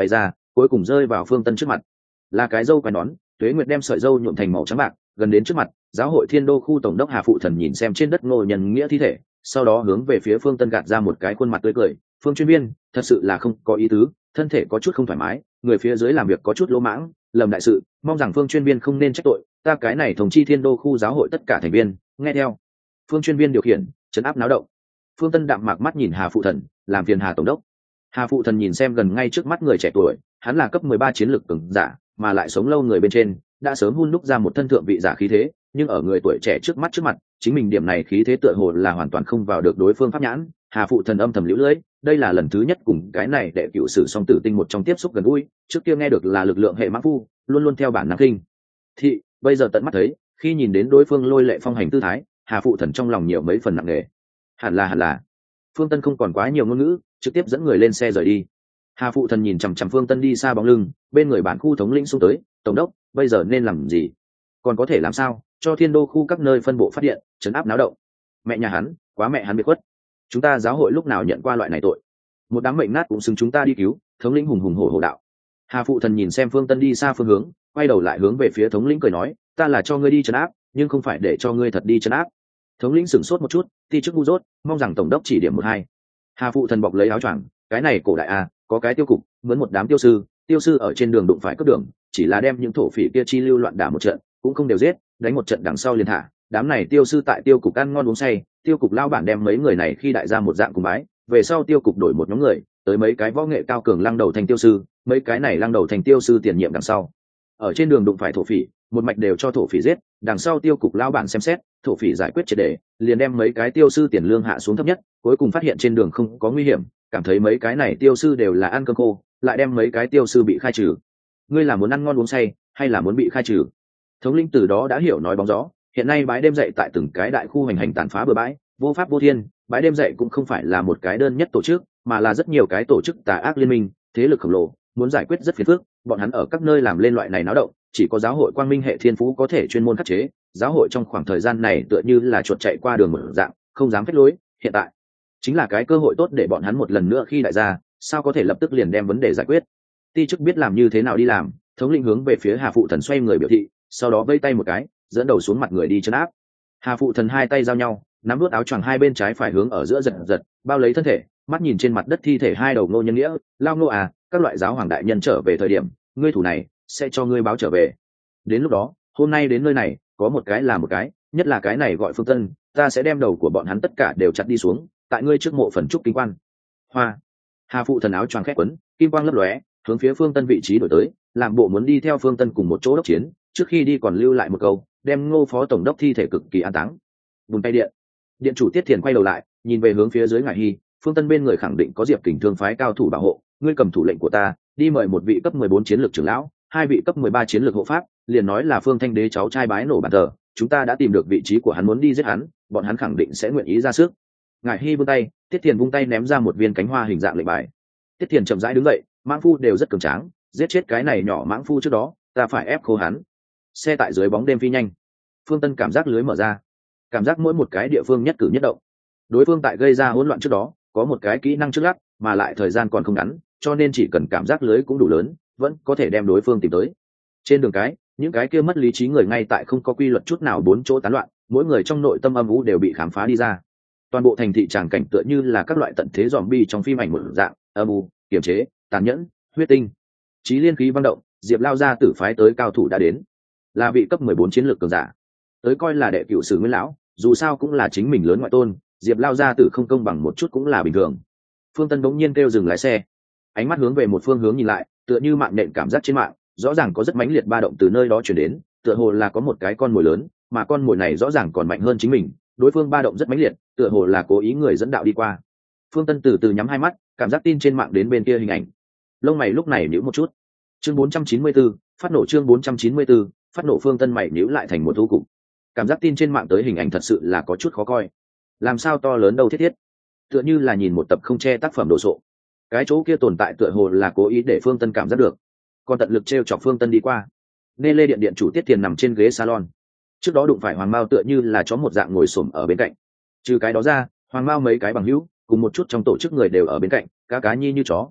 cuối cùng rơi vào Phương Tân trước mặt. Là cái dâu quai nón, Tuế Nguyệt đem sợi dâu nhuộm thành màu trắng bạc, gần đến trước mặt. Giáo hội Thiên Đô khu tổng đốc Hà Phụ Thần nhìn xem trên đất Ngô Nhân Nghĩa thi thể, sau đó hướng về phía Phương Tân gạt ra một cái khuôn mặt tươi cười. Phương chuyên viên, thật sự là không có ý tứ, thân thể có chút không thoải mái, người phía dưới làm việc có chút lỗ mãng, lầm đại sự, mong rằng Phương chuyên viên không nên trách tội, ta cái này thống chi Thiên Đô khu giáo hội tất cả thành viên nghe theo. Phương chuyên viên điều khiển, trấn áp náo động. Phương Tân đạm mạc mắt nhìn Hà Phụ Thần, làm phiền Hà tổng đốc. Hà Phụ Thần nhìn xem gần ngay trước mắt người trẻ tuổi, hắn là cấp 13 chiến lược cường giả, mà lại sống lâu người bên trên, đã sớm hun đúc ra một thân thượng vị giả khí thế, nhưng ở người tuổi trẻ trước mặt, chính mình điểm này khí thế tựa hồ là hoàn toàn không vào được đối phương pháp nhãn. Hà Phụ Thần âm thầm liễu lưỡi, đây là lần thứ nhất cùng cái này đệ cựu sử song tử tinh một trong tiếp xúc gần gũi, trước kia nghe được là lực lượng hệ mãng phu, luôn luôn theo bản năng kinh thị, bây giờ tận mắt thấy, khi nhìn đến đối phương lôi lệ phong hành tư thái, Hà Phụ Thần trong lòng nhiều mấy phần nặng nề. Hẳn là. Phương Tân không còn quá nhiều ngôn ngữ, trực tiếp dẫn người lên xe rời đi. Hà Phụ Thần nhìn chằm chằm Phương Tân đi xa bóng lưng, bên người bản khu thống lĩnh xuống tới, tổng đốc, bây giờ nên làm gì? Còn có thể làm sao? Cho Thiên Đô khu các nơi phân bộ phát điện, trấn áp náo động. Mẹ nhà hắn, quá mẹ hắn biệt khuất. Chúng ta giáo hội lúc nào nhận qua loại này tội? Một đám mệnh nát cũng xứng chúng ta đi cứu. Thống lĩnh hùng hùng hổ hổ đạo. Hà Phụ Thần nhìn xem Phương Tân đi xa phương hướng, quay đầu lại hướng về phía thống lĩnh cười nói, ta là cho ngươi đi trấn áp, nhưng không phải để cho ngươi thật đi trấn áp. Thống lĩnh sửng sốt một chút, ti chức ngu dốt, mong rằng tổng đốc chỉ điểm một hai. Hà Phụ Thần bọc lấy áo choàng, cái này cổ đại a, có cái tiêu cục, mướn một đám tiêu sư ở trên đường đụng phải cướp đường, chỉ là đem những thổ phỉ kia chi lưu loạn đả một trận, cũng không đều giết, đánh một trận đằng sau liền thả. Đám này tiêu sư tại tiêu cục ăn ngon uống say, tiêu cục lao bản đem mấy người này khi đại gia một dạng cùng bái, về sau tiêu cục đổi một nhóm người, tới mấy cái võ nghệ cao cường lăng đầu thành tiêu sư, mấy cái này lăng đầu thành tiêu sư tiền nhiệm đằng sau. Ở trên đường đụng phải thổ phỉ, một mạch đều cho thổ phỉ giết, đằng sau tiêu cục lao bản xem xét, thổ phỉ giải quyết triệt để, liền đem mấy cái tiêu sư tiền lương hạ xuống thấp nhất, cuối cùng phát hiện trên đường không có nguy hiểm, cảm thấy mấy cái này tiêu sư đều là ăn cơm khô, lại đem mấy cái tiêu sư bị khai trừ. Ngươi là muốn ăn ngon uống say, hay là muốn bị khai trừ? Thống lĩnh từ đó đã hiểu nói bóng gió, hiện nay bái đêm dậy tại từng cái đại khu hành tàn phá bừa bãi, vô pháp vô thiên, bái đêm dậy cũng không phải là một cái đơn nhất tổ chức, mà là rất nhiều cái tổ chức tà ác liên minh, thế lực khổng lồ, muốn giải quyết rất phiền phức, bọn hắn ở các nơi làm lên loại này náo động, chỉ có giáo hội Quang Minh hệ thiên phú có thể chuyên môn khắc chế. Giáo hội trong khoảng thời gian này tựa như là chuột chạy qua đường một dạng, không dám phép lối, hiện tại chính là cái cơ hội tốt để bọn hắn một lần nữa khi đại gia, sao có thể lập tức liền đem vấn đề giải quyết. Ti chức biết làm như thế nào đi làm, thống lĩnh hướng về phía Hà Phụ Thần xoay người biểu thị, sau đó vây tay một cái, dẫn đầu xuống mặt người đi trấn áp. Hà Phụ Thần hai tay giao nhau, nắm nuốt áo choàng hai bên trái phải hướng ở giữa giật, bao lấy thân thể, mắt nhìn trên mặt đất thi thể hai đầu Ngô Nhân Nghĩa, lao Ngô à, các loại giáo hoàng đại nhân trở về thời điểm, ngươi thủ này sẽ cho ngươi báo trở về. Đến lúc đó, hôm nay đến nơi này, có một cái là một cái, nhất là cái này gọi Phương Tân, ta sẽ đem đầu của bọn hắn tất cả đều chặt đi xuống, tại ngươi trước mộ phần trúc kinh quan. Hoa. Hà Phụ Thần áo choàng khét quấn, kim quang lấp lóe, hướng phía Phương Tân vị trí đổi tới, làm bộ muốn đi theo Phương Tân cùng một chỗ đốc chiến, trước khi đi còn lưu lại một câu, đem Ngô phó tổng đốc thi thể cực kỳ an táng. Vùng tay điện chủ Tiết Thiền quay đầu lại, nhìn về hướng phía dưới Ngải Hy, Phương Tân bên người khẳng định có Diệp Kình Thương phái cao thủ bảo hộ, ngươi cầm thủ lệnh của ta, đi mời một vị cấp 14 chiến lược trưởng lão, hai vị cấp 13 chiến lược hộ pháp, liền nói là Phương Thanh Đế cháu trai bái nổ bàn thờ, chúng ta đã tìm được vị trí của hắn, muốn đi giết hắn, bọn hắn khẳng định sẽ nguyện ý ra sức. Ngải Hy vung tay, Tiết Thiền vung tay ném ra một viên cánh hoa hình dạng lệnh bài. Tiết Thiền chậm rãi đứng dậy, mãng phu đều rất cường tráng, giết chết cái này nhỏ mãng phu trước đó, ta phải ép khô hắn. Xe tại dưới bóng đêm phi nhanh. Phương Tân cảm giác lưới mở ra, cảm giác mỗi một cái địa phương nhất cử nhất động. Đối phương tại gây ra hỗn loạn trước đó, có một cái kỹ năng trước lắc, mà lại thời gian còn không ngắn, cho nên chỉ cần cảm giác lưới cũng đủ lớn, vẫn có thể đem đối phương tìm tới. Trên đường cái, những cái kia mất lý trí người ngay tại không có quy luật chút nào bốn chỗ tán loạn, mỗi người trong nội tâm âm u đều bị khám phá đi ra. Toàn bộ thành thị tràng cảnh tựa như là các loại tận thế zombie trong phim ảnh một dạng, âm u, kiềm chế, tàn nhẫn, huyết tinh. Chí liên khí vang động, Diệp Lao gia tử phái tới cao thủ đã đến, là vị cấp 14 chiến lược cường giả. Tới coi là đệ cửu sử Nguyên lão, dù sao cũng là chính mình lớn ngoại tôn, Diệp Lao gia tử không công bằng một chút cũng là bình thường. Phương Tân bỗng nhiên kêu dừng lái xe, ánh mắt hướng về một phương hướng nhìn lại, tựa như mạng nện cảm giác trên mạng, rõ ràng có rất mãnh liệt ba động từ nơi đó truyền đến, tựa hồ là có một cái con mồi lớn, mà con mồi này rõ ràng còn mạnh hơn chính mình, đối phương ba động rất mãnh liệt, tựa hồ là cố ý người dẫn đạo đi qua. Phương Tân từ từ nhắm hai mắt, cảm giác tin trên mạng đến bên kia hình ảnh, lông mày lúc này nhíu một chút. Chương 494, phát nổ. Chương 494, phát nổ. Phương Tân mày nhíu lại thành một thú cục. Cảm giác tin trên mạng tới hình ảnh thật sự là có chút khó coi, làm sao to lớn đâu thiết, tựa như là nhìn một tập không che tác phẩm đồ sộ. Cái chỗ kia tồn tại tựa hồ là cố ý để Phương Tân cảm giác được, còn tận lực trêu chọc Phương Tân đi qua. Nên lê điện chủ Tiết Thiền nằm trên ghế salon, trước đó đụng phải Hoàng Mao tựa như là chó một dạng ngồi xổm ở bên cạnh. Trừ cái đó ra, Hoàng Mao mấy cái bằng hữu cùng một chút trong tổ chức người đều ở bên cạnh, cá nhi như chó.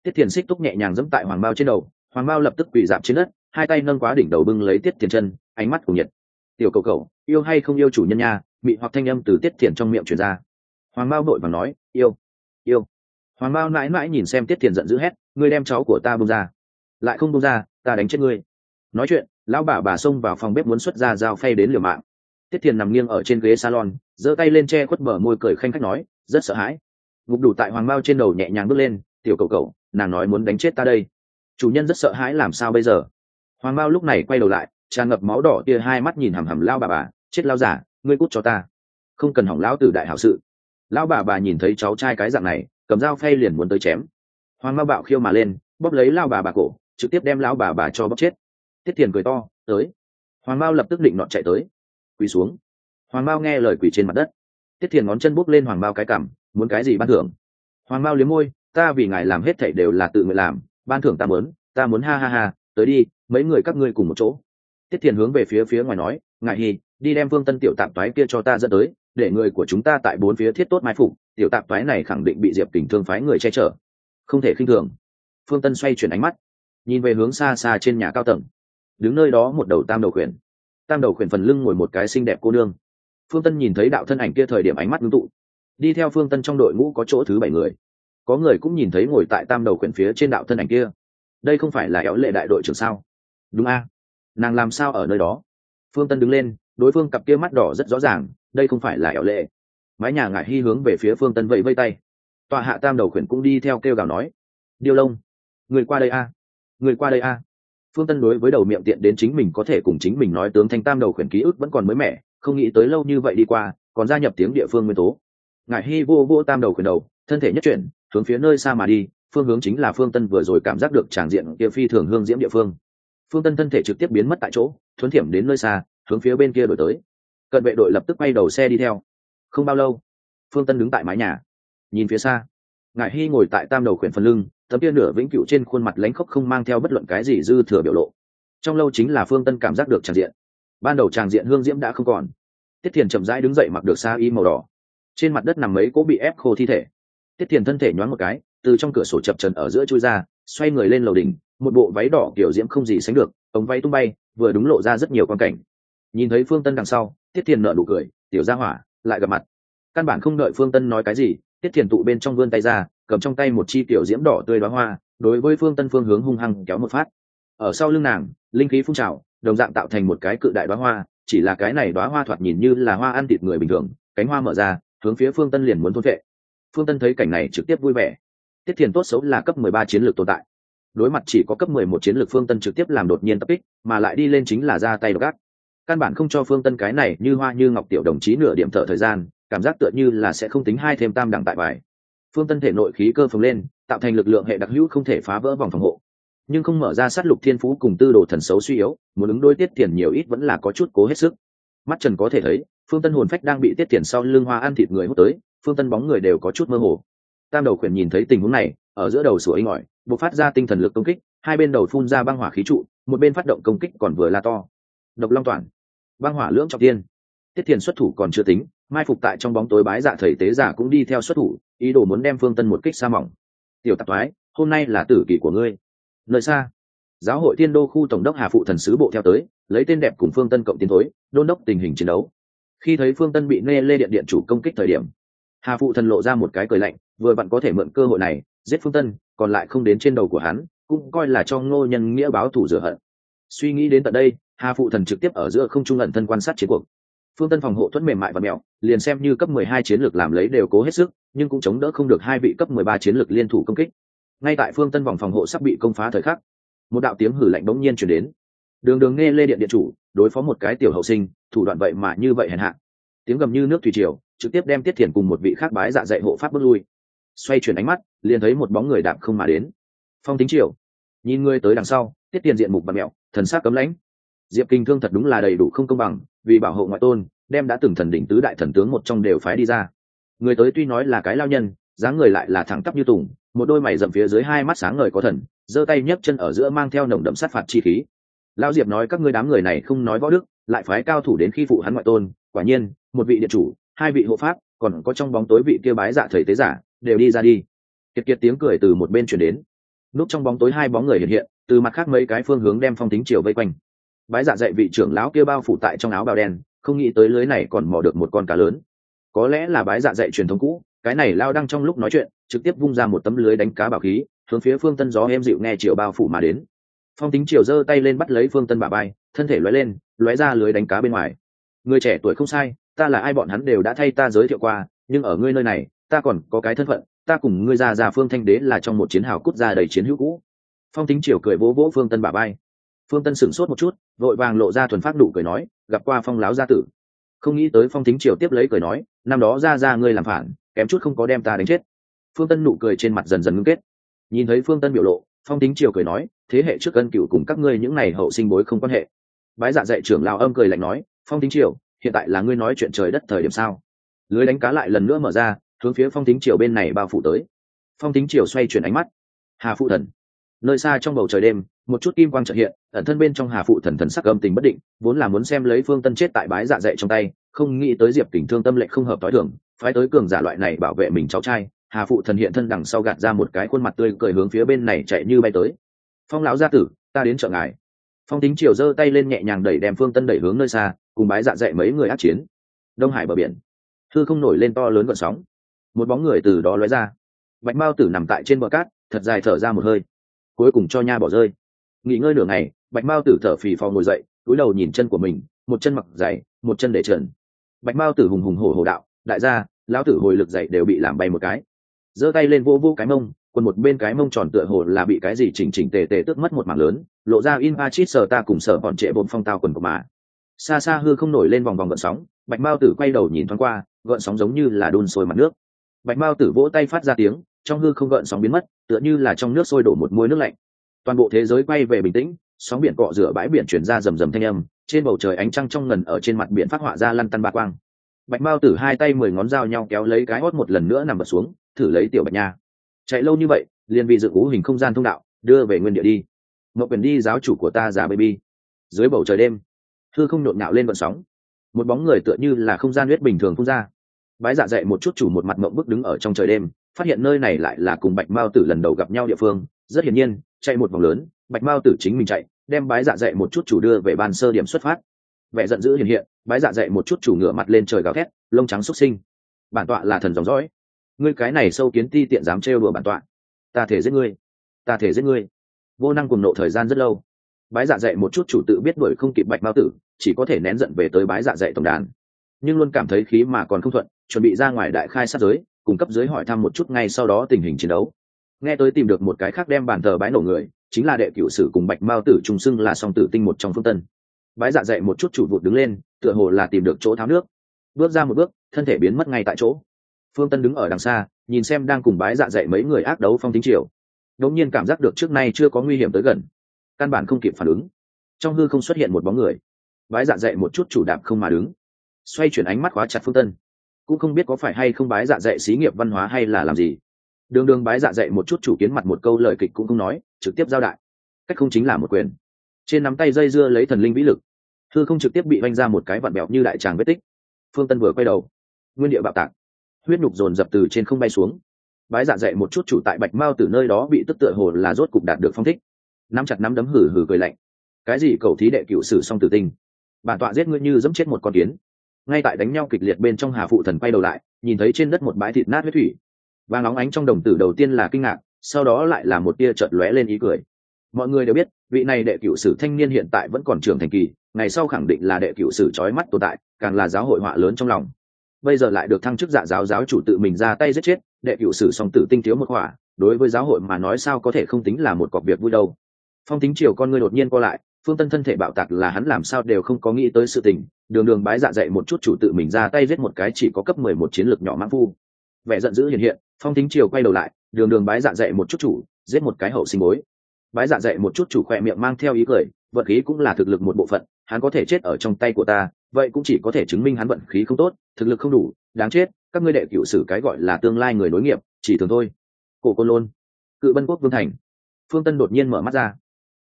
Tiết Thiền xích túc nhẹ nhàng giẫm tại Hoàng Bao trên đầu, Hoàng Bao lập tức quỳ rạp trên đất, hai tay nâng quá đỉnh đầu bưng lấy Tiết Thiền chân, ánh mắt cuồng nhiệt. Tiểu cậu cậu, yêu hay không yêu chủ nhân nha? Mị hoặc thanh âm từ Tiết Thiền trong miệng truyền ra. Hoàng Bao đội vàng nói, yêu, yêu. Hoàng Bao mãi mãi nhìn xem Tiết Thiền giận dữ hét, ngươi đem cháu của ta buông ra, lại không buông ra, ta đánh chết ngươi. Nói chuyện, lão bà xông vào phòng bếp muốn xuất ra dao phay đến liều mạng. Tiết Thiền nằm nghiêng ở trên ghế salon, giơ tay lên che khuất bờ môi cười khanh khách nói, rất sợ hãi. Ngục đủ tại Hoàng Bao trên đầu nhẹ nhàng bước lên, tiểu cậu cậu, nàng nói muốn đánh chết ta đây. Chủ nhân rất sợ hãi, làm sao bây giờ? Hoàng Bao lúc này quay đầu lại, tràn ngập máu đỏ tia hai mắt nhìn hằm hằm lão bà, chết lão giả, ngươi cút cho ta, không cần hỏng lão tử đại hảo sự. Lão bà nhìn thấy cháu trai cái dạng này, cầm dao phay liền muốn tới chém. Hoàng Bao bạo khiêu mà lên, bóp lấy lão bà cổ, trực tiếp đem lão bà cho bóp chết. Tiết Thiền cười to, tới. Hoàng Bao lập tức định nọt chạy tới, quỳ xuống. Hoàng Bao nghe lời quỳ trên mặt đất. Tiết Thiền ngón chân bốc lên Hoàng Bao cái cằm, muốn cái gì ban thưởng? Hoàng Bao liếm môi, ta vì ngài làm hết thảy đều là tự nguyện làm, ban thưởng ta muốn ha ha ha, tới đi, mấy người các ngươi cùng một chỗ. Tiết Thiền hướng về phía ngoài nói, ngài Hi, đi đem Vương Tân tiểu tạp toái kia cho ta dẫn tới, để người của chúng ta tại bốn phía thiết tốt mai phục, tiểu tạp toái này khẳng định bị Diệp Kình Thương phái người che chở, không thể khinh thường. Phương Tân xoay chuyển ánh mắt, nhìn về hướng xa xa trên nhà cao tầng, đứng nơi đó một đầu tam đầu khuyển phần lưng ngồi một cái xinh đẹp cô nương. Phương Tân nhìn thấy đạo thân ảnh kia thời điểm ánh mắt ngưng tụ. Đi theo Phương Tân trong đội ngũ có chỗ thứ 7 người, có người cũng nhìn thấy ngồi tại tam đầu khuyển phía trên đạo thân ảnh kia. Đây không phải là Éo Lệ đại đội trưởng sao? Đúng a, nàng làm sao ở nơi đó? Phương Tân đứng lên, đối phương cặp kia mắt đỏ rất rõ ràng, đây không phải là Éo Lệ. Mái nhà Ngải Hy hướng về phía Phương Tân vẫy vây tay. Tọa hạ tam đầu khuyển cũng đi theo kêu gào nói, Điêu Lông, người qua đây a, người qua đây a. Phương Tân đối với đầu miệng tiện đến chính mình có thể cùng chính mình nói tướng thanh tam đầu khuyển ký ức vẫn còn mới mẻ, không nghĩ tới lâu như vậy đi qua, còn gia nhập tiếng địa phương nguyên tố. Ngải Hy vô tam đầu khuyển đầu, thân thể nhất chuyển, hướng phía nơi xa mà đi, phương hướng chính là Phương Tân vừa rồi cảm giác được tràng diện kia phi thường hương diễm địa phương. Phương Tân thân thể trực tiếp biến mất tại chỗ, thuấn thiểm đến nơi xa, hướng phía bên kia đổi tới. Cận vệ đội lập tức quay đầu xe đi theo. Không bao lâu, Phương Tân đứng tại mái nhà, nhìn phía xa. Ngải Hy ngồi tại tam đầu khuyển phần lưng, tấm kia nửa vĩnh cửu trên khuôn mặt lãnh khốc không mang theo bất luận cái gì dư thừa biểu lộ. Trong lâu chính là Phương Tân cảm giác được tràng diện. Ban đầu tràng diện hương diễm đã không còn. Tiết Thiền chậm rãi đứng dậy mặc được sa y màu đỏ. Trên mặt đất nằm mấy cỗ bị ép khô thi thể. Tiết Thiền thân thể nhoáng một cái, từ trong cửa sổ chập trần ở giữa chui ra, xoay người lên lầu đỉnh, một bộ váy đỏ kiểu diễm không gì sánh được, ống váy tung bay, vừa đúng lộ ra rất nhiều quan cảnh. Nhìn thấy Phương Tân đằng sau, Tiết Thiền nở nụ cười, tiểu gia hỏa, lại gặp mặt. Căn bản không đợi Phương Tân nói cái gì, Tiết Thiền tụ bên trong vươn tay ra, cầm trong tay một chi tiểu diễm đỏ tươi đóa hoa, đối với Phương Tân phương hướng hung hăng kéo một phát. Ở sau lưng nàng, linh khí phun trào, đồng dạng tạo thành một cái cự đại đóa hoa, chỉ là cái này đóa hoa thoạt nhìn như là hoa ăn thịt người bình thường, cánh hoa mở ra, hướng phía Phương Tân liền muốn thôn vệ. Phương Tân thấy cảnh này trực tiếp vui vẻ. Tiết Thiền tốt xấu là cấp 13 chiến lược tồn tại, đối mặt chỉ có cấp 11 chiến lược Phương Tân trực tiếp làm đột nhiên tập kích, mà lại đi lên chính là ra tay độc ác. Căn bản không cho Phương Tân cái này như hoa như ngọc tiểu đồng chí nửa điểm thở thời gian, cảm giác tựa như là sẽ không tính hai thêm tam đẳng tại bài. Phương Tân thể nội khí cơ phồng lên, tạo thành lực lượng hệ đặc hữu không thể phá vỡ vòng phòng hộ, nhưng không mở ra sát lục thiên phú cùng tư đồ thần xấu suy yếu, muốn ứng đối Tiết Thiền nhiều ít vẫn là có chút cố hết sức. Mắt trần có thể thấy, Phương Tân hồn phách đang bị Tiết Thiền sau lưng hoa ăn thịt người hút tới, Phương Tân bóng người đều có chút mơ hồ. Tam đầu khuyển nhìn thấy tình huống này, ở giữa đầu sủa inh ỏi, bộc phát ra tinh thần lực công kích, hai bên đầu phun ra băng hỏa khí trụ, một bên phát động công kích còn vừa la to. Độc Long Toàn, băng hỏa lưỡng trọng tiên. Tiết Thiền xuất thủ còn chưa tính, mai phục tại trong bóng tối bái dạ thầy tế giả cũng đi theo xuất thủ, ý đồ muốn đem Phương Tân một kích sa mỏng. Tiểu tạp thoái, hôm nay là tử kỳ của ngươi. Nơi xa, giáo hội Thiên Đô khu tổng đốc Hà Phụ Thần sứ bộ theo tới, lấy tên đẹp cùng Phương Tân cộng tiến thối, đôn đốc tình hình chiến đấu. Khi thấy Phương Tân bị Nê Lê điện điện chủ công kích thời điểm, Hà Phụ Thần lộ ra một cái cười lạnh, vừa vặn có thể mượn cơ hội này giết Phương Tân, còn lại không đến trên đầu của hắn, cũng coi là cho Ngô Nhân Nghĩa báo thù rửa hận. Suy nghĩ đến tận đây, Hà Phụ Thần trực tiếp ở giữa không trung ẩn thân quan sát chiến cuộc. Phương Tân phòng hộ thuẫn mềm mại và mèo, liền xem như cấp 12 chiến lược làm lấy đều cố hết sức, nhưng cũng chống đỡ không được hai vị cấp 13 chiến lược liên thủ công kích. Ngay tại Phương Tân vòng phòng hộ sắp bị công phá thời khắc, một đạo tiếng hử lạnh bỗng nhiên truyền đến. Đường Nghe Lê điện điện chủ đối phó một cái tiểu hậu sinh, thủ đoạn vậy mà như vậy hèn hạ. Tiếng gầm như nước thủy triều, trực tiếp đem Tiết Thiền cùng một vị khác bái dạ dạy hộ pháp bước lui. Xoay chuyển ánh mắt, liền thấy một bóng người đạp không mà đến. Phong Tính Triều. Nhìn người tới đằng sau, Tiết Thiền diện mục bặm mẹo, thần sắc cấm lãnh. Diệp Kình Thương thật đúng là đầy đủ không công bằng, vì bảo hộ ngoại tôn, đem đã từng thần đỉnh tứ đại thần tướng một trong đều phái đi ra. Người tới tuy nói là cái lao nhân, dáng người lại là thẳng tắp như tùng, một đôi mày rậm phía dưới hai mắt sáng ngời có thần, giơ tay nhấc chân ở giữa mang theo nồng đậm sát phạt chi khí. Lão Diệp nói các ngươi đám người này không nói võ đức, lại phái cao thủ đến khi phụ hắn ngoại tôn, quả nhiên, một vị điện chủ, hai vị hộ pháp, còn có trong bóng tối vị kia bái dạ thầy tế giả, đều đi ra đi. Kiệt kiệt tiếng cười từ một bên truyền đến. núp trong bóng tối hai bóng người hiện hiện từ mặt khác mấy cái phương hướng đem Phong Thính Triều vây quanh. Bái Dạ dạy vị trưởng lão kia bao phủ tại trong áo bào đen, không nghĩ tới lưới này còn mò được một con cá lớn. Có lẽ là Bái Dạ dạy truyền thống cũ, cái này lao đang trong lúc nói chuyện trực tiếp vung ra một tấm lưới đánh cá bảo khí hướng phía Phương Tân gió êm dịu nghe chiều bao phủ mà đến. Phong Thính Triều giơ tay lên bắt lấy Phương Tân bả vai, thân thể lóe lên lóe ra lưới đánh cá bên ngoài. Người trẻ tuổi không sai, ta là ai bọn hắn đều đã thay ta giới thiệu qua, nhưng ở ngươi nơi này ta còn có cái thân phận, ta cùng ngươi già Phương Thanh Đế là trong một chiến hào cút ra đầy chiến hữu cũ. Phong Thính Triều cười vỗ vỗ Phương Tân bả vai. Phương Tân sửng sốt một chút, vội vàng lộ ra thuần phát nụ cười nói, gặp qua Phong láo gia tử. Không nghĩ tới Phong Thính Triều tiếp lấy cười nói, năm đó ra ngươi làm phản, kém chút không có đem ta đánh chết. Phương Tân nụ cười trên mặt dần dần ngưng kết. Nhìn thấy Phương Tân biểu lộ, Phong Thính Triều cười nói, thế hệ trước ân cửu cùng các ngươi những này hậu sinh bối không quan hệ. Bái Dạ dạy trưởng lão âm cười lạnh nói, Phong Thính Triều, hiện tại là ngươi nói chuyện trời đất thời điểm sao? Lưới đánh cá lại lần nữa mở ra, hướng phía Phong Thính Triều bên này bao phủ tới. Phong Thính Triều xoay chuyển ánh mắt. Hà phụ thần. Nơi xa trong bầu trời đêm, một chút kim quang chợt hiện, ẩn thân bên trong Hà phụ thần thần sắc âm tình bất định, vốn là muốn xem lấy Phương Tân chết tại Bái Dạ dạy trong tay, không nghĩ tới Diệp Kình thương tâm lệnh không hợp tối thường, phái tới cường giả loại này bảo vệ mình cháu trai. Hà phụ thần hiện thân đằng sau gạt ra một cái khuôn mặt tươi cười hướng phía bên này chạy như bay tới. Phong lão gia tử, ta đến trợ ngài. Phong Thính Triều giơ tay lên nhẹ nhàng đẩy đem Phương Tân đẩy hướng nơi xa, cùng Bái Dạ dạy mấy người ác chiến. Đông Hải bờ biển, hư không nổi lên to lớn gợn sóng, một bóng người từ đó lóe ra. Bạch Mao Tử nằm tại trên bờ cát, thật dài thở ra một hơi, cuối cùng cho nha bỏ rơi. Nghỉ ngơi nửa ngày, Bạch Mao Tử thở phì phò ngồi dậy, cúi đầu nhìn chân của mình, một chân mặc giày, một chân để trần. Bạch Mao Tử hùng hùng hổ hổ đạo, đại gia, lão tử hồi lực dậy đều bị làm bay một cái. Giơ tay lên vô vô cái mông, quần một bên cái mông tròn tựa hồ là bị cái gì chỉnh chỉnh tề tề tước mất một mảng lớn, lộ ra in ba chít sờ ta cùng sở bọn trệ bồn phong tao quần của mà. Xa xa hư không nổi lên vòng vòng gợn sóng, Bạch Mao Tử quay đầu nhìn thoáng qua, gợn sóng giống như là đun sôi mặt nước. Bạch Mao Tử vỗ tay phát ra tiếng, trong hư không gợn sóng biến mất, tựa như là trong nước sôi đổ một muôi nước lạnh. Toàn bộ thế giới quay về bình tĩnh, sóng biển cọ rửa bãi biển truyền ra rầm rầm thanh âm, trên bầu trời ánh trăng trong ngần ở trên mặt biển phát họa ra lăn tăn ba quang. Bạch Mao Tử hai tay 10 ngón dao nhau kéo lấy cái hót một lần nữa nằm bật xuống, thử lấy tiểu Bạch Nha. Chạy lâu như vậy, liền vì dựng ú hình không gian thông đạo, đưa về nguyên địa đi. Ngọc Quyền đi giáo chủ của ta già baby. Dưới bầu trời đêm, hư không nhộn nhạo lên vận sóng, một bóng người tựa như là không gian huyết bình thường phun ra. Bái Dạ dạy một chút chủ một mặt mộng bức đứng ở trong trời đêm, phát hiện nơi này lại là cùng Bạch Mao Tử lần đầu gặp nhau địa phương. Rất hiển nhiên, chạy một vòng lớn, Bạch Mao Tử chính mình chạy, đem Bái Dạ dạy một chút chủ đưa về ban sơ điểm xuất phát. Vẻ giận dữ hiện hiện, Bái Dạ dạy một chút chủ ngửa mặt lên trời gào thét, lông trắng xuất sinh. Bản tọa là thần dòng dõi, ngươi cái này sâu kiến ti tiện dám trêu đùa bản tọa, ta thể giết ngươi, ta thể giết ngươi. Vô năng cùng nộ thời gian rất lâu. Bái Dạ dạy một chút chủ tự biết đuổi không kịp Bạch Mao Tử, chỉ có thể nén giận về tới Bái Dạ dạy tổng đàn, nhưng luôn cảm thấy khí mà còn không thuận, chuẩn bị ra ngoài đại khai sát giới, cùng cấp dưới hỏi thăm một chút ngay sau đó tình hình chiến đấu. Nghe tới tìm được một cái khác đem bàn thờ bái nổ người, chính là đệ cửu sử cùng Bạch Mao Tử trùng xưng là song tử tinh một trong Phương Tân. Bái Dạ dạy một chút chủ vụt đứng lên, tựa hồ là tìm được chỗ tháo nước, bước ra một bước, thân thể biến mất ngay tại chỗ. Phương Tân đứng ở đằng xa, nhìn xem đang cùng Bái Dạ dạy mấy người ác đấu Phong Thính Triều, đột nhiên cảm giác được trước nay chưa có nguy hiểm tới gần, căn bản không kịp phản ứng. Trong hư không xuất hiện một bóng người, Bái Dạ dạy một chút chủ đạp không mà đứng, xoay chuyển ánh mắt khóa chặt Phương Tân, cũng không biết có phải hay không Bái Dạ dạy xí nghiệp văn hóa hay là làm gì. Đường đường Bái Dạ dạy một chút chủ kiến mặt một câu lời kịch cũng không nói, trực tiếp giao đại, cách không chính là một quyền. Trên nắm tay dây dưa lấy thần linh vĩ lực, hư không trực tiếp bị vanh ra một cái vặn bẹo như đại tràng vết tích. Phương Tân vừa quay đầu, nguyên địa bạo tạc, huyết nhục dồn dập từ trên không bay xuống. Bái Dạ dạy một chút chủ tại Bạch Mao Tử nơi đó bị tức tựa hồ là rốt cục đạt được phong thích, nắm chặt nắm đấm hử hử cười lạnh. Cái gì cầu thí đệ cựu sử song tử tinh, bản tọa giết ngươi như dẫm chết một con kiến. Ngay tại đánh nhau kịch liệt bên trong, Hà phụ thần quay đầu lại, nhìn thấy trên đất một bãi thịt nát huyết thủy, vàng óng ánh trong đồng tử đầu tiên là kinh ngạc, sau đó lại là một tia chợt lóe lên ý cười. Mọi người đều biết, vị này đệ cửu sử thanh niên hiện tại vẫn còn trưởng thành kỳ, ngày sau khẳng định là đệ cửu sử chói mắt tồn tại, càng là giáo hội họa lớn trong lòng. Bây giờ lại được thăng chức dạ giáo giáo chủ tự mình ra tay giết chết, đệ cửu sử song tử tinh thiếu một hỏa, đối với giáo hội mà nói sao có thể không tính là một cọc việc vui đâu. Phong Thính Triều con ngươi đột nhiên co lại, Phương Tân thân thể bạo tạc là hắn làm sao đều không có nghĩ tới sự tình, đường đường Bái Dạ dạy một chút chủ tự mình ra tay giết một cái chỉ có cấp 11 chiến lược nhỏ mãng phu. Vẻ giận dữ hiện hiện, Phong Thính Triều quay đầu lại, đường đường Bái Dạ dạy một chút chủ giết một cái hậu sinh bối. Bái Dạ dạy một chút chủ khỏe miệng mang theo ý cười, vận khí cũng là thực lực một bộ phận, hắn có thể chết ở trong tay của ta, vậy cũng chỉ có thể chứng minh hắn vận khí không tốt, thực lực không đủ, đáng chết. Các ngươi đệ cửu sử cái gọi là tương lai người nối nghiệp, chỉ thường thôi. Cổ Côn Lôn, Cự Bân Quốc Vương thành. Phương Tân đột nhiên mở mắt ra,